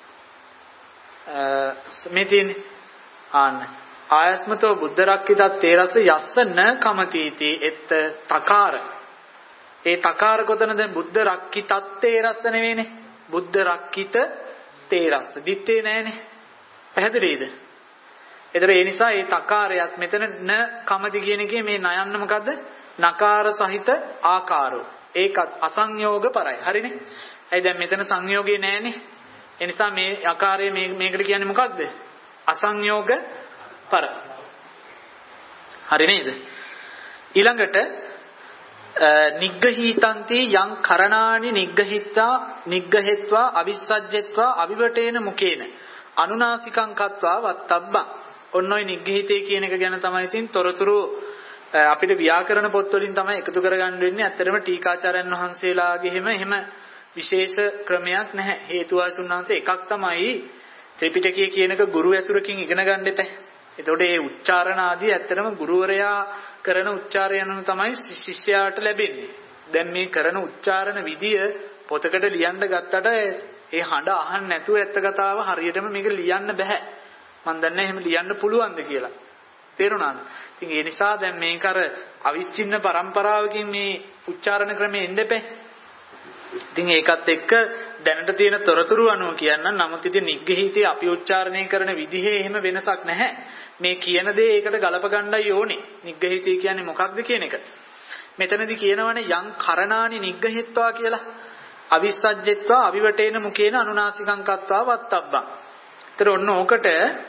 මේ තියෙන්නේ ආන්න ආයස්මතෝ බුද්ධ රක්කිතත් තේරස යස්ස න කමතිති එත් තකාර. ඒ තකාර කොතනද? බුද්ධ රක්කිතත් තේරස නෙවෙයිනේ. බුද්ධ රක්කිත තේරස. දිත්තේ නෑනේ. පැහැදිලිද? ඒතර ඒ නිසා ඒ තකාරයත් මෙතන න කමති කියන එකේ මේ නයන්න මොකද්ද? නකාර සහිත ආකාරෝ. ඒකත් අසංයෝග පරයි. හරිනේ. ඇයි දැන් මෙතන සංයෝගේ නැහැනේ. ඒ නිසා මේ ආකාරයේ මේ මේකට කියන්නේ මොකක්ද? අසංයෝග පර. හරි නේද? ඊළඟට නිග්ගහීතන්ති යං කරණානි නිග්ගහිත්වා නිග්ගහෙත්වා අවිස්සජ්ජෙත්වා අවිවටේන මුකේන අනුනාසිකං කତ୍වා වත්තබ්බං. ඔන්න ඔය නිග්ගහිතේ කියන එක ගැන තමයි තින් තොරතුරු අපිට ව්‍යාකරණ පොත්වලින් තමයි එකතු කරගන්න වෙන්නේ. ඇත්තටම ටීකාචාර්යන් වහන්සේලාගේ එහෙම එහෙම විශේෂ ක්‍රමයක් නැහැ. හේතුවාසුන් වහන්සේ එකක් තමයි ත්‍රිපිටකය කියනක ගුරු ඇසුරකින් ඉගෙන ගන්න එපා. එතකොට මේ උච්චාරණ ආදී ඇත්තටම ගුරුවරයා කරන උච්චාරයන්ම තමයි ශිෂ්‍යයාට ලැබෙන්නේ. දැන් මේ කරන උච්චාරණ විදිය පොතකට ලියන්න ගත්තට ඒ හඬ අහන්න නැතුව ඇත්ත කතාව හරියටම මේක ලියන්න බෑ. මම දන්නේ එහෙම ලියන්න පුළුවන්ද කියලා. තේරුණාද? ඉතින් ඒ නිසා දැන් මේක අර අවිච්ඡින්න પરම්පරාවකින් මේ උච්චාරණ ක්‍රමෙ එන්න එපා. ඉතින් ඒකත් එක්ක දැනට තියෙන තොරතුරු අනුව කියන්න නමුත් ඉතින් නිග්ගහිතේ අපි උච්චාරණය කරන විදිහේ එහෙම වෙනසක් නැහැ. මේ කියන දේ ඒකට ගලප ගන්නයි ඕනේ. නිග්ගහිතේ කියන්නේ මොකක්ද කියන එක. මෙතනදී කියනවනේ යං කරණානි නිග්ගහෙත්වා කියලා. අවිස්සජ්ජෙත්වා අවිවටේන මුකේන අනුනාසිකං කତ୍වා වත්තබ්බං. ඒතර ඔන්න ඕකට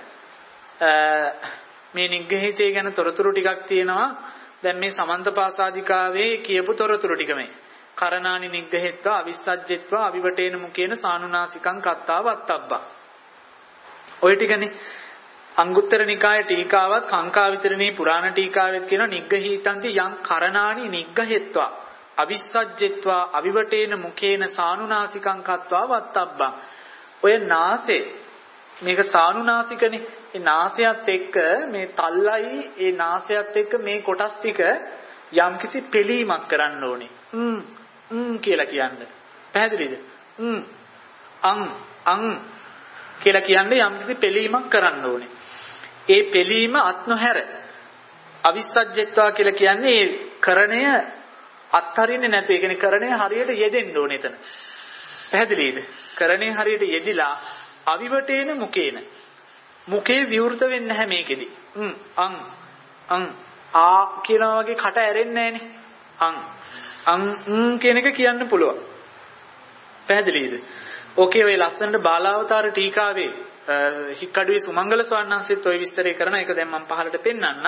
මේ නිග්ගහිතේ ගැන තොරතුරු ටිකක් තියෙනවා. දැන් මේ සමන්තපාසාදිකාවේ කියපු තොරතුරු ටික මේ. කරණානි නිග්ගහෙත්වා අවිස්සජ්ජෙත්වා අවිවටේන මුකේන සානුනාසිකං කତ୍වා වත්තබ්බං. ඔය ටිකනේ අංගුත්තර නිකායේ ටීකාවත් කාංකා විතරණී පුරාණ ටීකාවෙත් කියන නිග්ගහීතන්ති යං කරණානි නිග්ගහෙත්වා අවිස්සජ්ජෙත්වා අවිවටේන මුකේන සානුනාසිකං කତ୍වා වත්තබ්බං. ඔය නාසය මේක සානුනාසිකනේ. ඒ නාසයත් එක්ක මේ තල්ලයි ඒ නාසයත් එක්ක මේ කොටස් ටික යම්කිසි පෙලීමක් කරන්න ඕනේ. ම් ම් කියලා කියන්නේ. පැහැදිලිද? ම් අං අං කියලා කියන්නේ යම්කිසි පෙලීමක් කරන්න ඕනේ. ඒ පෙලීම අත් නොහැර අවිස්සජ්ජෙත්වා කියලා කියන්නේ ඒ කරණය අත්හරින්නේ නැතු. ඒ කියන්නේ කරණය හරියට යෙදෙන්න ඕනේ එතන. පැහැදිලිද? කරණය හරියට යෙදිලා අවිවටේන මුකේන මුකේ විවෘත වෙන්නේ නැහැ මේකෙදි. ම් අං අං ආ කියනවා වගේ කට ඇරෙන්නේ නැහනේ. අං අං ම් කියන එක කියන්න පුළුවන්. පැහැදිලිද? ඕකේ ඔය ලස්සනට බාලාවතාර ටීකාවේ හික්කඩුවේ සුමංගල ස්වාමීන් වහන්සේත් ඔය විස්තරය කරන එක දැන් මම පහලට පෙන්නන්න.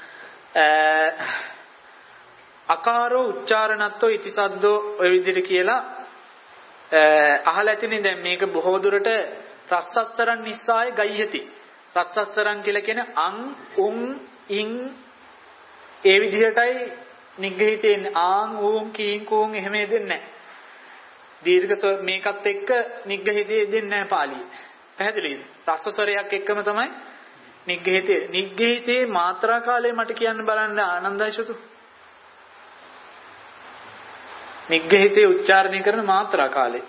අකාරෝ උච්චාරණත්තෝ ඉතිසද්දෝ ඔය විදිහට කියලා අහලා ඇතිනේ. දැන් මේක බොහෝ දුරට රස්සස්සරන් නිස්සාය ගයිහති. රස්සස්සරන් කියලා කියන්නේ අං උං ඉන් ඒ විදිහටයි නිග්ගහිතේ ආං ඌං කීං කූං එහෙම දෙන්නේ නැහැ. දීර්ඝ මේකත් එක්ක නිග්ගහිතේ දෙන්නේ නැහැ පාළියේ. පැහැදිලිද? රස්ස ස්වරයක් එක්කම තමයි නිග්ගහිතේ. නිග්ගහිතේ මාත්‍රා කාලය මට කියන්න බලන්න ආනන්දයිසුතු. නිග්ගහිතේ උච්චාරණය කරන මාත්‍රා කාලය.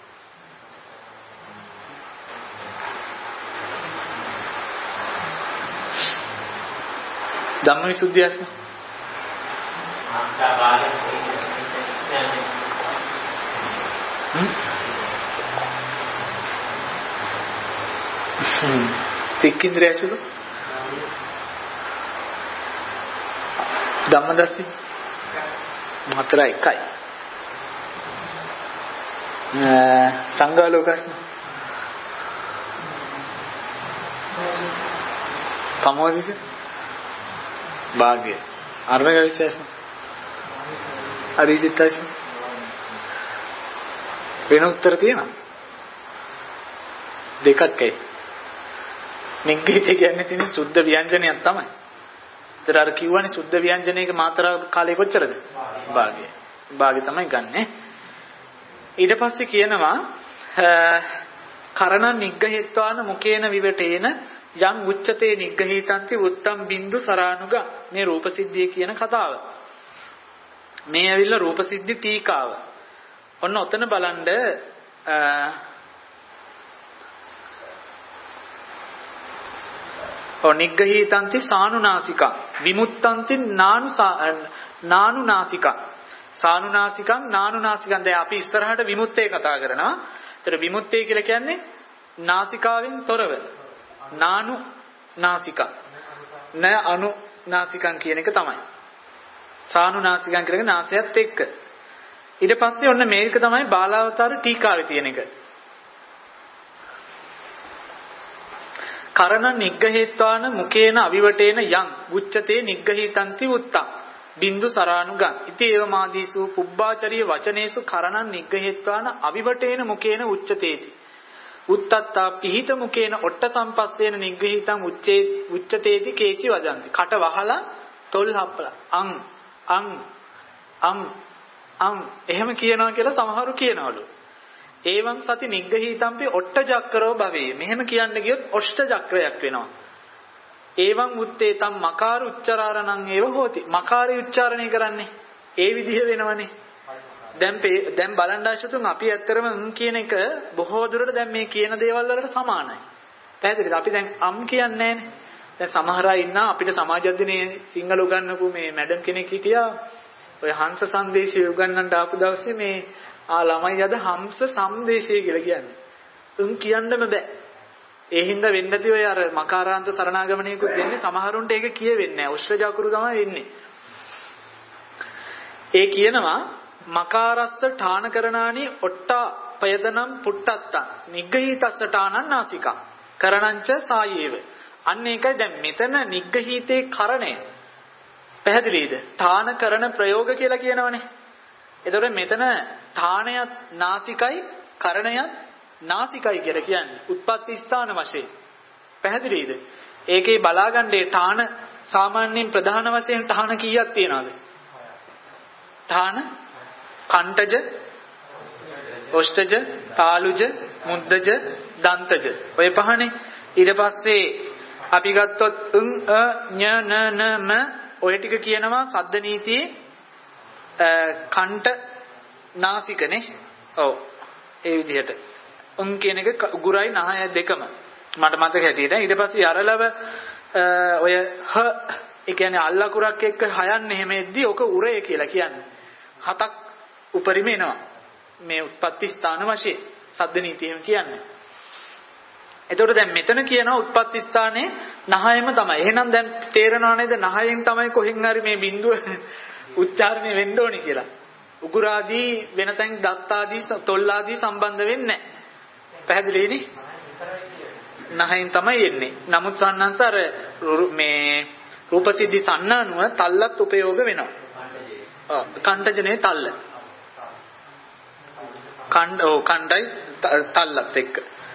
ධම්මවිසුද්ධිය අස්න. හ්ම්. තික්කින්ද්‍රය සුදු. ධම්මදස්සි. මාත්‍රා එකයි. සංඝාලෝකස්න. කමෝදික. භාග්‍ය. අර්ණක විශේෂ. අරිජිතස්. වෙන උත්තර තියෙනවා. දෙකක් ඇයි. නිග්ගහිත කියන්නේ තියෙන සුද්ධ ව්‍යංජනයක් තමයි. ඒතර අර කිව්වනේ සුද්ධ ව්‍යංජනයක මාත්‍රා කාලය කොච්චරද? භාගය. භාගය තමයි ගන්නෙ. ඊට පස්සේ කියනවා කරණ නිග්ගහෙත්වාන මුකේන විවටේන යම් උච්චතේ නිග්ගහිතන්ති උත්තම් බින්දු සරානුග. මේ රූපසිද්ධිය කියන කතාව. මේ ඇවිල්ලා රූපසිද්ධි ටීකාව. ඔන්න ඔතන බලන්න ඔනිග්ගහිතන්ති සානුනාසිකං විමුත්තන්ති නානු නානුනාසිකං සානුනාසිකං නානුනාසිකං. දැන් අපි ඉස්සරහට විමුක්තේ කතා කරනවා. ඒතර විමුක්තේ කියලා කියන්නේ නාසිකාවෙන් තොරව. නානු නාසිකං න අනු නාසිකං කියන එක තමයි. සානුනාසිකං කියන්නේ නාසයත් එක්ක. ඊට පස්සේ ඔන්න මේක තමයි බාලාවතාර ටීකාවේ තියෙන එක. කරණ නිග්ගහේත්වාන මුකේන අවිවටේන යං උච්චතේ නිග්ගහීතන්ති උත්තං බින්දු සරානුගං ඉති ඒව මාදීසු පුබ්බාචරිය වචනේසු කරණං නිග්ගහේත්වාන අවිවටේන මුකේන උච්චතේති උත්තත්තා පිහිත මුකේන ඔට්ට සම්පස්සේන නිග්ගහීතං උච්චේ උච්චතේති කේචි වදන්ති. කට වහලා තොල් හප්පලා අං අං අං අං එහෙම කියනවා කියලා සමහරු කියනවලු. ඒවං සති නිග්ගහීතම්පි ඔට්ට චක්‍රෝ භවේ. මෙහෙම කියන්න ගියොත් ඔෂ්ට චක්‍රයක් වෙනවා. ඒවං උත්තේතම් මකාර උච්චාරණං ඒව හෝති. මකාරي උච්චාරණය කරන්නේ ඒ විදිහ වෙනවනේ. දැන් දැන් බලන්න ආශතුන් අපි ඇත්තරම කියන එක බොහෝ දුරට දැන් මේ කියන දේවල් වලට සමානයි. පැහැදිලිද? අපි දැන් අම් කියන්නේ නැහැනේ. දැන් සමහර අය ඉන්නා අපිට සමාජ අධ්‍යයනයේ සිංහල උගන්වපු මේ මැඩම් කෙනෙක් හිටියා. ඔය හංස සංදේශය උගන්වන්න ආපු දවසේ මේ ආ ළමයි අද හංස සංදේශය කියලා කියන්නේ. උන් කියන්නම බෑ. ඒ හින්දා වෙන්නති ඔය අර මකාරාන්ත සරණාගමණයකුත් දෙන්නේ සමහරුන්ට ඒක කියෙවෙන්නේ නැහැ. උශ්‍රජාකුරු තමයි වෙන්නේ. ඒ කියනවා මකාරස්ස ඨාන කරණානි ඔට්ටා පයදනම් පුට්ටත්තා නිග්ගහීතස්ස ඨානං නාසිකා කරණංච සායේව. අන්න ඒකයි දැන් මෙතන නිග්ගහීතේ කරණය පැහැදිලිද? ඨාන කරන ප්‍රයෝග කියලා කියනවනේ. එතකොට මෙතන ඨානයත් නාසිකයි කරණයත් නාසිකයි කියලා කියන්නේ උත්පත්ති ස්ථාන වශයෙන්. පැහැදිලිද? ඒකේ බලාගන්නේ ඨාන සාමාන්‍යයෙන් ප්‍රධාන වශයෙන් ඨාන කීයක් තියනවද? ඨාන කණ්ඨජ, ඔෂ්ඨජ, තාලුජ, මුද්දජ, දන්තජ. ඔය පහනේ. ඊට පස්සේ අපි ගත්තොත් උං අ ඤ න න ම ඔය ටික කියනවා සද්ද නීතියේ කණ්ඨ නාසිකනේ. ඔව්. ඒ විදිහට. උන් කියන එක උගුරයි නහය දෙකම. මට මතක හැටියට. ඊට පස්සේ අරලව ඔය හ ඒ කියන්නේ අල්ලකුරක් එක්ක හයන්නේ එහෙම එද්දි ඔක උරය කියලා කියන්නේ. හතක් උපරිම එනවා. මේ උත්පත්ති ස්ථාන වශයෙන් සද්ද නීතියෙම කියන්නේ. එතකොට දැන් මෙතන කියනවා උත්පත්ති ස්ථානේ නහයම තමයි. එහෙනම් දැන් තේරෙනව නේද නහයෙන් තමයි කොහෙන් හරි මේ බිඳුව උච්චාරණය වෙන්න ඕනේ කියලා. උගුරාදී වෙනතෙන් දත්තාදී තොල්ලාදී සම්බන්ධ වෙන්නේ නැහැ. පැහැදිලිනේ? නහයෙන් තමයි එන්නේ. නමුත් සන්නංස අර මේ රූපසිද්ධි සන්නානුව තල්ලත් උපයෝග වෙනවා. ඔව් කණ්ඨජනේ තල්ල. කණ්ඩ ඔව් කණ්ඩයි තල්ලත් එක්ක.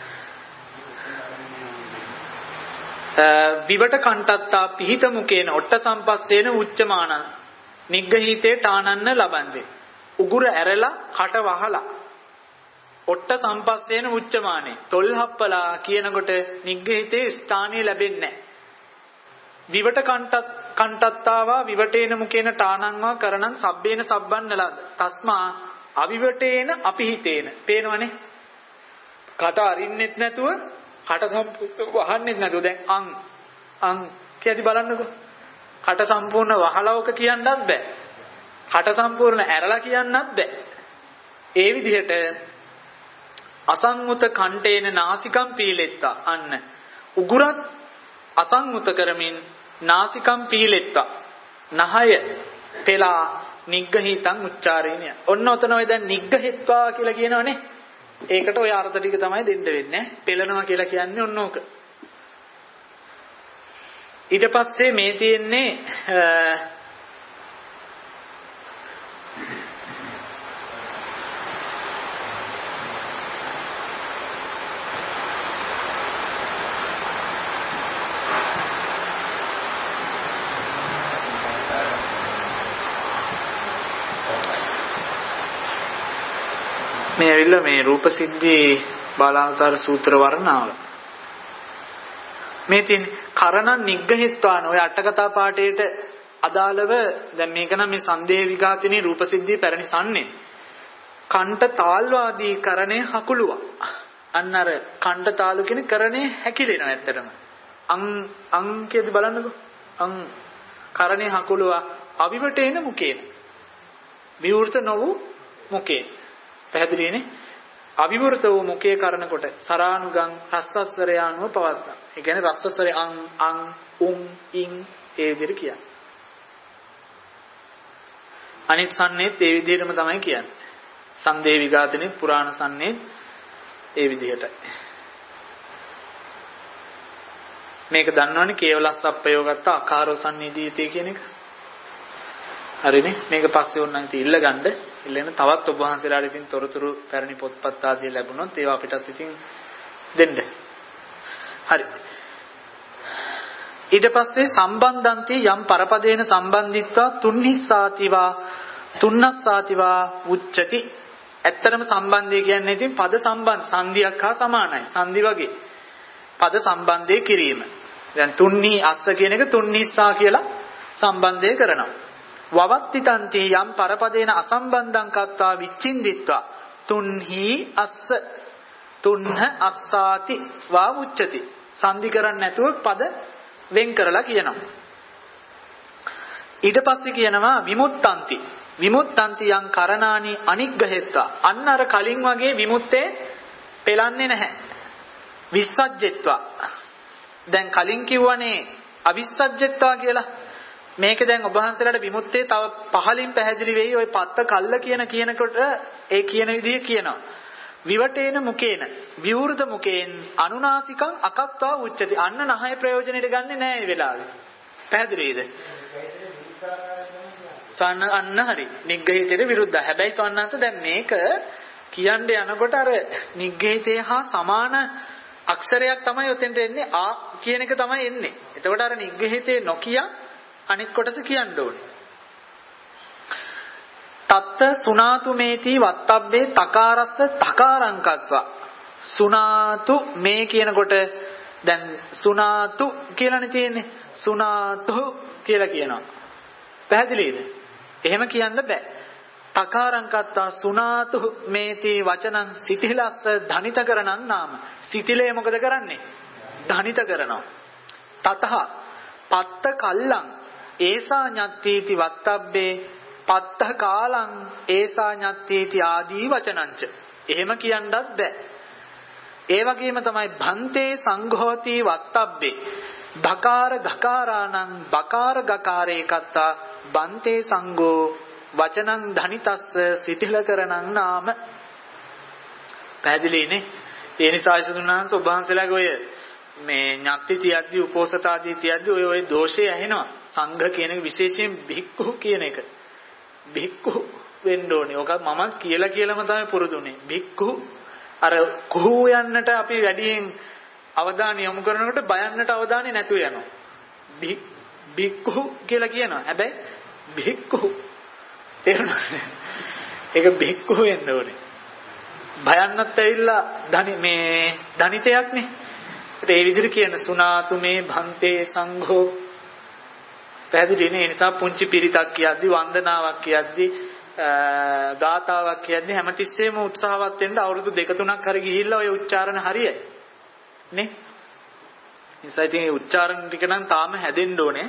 විවට කණ්ඨත්තා පිහිත මුකේන ඔට්ට සම්පස්සේන උච්චමාන නිග්ගහීතේ ඨානන්න ලබන්දේ. උගුර ඇරලා කට වහලා ඔට්ට සම්පස්සේන උච්චමානේ තොල් හප්පලා කියනකොට නිග්ගහීතේ ස්ථානිය ලැබෙන්නේ නැහැ. විවට කණ්ඨත් කණ්ඨත්තාවා විවටේන මුකේන ඨානංවා කරණං සබ්බේන සබ්බන්න ලද. තස්මා අවිවටේන අපිහිතේන. පේනවනේ? කට අරින්නෙත් නැතුව කට සම්පූර්ණ වහන්නෙත් නැතුව දැන් අං අං කියදි බලන්නකෝ. කට සම්පූර්ණ වහලවක කියන්නත් බෑ. කට සම්පූර්ණ ඇරලා කියන්නත් බෑ. ඒ විදිහට අසංගත කණ්ඨේන නාසිකම් පීලෙත්තා. අන්න උගුරත් අසංගත කරමින් නාසිකම් පීලෙත්තා. නහය පෙලා නිග්ගහීතං උච්චාරේණිය. ඔන්න ඔතන ඔය දැන් නිග්ගහෙත්වා කියලා කියනවනේ. ඒකට ඔය අර්ථ ටික තමයි දෙන්න වෙන්නේ. පෙළනවා කියලා කියන්නේ ඔන්න ඕක. ඊට පස්සේ මේ තියෙන්නේ මේ ඇවිල්ලා මේ රූපසිද්ධි බාලාවතාර සූත්‍ර වර්ණාව මේ තියෙන කරණ නිග්ගහෙත්වාන ඔය අටකතා පාඨයේට අදාළව දැන් මේක නම් මේ සන්දේහ විඝාතිනේ රූපසිද්ධි පැරණි සම්නේ කණ්ඨ තාල්වාදී කරණේ හකුලුවා. අන්න අර කණ්ඨ තාලු කියන කරණේ හැකිලෙනවා ඇත්තටම. අං අං කියද බලන්නකෝ. අං කරණේ හකුලුවා අවිවටේන මුකේන. විවෘත නොවු මුකේ. පැහැදිලිනේ? අවිවෘත වූ මුඛයේ කරනකොට සරානුගං රස්සස්වරයානුව පවත්තා. ඒ කියන්නේ රස්සස්වරය අං අං උම් ඉන් ඒ විදිහට කියන්නේ. අනිත් සම්නේත් ඒ විදිහටම තමයි කියන්නේ. සන්දේ විඝාතනේ පුරාණ සන්නේ ඒ විදිහටයි. මේක දන්නවනේ කේවලස්සප්පයෝගත්ත අකාරෝ සම්නිදීතේ කියන එක. හරිනේ. මේක පස්සේ ඕනනම් ඉතින් ඉල්ල ගන්න. ඉල්ලගෙන තවත් ඔබ වහන්සේලාට ඉතින් තොරතුරු පැරණි පොත්පත් ආදී ලැබුණොත් ඒවා අපිටත් ඉතින් දෙන්න. හරි. ඊට පස්සේ සම්බන්ධන්ති යම් පරපදේන සම්බන්ධිත්වා තුන්හිස්සාතිවා තුන්නස්සාතිවා උච්චති. ඇත්තටම සම්බන්ධය කියන්නේ ඉතින් පද සම්බන්ධ සංධියක් හා සමානයි. සංධි වගේ. පද සම්බන්ධය කිරීම. දැන් තුන්හි අස්ස කියන එක තුන්හිස්සා කියලා සම්බන්ධය කරනවා. වවත්තිතන්ති යම් පරපදේන අසම්බන්ධං කත්වා විච්ඡින්දිත්වා තුන්හි අස්ස තුන්හ අස්සාති වා උච්චති. සංධි කරන්නේ නැතුව පද වෙන් කරලා කියනවා. ඊට පස්සේ කියනවා විමුත්තන්ති විමුත්තන්ති යම් කරණානි අනිග්ගහෙත්වා. අන්න අර කලින් වගේ විමුත්තේ පෙලන්නේ නැහැ. විස්සජ්ජෙත්වා. දැන් කලින් කිව්වනේ අවිස්සජ්ජෙත්වා කියලා. මේක දැන් ඔබ වහන්සේලාට විමුත්තේ තව පහලින් පැහැදිලි වෙයි. ওই පත්ත කල්ල කියන කියනකොට ඒ කියන විදිහ කියනවා. විවටේන මුකේන විවෘත මුකේන් අනුනාසිකං අකත්වා උච්චති. අන්න නහය ප්‍රයෝජනෙට ගන්නෙ නෑ මේ වෙලාවේ. පැහැදිලිද? සන්න අන්න හරි. නිග්ගහිතේට විරුද්ධයි. හැබැයි සවන්නන්ස දැන් මේක කියන්න යනකොට අර නිග්ගහිතේ හා සමාන අක්ෂරයක් තමයි උතෙන්ට එන්නේ. ආ කියන එක තමයි එන්නේ. එතකොට අර නිග්ගහිතේ නොකිය අනිත් කොටස කියන්න ඕනේ. තත්ත සුනාතු මේති වත්තබ්බේ තකාරස්ස තකාරංකත්වා. සුනාතු මේ කියනකොට දැන් සුනාතු කියලානේ තියෙන්නේ. සුනාතු කියලා කියනවා. පැහැදිලිද? එහෙම කියන්න බෑ. තකාරංකත්වා සුනාතු මේති වචනං සිතිලස්ස ධනිත කරනං නාම. සිතිලේ මොකද කරන්නේ? ධනිත කරනවා. තතහ පත්ත කල්ලං ඒසා ඤත්තීති වත්තබ්බේ පත්ත කාලං ඒසා ඤත්තීති ආදී වචනංච. එහෙම කියන්නත් බෑ. ඒ වගේම තමයි භන්තේ සංඝෝති වත්තබ්බේ ධකාර ධකාරාණං බකාර ගකාරේ කත්තා බන්තේ සංඝෝ වචනං ධනිතස්ස සිතිල කරණං නාම. පැහැදිලිනේ? ඒ නිසා ආයසුතුන්වහන්ස ඔබ වහන්සේලාගේ ඔය මේ ඤත්ති තියද්දි උපෝසත ආදී තියද්දි ඔය ඔය දෝෂය ඇහෙනවා. සංඝ කියන එක විශේෂයෙන් භික්ඛු කියන එක. භික්ඛු වෙන්න ඕනේ. ඔක මම කියලා කියලාම තමයි පුරුදුනේ. භික්ඛු අර කුහු යන්නට අපි වැඩියෙන් අවධානය යොමු කරනකොට බයන්නට අවධානය නැතුව යනවා. භික්ඛු කියලා කියනවා. හැබැයි භික්ඛු තේරුණාද? ඒක භික්ඛු වෙන්න ඕනේ. භයන්නත් ඇවිල්ලා ධනි මේ ධනිතයක්නේ. ඒ විදිහට කියන සුනාතු මේ භන්තේ සංඝෝ. පැහැදිලිනේ? ඒ නිසා පුංචි පිරිතක් කියද්දි වන්දනාවක් කියද්දි ගාතාවක් කියද්දි හැමතිස්සෙම උත්සාහවත් වෙන්න අවුරුදු දෙක තුනක් හරි ගිහිල්ලා ඔය උච්චාරණ හරියයි නේ. නිසා ඉතින් මේ උච්චාරණ ටික නම් තාම හැදෙන්න ඕනේ.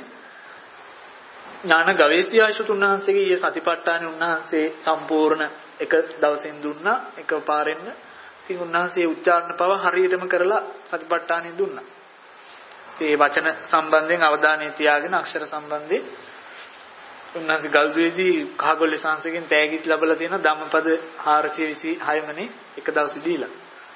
ඥාන ගවේෂියාශුතු උන්වහන්සේගේ ඊයේ සතිපට්ඨානේ උන්වහන්සේ සම්පූර්ණ එක දවසෙන් දුන්නා එකපාරෙන්න. ඉතින් උන්වහන්සේ උච්චාරණ පව හරියටම කරලා සතිපට්ඨානේ දුන්නා. ඒ වචන සම්බන්ධයෙන් අවධානය තියාගෙන අක්ෂර සම්බන්ධයෙන් උන්වහන්සේ ගල්දුවේදී කහගොල්ලේ සංසයෙන් තෑගිත් ලැබලා තියෙන ධම්මපද හාරසිය විසිහය මනේ එක දවසේ දීලා.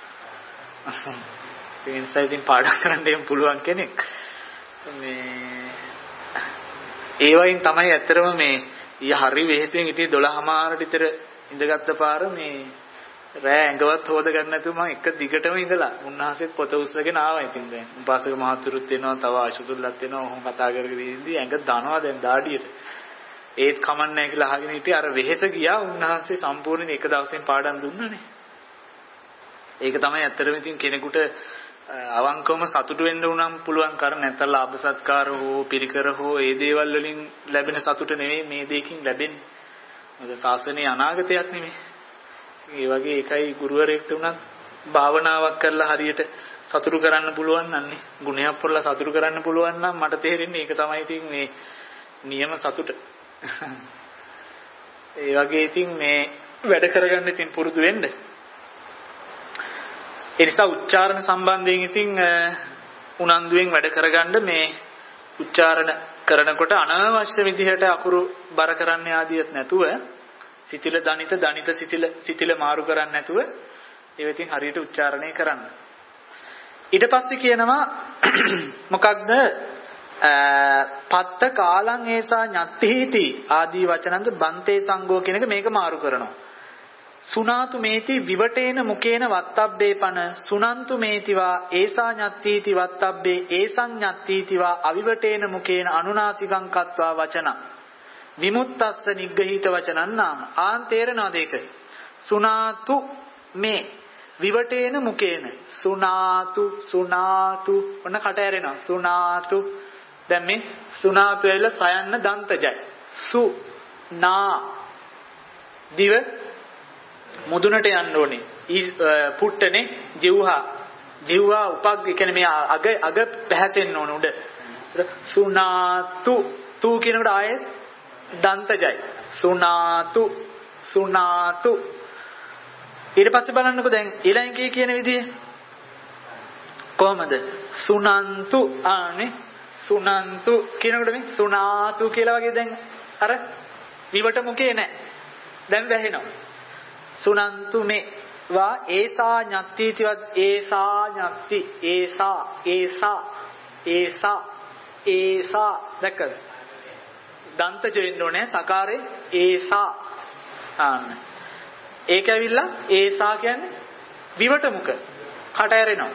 ඒ නිසා ඉතින් පාඩම් කරන්න දෙන්න පුළුවන් කෙනෙක්. මේ ඒ වයින් තමයි ඇත්තරම මේ ඊ හරි වෙහෙසෙන් හිටියේ දොළහමාරට විතර ඉඳගත්ත පාර මේ රෑ ඇඟවත් හොද ගන්න නැතුව මම එක දිගටම ඉඳලා උන්වහන්සේත් පොත උස්සගෙන ආවා. ඉතින් දැන් උපාසක මහතුරුත් වෙනවා, තව ආශුතුල්ලත් වෙනවා. ඔහොම කතා කරගෙන ඉඳි ඇඟ දනවා දැන් දාඩියට. ඒත් කමන්නේ කියලා අහගෙන හිටියේ. අර වෙහෙස ගියා. උන්වහන්සේ සම්පූර්ණයෙන් එක දවසෙන් පාඩම් දුන්නානේ. ඒක තමයි ඇත්තටම ඉතින් කෙනෙකුට අවංකවම සතුටු වෙන්න උනම් පුළුවන් කර නැත්නම් ලාභ සත්කාර හෝ පිරිකර හෝ ඒ දේවල් වලින් ලැබෙන සතුට නෙවෙයි මේ දෙකකින් ලැබෙන්නේ. මොකද ශාසනයේ අනාගතයක් නෙමෙයි. ඒ වගේ එකයි ගුරුවරයෙක්ට උනත් භාවනාවක් කරලා හරියට සතුටු කරන්න පුළුවන් නන්නේ. ගුණයක් පුරලා සතුටු කරන්න පුළුවන් නම් මට තේරෙන්නේ ඒක තමයි ඉතින් මේ නියම සතුට. ඒ වගේ ඉතින් මේ වැඩ කරගන්න ඉතින් පුරුදු වෙන්න. ඒ නිසා උච්චාරණ සම්බන්ධයෙන් ඉතින් උනන්දුවෙන් වැඩ කරගන්න මේ උච්චාරණ කරනකොට අනවශ්‍ය විදිහට අකුරු බර කරන්න ආදියත් නැතුව සිතිල දනිත දනිත සිතිල සිතිල මාරු කරන්නේ නැතුව ඒව ඉතින් හරියට උච්චාරණය කරන්න. ඊට පස්සේ කියනවා මොකක්ද පත්ත කාලං ඒසා ඤත්තිහිති ආදී වචනන්ද බන්තේ සංගෝ කියන එක මේක මාරු කරනවා. සුනාතු මේති විවටේන මුකේන වත්තබ්බේ පන සුනන්තු මේතිවා ඒසා ඤත්තිහිති වත්තබ්බේ ඒසං ඤත්තිහිතිවා අවිවටේන මුකේන අනුනාසිකං කତ୍වා වචන විමුක්තස්ස නිග්ගහිත වචනං නාම. ආන් තේරෙනවද ඒක? සුනාතු මේ විවටේන මුකේන සුනාතු සුනාතු ඔන්න කට ඇරෙනවා. සුනාතු දැන් මේ සුනාතු ඇවිල්ලා සයන්න දන්තජයි. සු නා දිව මුදුනට යන්න ඕනේ. පුට්ටනේ ජීවහා ජීවහා උපග් කියන්නේ මේ අග අග පැහැතෙන්න ඕන උඩ. සුනාතු තු කියනකොට ආයේ දන්තජයි. සුනාතු සුනාතු ඊට පස්සේ බලන්නකෝ දැන් ඊළඟේ කියන විදිය කොහමද? සුනන්තු ආනේ සුනන්තු කියනකොට මේ සුනාතු කියලා වගේ දැන් අර විවට මුකේ නැහැ. දැන් වැහෙනවා. සුනන්තු මේ වා ඒසා ඤත්තිතිවත් ඒසා ඤත්ති ඒසා ඒසා ඒසා ඒසා දැක්කද? දන්තජ වෙන්න ඕනේ සකාරේ ඒසා ආන්න. ඒක ඇවිල්ලා ඒසා කියන්නේ විවට මුක කට ඇරෙනවා.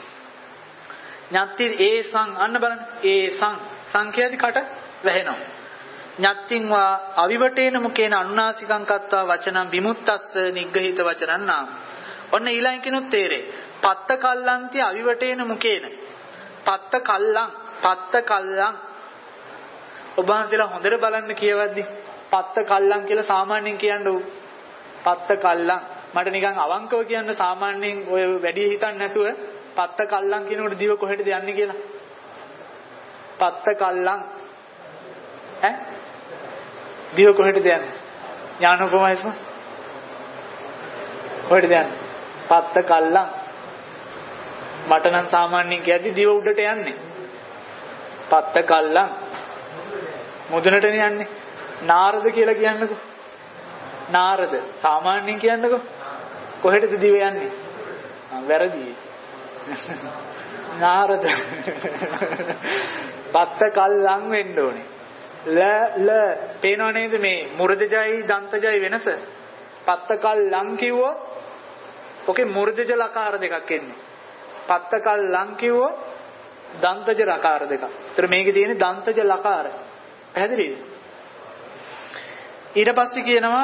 ඤත්ති ඒසං අන්න බලන්න ඒසං සංඛ්‍යාදි කට වැහෙනවා. ඤත්තිං වා අවිවටේන මුකේන අනුනාසිකං කତ୍වා වචනං විමුක්තස්ස නිග්ගහිත වචනං නාම. ඔන්න ඊළඟ කිනුත් තේරේ. පත්ත කල්ලන්ති අවිවටේන මුකේන. පත්ත කල්ලං පත්ත කල්ලං ඔබ වහන්සේලා හොඳට බලන්න කියවද්දි පත්ත කල්ලං කියලා සාමාන්‍යයෙන් කියන්නේ පත්ත කල්ලං මට නිකන් අවංකව කියන්න සාමාන්‍යයෙන් ඔය වැඩි හිතන්නේ නැතුව පත්ත කල්ලං කියනකොට දිව කොහෙටද යන්නේ කියලා. පත්ත කල්ලං ඈ දිව කොහෙටද යන්නේ? ඥානෝපමයිස්ම කොහෙටද යන්නේ? පත්ත කල්ලං මට නම් සාමාන්‍යයෙන් කියද්දි දිව උඩට යන්නේ. පත්ත කල්ලං මුදුනටනේ යන්නේ. නාරද කියලා කියන්නකෝ. නාරද සාමාන්‍යයෙන් කියන්නකෝ. කොහෙටද දිව යන්නේ? වැරදි. නාරද පත්ත කල්ලං වෙන්න ඕනේ. ල ල පේනව නේද මේ මුර්ධජයි දන්තජයි වෙනස? පත්ත කල්ලං කිව්වොත් ඔකේ මුර්ධජ ලකාර දෙකක් එන්නේ. පත්ත කල්ලං කිව්වොත් දන්තජ ලකාර දෙකක්. ඒතර මේකේ තියෙන්නේ දන්තජ ලකාර. පැහැදිලිද? ඊට පස්සේ කියනවා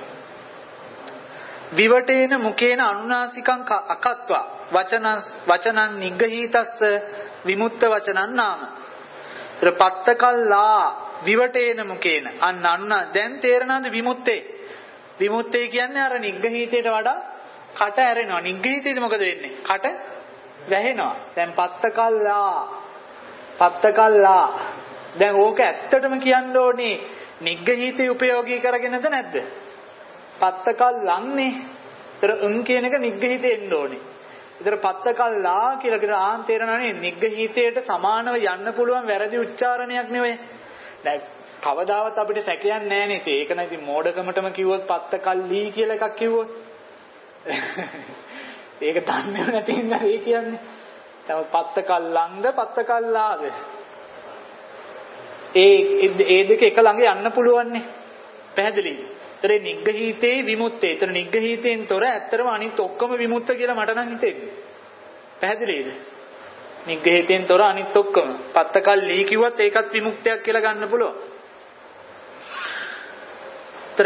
විවටේන මුකේන අනුනාසිකං අකත්වා වචන වචනං නිග්ගහිතස්ස විමුක්ත වචනං නාම. ඒතර පත්තකල්ලා විවටේන මුකේන අන්න අන්න දැන් තේරෙනවද විමුක්තේ? විමුක්තේ කියන්නේ අර නිග්ගහිතයට වඩා කට ඇරෙනවා. නිග්ගහිතේද මොකද වෙන්නේ? කට වැහෙනවා. දැන් පත්තකල්ලා පත්තකල්ලා දැන් ඕක ඇත්තටම කියන්න ඕනේ නිග්ගහිතේ උපයෝගී කරගෙනද නැද්ද? පත්තකල්ලන්නේ. ඒතර උන් කියන එක නිග්ගහිතේ එන්න ඕනේ. ඒතර පත්තකල්ලා කියලා කියන ආන් තේරෙනවනේ නිග්ගහිතයට සමානව යන්න පුළුවන් වැරදි උච්චාරණයක් නෙවෙයි. දැන් කවදාවත් අපිට සැකයක් නැහැ නේද? ඒක නම් ඉතින් මෝඩකමටම කිව්වොත් පත්තකල්ලී කියලා එකක් කිව්වොත් ඒක දන්නේ නැති ඉඳලා ඒ කියන්නේ. තමයි පත්තකල්ලංද පත්තකල්ලාද? ඒ ඒ දෙක එක ළඟ යන්න පුළුවන්නේ. පැහැදිලිද? ඒතර නිග්ගහිතේ විමුක්තේ. ඒතර නිග්ගහිතෙන් තොර ඇත්තටම අනිත් ඔක්කොම විමුක්ත කියලා මට නම් හිතෙන්නේ. පැහැදිලිද? නිග්ගහිතෙන් තොර අනිත් ඔක්කොම. පත්තකල්ලී කිව්වත් ඒකත් විමුක්තයක් කියලා ගන්න පුළුවන්. ඒතර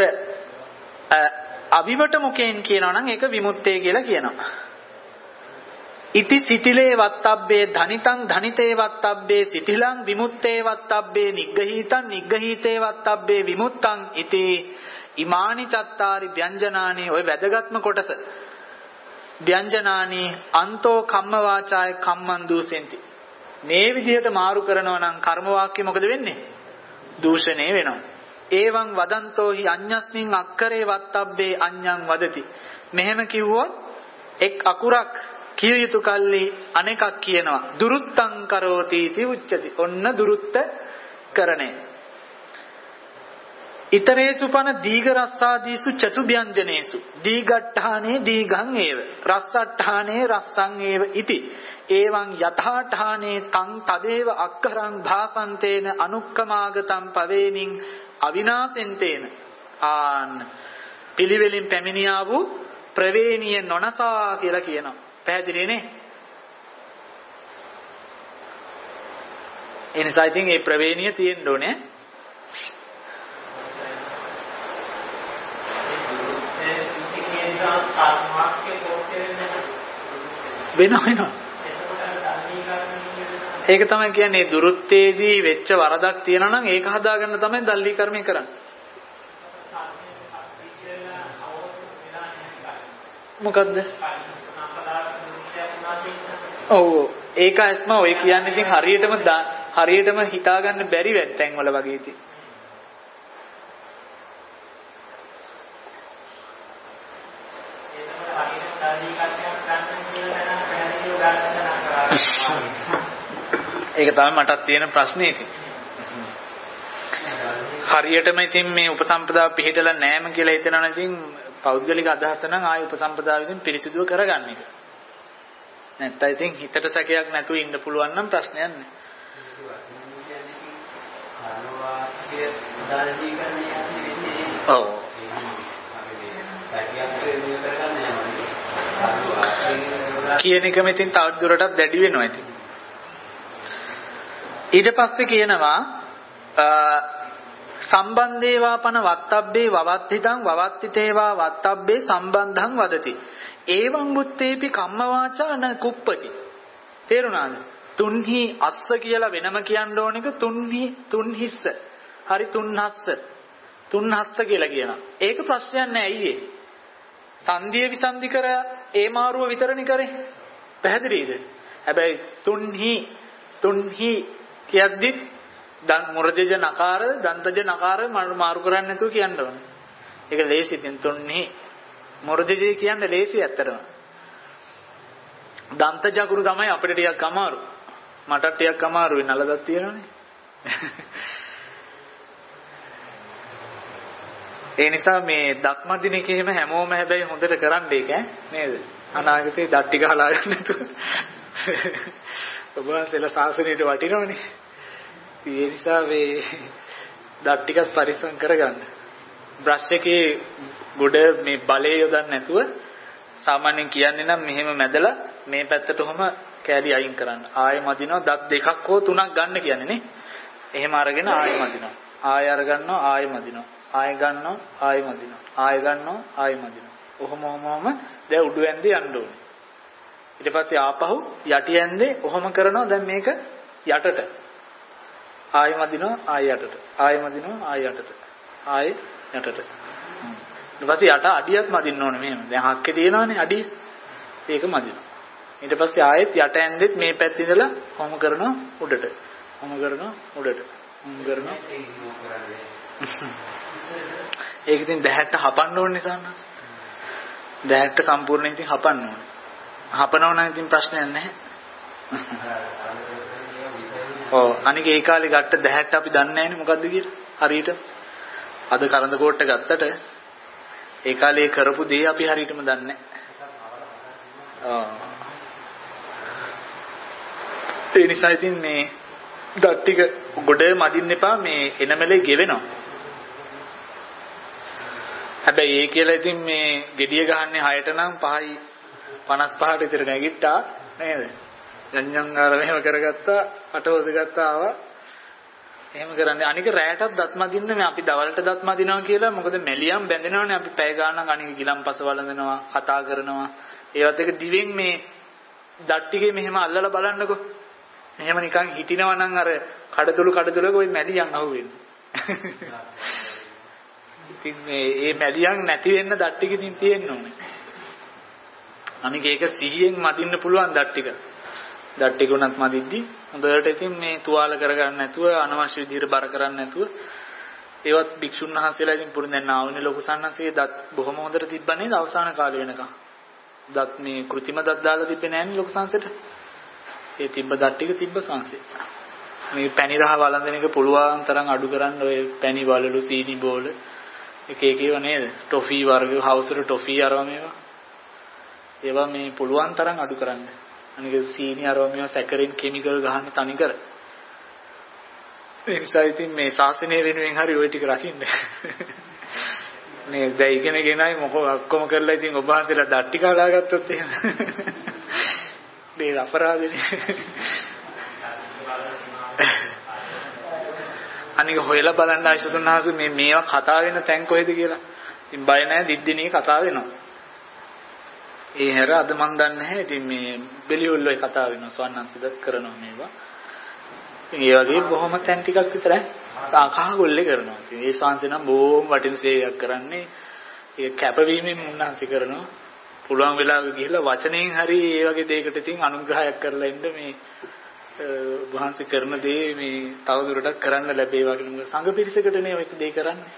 අවිවට මුකෙන් කියනවා නම් ඒක විමුක්තේ කියලා කියනවා. ඉති සිතිලේ වත්තබ්බේ ධනිතං ධනිතේ වත්තබ්බේ සිතිලං විමුක්තේ වත්තබ්බේ නිග්ගහිතං නිග්ගහිතේ වත්තබ්බේ විමුක්තං ඉති ඉමානි චත්තාරි ව්‍යංජනානි ඔය වැදගත්ම කොටස. ව්‍යංජනානි අන්තෝ කම්ම වාචාය කම්මං දූසෙන්ති. මේ විදිහට මාරු කරනවා නම් කර්ම වාක්‍ය මොකද වෙන්නේ? දූෂණේ වෙනවා. ඒවං වදන්තෝ හි අඤ්ඤස්මින් අක්කරේ වත්තබ්බේ අඤ්ඤං වදති. මෙහෙම කිව්වොත් එක් අකුරක් කිය යුතු කල්ලි අනෙකක් කියනවා. දුරුත්තං කරෝති इति උච්චති. ඔන්න දුරුත්ත කරණය. ඊතරේසු පන දීඝ රස්සාදීසු චතු ව්‍යංජනේසු දීඝට්ඨානේ දීඝං ඒව රස්සට්ඨානේ රස්සං ඒව ඉති එවං යථාඨානේ තං තදේව අක්ඛරං භාසන්තේන අනුක්කමාගතං පවේනින් අවිනාසෙන්තේන ආන් පිළිවෙලින් පැමිණියා වූ ප්‍රවේණිය නොනසා කියලා කියනවා. පැහැදිලි නේ? එනිසා ඉතින් මේ ප්‍රවේණිය තියෙන්න ඕනේ. වෙනවා වෙනවා. ඒක තමයි කියන්නේ දුරුත්තේදී වෙච්ච වරදක් තියෙනවා නම් ඒක හදාගන්න තමයි දල්ලී කර්මය කරන්නේ. මොකද්ද? ඔව් ඒක ඇස්ම ඔය කියන්නේ ඉතින් හරියටම හරියටම හිතාගන්න බැරි වැටෙන් වල වගේ ඉතින්. ඒක තමයි මටත් තියෙන ප්‍රශ්නේ ඉතින්. හරියටම ඉතින් මේ උපසම්පදා පිළිහිටලා නැෑම කියලා හිතනවා ඉතින් පෞද්ගලික අදහස නම් ආයි උපසම්පදා විදිහින් පිරිසිදුව කරගන්න එක. නැත්නම් ඉතින් හිතට සැකයක් නැතුව ඉන්න පුළුවන් නම් ප්‍රශ්නයක් නැහැ. ඔව්. කියන එකම ඉතින් තවත් දුරටත් දැඩි වෙනවා ඉතින්. ඊට පස්සේ කියනවා සම්බන්දේවාපන වත්තබ්බේ වවත්තිතං වවත්තිතේවා වත්තබ්බේ සම්බන්ධං වදති. ඒවං බුත්තේපි කම්මවාචා න කුප්පති. තේරුණාද? තුන්හි අස්ස කියලා වෙනම කියන්න ඕන එක තුන්හි තුන්හිස්ස. හරි තුන්හස්ස. තුන්හස්ස කියලා කියනවා. ඒක ප්‍රශ්නයක් නෑ අයියේ. සංධිය විසන්ධි කර ඒ මාරුව විතරනේ කරේ. පැහැදිලිද? හැබැයි තුන්හි තුන්හි කියද්දි දන් මුරජජ නකාර දන්තජ නකාර මාරු කරන්නේ නැතුව කියන්න ඕනේ. ඒක ලේසි. ඉතින් තුන්හි මුරජජ කියන්නේ ලේසි ඇත්තටම. දන්තජ ගුරු තමයි අපිට ටිකක් අමාරු. මට ටිකක් අමාරුයි නලදක් තියෙනවනේ. ඒ නිසා මේ දක්ම දිනක එහෙම හැමෝම හැබැයි හොඳට කරන්න ඒක නේද? අනාගතේ දත් ටික හලා ගන්න නැතුව. ඔබ වහන්සේලා සාසනයට වටිනවනේ. ඒ නිසා මේ දත් ටිකක් පරිස්සම් කරගන්න. බ්‍රෂ් එකේ ගොඩ මේ බලය යොදන්න නැතුව සාමාන්‍යයෙන් කියන්නේ නම් මෙහෙම මැදලා මේ පැත්තට ඔහම කෑලි අයින් කරන්න. ආයෙ මදිනවා දත් දෙකක් හෝ තුනක් ගන්න කියන්නේ නේ. එහෙම අරගෙන ආයෙ මදිනවා. ආයෙ අරගන්නවා ආයෙ මදිනවා. ආයෙ ගන්නවා ආයෙ මදිනවා. ආයෙ ගන්නවා ආයෙ මදිනවා. ඔහොම ඔහොමම දැන් උඩු ඇන්දේ යන්න ඕනේ. ඊට පස්සේ ආපහු යටි ඇන්දේ ඔහොම කරනවා. දැන් මේක යටට. ආයෙ මදිනවා ආයෙ යටට. ආයෙ මදිනවා ආයෙ යටට. ආයෙ යටට. ඊට පස්සේ යට අඩියක් මදින්න ඕනේ මෙහෙම. දැන් හක්කේ තියෙනවානේ අඩිය. ඒක මදිනවා. ඊට පස්සේ ආයෙත් යට ඇන්දෙත් මේ පැත්තේ ඉඳලා කොහොම කරනවා උඩට. කොහොම කරනවා උඩට. කොහොම කරනවා. ඒක ඉතින් දැහැට්ට හපන්න ඕනේ සාන්නස්. දැහැට්ට සම්පූර්ණයෙන් ඉතින් හපන්න ඕනේ. හපනව නම් ඉතින් ප්‍රශ්නයක් නැහැ. ඔව් අනික ඒ කාලේ ගත්ත දැහැට්ට අපි දන්නේ නැහැනේ මොකද්ද කියලා. හරියට අද කරඳ කෝට්ට ගත්තට ඒ කාලේ කරපු දේ අපි හරියටම දන්නේ නැහැ. ඔව්. ඒ නිසා ඉතින් මේ දත් ටික ගොඩ මදින්න එපා මේ එනමෙලේ ගෙවෙනවා. හැබැයි ඒ කියලා ඉතින් මේ gediya ගහන්නේ හයට නම් පහයි පනස් පහට විතර නැගිට්ටා නේද? ජඤ්ඤං ආර මෙහෙම කරගත්තා අට හොදගත්තා ආවා. එහෙම කරන්නේ අනික රැයටත් දත් මදින්න මේ අපි දවල්ට දත් මදිනවා කියලා මොකද මැලියම් බැඳෙනවනේ අපි පැය ගාණක් අනික ගිලම්පස වළඳනවා කතා කරනවා. ඒවත් එක දිවෙන් මේ දත් ටිකේ මෙහෙම අල්ලලා බලන්නකෝ. මෙහෙම නිකන් හිටිනවා නම් අර කඩතුළු කඩතුළක ওই මැලියම් අහුවෙන්නේ. ඉතින් මේ මේ මැලියම් නැති වෙන්න දත් ටික ඉතින් තියෙන්න ඕනේ. අනික ඒක සිහියෙන් මදින්න පුළුවන් දත් ටික. දත් ටික උනත් මදිද්දි හොඳට ඉතින් මේ තුවාල කරගන්න නැතුව අනවශ්‍ය විදිහට බර කරන්නේ නැතුව ඒවත් භික්ෂුන් වහන්සේලා ඉතින් පුරුදු දැන් ආවනේ ලොකු සන්නසේ දත් බොහොම හොඳට තිබ්බා නේද අවසාන කාලේ වෙනකම්. දත් මේ કૃතිම දත් දාලා තිබ්බේ නෑනේ ලොකු සංසෙට. ඒ තිබ්බ දත් ටික තිබ්බ සංසෙ. මේ පැණි රහ වළඳන එක පුළුවන් තරම් අඩු කරන්න ඔය පැණි වලලු සීනි බෝල එක එක ඒවා නේද? ටොෆී වර්ග හවුසර ටොෆී අරව මේවා. ඒවා මේ පුළුවන් තරම් අඩු කරන්න. අනික සීනි අරව මේවා සැකරින් කිමිකල් ගහන්න තනි කර. ඒ නිසා ඉතින් මේ ශාසනය වෙනුවෙන් හරි ওই ටික රකින්න. නේ දැන් ඉගෙන ගෙනයි මොකෝ ඔක්කොම කරලා ඉතින් ඔබ වහන්සේලා දට්ටි කාලා ගත්තොත් එහෙම. මේ අපරාධනේ. අනික හොයලා බලන්න ආශිතුන්හස මේ මේවා කතා වෙන තැන් කොහෙද කියලා. ඉතින් බය නැහැ දිද්දිනේ කතා වෙනවා. ඒ හැර අද මන් දන්නේ නැහැ. ඉතින් මේ බෙලියොල්ලෝයි කතා වෙනවා සවන්නන්සද කරනවා මේවා. ඉතින් ඒ වගේ බොහොම තැන් ටිකක් විතරයි කහගොල්ලේ කරනවා. ඉතින් ඒ ශාන්සේ නම් බොහොම වටින සේවයක් කරන්නේ. ඒක කැපවීමෙන් මුන්නාන්සේ කරනවා. පුළුවන් වෙලාවක ගිහිල්ලා වචනයෙන් හරි ඒ වගේ දෙයකට ඉතින් අනුග්‍රහයක් කරලා ඉන්න මේ වහන්සේ කරන දේ මේ තව දුරටත් කරන්න ලැබේවා කියන සංඝ පිරිසකට නේ ඔය දේ කරන්නේ.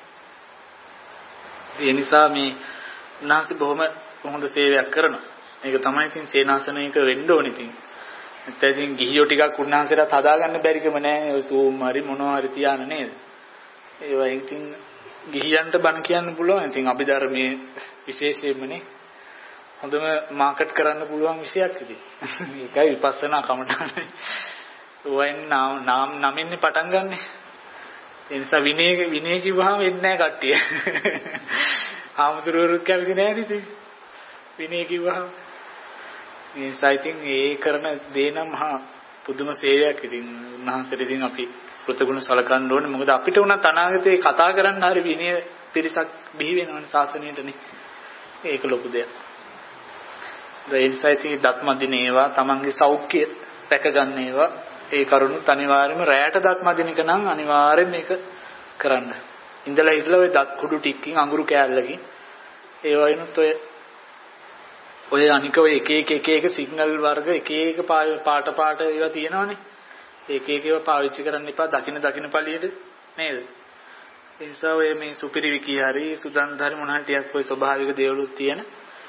ඒ නිසා මේ උන්වහන්සේ බොහොම හොඳ සේවයක් කරනවා. ඒක තමයි ඉතින් සේනාසනයක වෙන්න ඕනේ ඉතින්. නැත්නම් ඉතින් ගිහියෝ ටිකක් උන්වහන්සේට හදාගන්න බැරිකම නැහැ. ඔය සූම් හරි මොනවා හරි තියාන නේද? ඒවා ඉතින් ගිහියන්ට බණ කියන්න පුළුවන්. ඉතින් අභිධර්මයේ විශේෂයෙන්මනේ හොඳම මාකට් කරන්න පුළුවන් විෂයක් ඉතින්. ඒකයි විපස්සනා කමඨාන. ඔයන් නාම නමින්නේ පටන් ගන්නෙ. ඒ නිසා විනය විනය කිව්වහම එන්නේ නැහැ කට්ටිය. ආමුදුරුවරුත් කැමති නැහැ ඉතින්. විනය කිව්වහම මේ නිසා ඉතින් ඒ කරන දේ නම් මහා පුදුම සේවයක් ඉතින් උන්වහන්සේට ඉතින් අපි කෘතගුණ සලකන්න ඕනේ. මොකද අපිට උනත් අනාගතේ කතා කරන්න හරි විනය පිරිසක් බිහි වෙනවනේ ශාසනයටනේ. ඒක ලොකු දෙයක්. ඒ නිසා ඉතින් දත්මදින ඒවා තමන්ගේ සෞඛ්‍ය රැක ගන්න ඒවා ඒ කරුණුත් අනිවාර්යයෙන්ම රැයට දත්මදින එක නම් අනිවාර්යෙන් මේක කරන්න. ඉඳලා ඉඳලා ඔය දත් කුඩු ටිකකින් අඟුරු කෑල්ලකින් ඒ වයින්ත් ඔය ඔය අනික ඔය එක එක එක එක සිග්නල් වර්ග එක එක පාට පාට ඒවා තියෙනවනේ. ඒක එක ඒවා පාවිච්චි කරන්න එපා දකින්න දකින්න පළියට නේද? ඒ නිසා ඔය මේ සුපිරි විකී හරි සුදන්ත හරි මොන හරි ටිකක් ඔය ස්වභාවික දේවලුත් තියෙන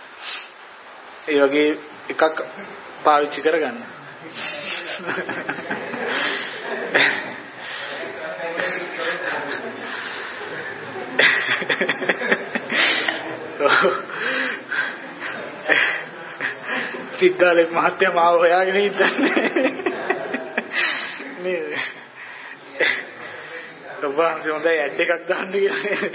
ඒ වගේ එකක් පාවිච්චි කරගන්න. සිද්ධාලේ මහත්තයා මාව හොයාගෙන ඉඳන්නේ නේද? ඔබවහන්සේ හොඳයි ඇඩ් එකක් දාන්න කියලා.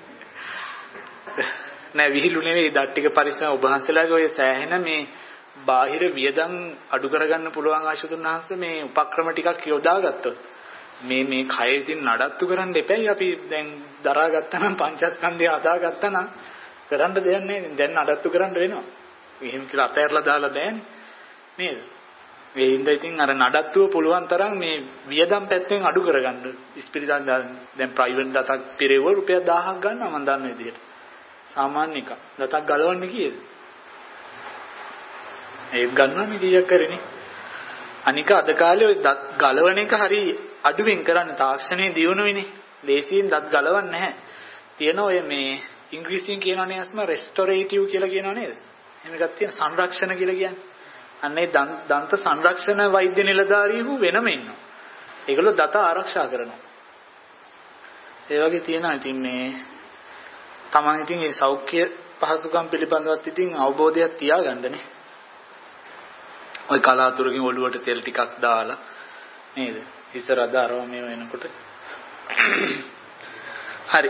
නෑ විහිළු නෙවෙයි දත් ටික පරිස්සම ඔබවහන්සේලාගේ ඔය සෑහෙන මේ බාහිර වියදම් අඩු කරගන්න පුළුවන් ආශිතුන් වහන්සේ මේ උපක්‍රම ටිකක් යොදාගත්තොත් මේ මේ කය ඉතින් නඩත්තු කරන්න එපැයි. අපි දැන් දරා ගත්තා නම් පංචස්කන්ධය හදා ගත්තා නම් කරන්න දෙයක් නෑ. දැන් නඩත්තු කරන්න වෙනවා. එහෙම කියලා අතහැරලා දාලා බෑනේ නේද? ඒ හින්දා ඉතින් අර නඩත්තුව පුළුවන් තරම් මේ වියදම් පැත්තෙන් අඩු කරගන්න. ඉස්පිරිතාල දැන් ප්‍රයිවට් දතක් පිරෙව රුපියල් දහයක් ගන්නවා මම දන්න විදිහට. සාමාන්‍ය එක. දතක් ගලවන්නේ කීයද? ඒක ගන්නවනේ කීයක් කරේනේ. අනික අද කාලේ ඔය දත් ගලවන එක හරි අඩුවෙන් කරන්න තාක්ෂණයේ දියුණුවනේ. ලේසියෙන් දත් ගලවන්නේ නැහැ. තියෙන ඔය මේ ඉංග්‍රීසියෙන් කියනවනේ අස්ම රෙස්ටොරේටිව් කියලා කියනව නේද? එහෙම එකක් තියෙන සංරක්ෂණ කියලා කියන්නේ. අන්නේ දන්ත සංරක්ෂණ වෛද්‍ය නිලධාරීහු වෙනම ඉන්නවා. ඒගොල්ලෝ දත ආරක්ෂා කරනවා. ඒ වගේ තියෙනවා. ඉතින් මේ තමන් ඉතින් මේ සෞඛ්‍ය පහසුකම් පිළිබඳවත් ඉතින් අවබෝධයක් තියාගන්නනේ. ඔය කලාතුරකින් ඔළුවට තෙල් ටිකක් දාලා නේද? ඉස්සර අදාරව මේ වෙනකොට. හරි.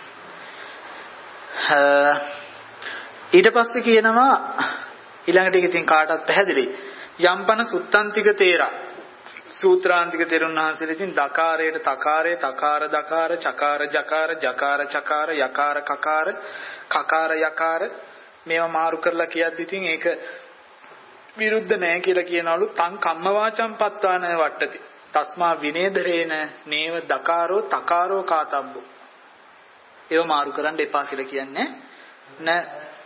ඊට පස්සේ කියනවා ඊළඟට ඒක ඉතින් කාටවත් පැහැදිලි. යම්පන සුත්තන්තික තේරා සූත්‍රාන්තික තෙරුන් වහන්සේලා ඉතින් දකාරයට තකාරය තකාර දකාර චකාර ජකාර ජකාර චකාර යකාර කකාර කකාර යකාර මේවා මාරු කරලා කියද්දි ඉතින් ඒක විරුද්ධ නැහැ කියලා කියනවලු තං කම්ම වාචම් පත්වාන වට්ටති තස්මා විනේදරේන නේව දකාරෝ තකාරෝ කාතබ්බෝ ඒව මාරු කරන්න එපා කියලා කියන්නේ නෑ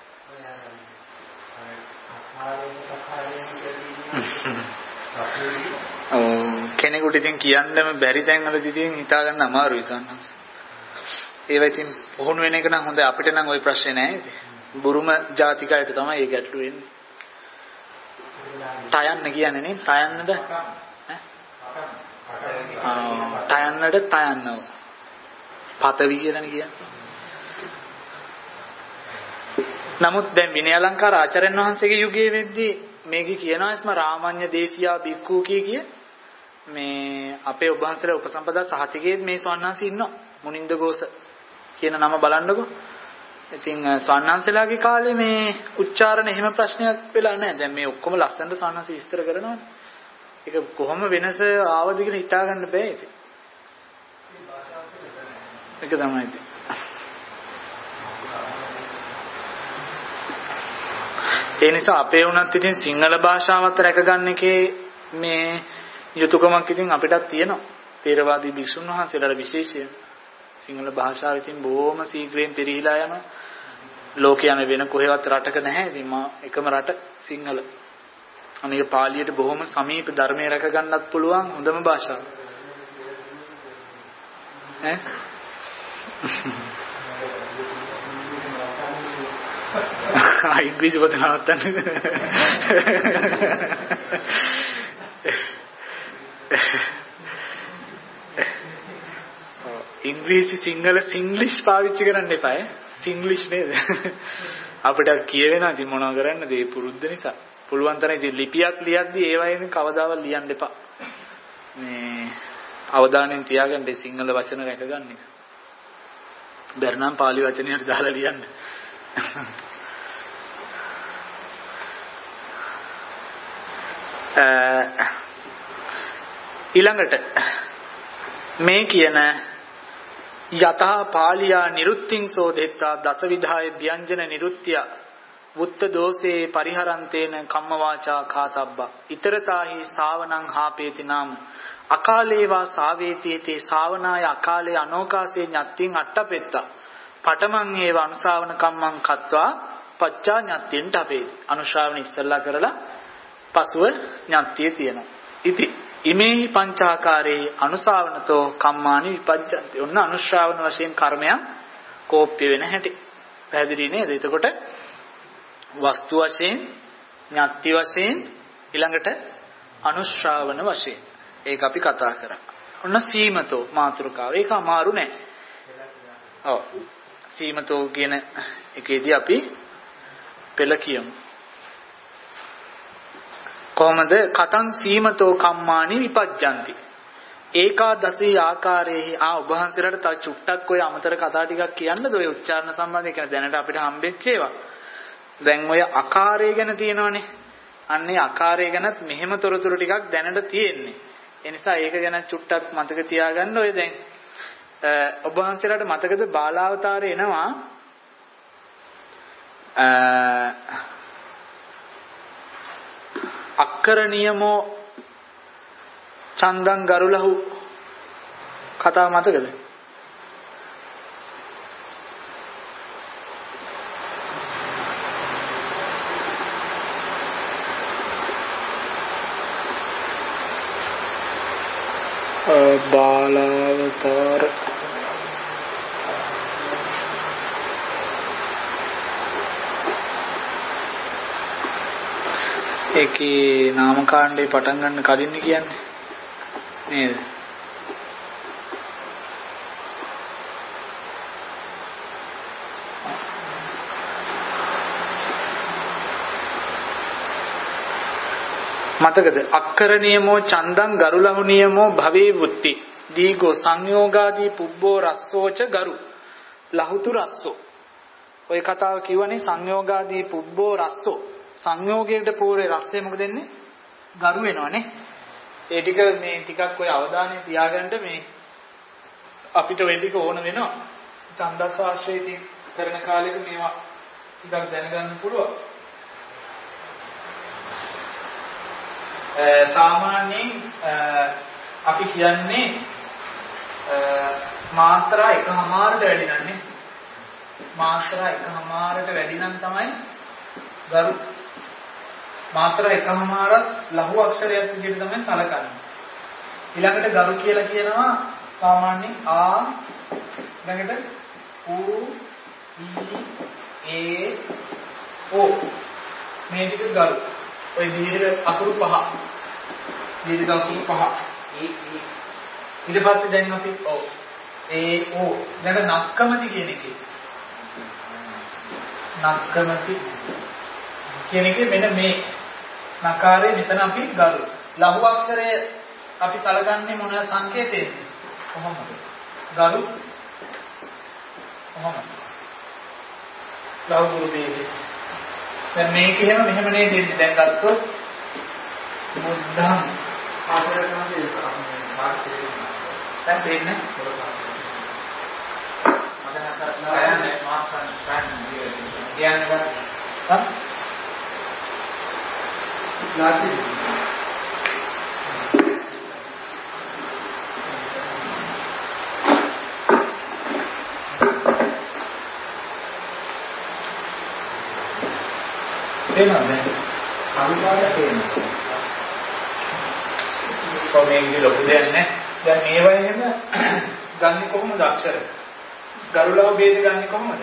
ඔව් කෙනෙකුට ඉතින් කියන්නම බැරි තැන් වලදී ඉතින් හිතා ගන්න අමාරුයි සන්නස්. ඒවා ඉතින් පුහුණු වෙන එක නම් හොඳයි අපිට නම් ওই ප්‍රශ්නේ නෑ ඉතින්. බුරුම ජාතිකයට තමයි ඒ ගැටලුව එන්නේ. ටයන්න කියන්නේ නේ ටයන්නද? යන්නට තයන්නව. පතවි කියලානේ කියන්නේ. නමුත් දැන් විනය අලංකාර ආචාර්යන් වහන්සේගේ යුගයේ වෙද්දී මේකේ කියනවා ඉස්ම රාමඤ්ඤ දේශියා බික්ඛු කිය කිය මේ අපේ ඔබ වහන්සේලා උපසම්පදා සහතිකයේ මේ ස්වර්ණාංශي ඉන්නවා. මුනින්ද ගෝස කියන නම බලන්නකෝ. ඉතින් ස්වර්ණාංශලාගේ කාලේ මේ උච්චාරණ එහෙම ප්‍රශ්නයක් වෙලා නැහැ. දැන් මේ ඔක්කොම ලස්සනට ස්වර්ණාංශي විස්තර කරනවානේ. ඒක කොහොම වෙනස ආවද කියලා හිතා ගන්න බෑ ඉතින්. ඒක තමයි ඉතින්. ඒ නිසා අපේ වුණත් ඉතින් සිංහල භාෂාවත් රැකගන්න එකේ මේ යුතුයකමක් ඉතින් අපිටත් තියෙනවා. ථේරවාදී භික්ෂුන් වහන්සේලාට විශේෂයෙන් සිංහල භාෂාව ඉතින් බොහොම ශීඝ්‍රයෙන් පරිහිලා යනවා. ලෝකේ යන වෙන කොහෙවත් රටක නැහැ. ඉතින් මා එකම රට සිංහල. අනික පාලියට බොහොම සමීප ධර්මයේ රැක ගන්නත් පුළුවන් හොඳම භාෂාව. ඈ ඉංග්‍රීසි පොත නවත්තන්න. ඉංග්‍රීසි සිංහල සිංග්ලිෂ් පාවිච්චි කරන්න එපා ඈ. සිංග්ලිෂ් නේද? අපිට කියවෙනවා ඉතින් මොනව කරන්නද ඒ පුරුද්ද නිසා. පුළුවන් තරම් ඉතින් ලිපියක් ලියද්දී ඒ වයින් කවදාවත් ලියන්න එපා. මේ අවධානයෙන් තියාගන්න සිංහල වචන රැකගන්න එක. බැරනම් පාලි වචනයට දාලා ලියන්න. ඊළඟට මේ කියන යතහ පාලියා නිරුත්තිං සෝදෙත්තා දසවිධාය ව්‍යංජන නිරුත්ත්‍ය වුත්ත දෝසේ පරිහරන්තේන කම්ම වාචා කාතබ්බා ඊතරතාහි ශාවනං හාපේති නාම අකාලේවා සාවේතීතේ ශාවනාය අකාලේ අනෝකාසේ ඤත්තිං අට්ඨපෙත්තා පඨමං ඒව අනුශාවන කම්මං කତ୍වා පච්චා ඤත්තිං ඨපේති. අනුශාවන ඉස්සල්ලා කරලා පසුව ඤත්තිය තියෙනවා. ඉති ඉමේහි පංචාකාරේ අනුශාවනතෝ කම්මානි විපජ්ජන්ති. ඔන්න අනුශාවන වශයෙන් කර්මයන් කෝප්‍ය වෙන හැටි. පැහැදිලි නේද? එතකොට වස්තු වශයෙන්, ඤත්ති වශයෙන්, ඊළඟට අනුශාවන වශයෙන්. ඒක අපි කතා කරා. ඔන්න සීමතෝ මාතෘකාව. ඒක අමාරු නෑ. ඔව්. සීමතෝ කියන එකේදී අපි පෙළ කියමු. කොහොමද කතං සීමතෝ කම්මානි විපජ්ජಂತಿ ඒකාදසී ආකාරයේ ආ උභාන්තරයට තව චුට්ටක් ඔය අමතර කතා ටිකක් කියන්නද ඔය උච්චාරණ සම්බන්ධයෙන් කියන දැනට අපිට හම්බෙච්ච ඒවා දැන් ඔය ආකාරය ගැන තියෙනවනේ අන්නේ ආකාරය ගැනත් මෙහෙම තොරතුරු ටිකක් දැනට තියෙන්නේ ඒ නිසා ඒක ගැන චුට්ටක් මතක තියාගන්න ඔය දැන් උභාන්තරයට මතකද බාලාවතාරේ එනවා අක්කර නියමෝ චන්දං ගරුලහු කතාව මතකද? බාලාවතාර ඒකේ නාමකාණ්ඩේ පටන් ගන්න කලින් කියන්නේ නේද? මතකද? අක්කර නියමෝ චන්දං ගරුලහු නියමෝ භවේ වුත්ති දීගෝ සංයෝගාදී පුබ්බෝ රස්සෝච ගරු ලහුතු රස්සෝ. ඔය කතාව කියවනේ සංයෝගාදී පුබ්බෝ රස්සෝ. සංයෝගයට පූර්වේ රස්සය මොකද වෙන්නේ? ගරු වෙනවනේ. ඒ ටික මේ ටිකක් ඔය අවධානය තියාගන්න මේ අපිට වෙන ටික ඕන වෙනවා. ඡන්දස් ආශ්‍රයදී කරන කාලෙක මේවා ටිකක් දැනගන්න පුළුවන්. සාමාන්‍යයෙන් අපි කියන්නේ මාත්‍රා එකමාරට වැඩි නන්නේ. මාත්‍රා එකමාරට වැඩි නම් තමයි ගරු. මාත්‍රා එකමාරක් ලඝු අක්ෂරයක් විදිහට තමයි සලකන්නේ. ඊළඟට ගරු කියලා කියනවා සාමාන්‍යයෙන් ආ ඊළඟට ඌ ඊ ඒ ඕ මේ ටික ගරු. ඔය දීර්ඝ අකුරු පහ. දීර්ඝ අකුරු පහ. ඊ ඊ ඊට පස්සේ දැන් අපි ඔව් ඒ ඕ දැන් නක්කමති කියන එකේ නක්කමති කියන එකේ මෙන්න මේ නකාරය මෙතන අපි ගරු ලඝු අක්ෂරය අපි කලගන්නේ මොන සංකේතයේද කොහොමද ගරු කොහොමද ලඝු ගුරු වේදේ දැන් මේක එහෙම මෙහෙම නේ දෙන්නේ දැන් ගත්තොත් බුද්ධං ආදර කරන්නේ මාර්ගයේ දැන් දෙන්නේ මම හිතන්නේ මාස්ටර් කියන්නේ කියන්නේ හා ලාටි එනවානේ අනුපාත තේනවා කොහොමද ලොකු දෙයක් නැහැ දැන් මේවා එහෙම ගන්න කොහොමද අක්ෂර ගරුලව ભેද ගන්න කොහොමද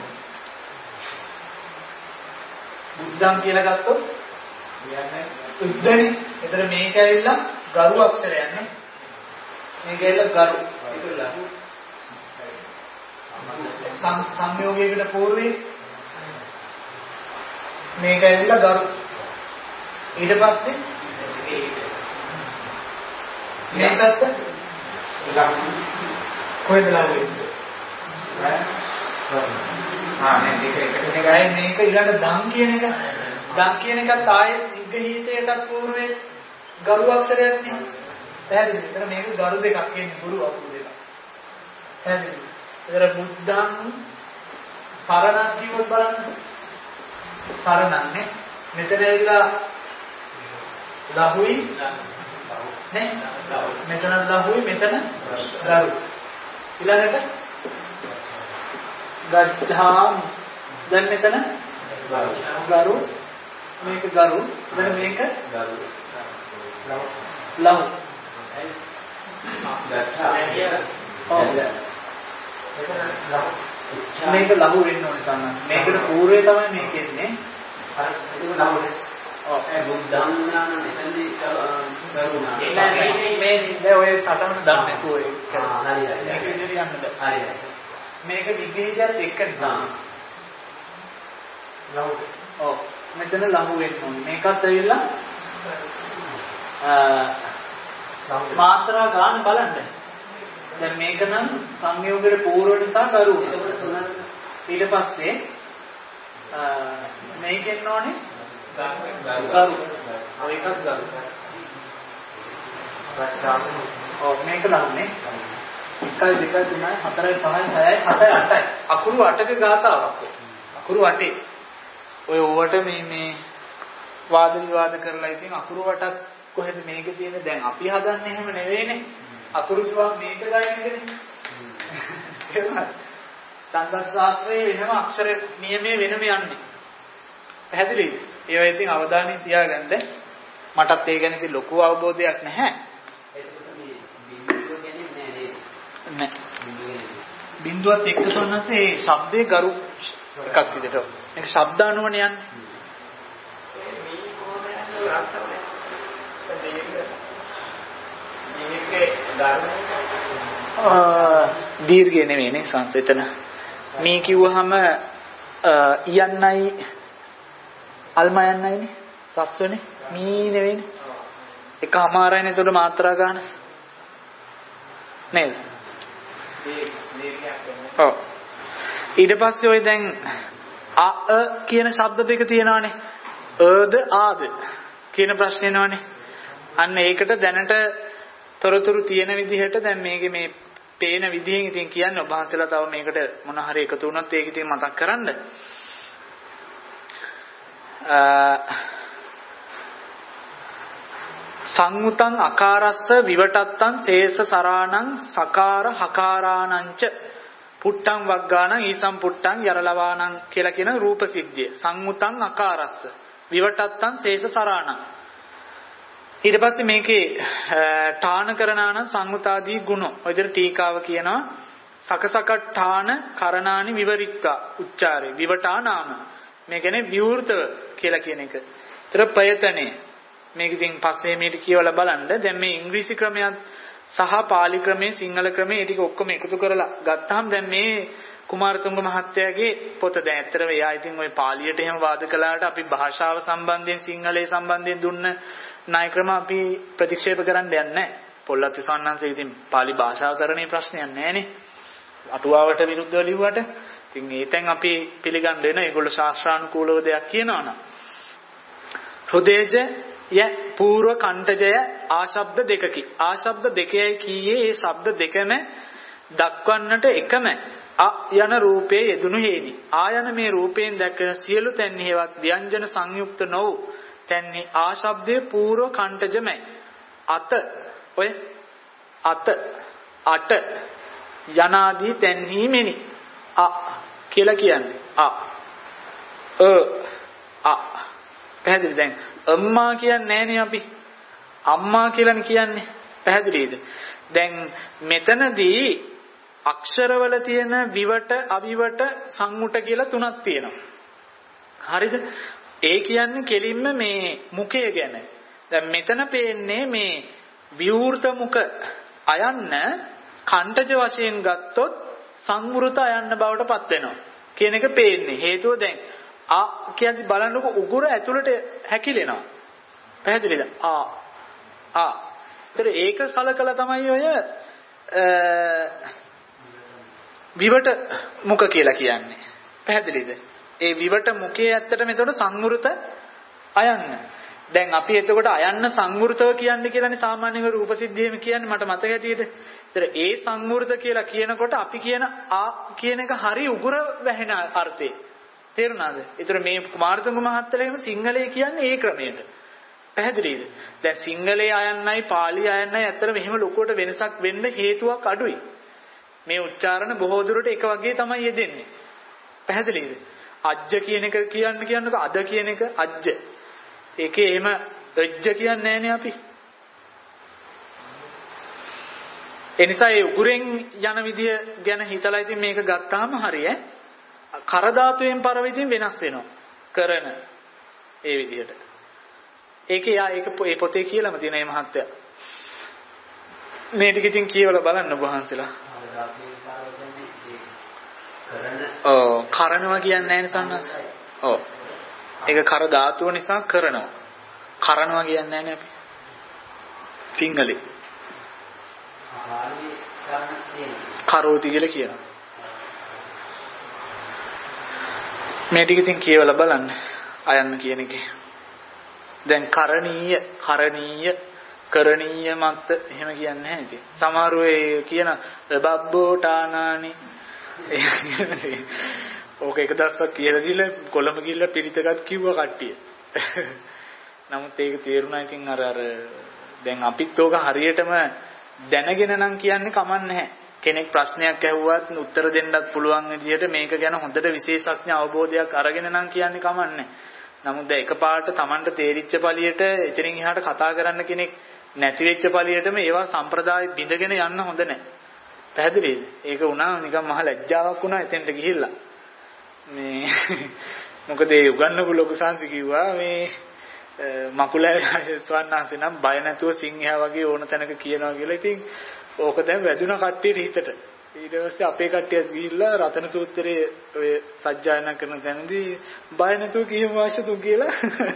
බුද්ධං කියලා ගත්තොත් කියන්නේ උද්දනේ එතන මේක ඇවිල්ලා ගරු අක්ෂරයක් නේ මේක ඇවිල්ලා ගරු ඒකලා සංයෝගයකට పూర్වේ මේක ඇවිල්ලා ගරු ඊට පස්සේ මේකත් කොහෙද ලාවෙන්නේ ආ මේ දෙක එකට ගායි මේක ඊළඟ දම් කියන එක දම් කියන එකත් ආයේ ඉග්ගහීතයටත් పూర్වේ ගරු අක්ෂරයක් නේ පැහැදිලිද? ඒතර මේක ගරු දෙකක් කියන්නේ ගුරු අකුරු දෙකක් පැහැදිලිද? ඒතර බුද්ධං සරණක් කියවොත් බලන්න සරණන්නේ මෙතන ඇවිල්ලා ලහුයි නේ මෙතන ලහුයි මෙතන ගරු ඊළඟට ගච්ඡාම් දැන් මෙතන ගරු මේක ගරු දැන් මේක ගරු ලහු මේක ලහු වෙන්න ඕනේ තමයි මේකට పూర్වයේ තමයි මේක එන්නේ අර ඒක ලහුනේ ඔව් ඒ බුද්ධාන මෙතනදී කරුණා මේ මේ මේ ඔය සතන දාන්නේ කොයි හරි හරි මේක ඉදිරි යන්නද හරි හරි මේක විග්‍රහයත් එක්ක නිසා ලහු ඔව් මෙතන ලහු වෙන්න ඕනේ මේකත් ඇවිල්ලා අ මාත්‍රා ගන්න බලන්න දැන් මේක නම් සංයෝගයේ පූර්ව නිසා කරු ඊට පස්සේ මේකෙන් ඕනේ ගරු ඔයකත් ගරු ඔව් මේක ලහුනේ එකයි දෙකයි තුනයි හතරයි පහයි හයයි හතයි අටයි අකුරු අටක ගාතාවක් අකුරු අටේ ඔය ඕවට මේ මේ වාද විවාද කරලා ඉතින් අකුරු වටක් කොහෙද මේක තියෙන්නේ දැන් අපි හදන්නේ එහෙම නෙවෙයිනේ අකුරු කිව්වම මේක ගන්නනේ එහෙමයි ඡන්දස් ශාස්ත්‍රයේ වෙනම අක්ෂර නියමයේ වෙනම යන්නේ පැහැදිලිද ඒවා ඉතින් අවධානයෙන් තියාගන්න මටත් ඒ ගැන ඉතින් ලොකු අවබෝධයක් නැහැ බිඳුවත් එක්ක තොන්නස ඒ ශබ්දේ ගරු එකක් විදිහට මේක ශබ්ද අනුවනේ යන්නේ දීර්ඝය නෙවෙයිනේ සංසෙතන මේ කිව්වහම ඉයන්නයි අල්මයන්නයිනේ රස්වනේ මී නෙවෙයිනේ එකමාරයිනේ එතකොට මාත්‍රා ගන්න නේද ඔව් ඊට පස්සේ ඔය දැන් අ අ කියන ශබ්ද දෙක තියෙනවානේ අද ආද කියන ප්‍රශ්නේ එනවානේ අන්න ඒකට දැනට තොරතුරු තියෙන විදිහට දැන් මේකේ මේ පේන විදිහෙන් ඉතින් කියන්නේ ඔබ වහන්සේලා තව මේකට මොන හරි එකතු වුණොත් ඒක ඉතින් මතක් කරන්න සංඋතං අකාරස්ස විවටත්තං සේස සරාණං සකාර හකාරාණංච පුට්ටං වග්ගාණං ඊසම් පුට්ටං යරලවාණං කියලා කියන රූප සිද්ධිය සංඋතං අකාරස්ස විවටත්තං සේස සරාණං ඊට පස්සේ මේකේ ඨාන කරනාන සංඋතාදී ගුණ ඔය විදිහට ටීකාව කියනවා සකසකට්ඨාන කරණානි විවරිත්වා උච්චාරේ විවටා නාම මේ කියන්නේ විවෘතව කියලා කියන එක. ඒතර ප්‍රයතනේ මේක ඉතින් පස්සේ මේක කියවලා බලන්න. දැන් මේ ඉංග්‍රීසි ක්‍රමයක් සහ පාලි ක්‍රමයේ සිංහල ක්‍රමයේ ඒ ටික ඔක්කොම එකතු කරලා ගත්තාම දැන් මේ කුමාරතුංග මහත්තයාගේ පොත දැන් ඇත්තටම එයා ඉතින් ওই පාලියට එහෙම වාද කළාට අපි භාෂාව සම්බන්ධයෙන් සිංහලයේ සම්බන්ධයෙන් දුන්න ණය ක්‍රම අපි ප්‍රතික්ෂේප කරන්න යන්නේ නැහැ. පොල්ලත් සන්නංශයේ ඉතින් පාලි භාෂාකරණයේ ප්‍රශ්නයක් නැහැනේ. අටුවාවට විරුද්ධව ලිව්වට. ඉතින් ඒතෙන් අපි පිළිගන්න වෙන ඒගොල්ලෝ ශාස්ත්‍රානුකූලව දෙයක් කියනවා නම්. හෘදේජ ය పూర్ව කණ්ඨජය ආශබ්ද දෙකකි. ආශබ්ද දෙකයි කීයේ ඒ ශබ්ද දෙකම දක්වන්නට එකම අ යන රූපයේ යෙදුණු හේනි. ආයන මේ රූපයෙන් දැක්කන සියලු තැන්හි හේවත් ව්‍යංජන සංයුක්ත නො වූ තැන්හි ආශබ්දයේ పూర్ව කණ්ඨජමයි. අත ඔය අත අට යනාදී තැන්හි මෙනි. අ කියලා කියන්නේ අ අ අ පැහැදිලි. දැන් අම්මා කියන්නේ නැහනේ අපි. අම්මා කියලානේ කියන්නේ. පැහැදිලිද? දැන් මෙතනදී අක්ෂරවල තියෙන විවට අවිවට සංඋට කියලා තුනක් තියෙනවා. හරිද? ඒ කියන්නේ කෙලින්ම මේ මුඛය ගැන. දැන් මෙතන පේන්නේ මේ විවෘත මුඛ අයන්න කණ්ඨජ වශයෙන් ගත්තොත් සංවෘත අයන්න බවට පත් වෙනවා කියන එක පේන්නේ. හේතුව දැන් ආ කියන්නේ බලන්නකො උගුර ඇතුළට හැකිලෙනවා. පැහැදිලිද? ආ ආ. ඒතර ඒක සලකලා තමයි ඔය විවට මුඛ කියලා කියන්නේ. පැහැදිලිද? ඒ විවට මුඛයේ ඇත්තටම එතකොට සංවෘත අයන්න. දැන් අපි එතකොට අයන්න සංවෘතව කියන්නේ කියලානේ සාමාන්‍යව රූපසිද්ධියෙම කියන්නේ මට මතක හැටියට. ඒතර ඒ සංවෘත කියලා කියනකොට අපි කියන ආ කියන එක හරි උගුර වැහෙන අර්ථේ. තේරුණාද? ඒතර මේ කුමාරතුංග මහත්තයාගේම සිංහලයේ කියන්නේ ඒ ක්‍රමයට. පැහැදිලිද? දැන් සිංහලයේ අයන්නයි පාලි අයන්නයි ඇත්තට මෙහෙම ලොකුවට වෙනසක් වෙන්න හේතුවක් අඩුයි. මේ උච්චාරණ බොහෝ දුරට එක වගේ තමයි යෙදෙන්නේ. පැහැදිලිද? අජ්ජ කියන එක කියන්න කියන්නකො අද කියන එක අජ්ජ. ඒකේ එහෙම අජ්ජ කියන්නේ නැහනේ අපි. ඒ නිසා ඒ උගුරෙන් යන විදිය ගැන හිතලා ඉතින් මේක ගත්තාම හරිය ඈ. කර ධාතුවෙන් පරවිදින් වෙනස් වෙනවා. කරන ඒ විදිහට. ඒකේ යා ඒක ඒ පොතේ කියලාම තියෙන මේ මහත්තයා. මේ ටික ඉතින් කියවලා බලන්න ඔබ වහන්සේලා. ඔව් කරනවා කියන්නේ නැහැ සන්නස්. ඔව්. ඒක කර ධාතුව නිසා කරනවා. කරනවා කියන්නේ නැහැ නේ අපි. සිංහලේ. කරෝති කියලා කියනවා. මේ ටික ඉතින් කියවලා බලන්න. අයන්න කියන එකේ. දැන් කරණීය, කරණීය, කරණීය මත් එහෙම කියන්නේ නැහැ ඉතින්. සමහර වෙයි කියන බබ්බෝටානානි ඕක එක දවසක් කියලා දීලා කොළඹ ගිහිල්ලා පිළිතගත් කිව්වා කට්ටිය. නමුත් ඒක තේරුණා ඉතින් අර අර දැන් අපිත් ඕක හරියටම දැනගෙන නම් කියන්නේ කමක් නැහැ. කෙනෙක් ප්‍රශ්නයක් ඇහුවත් උත්තර දෙන්නත් පුළුවන් විදිහට මේක ගැන හොඳට විශේෂඥ අවබෝධයක් අරගෙන නම් කියන්නේ කමක් නැහැ. නමුත් දැන් එකපාරට Tamanට තේරිච්ච පළියට එතනින් එහාට කතා කරන්න කෙනෙක් නැති වෙච්ච පළියටම ඒවා සම්ප්‍රදාය බිඳගෙන යන්න හොඳ නැහැ. පැහැදිලිද? ඒක වුණා නිකන් මහ ලැජ්ජාවක් වුණා එතෙන්ට ගිහිල්ලා. මේ මොකද ඒ උගන්නපු ලොකු සංසි කිව්වා මේ මකුලයි ස්වර්ණාංශේ නම් බය නැතුව සිංහයා වගේ ඕන තැනක කියනවා කියලා. ඉතින් ඕක දැන් වැදුනා කට්ටියට හිතට. ඊට පස්සේ අපේ කට්ටියත් ගිහිල්ලා රතන සූත්‍රයේ ඔය සජ්ජායනා කරන තැනදී බය නැතුව කියමු වාසතු කියලා.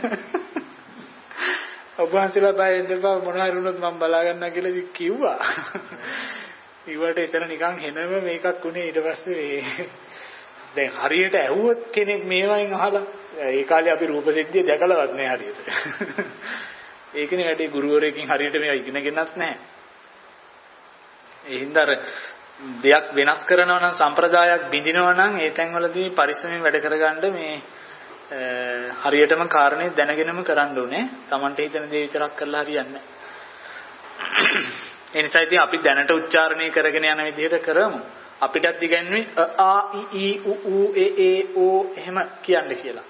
ඔබ වහන්සේලා බය වෙන්න එපා මොනවා හරි වුණොත් මම බලා ගන්නවා කියලා කිව්වා. ඊවට එතන නිකන් හෙනම මේකක් උනේ. ඊට පස්සේ දැන් හරියට ඇහුවොත් කෙනෙක් මේවයින් අහලා ඒ කාලේ අපි රූපසිද්ධිය දැකලවත් නෑ හරියට. ඒකනේ වැඩි ගුරුවරයෙක්ගෙන් හරියට මේවා ඉගෙනගෙනත් නැහැ. ඒ හින්දා දෙයක් වෙනස් කරනවා නම් සම්ප්‍රදායක් බිඳිනවා නම් ඒ තැන්වලදී පරිස්සමෙන් වැඩ කරගන්න මේ හරියටම කාරණේ දැනගෙනම කරන්න ඕනේ. Tamanට හිතන දේ විතරක් කරලා හරියන්නේ නැහැ. ඒ නිසා ඉතින් අපි දැනට උච්චාරණය කරගෙන යන විදිහට කරමු. අපිටත් ඉගැන්වුවේ අ ආ ඊ ඊ උ ඌ ඒ ඒ ඕ එහෙම කියන්න කියලා.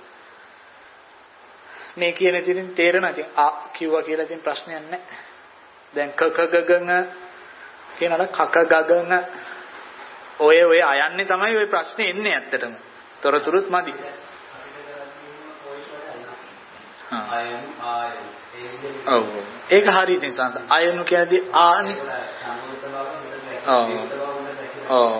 මේ කියන ඉතින් තේරෙනවා. ඉතින් ආ කිව්වා කියලා ඉතින් ප්‍රශ්නයක් නැහැ. දැන් ක ක ග ග කියනලා කක ගගන ඔය ඔය අයන්නේ තමයි ඔය ප්‍රශ්නේ එන්නේ ඇත්තටම. තොරතුරුත් මදි. ආයම් ආයම් ඒ විදිහට ඒක හරි ඉතින් සංස. අයනු කියනදී ආනේ. ඔව්. ඔව්.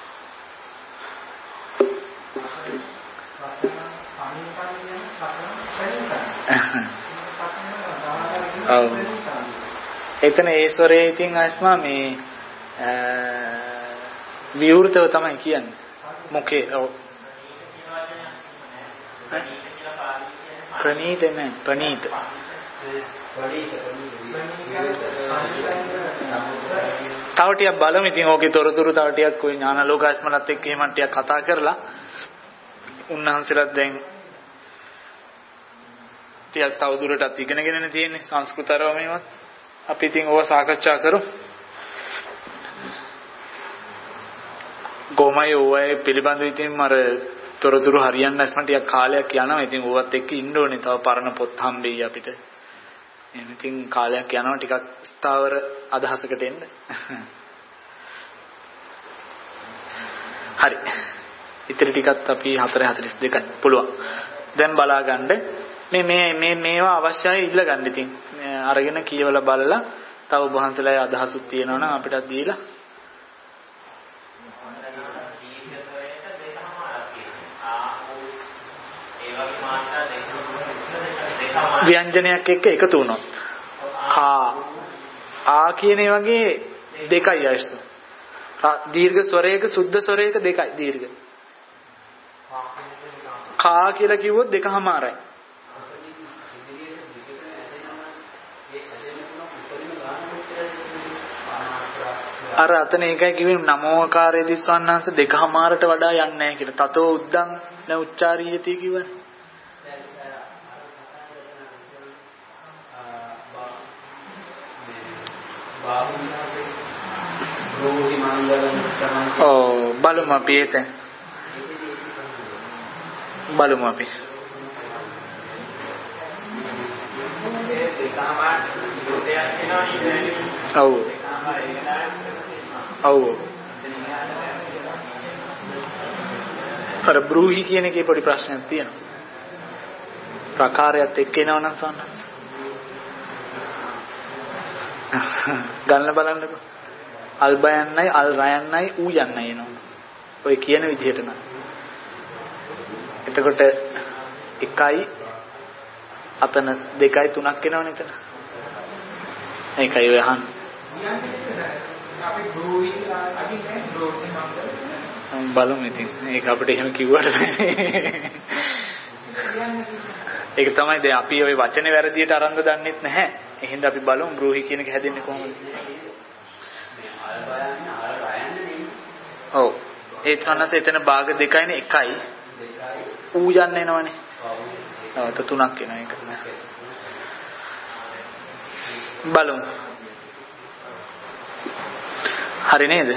ඔව්. එතන ඒ ස්වරේ ඉතින් අස්මා මේ විවෘතව තමයි කියන්නේ. මොකේ ඔව්. ප්‍රණීත නේ ප්‍රණීත. තව ටිකක් බලමු ඉතින් ඕකේ තොරතුරු තව ටිකක් ඔය ඥානලෝකාස්මලත් එක්ක එහෙම ටිකක් කතා කරලා උන්වහන්සේලාත් දැන් ටිකක් තව දුරටත් ඉගෙනගෙනනේ තියෙන්නේ සංස්කෘතරව මේවත් අපි ඉතින් ඕවා සාකච්ඡා කරමු. කොහොමයි ඕවා පිළිබඳව ඉතින් මර තොරතුරු හරියන්න නැස්ම ටිකක් කාලයක් යනවා. ඉතින් ඕවත් එක්ක ඉන්න ඕනේ. තව පරණ පොත් හම්බෙයි අපිට. එහෙනම් ඉතින් කාලයක් යනවා ටිකක් ස්ථාවර අදහසකට එන්න. හරි. ඉතින් ටිකත් අපි හතර හතළිස් දෙකයි පුළුවන්. දැන් බලා ගන්න මේ මේ මේ මේවා අවශ්‍යයි ඉල්ල ගන්න. ඉතින් අරගෙන කියවලා බලලා තව වහන්සලාගේ අදහසුත් තියෙනවා නම් අපිටත් දීලා ව්‍යංජනයක් එක්ක එකතු වුණොත් කා ආ කියන ඒ වගේ දෙකයි අයිස්තු. දීර්ඝ ස්වරයක සුද්ධ ස්වරයක දෙකයි දීර්ඝ. කා කියලා කිව්වොත් දෙකමාරයි. අර අතන ඒකයි කිව්වේ නමෝකාරයේ දිස්වන්නංශ දෙකමාරට වඩා යන්නේ නැහැ කියලා. තතෝ උද්දං න උච්චාරීයති කිව්වනේ. ඔව් බලමු අපි එතන. බලමු අපි. ඔව්. ඔව්. අර බ්‍රූහි කියන එකේ පොඩි ප්‍රශ්නයක් තියෙනවා. ප්‍රකාරයත් එක්ක එනවනම් සන්නස්. ගන්න බලන්නකෝ. අල් බයන්නයි අල් රයන්නයි ඌ යන්නයි එනවා. ඔය කියන විදිහට නම්. එතකොට එකයි අතන දෙකයි තුනක් එනවනේ එතන. ඒකයි ඔය අහන්න. අපි බ්‍රූහි අදින්නේ බ්‍රූහි නම් බලමු ඉතින්. ඒක අපිට එහෙම කිව්වට ඒක තමයි දැන් අපි ওই වචනේ වැරදියට අරන් දන්නෙත් නැහැ. එහෙනම් අපි බලමු බ්‍රූහි කියන එක හැදෙන්නේ කොහොමද? ඔව්. ඒ තනත එතන භාග දෙකයිනේ එකයි. ඌ යන්න එනවනේ. ඔව් ත තුනක් එනවා ඒක. බලමු. හරි නේද?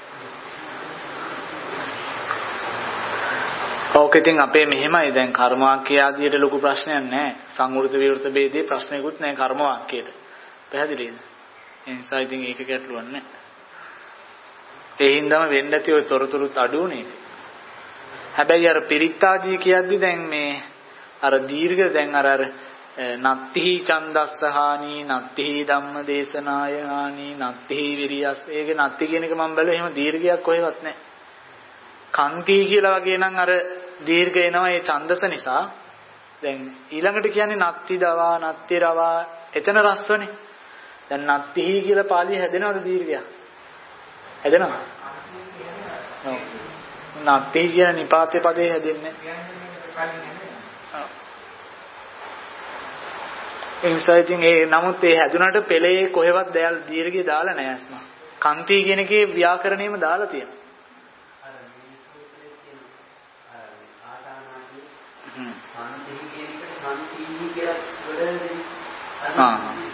ඕක ඉතින් අපේ මෙහෙමයි දැන් කර්ම වාක්‍ය ආදියට ලොකු ප්‍රශ්නයක් නැහැ. සංවෘත විවෘත ભેදේ ප්‍රශ්නයකුත් නැහැ කර්ම වාක්‍යයට. පැහැදිලිද? ඒ නිසා ඉතින් ඒක ගැටලුවක් නැහැ. ඒ හින්දාම වෙන්න ඇති ඔය තොරතුරුත් අඩු උනේ. හැබැයි අර පිරිත්තාදී කියද්දි දැන් මේ අර දීර්ඝ දැන් අර අර නත්ති ඡන්දස්සහානි නත්ති ධම්මදේශනාය හානි නත්ති විරියස් ඒක නත්ති කියන එක මම බැලුවා එහෙම දීර්ඝයක් කොහෙවත් නැහැ. කන්ති කියලා වගේ නම් අර දීර්ඝ එනවා ඒ ඡන්දස නිසා. දැන් ඊළඟට කියන්නේ නත්ති දවා නත්ති රවා එතන රස්වනේ. දැන් නත්ති කියලා පාළිය හැදෙනවද දීර්ඝයක්? හැදෙනවද? ඔව්. නත්ති කියන නිපාතේ පදේ හැදෙන්නේ නැහැ. ඒ නිසා ඉතින් ඒ නමුත් ඒ හැදුනට පෙළේ කොහෙවත් දැල් දීර්ඝය දාලා නැහැ අස්මා. කන්ති කියන එකේ ව්‍යාකරණයම දාලා තියෙනවා. හ්ම්. කන්ති කියන එකට කන්ති කියලා වලදී ආ